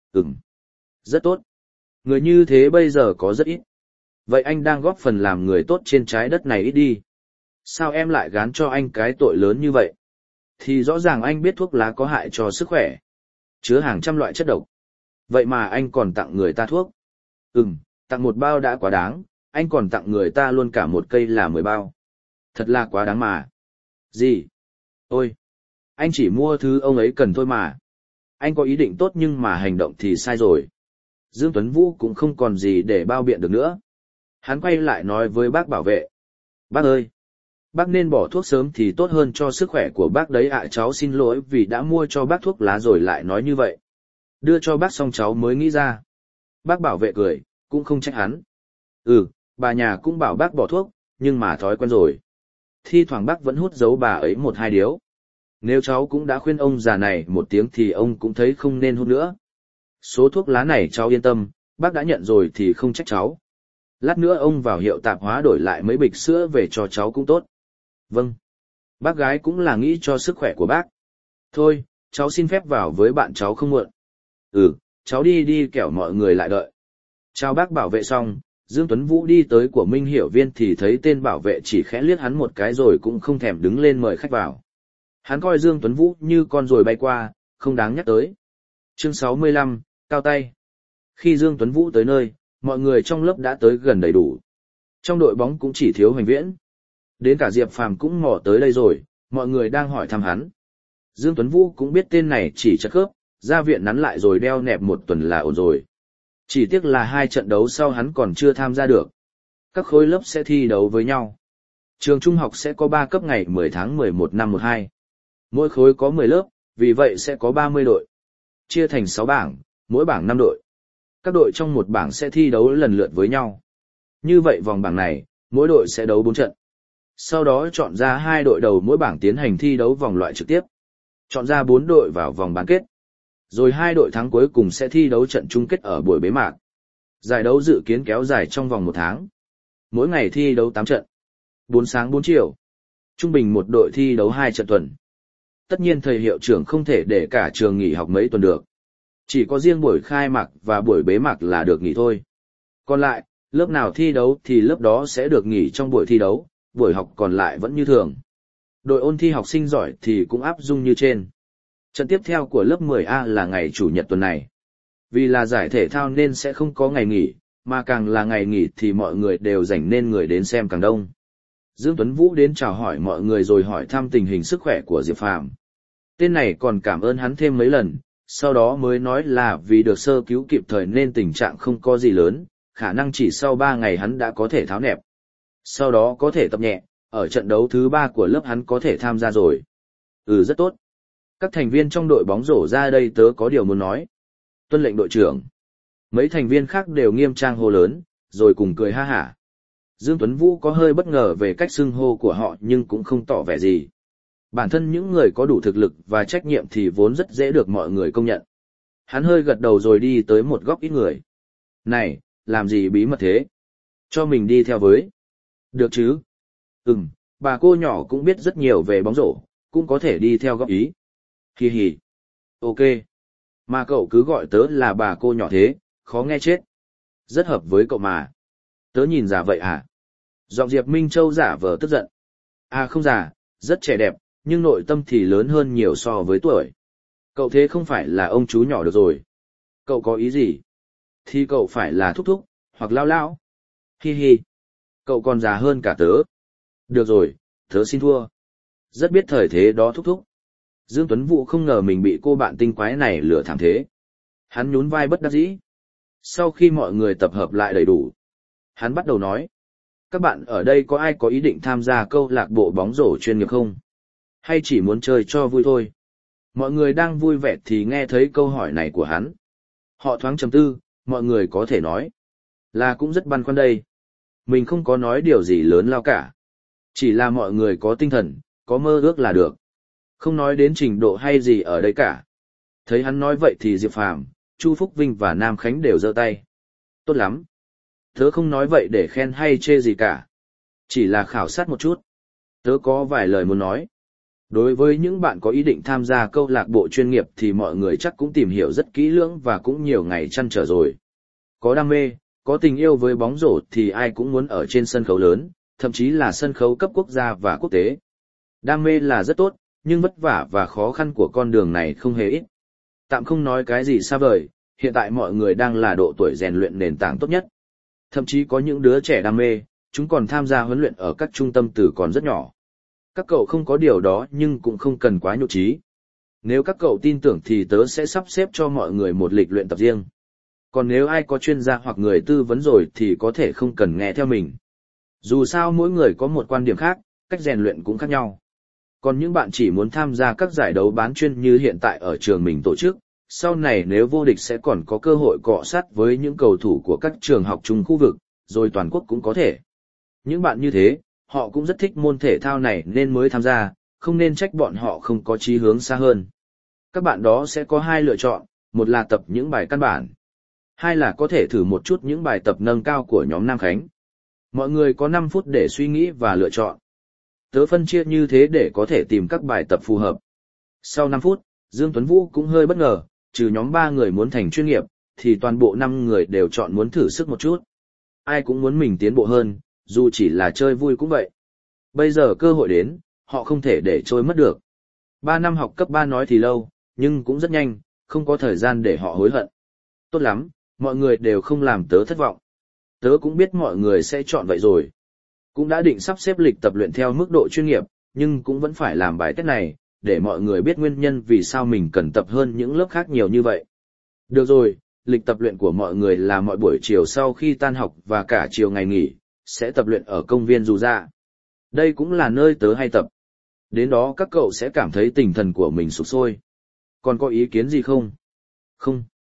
Rất tốt. Người như thế bây giờ có rất ít. Vậy anh đang góp phần làm người tốt trên trái đất này ít đi. Sao em lại gán cho anh cái tội lớn như vậy? Thì rõ ràng anh biết thuốc lá có hại cho sức khỏe. Chứa hàng trăm loại chất độc. Vậy mà anh còn tặng người ta thuốc. Tặng một bao đã quá đáng, anh còn tặng người ta luôn cả một cây là 10 bao. Thật là quá đáng mà. Gì? Ôi! Anh chỉ mua thứ ông ấy cần thôi mà. Anh có ý định tốt nhưng mà hành động thì sai rồi. Dương Tuấn Vũ cũng không còn gì để bao biện được nữa. Hắn quay lại nói với bác bảo vệ. Bác ơi! Bác nên bỏ thuốc sớm thì tốt hơn cho sức khỏe của bác đấy ạ. Cháu xin lỗi vì đã mua cho bác thuốc lá rồi lại nói như vậy. Đưa cho bác xong cháu mới nghĩ ra. Bác bảo vệ cười, cũng không trách hắn. Bà nhà cũng bảo bác bỏ thuốc, nhưng mà thói quen rồi. Thi thoảng bác vẫn hút giấu bà ấy 1-2 điếu. Nếu cháu cũng đã khuyên ông già này một tiếng thì ông cũng thấy không nên hút nữa. Số thuốc lá này cháu yên tâm, bác đã nhận rồi thì không trách cháu. Lát nữa ông vào hiệu tạp hóa đổi lại mấy bịch sữa về cho cháu cũng tốt. Vâng. Bác gái cũng là nghĩ cho sức khỏe của bác. Thôi, cháu xin phép vào với bạn cháu không muộn. Cháu đi kẻo mọi người lại đợi. Chào bác bảo vệ xong, Dương Tuấn Vũ đi tới của Minh Hiểu Viên thì thấy tên bảo vệ chỉ khẽ liếc hắn một cái rồi cũng không thèm đứng lên mời khách vào. Hắn coi Dương Tuấn Vũ như con ruồi bay qua, không đáng nhắc tới. Chương 65, cao tay. Khi Dương Tuấn Vũ tới nơi, mọi người trong lớp đã tới gần đầy đủ. Trong đội bóng cũng chỉ thiếu Hoành Viễn. Đến cả Diệp Phàm cũng mò tới đây rồi, mọi người đang hỏi thăm hắn. Dương Tuấn Vũ cũng biết tên này chỉ chất khớp, ra viện nắn lại rồi đeo nẹp một tuần là ổn rồi. Chỉ tiếc là 2 trận đấu sau hắn còn chưa tham gia được. Các khối lớp sẽ thi đấu với nhau. Trường trung học sẽ có 3 cấp ngày 10 tháng 11 năm 12. Mỗi khối có 10 lớp, vì vậy sẽ có 30 đội. Chia thành 6 bảng, mỗi bảng 5 đội. Các đội trong một bảng sẽ thi đấu lần lượt với nhau. Như vậy vòng bảng này, mỗi đội sẽ đấu 4 trận. Sau đó chọn ra 2 đội đầu mỗi bảng tiến hành thi đấu vòng loại trực tiếp. Chọn ra 4 đội vào vòng bán kết. Rồi 2 đội thắng cuối cùng sẽ thi đấu trận chung kết ở buổi bế mạc. Giải đấu dự kiến kéo dài trong vòng 1 tháng. Mỗi ngày thi đấu 8 trận. 4 sáng 4 chiều. Trung bình một đội thi đấu 2 trận tuần. Tất nhiên thầy hiệu trưởng không thể để cả trường nghỉ học mấy tuần được. Chỉ có riêng buổi khai mạc và buổi bế mạc là được nghỉ thôi. Còn lại, lớp nào thi đấu thì lớp đó sẽ được nghỉ trong buổi thi đấu, buổi học còn lại vẫn như thường. Đội ôn thi học sinh giỏi thì cũng áp dụng như trên. Trận tiếp theo của lớp 10A là ngày Chủ nhật tuần này. Vì là giải thể thao nên sẽ không có ngày nghỉ, mà càng là ngày nghỉ thì mọi người đều rảnh nên người đến xem càng đông. Dương Tuấn Vũ đến chào hỏi mọi người rồi hỏi thăm tình hình sức khỏe của Diệp Phàm. Tên này còn cảm ơn hắn thêm mấy lần, sau đó mới nói là vì được sơ cứu kịp thời nên tình trạng không có gì lớn, khả năng chỉ sau 3 ngày hắn đã có thể tháo nẹp. Sau đó có thể tập nhẹ, ở trận đấu thứ 3 của lớp hắn có thể tham gia rồi. Rất tốt. Các thành viên trong đội bóng rổ ra đây tớ có điều muốn nói. Tuân lệnh đội trưởng. Mấy thành viên khác đều nghiêm trang hô lớn, rồi cùng cười ha hả. Dương Tuấn Vũ có hơi bất ngờ về cách xưng hô của họ nhưng cũng không tỏ vẻ gì. Bản thân những người có đủ thực lực và trách nhiệm thì vốn rất dễ được mọi người công nhận. Hắn hơi gật đầu rồi đi tới một góc ít người. Này, làm gì bí mật thế? Cho mình đi theo với. Được chứ? Bà cô nhỏ cũng biết rất nhiều về bóng rổ, cũng có thể đi theo góp ý. Hi hi. Ok. Mà cậu cứ gọi tớ là bà cô nhỏ thế, khó nghe chết. Rất hợp với cậu mà. Tớ nhìn già vậy à? Giọng Diệp Minh Châu giả vờ tức giận. À không già, rất trẻ đẹp, nhưng nội tâm thì lớn hơn nhiều so với tuổi. Cậu thế không phải là ông chú nhỏ được rồi. Cậu có ý gì? Thì cậu phải là thúc thúc, hoặc lao lao. Hi hi. Cậu còn già hơn cả tớ. Được rồi, tớ xin thua. Rất biết thời thế đó thúc thúc. Dương Tuấn Vũ không ngờ mình bị cô bạn tinh quái này lừa thảm thế. Hắn nhún vai bất đắc dĩ. Sau khi mọi người tập hợp lại đầy đủ, hắn bắt đầu nói. Các bạn ở đây có ai có ý định tham gia câu lạc bộ bóng rổ chuyên nghiệp không? Hay chỉ muốn chơi cho vui thôi? Mọi người đang vui vẻ thì nghe thấy câu hỏi này của hắn. Họ thoáng trầm tư, mọi người có thể nói. Là cũng rất băn khoăn đây. Mình không có nói điều gì lớn lao cả. Chỉ là mọi người có tinh thần, có mơ ước là được. Không nói đến trình độ hay gì ở đây cả. Thấy hắn nói vậy thì Diệp Phàm, Chu Phúc Vinh và Nam Khánh đều giơ tay. Tốt lắm. Tớ không nói vậy để khen hay chê gì cả. Chỉ là khảo sát một chút. Tớ có vài lời muốn nói. Đối với những bạn có ý định tham gia câu lạc bộ chuyên nghiệp thì mọi người chắc cũng tìm hiểu rất kỹ lưỡng và cũng nhiều ngày trăn trở rồi. Có đam mê, có tình yêu với bóng rổ thì ai cũng muốn ở trên sân khấu lớn, thậm chí là sân khấu cấp quốc gia và quốc tế. Đam mê là rất tốt, nhưng vất vả và khó khăn của con đường này không hề ít. Tạm không nói cái gì xa vời, hiện tại mọi người đang là độ tuổi rèn luyện nền tảng tốt nhất. Thậm chí có những đứa trẻ đam mê, chúng còn tham gia huấn luyện ở các trung tâm từ còn rất nhỏ. Các cậu không có điều đó nhưng cũng không cần quá nhụt chí. Nếu các cậu tin tưởng thì tớ sẽ sắp xếp cho mọi người một lịch luyện tập riêng. Còn nếu ai có chuyên gia hoặc người tư vấn rồi thì có thể không cần nghe theo mình. Dù sao mỗi người có một quan điểm khác, cách rèn luyện cũng khác nhau. Còn những bạn chỉ muốn tham gia các giải đấu bán chuyên như hiện tại ở trường mình tổ chức, sau này nếu vô địch sẽ còn có cơ hội cọ sát với những cầu thủ của các trường học chung khu vực, rồi toàn quốc cũng có thể. Những bạn như thế, họ cũng rất thích môn thể thao này nên mới tham gia, không nên trách bọn họ không có chí hướng xa hơn. Các bạn đó sẽ có 2 lựa chọn, một là tập những bài căn bản, 2 là có thể thử một chút những bài tập nâng cao của nhóm Nam Khánh. Mọi người có 5 phút để suy nghĩ và lựa chọn. Tớ phân chia như thế để có thể tìm các bài tập phù hợp. Sau 5 phút, Dương Tuấn Vũ cũng hơi bất ngờ, trừ nhóm 3 người muốn thành chuyên nghiệp, thì toàn bộ 5 người đều chọn muốn thử sức một chút. Ai cũng muốn mình tiến bộ hơn, dù chỉ là chơi vui cũng vậy. Bây giờ cơ hội đến, họ không thể để trôi mất được. 3 năm học cấp 3 nói thì lâu, nhưng cũng rất nhanh, không có thời gian để họ hối hận. Tốt lắm, mọi người đều không làm tớ thất vọng. Tớ cũng biết mọi người sẽ chọn vậy rồi. Cũng đã định sắp xếp lịch tập luyện theo mức độ chuyên nghiệp, nhưng cũng vẫn phải làm bài test này, để mọi người biết nguyên nhân vì sao mình cần tập hơn những lớp khác nhiều như vậy. Được rồi, lịch tập luyện của mọi người là mọi buổi chiều sau khi tan học và cả chiều ngày nghỉ, sẽ tập luyện ở công viên Dù Dạ. Đây cũng là nơi tớ hay tập. Đến đó các cậu sẽ cảm thấy tinh thần của mình sục sôi. Còn có ý kiến gì không? Không.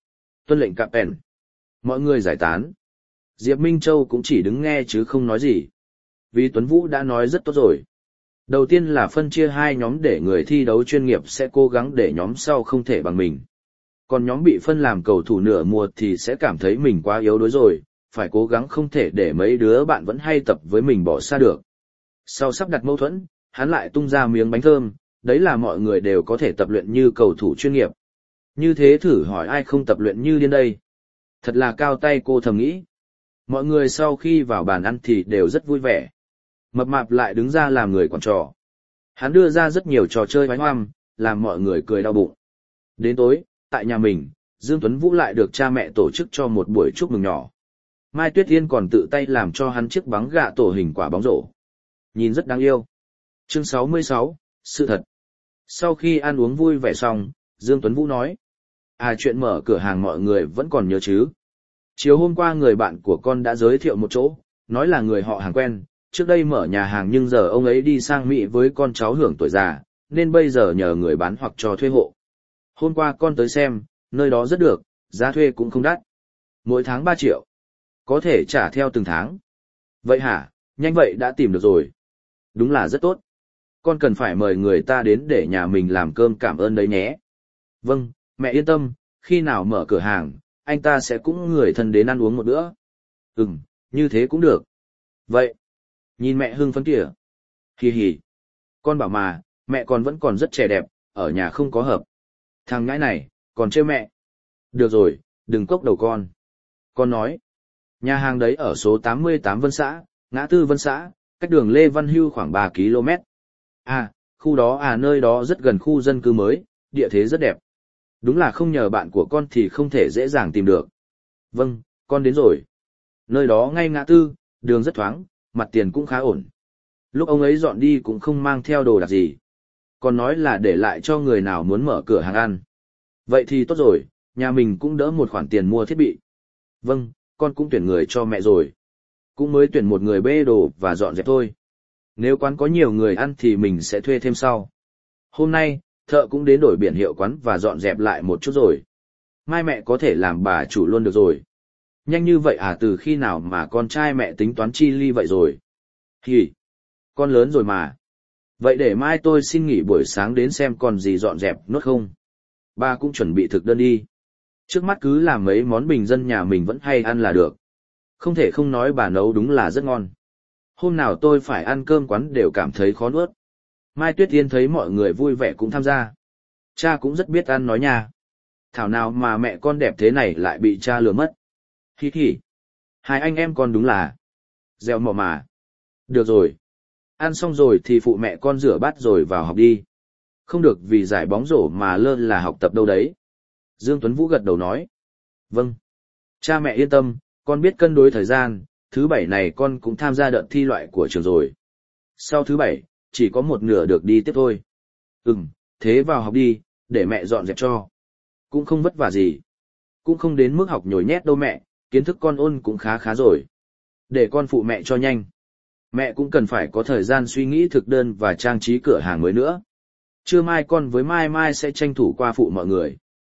Tuân lệnh cạm bèn. Mọi người giải tán. Diệp Minh Châu cũng chỉ đứng nghe chứ không nói gì. Vì Tuấn Vũ đã nói rất tốt rồi. Đầu tiên là phân chia hai nhóm để người thi đấu chuyên nghiệp sẽ cố gắng để nhóm sau không thể bằng mình. Còn nhóm bị phân làm cầu thủ nửa mùa thì sẽ cảm thấy mình quá yếu đuối rồi, phải cố gắng không thể để mấy đứa bạn vẫn hay tập với mình bỏ xa được. Sau sắp đặt mâu thuẫn, hắn lại tung ra miếng bánh thơm, đấy là mọi người đều có thể tập luyện như cầu thủ chuyên nghiệp. Như thế thử hỏi ai không tập luyện như điên đây? Thật là cao tay, cô thầm nghĩ. Mọi người sau khi vào bàn ăn thì đều rất vui vẻ. Mập mạp lại đứng ra làm người quản trò. Hắn đưa ra rất nhiều trò chơi oái oăm, làm mọi người cười đau bụng. Đến tối, tại nhà mình, Dương Tuấn Vũ lại được cha mẹ tổ chức cho một buổi chúc mừng nhỏ. Mai Tuyết Yên còn tự tay làm cho hắn chiếc bánh gạ tổ hình quả bóng rổ. Nhìn rất đáng yêu. Chương 66, sự thật. Sau khi ăn uống vui vẻ xong, Dương Tuấn Vũ nói. Chuyện mở cửa hàng mọi người vẫn còn nhớ chứ. Chiều hôm qua người bạn của con đã giới thiệu một chỗ, nói là người họ hàng quen, trước đây mở nhà hàng nhưng giờ ông ấy đi sang Mỹ với con cháu hưởng tuổi già, nên bây giờ nhờ người bán hoặc cho thuê hộ. Hôm qua con tới xem, nơi đó rất được, giá thuê cũng không đắt. Mỗi tháng 3 triệu. Có thể trả theo từng tháng. Vậy hả, nhanh vậy đã tìm được rồi. Đúng là rất tốt. Con cần phải mời người ta đến để nhà mình làm cơm cảm ơn đấy nhé. Vâng, mẹ yên tâm, khi nào mở cửa hàng, anh ta sẽ cũng người thân đến ăn uống một bữa. Như thế cũng được. Vậy, nhìn mẹ hưng phấn kìa. Hì hì. Con bảo mà, mẹ con vẫn còn rất trẻ đẹp, ở nhà không có hợp. Thằng ngãi này, còn trêu mẹ. Được rồi, đừng cốc đầu con. Con nói, nhà hàng đấy ở số 88 Vân Xã, ngã tư Vân Xã, cách đường Lê Văn Hưu khoảng 3 km. Khu đó nơi đó rất gần khu dân cư mới, địa thế rất đẹp. Đúng là không nhờ bạn của con thì không thể dễ dàng tìm được. Vâng, con đến rồi. Nơi đó ngay ngã tư, đường rất thoáng, mặt tiền cũng khá ổn. Lúc ông ấy dọn đi cũng không mang theo đồ đạc gì. Còn nói là để lại cho người nào muốn mở cửa hàng ăn. Vậy thì tốt rồi, nhà mình cũng đỡ một khoản tiền mua thiết bị. Vâng, con cũng tuyển người cho mẹ rồi. Cũng mới tuyển một người bê đồ và dọn dẹp thôi. Nếu quán có nhiều người ăn thì mình sẽ thuê thêm sau. Hôm nay, thợ cũng đến đổi biển hiệu quán và dọn dẹp lại một chút rồi. Mai mẹ có thể làm bà chủ luôn được rồi. Nhanh như vậy từ khi nào mà con trai mẹ tính toán chi ly vậy rồi? Hì, con lớn rồi mà. Vậy để mai tôi xin nghỉ buổi sáng đến xem còn gì dọn dẹp nốt không? Ba cũng chuẩn bị thực đơn đi. Trước mắt cứ làm mấy món bình dân nhà mình vẫn hay ăn là được. Không thể không nói bà nấu đúng là rất ngon. Hôm nào tôi phải ăn cơm quán đều cảm thấy khó nuốt. Mai Tuyết Yên thấy mọi người vui vẻ cũng tham gia. Cha cũng rất biết ăn nói nha. Thảo nào mà mẹ con đẹp thế này lại bị cha lừa mất. Hi hi. Hai anh em con đúng là gieo mỏ mà. Được rồi. Ăn xong rồi thì phụ mẹ con rửa bát rồi vào học đi. Không được vì giải bóng rổ mà lơ là học tập đâu đấy. Dương Tuấn Vũ gật đầu nói. Vâng. Cha mẹ yên tâm, con biết cân đối thời gian, thứ bảy này con cũng tham gia đợt thi loại của trường rồi. Sau thứ bảy, chỉ có một nửa được đi tiếp thôi. Thế vào học đi, để mẹ dọn dẹp cho. Cũng không vất vả gì. Cũng không đến mức học nhồi nhét đâu mẹ, kiến thức con ôn cũng khá khá rồi. Để con phụ mẹ cho nhanh. Mẹ cũng cần phải có thời gian suy nghĩ thực đơn và trang trí cửa hàng mới nữa. Trưa mai con với Mai Mai sẽ tranh thủ qua phụ mọi người.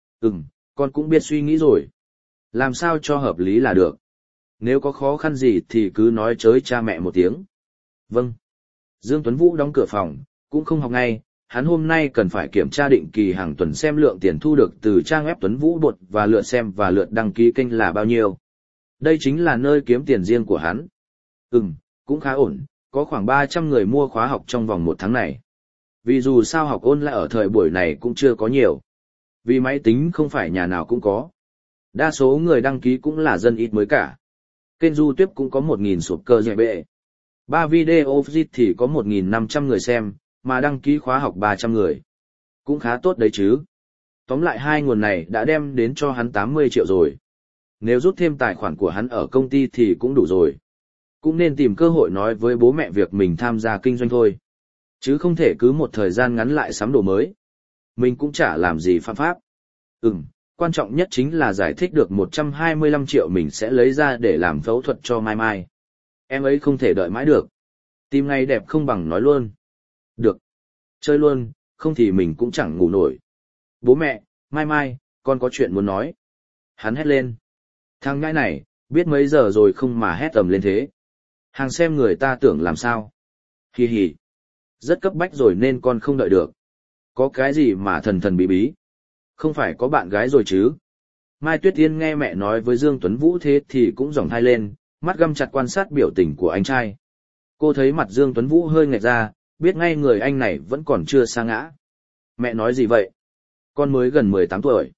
Con cũng biết suy nghĩ rồi. Làm sao cho hợp lý là được. Nếu có khó khăn gì thì cứ nói chới cha mẹ một tiếng. Vâng. Dương Tuấn Vũ đóng cửa phòng, cũng không học ngay, hắn hôm nay cần phải kiểm tra định kỳ hàng tuần xem lượng tiền thu được từ trang web Tuấn Vũ Bột và lượt xem và lượt đăng ký kênh là bao nhiêu. Đây chính là nơi kiếm tiền riêng của hắn. Cũng khá ổn, có khoảng 300 người mua khóa học trong vòng 1 tháng này. Vì dù sao học online ở thời buổi này cũng chưa có nhiều. Vì máy tính không phải nhà nào cũng có. Đa số người đăng ký cũng là dân ít mới cả. Kênh YouTube cũng có 1.000 sub cơ dạy bệ. 3 video viết thì có 1.500 người xem, mà đăng ký khóa học 300 người. Cũng khá tốt đấy chứ. Tóm lại hai nguồn này đã đem đến cho hắn 80 triệu rồi. Nếu rút thêm tài khoản của hắn ở công ty thì cũng đủ rồi. Cũng nên tìm cơ hội nói với bố mẹ việc mình tham gia kinh doanh thôi. Chứ không thể cứ một thời gian ngắn lại sắm đồ mới. Mình cũng chả làm gì phạm pháp. Quan trọng nhất chính là giải thích được 125 triệu mình sẽ lấy ra để làm phẫu thuật cho Mai Mai. Em ấy không thể đợi mãi được. Tìm ngày đẹp không bằng nói luôn. Được. Chơi luôn, không thì mình cũng chẳng ngủ nổi. Bố mẹ, Mai Mai, con có chuyện muốn nói. Hắn hét lên. Thằng ngãi này, biết mấy giờ rồi không mà hét tầm lên thế. Hàng xem người ta tưởng làm sao. Hì hì. Rất cấp bách rồi nên con không đợi được. Có cái gì mà thần thần bí bí. Không phải có bạn gái rồi chứ. Mai Tuyết Yên nghe mẹ nói với Dương Tuấn Vũ thế thì cũng giỏng thai lên, mắt găm chặt quan sát biểu tình của anh trai. Cô thấy mặt Dương Tuấn Vũ hơi nghẹt ra, biết ngay người anh này vẫn còn chưa sa ngã. Mẹ nói gì vậy? Con mới gần 18 tuổi.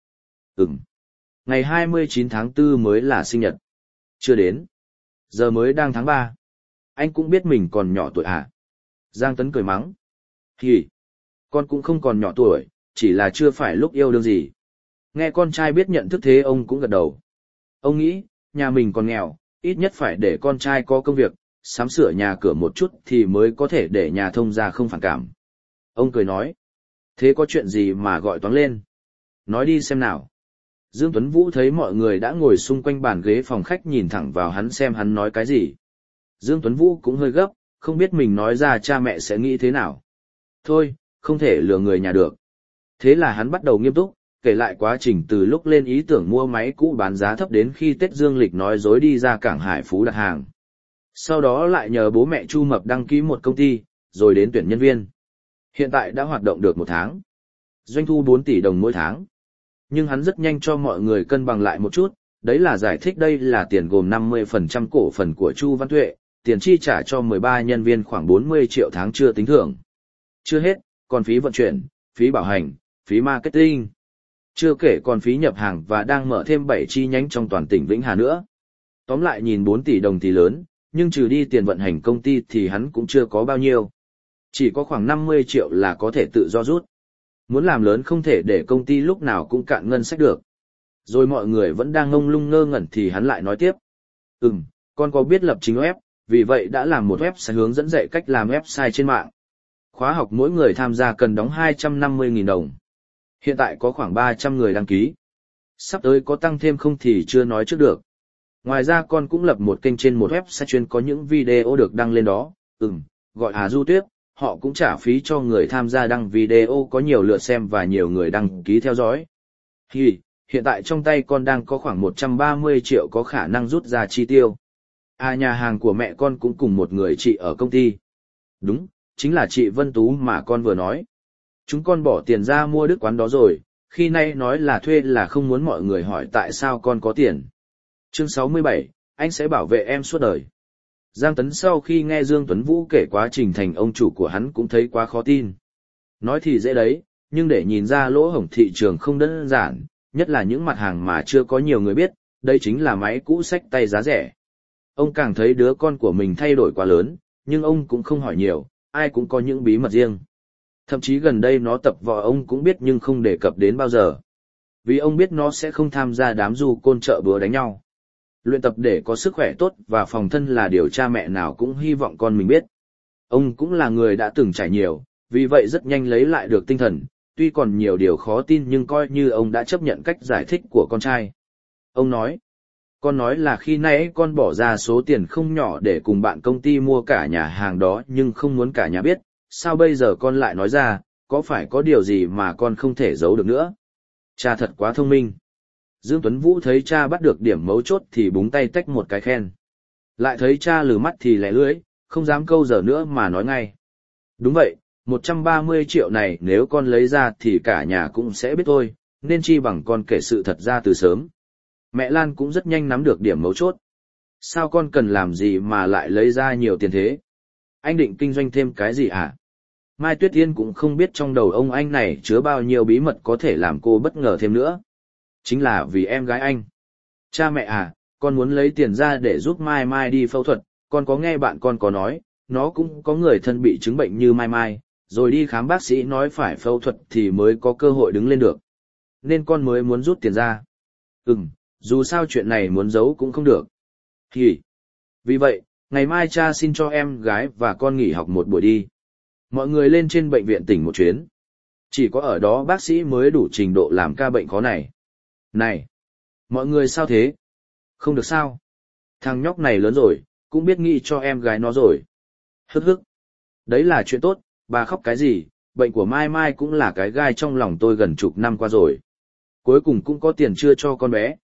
Ngày 29 tháng 4 mới là sinh nhật. Chưa đến. Giờ mới đang tháng 3. Anh cũng biết mình còn nhỏ tuổi à? Giang Tấn cười mắng. Hì, con cũng không còn nhỏ tuổi, chỉ là chưa phải lúc yêu đương gì. Nghe con trai biết nhận thức thế ông cũng gật đầu. Ông nghĩ, nhà mình còn nghèo, ít nhất phải để con trai có công việc, sắm sửa nhà cửa một chút thì mới có thể để nhà thông gia không phản cảm. Ông cười nói. Thế có chuyện gì mà gọi toán lên? Nói đi xem nào. Dương Tuấn Vũ thấy mọi người đã ngồi xung quanh bàn ghế phòng khách nhìn thẳng vào hắn xem hắn nói cái gì. Dương Tuấn Vũ cũng hơi gấp, không biết mình nói ra cha mẹ sẽ nghĩ thế nào. Thôi, không thể lừa người nhà được. Thế là hắn bắt đầu nghiêm túc, kể lại quá trình từ lúc lên ý tưởng mua máy cũ bán giá thấp đến khi Tết Dương Lịch nói dối đi ra cảng Hải Phú đặt hàng. Sau đó lại nhờ bố mẹ Chu Mập đăng ký một công ty, rồi đến tuyển nhân viên. Hiện tại đã hoạt động được 1 tháng. Doanh thu 4 tỷ đồng mỗi tháng. Nhưng hắn rất nhanh cho mọi người cân bằng lại một chút, đấy là giải thích đây là tiền gồm 50% cổ phần của Chu Văn Tuệ, tiền chi trả cho 13 nhân viên khoảng 40 triệu tháng chưa tính thưởng. Chưa hết, còn phí vận chuyển, phí bảo hành, phí marketing. Chưa kể còn phí nhập hàng và đang mở thêm 7 chi nhánh trong toàn tỉnh Vĩnh Hà nữa. Tóm lại nhìn 4 tỷ đồng thì lớn, nhưng trừ đi tiền vận hành công ty thì hắn cũng chưa có bao nhiêu. Chỉ có khoảng 50 triệu là có thể tự do rút. Muốn làm lớn không thể để công ty lúc nào cũng cạn ngân sách được. Rồi mọi người vẫn đang ngông lung ngơ ngẩn thì hắn lại nói tiếp. Con có biết lập trình web, vì vậy đã làm một website hướng dẫn dạy cách làm website trên mạng. Khóa học mỗi người tham gia cần đóng 250.000 đồng. Hiện tại có khoảng 300 người đăng ký. Sắp tới có tăng thêm không thì chưa nói trước được. Ngoài ra con cũng lập một kênh trên một website chuyên có những video được đăng lên đó. Gọi Hà Du Tuyết, họ cũng trả phí cho người tham gia đăng video có nhiều lượt xem và nhiều người đăng ký theo dõi. Hiện tại trong tay con đang có khoảng 130 triệu có khả năng rút ra chi tiêu. Nhà hàng của mẹ con cũng cùng một người chị ở công ty. Đúng, chính là chị Vân Tú mà con vừa nói. Chúng con bỏ tiền ra mua đức quán đó rồi, khi nay nói là thuê là không muốn mọi người hỏi tại sao con có tiền. Chương 67, anh sẽ bảo vệ em suốt đời. Giang Tấn sau khi nghe Dương Tuấn Vũ kể quá trình thành ông chủ của hắn cũng thấy quá khó tin. Nói thì dễ đấy, nhưng để nhìn ra lỗ hổng thị trường không đơn giản, nhất là những mặt hàng mà chưa có nhiều người biết, đây chính là máy cũ xách tay giá rẻ. Ông càng thấy đứa con của mình thay đổi quá lớn, nhưng ông cũng không hỏi nhiều, ai cũng có những bí mật riêng. Thậm chí gần đây nó tập võ ông cũng biết nhưng không đề cập đến bao giờ. Vì ông biết nó sẽ không tham gia đám du côn chợ búa đánh nhau. Luyện tập để có sức khỏe tốt và phòng thân là điều cha mẹ nào cũng hy vọng con mình biết. Ông cũng là người đã từng trải nhiều, vì vậy rất nhanh lấy lại được tinh thần, tuy còn nhiều điều khó tin nhưng coi như ông đã chấp nhận cách giải thích của con trai. Ông nói, con nói là khi nãy con bỏ ra số tiền không nhỏ để cùng bạn công ty mua cả nhà hàng đó nhưng không muốn cả nhà biết, sao bây giờ con lại nói ra, có phải có điều gì mà con không thể giấu được nữa? Cha thật quá thông minh. Dương Tuấn Vũ thấy cha bắt được điểm mấu chốt thì búng tay tách một cái khen. Lại thấy cha lừ mắt thì lẻ lưỡi, không dám câu giờ nữa mà nói ngay. Đúng vậy, 130 triệu này nếu con lấy ra thì cả nhà cũng sẽ biết thôi, nên chi bằng con kể sự thật ra từ sớm. Mẹ Lan cũng rất nhanh nắm được điểm mấu chốt. Sao con cần làm gì mà lại lấy ra nhiều tiền thế? Anh định kinh doanh thêm cái gì hả? Mai Tuyết Yên cũng không biết trong đầu ông anh này chứa bao nhiêu bí mật có thể làm cô bất ngờ thêm nữa. Chính là vì em gái anh. Cha mẹ à, con muốn lấy tiền ra để giúp Mai Mai đi phẫu thuật, con có nghe bạn con có nói, nó cũng có người thân bị chứng bệnh như Mai Mai, rồi đi khám bác sĩ nói phải phẫu thuật thì mới có cơ hội đứng lên được. Nên con mới muốn rút tiền ra. Dù sao chuyện này muốn giấu cũng không được. Vì vậy, ngày mai cha xin cho em gái và con nghỉ học một buổi đi. Mọi người lên trên bệnh viện tỉnh một chuyến. Chỉ có ở đó bác sĩ mới đủ trình độ làm ca bệnh khó này. Này! Mọi người sao thế? Không được sao? Thằng nhóc này lớn rồi, cũng biết nghĩ cho em gái nó rồi. Hức. Đấy là chuyện tốt, bà khóc cái gì, bệnh của Mai Mai cũng là cái gai trong lòng tôi gần chục năm qua rồi. Cuối cùng cũng có tiền chưa cho con bé,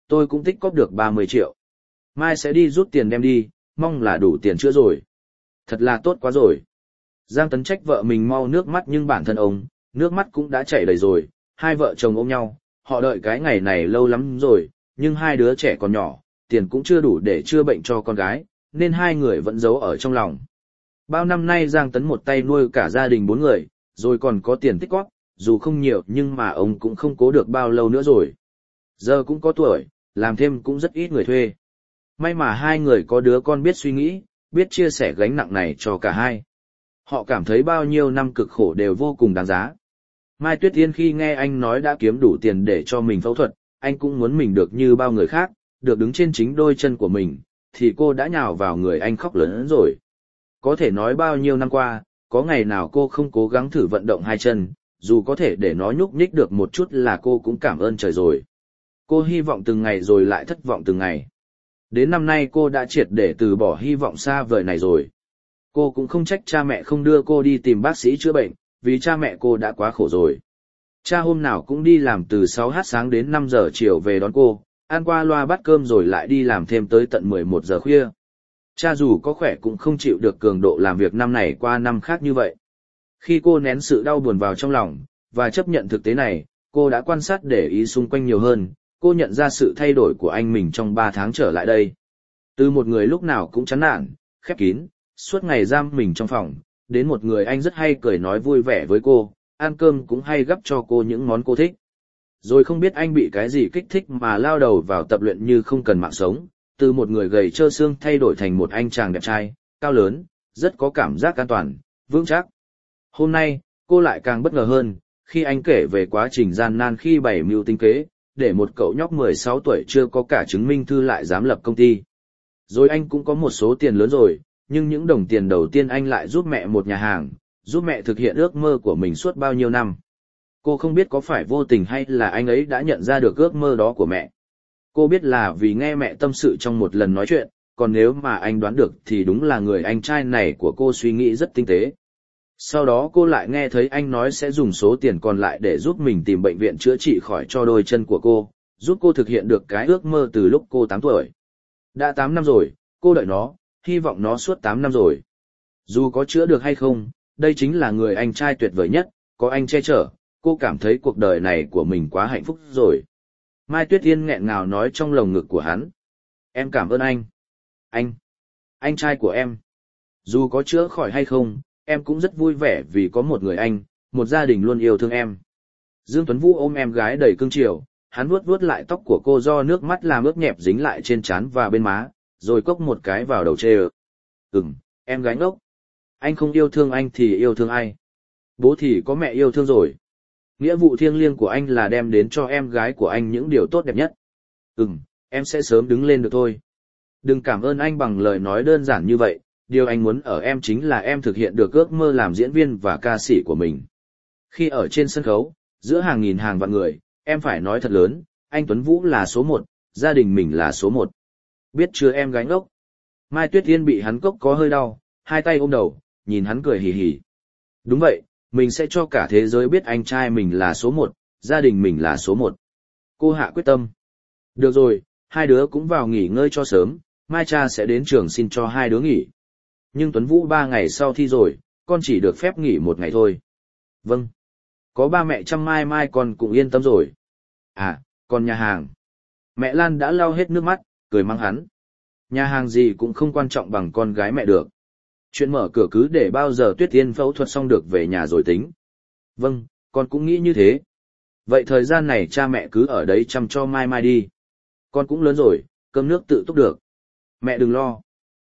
tôi cũng tích cóp được 30 triệu. Mai sẽ đi rút tiền đem đi, mong là đủ tiền chữa rồi. Thật là tốt quá rồi. Giang Tấn trách vợ mình mau nước mắt nhưng bản thân ông, nước mắt cũng đã chảy đầy rồi, hai vợ chồng ôm nhau, họ đợi cái ngày này lâu lắm rồi, nhưng hai đứa trẻ còn nhỏ, tiền cũng chưa đủ để chữa bệnh cho con gái, nên hai người vẫn giấu ở trong lòng. Bao năm nay Giang Tấn một tay nuôi cả gia đình 4 người, rồi còn có tiền tích góp, dù không nhiều nhưng mà ông cũng không cố được bao lâu nữa rồi. Giờ cũng có tuổi, làm thêm cũng rất ít người thuê. May mà hai người có đứa con biết suy nghĩ, biết chia sẻ gánh nặng này cho cả hai. Họ cảm thấy bao nhiêu năm cực khổ đều vô cùng đáng giá. Mai Tuyết Yên khi nghe anh nói đã kiếm đủ tiền để cho mình phẫu thuật, anh cũng muốn mình được như bao người khác, được đứng trên chính đôi chân của mình, thì cô đã nhào vào người anh khóc lớn rồi. Có thể nói bao nhiêu năm qua, có ngày nào cô không cố gắng thử vận động hai chân, dù có thể để nó nhúc nhích được một chút là cô cũng cảm ơn trời rồi. Cô hy vọng từng ngày rồi lại thất vọng từng ngày. Đến năm nay cô đã triệt để từ bỏ hy vọng xa vời này rồi. Cô cũng không trách cha mẹ không đưa cô đi tìm bác sĩ chữa bệnh, vì cha mẹ cô đã quá khổ rồi. Cha hôm nào cũng đi làm từ 6h sáng đến 5 giờ chiều về đón cô, ăn qua loa bát cơm rồi lại đi làm thêm tới tận 11 giờ khuya. Cha dù có khỏe cũng không chịu được cường độ làm việc năm này qua năm khác như vậy. Khi cô nén sự đau buồn vào trong lòng, và chấp nhận thực tế này, cô đã quan sát để ý xung quanh nhiều hơn, cô nhận ra sự thay đổi của anh mình trong 3 tháng trở lại đây. Từ một người lúc nào cũng chán nản, khép kín, suốt ngày giam mình trong phòng, đến một người anh rất hay cười nói vui vẻ với cô, ăn cơm cũng hay gắp cho cô những món cô thích. Rồi không biết anh bị cái gì kích thích mà lao đầu vào tập luyện như không cần mạng sống, từ một người gầy trơ xương thay đổi thành một anh chàng đẹp trai, cao lớn, rất có cảm giác an toàn, vững chắc. Hôm nay, cô lại càng bất ngờ hơn, khi anh kể về quá trình gian nan khi bày mưu tính kế, để một cậu nhóc 16 tuổi chưa có cả chứng minh thư lại dám lập công ty. Rồi anh cũng có một số tiền lớn rồi, nhưng những đồng tiền đầu tiên anh lại giúp mẹ một nhà hàng, giúp mẹ thực hiện ước mơ của mình suốt bao nhiêu năm. Cô không biết có phải vô tình hay là anh ấy đã nhận ra được ước mơ đó của mẹ. Cô biết là vì nghe mẹ tâm sự trong một lần nói chuyện, còn nếu mà anh đoán được thì đúng là người anh trai này của cô suy nghĩ rất tinh tế. Sau đó cô lại nghe thấy anh nói sẽ dùng số tiền còn lại để giúp mình tìm bệnh viện chữa trị khỏi cho đôi chân của cô, giúp cô thực hiện được cái ước mơ từ lúc cô 8 tuổi. Đã 8 năm rồi, cô đợi nó, hy vọng nó suốt 8 năm rồi. Dù có chữa được hay không, đây chính là người anh trai tuyệt vời nhất, có anh che chở, cô cảm thấy cuộc đời này của mình quá hạnh phúc rồi. Mai Tuyết Yên nghẹn ngào nói trong lồng ngực của hắn. Em cảm ơn anh. Anh trai của em. Dù có chữa khỏi hay không, em cũng rất vui vẻ vì có một người anh, một gia đình luôn yêu thương em. Dương Tuấn Vũ ôm em gái đầy cưng chiều, hắn vuốt vuốt lại tóc của cô do nước mắt làm ướt nhẹp dính lại trên trán và bên má, rồi cốc một cái vào đầu chê ơ. Em gái ngốc. Anh không yêu thương anh thì yêu thương ai? Bố thì có mẹ yêu thương rồi. Nghĩa vụ thiêng liêng của anh là đem đến cho em gái của anh những điều tốt đẹp nhất. Em sẽ sớm đứng lên được thôi. Đừng cảm ơn anh bằng lời nói đơn giản như vậy, điều anh muốn ở em chính là em thực hiện được ước mơ làm diễn viên và ca sĩ của mình. Khi ở trên sân khấu, giữa hàng nghìn hàng vạn người, em phải nói thật lớn, anh Tuấn Vũ là số 1, gia đình mình là số 1. Biết chưa em gái ngốc? Mai Tuyết Yên bị hắn cốc có hơi đau, hai tay ôm đầu, nhìn hắn cười hì hì. Đúng vậy, mình sẽ cho cả thế giới biết anh trai mình là số 1, gia đình mình là số 1. Cô hạ quyết tâm. Được rồi, hai đứa cũng vào nghỉ ngơi cho sớm, mai cha sẽ đến trường xin cho hai đứa nghỉ. Nhưng Tuấn Vũ 3 ngày sau thi rồi, con chỉ được phép nghỉ 1 ngày thôi. Vâng. Có ba mẹ chăm mai con cũng yên tâm rồi. À, còn nhà hàng. Mẹ Lan đã lau hết nước mắt, cười mắng hắn. Nhà hàng gì cũng không quan trọng bằng con gái mẹ được. Chuyện mở cửa cứ để bao giờ Tuyết Yên phẫu thuật xong được về nhà rồi tính. Vâng, con cũng nghĩ như thế. Vậy thời gian này cha mẹ cứ ở đấy chăm cho Mai đi. Con cũng lớn rồi, cơm nước tự túc được. Mẹ đừng lo.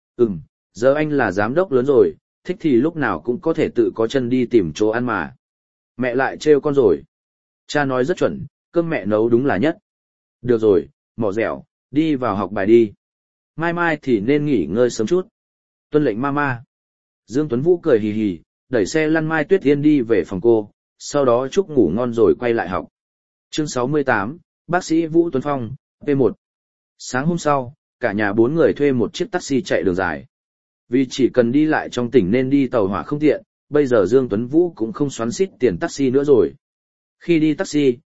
Giờ anh là giám đốc lớn rồi, thích thì lúc nào cũng có thể tự có chân đi tìm chỗ ăn mà. Mẹ lại trêu con rồi. Cha nói rất chuẩn, cơm mẹ nấu đúng là nhất. Được rồi, mỏ dẻo, đi vào học bài đi. Mai thì nên nghỉ ngơi sớm chút. Tuân lệnh mama. Dương Tuấn Vũ cười hì hì, đẩy xe lăn Mai Tuyết Yên đi về phòng cô, sau đó chúc ngủ ngon rồi quay lại học. Chương 68, bác sĩ Vũ Tuấn Phong, P1. Sáng hôm sau, cả nhà 4 người thuê một chiếc taxi chạy đường dài. Vì chỉ cần đi lại trong tỉnh nên đi tàu hỏa không tiện, bây giờ Dương Tuấn Vũ cũng không xoắn xít tiền taxi nữa rồi. Khi đi taxi,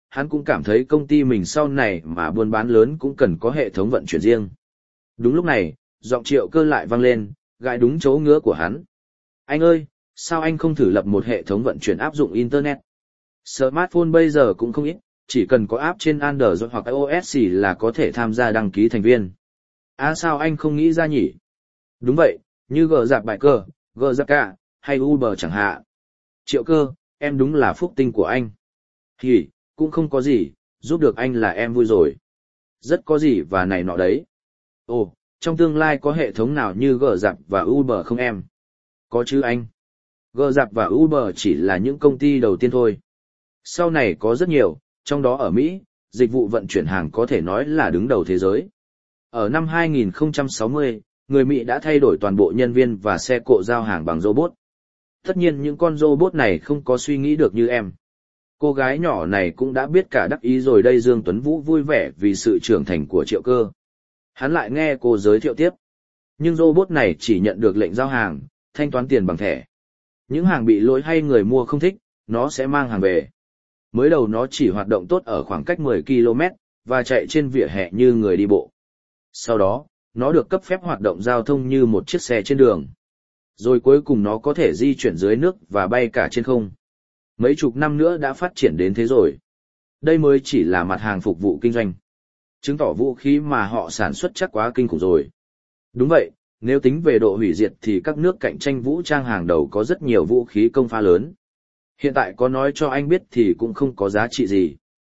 hắn cũng cảm thấy công ty mình sau này mà buôn bán lớn cũng cần có hệ thống vận chuyển riêng. Đúng lúc này, giọng Triệu Cơ lại vang lên, gãi đúng chỗ ngứa của hắn. Anh ơi, sao anh không thử lập một hệ thống vận chuyển áp dụng Internet? Smartphone bây giờ cũng không ít, chỉ cần có app trên Android hoặc iOS là có thể tham gia đăng ký thành viên. À sao anh không nghĩ ra nhỉ? Đúng vậy, như Grab bài cơ, Grab hay Uber chẳng hạn. Triệu Cơ, em đúng là phúc tinh của anh. Thì, cũng không có gì, giúp được anh là em vui rồi. Rất có gì và này nọ đấy. Ồ, trong tương lai có hệ thống nào như Grab và Uber không em? Có chứ anh. Grab và Uber chỉ là những công ty đầu tiên thôi. Sau này có rất nhiều, trong đó ở Mỹ, dịch vụ vận chuyển hàng có thể nói là đứng đầu thế giới. Ở năm 2060, người Mỹ đã thay đổi toàn bộ nhân viên và xe cộ giao hàng bằng robot. Tất nhiên những con robot này không có suy nghĩ được như em. Cô gái nhỏ này cũng đã biết cả đắc ý rồi đây. Dương Tuấn Vũ vui vẻ vì sự trưởng thành của Triệu Cơ. Hắn lại nghe cô giới thiệu tiếp. Nhưng robot này chỉ nhận được lệnh giao hàng, thanh toán tiền bằng thẻ. Những hàng bị lỗi hay người mua không thích, nó sẽ mang hàng về. Mới đầu nó chỉ hoạt động tốt ở khoảng cách 10 km, và chạy trên vỉa hè như người đi bộ. Sau đó, nó được cấp phép hoạt động giao thông như một chiếc xe trên đường. Rồi cuối cùng nó có thể di chuyển dưới nước và bay cả trên không. Mấy chục năm nữa đã phát triển đến thế rồi. Đây mới chỉ là mặt hàng phục vụ kinh doanh. Chứng tỏ vũ khí mà họ sản xuất chắc quá kinh khủng rồi. Đúng vậy, nếu tính về độ hủy diệt thì các nước cạnh tranh vũ trang hàng đầu có rất nhiều vũ khí công phá lớn. Hiện tại có nói cho anh biết thì cũng không có giá trị gì.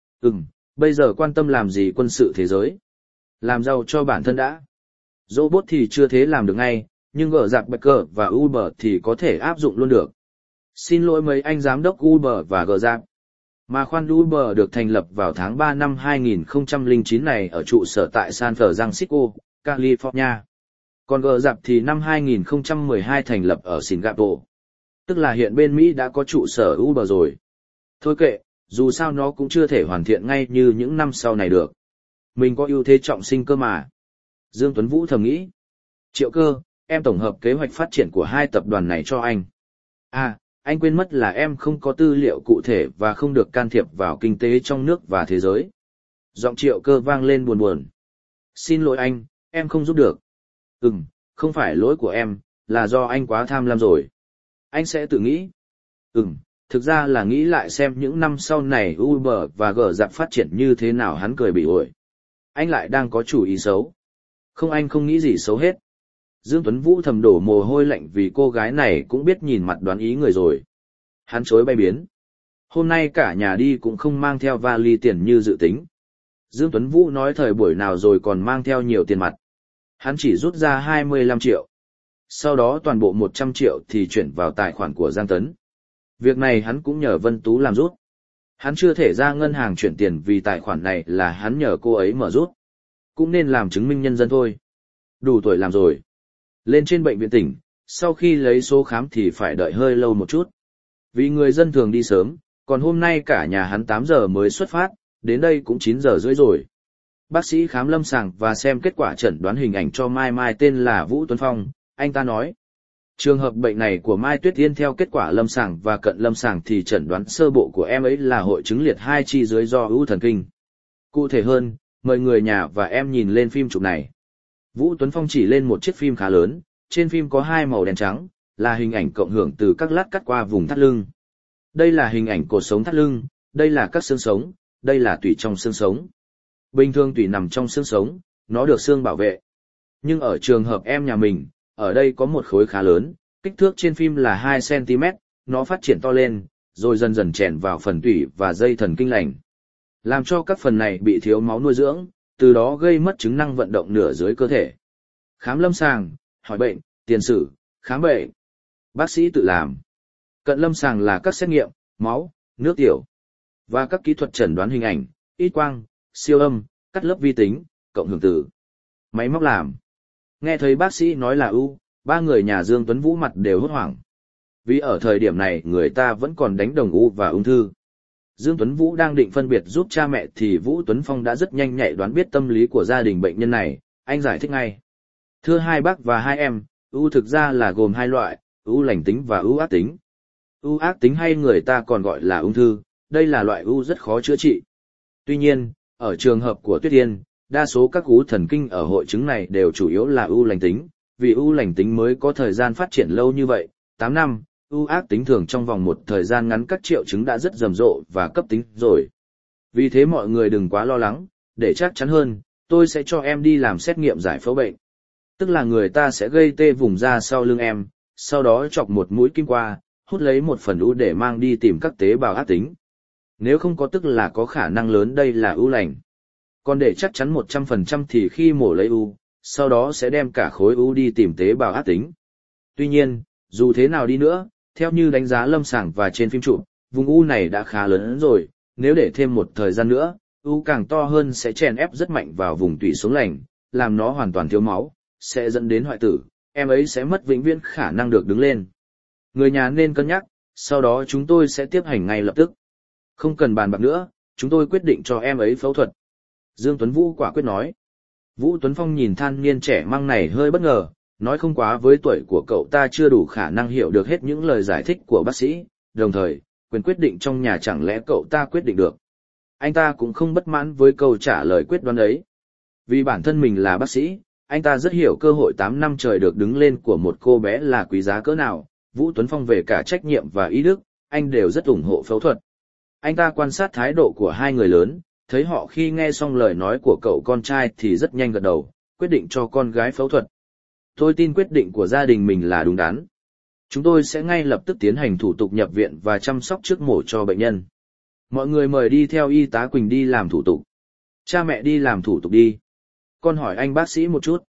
Bây giờ quan tâm làm gì quân sự thế giới? Làm giàu cho bản thân đã. Robot thì chưa thế làm được ngay, nhưng Grab và Uber thì có thể áp dụng luôn được. Xin lỗi mấy anh giám đốc Uber và Grab. Mà khoan, Uber được thành lập vào tháng 3 năm 2009 này ở trụ sở tại San Francisco, California. Còn Grab thì năm 2012 thành lập ở Singapore. Tức là hiện bên Mỹ đã có trụ sở Uber rồi. Thôi kệ, dù sao nó cũng chưa thể hoàn thiện ngay như những năm sau này được. Mình có ưu thế trọng sinh cơ mà. Dương Tuấn Vũ thầm nghĩ. Triệu Cơ, em tổng hợp kế hoạch phát triển của hai tập đoàn này cho anh. À, anh quên mất là em không có tư liệu cụ thể và không được can thiệp vào kinh tế trong nước và thế giới. Giọng Triệu Cơ vang lên buồn buồn. Xin lỗi anh, em không giúp được. Không phải lỗi của em, là do anh quá tham lam rồi. Anh sẽ tự nghĩ. Thực ra là nghĩ lại xem những năm sau này Uber và Grab phát triển như thế nào. Hắn cười bị ổi. Anh lại đang có chủ ý xấu. Không, anh không nghĩ gì xấu hết. Dương Tuấn Vũ thầm đổ mồ hôi lạnh vì cô gái này cũng biết nhìn mặt đoán ý người rồi. Hắn chối bay biến. Hôm nay cả nhà đi cũng không mang theo vali tiền như dự tính. Dương Tuấn Vũ nói thời buổi nào rồi còn mang theo nhiều tiền mặt. Hắn chỉ rút ra 25 triệu. Sau đó toàn bộ 100 triệu thì chuyển vào tài khoản của Giang Tấn. Việc này hắn cũng nhờ Vân Tú làm rút. Hắn chưa thể ra ngân hàng chuyển tiền vì tài khoản này là hắn nhờ cô ấy mở rút. Cũng nên làm chứng minh nhân dân thôi. Đủ tuổi làm rồi. Lên trên bệnh viện tỉnh, sau khi lấy số khám thì phải đợi hơi lâu một chút. Vì người dân thường đi sớm, còn hôm nay cả nhà hắn 8 giờ mới xuất phát, đến đây cũng 9 giờ rưỡi rồi. Bác sĩ khám lâm sàng và xem kết quả chẩn đoán hình ảnh cho Mai Mai tên là Vũ Tuấn Phong, anh ta nói. Trường hợp bệnh này của Mai Tuyết Yên theo kết quả lâm sàng và cận lâm sàng thì chẩn đoán sơ bộ của em ấy là hội chứng liệt hai chi dưới do ưu thần kinh. Cụ thể hơn, mời người nhà và em nhìn lên phim chụp này. Vũ Tuấn Phong chỉ lên một chiếc phim khá lớn, trên phim có hai màu đen trắng, là hình ảnh cộng hưởng từ các lát cắt qua vùng thắt lưng. Đây là hình ảnh cột sống thắt lưng, đây là các xương sống, đây là tủy trong xương sống. Bình thường tủy nằm trong xương sống, nó được xương bảo vệ. Nhưng ở trường hợp em nhà mình, ở đây có một khối khá lớn, kích thước trên phim là 2 cm, nó phát triển to lên, rồi dần dần chèn vào phần tủy và dây thần kinh lành. Làm cho các phần này bị thiếu máu nuôi dưỡng, từ đó gây mất chức năng vận động nửa dưới cơ thể. Khám lâm sàng, hỏi bệnh, tiền sử, khám bệnh. Bác sĩ tự làm. Cận lâm sàng là các xét nghiệm, máu, nước tiểu, và các kỹ thuật chẩn đoán hình ảnh, X quang, siêu âm, cắt lớp vi tính, cộng hưởng tử. Máy móc làm. Nghe thấy bác sĩ nói là u, ba người nhà Dương Tuấn Vũ mặt đều hốt hoảng. Vì ở thời điểm này người ta vẫn còn đánh đồng u và ung thư. Dương Tuấn Vũ đang định phân biệt giúp cha mẹ thì Vũ Tuấn Phong đã rất nhanh nhạy đoán biết tâm lý của gia đình bệnh nhân này, anh giải thích ngay. Thưa hai bác và hai em, u thực ra là gồm hai loại, u lành tính và u ác tính. U ác tính hay người ta còn gọi là ung thư, đây là loại u rất khó chữa trị. Tuy nhiên, ở trường hợp của Tuyết Yên, đa số các u thần kinh ở hội chứng này đều chủ yếu là u lành tính, vì u lành tính mới có thời gian phát triển lâu như vậy, 8 năm, u ác tính thường trong vòng một thời gian ngắn các triệu chứng đã rất rầm rộ và cấp tính rồi. Vì thế mọi người đừng quá lo lắng, để chắc chắn hơn, tôi sẽ cho em đi làm xét nghiệm giải phẫu bệnh. Tức là người ta sẽ gây tê vùng da sau lưng em, sau đó chọc một mũi kim qua, hút lấy một phần u để mang đi tìm các tế bào ác tính. Nếu không có tức là có khả năng lớn đây là u lành. Còn để chắc chắn 100% thì khi mổ lấy u, sau đó sẽ đem cả khối u đi tìm tế bào ác tính. Tuy nhiên, dù thế nào đi nữa, theo như đánh giá lâm sàng và trên phim chụp, vùng u này đã khá lớn rồi, nếu để thêm một thời gian nữa, u càng to hơn sẽ chèn ép rất mạnh vào vùng tủy sống lành, làm nó hoàn toàn thiếu máu, sẽ dẫn đến hoại tử, em ấy sẽ mất vĩnh viễn khả năng được đứng lên. Người nhà nên cân nhắc, sau đó chúng tôi sẽ tiếp hành ngay lập tức. Không cần bàn bạc nữa, chúng tôi quyết định cho em ấy phẫu thuật. Dương Tuấn Vũ quả quyết nói. Vũ Tuấn Phong nhìn thanh niên trẻ măng này hơi bất ngờ, nói không quá với tuổi của cậu ta chưa đủ khả năng hiểu được hết những lời giải thích của bác sĩ, đồng thời, quyền quyết định trong nhà chẳng lẽ cậu ta quyết định được. Anh ta cũng không bất mãn với câu trả lời quyết đoán ấy. Vì bản thân mình là bác sĩ, anh ta rất hiểu cơ hội 8 năm trời được đứng lên của một cô bé là quý giá cỡ nào. Vũ Tuấn Phong về cả trách nhiệm và ý đức, anh đều rất ủng hộ phẫu thuật. Anh ta quan sát thái độ của hai người lớn, thấy họ khi nghe xong lời nói của cậu con trai thì rất nhanh gật đầu, quyết định cho con gái phẫu thuật. Tôi tin quyết định của gia đình mình là đúng đắn. Chúng tôi sẽ ngay lập tức tiến hành thủ tục nhập viện và chăm sóc trước mổ cho bệnh nhân. Mọi người mời đi theo y tá Quỳnh đi làm thủ tục. Cha mẹ đi làm thủ tục đi. Con hỏi anh bác sĩ một chút.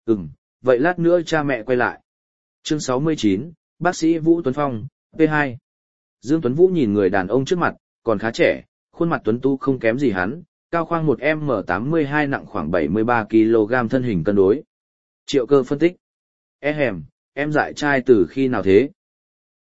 Vậy lát nữa cha mẹ quay lại. Chương 69, bác sĩ Vũ Tuấn Phong, P2. Dương Tuấn Vũ nhìn người đàn ông trước mặt, còn khá trẻ, khuôn mặt tuấn tú không kém gì hắn, cao khoang 1m82 nặng khoảng 73kg thân hình cân đối. Triệu Cơ phân tích. Em dại trai từ khi nào thế?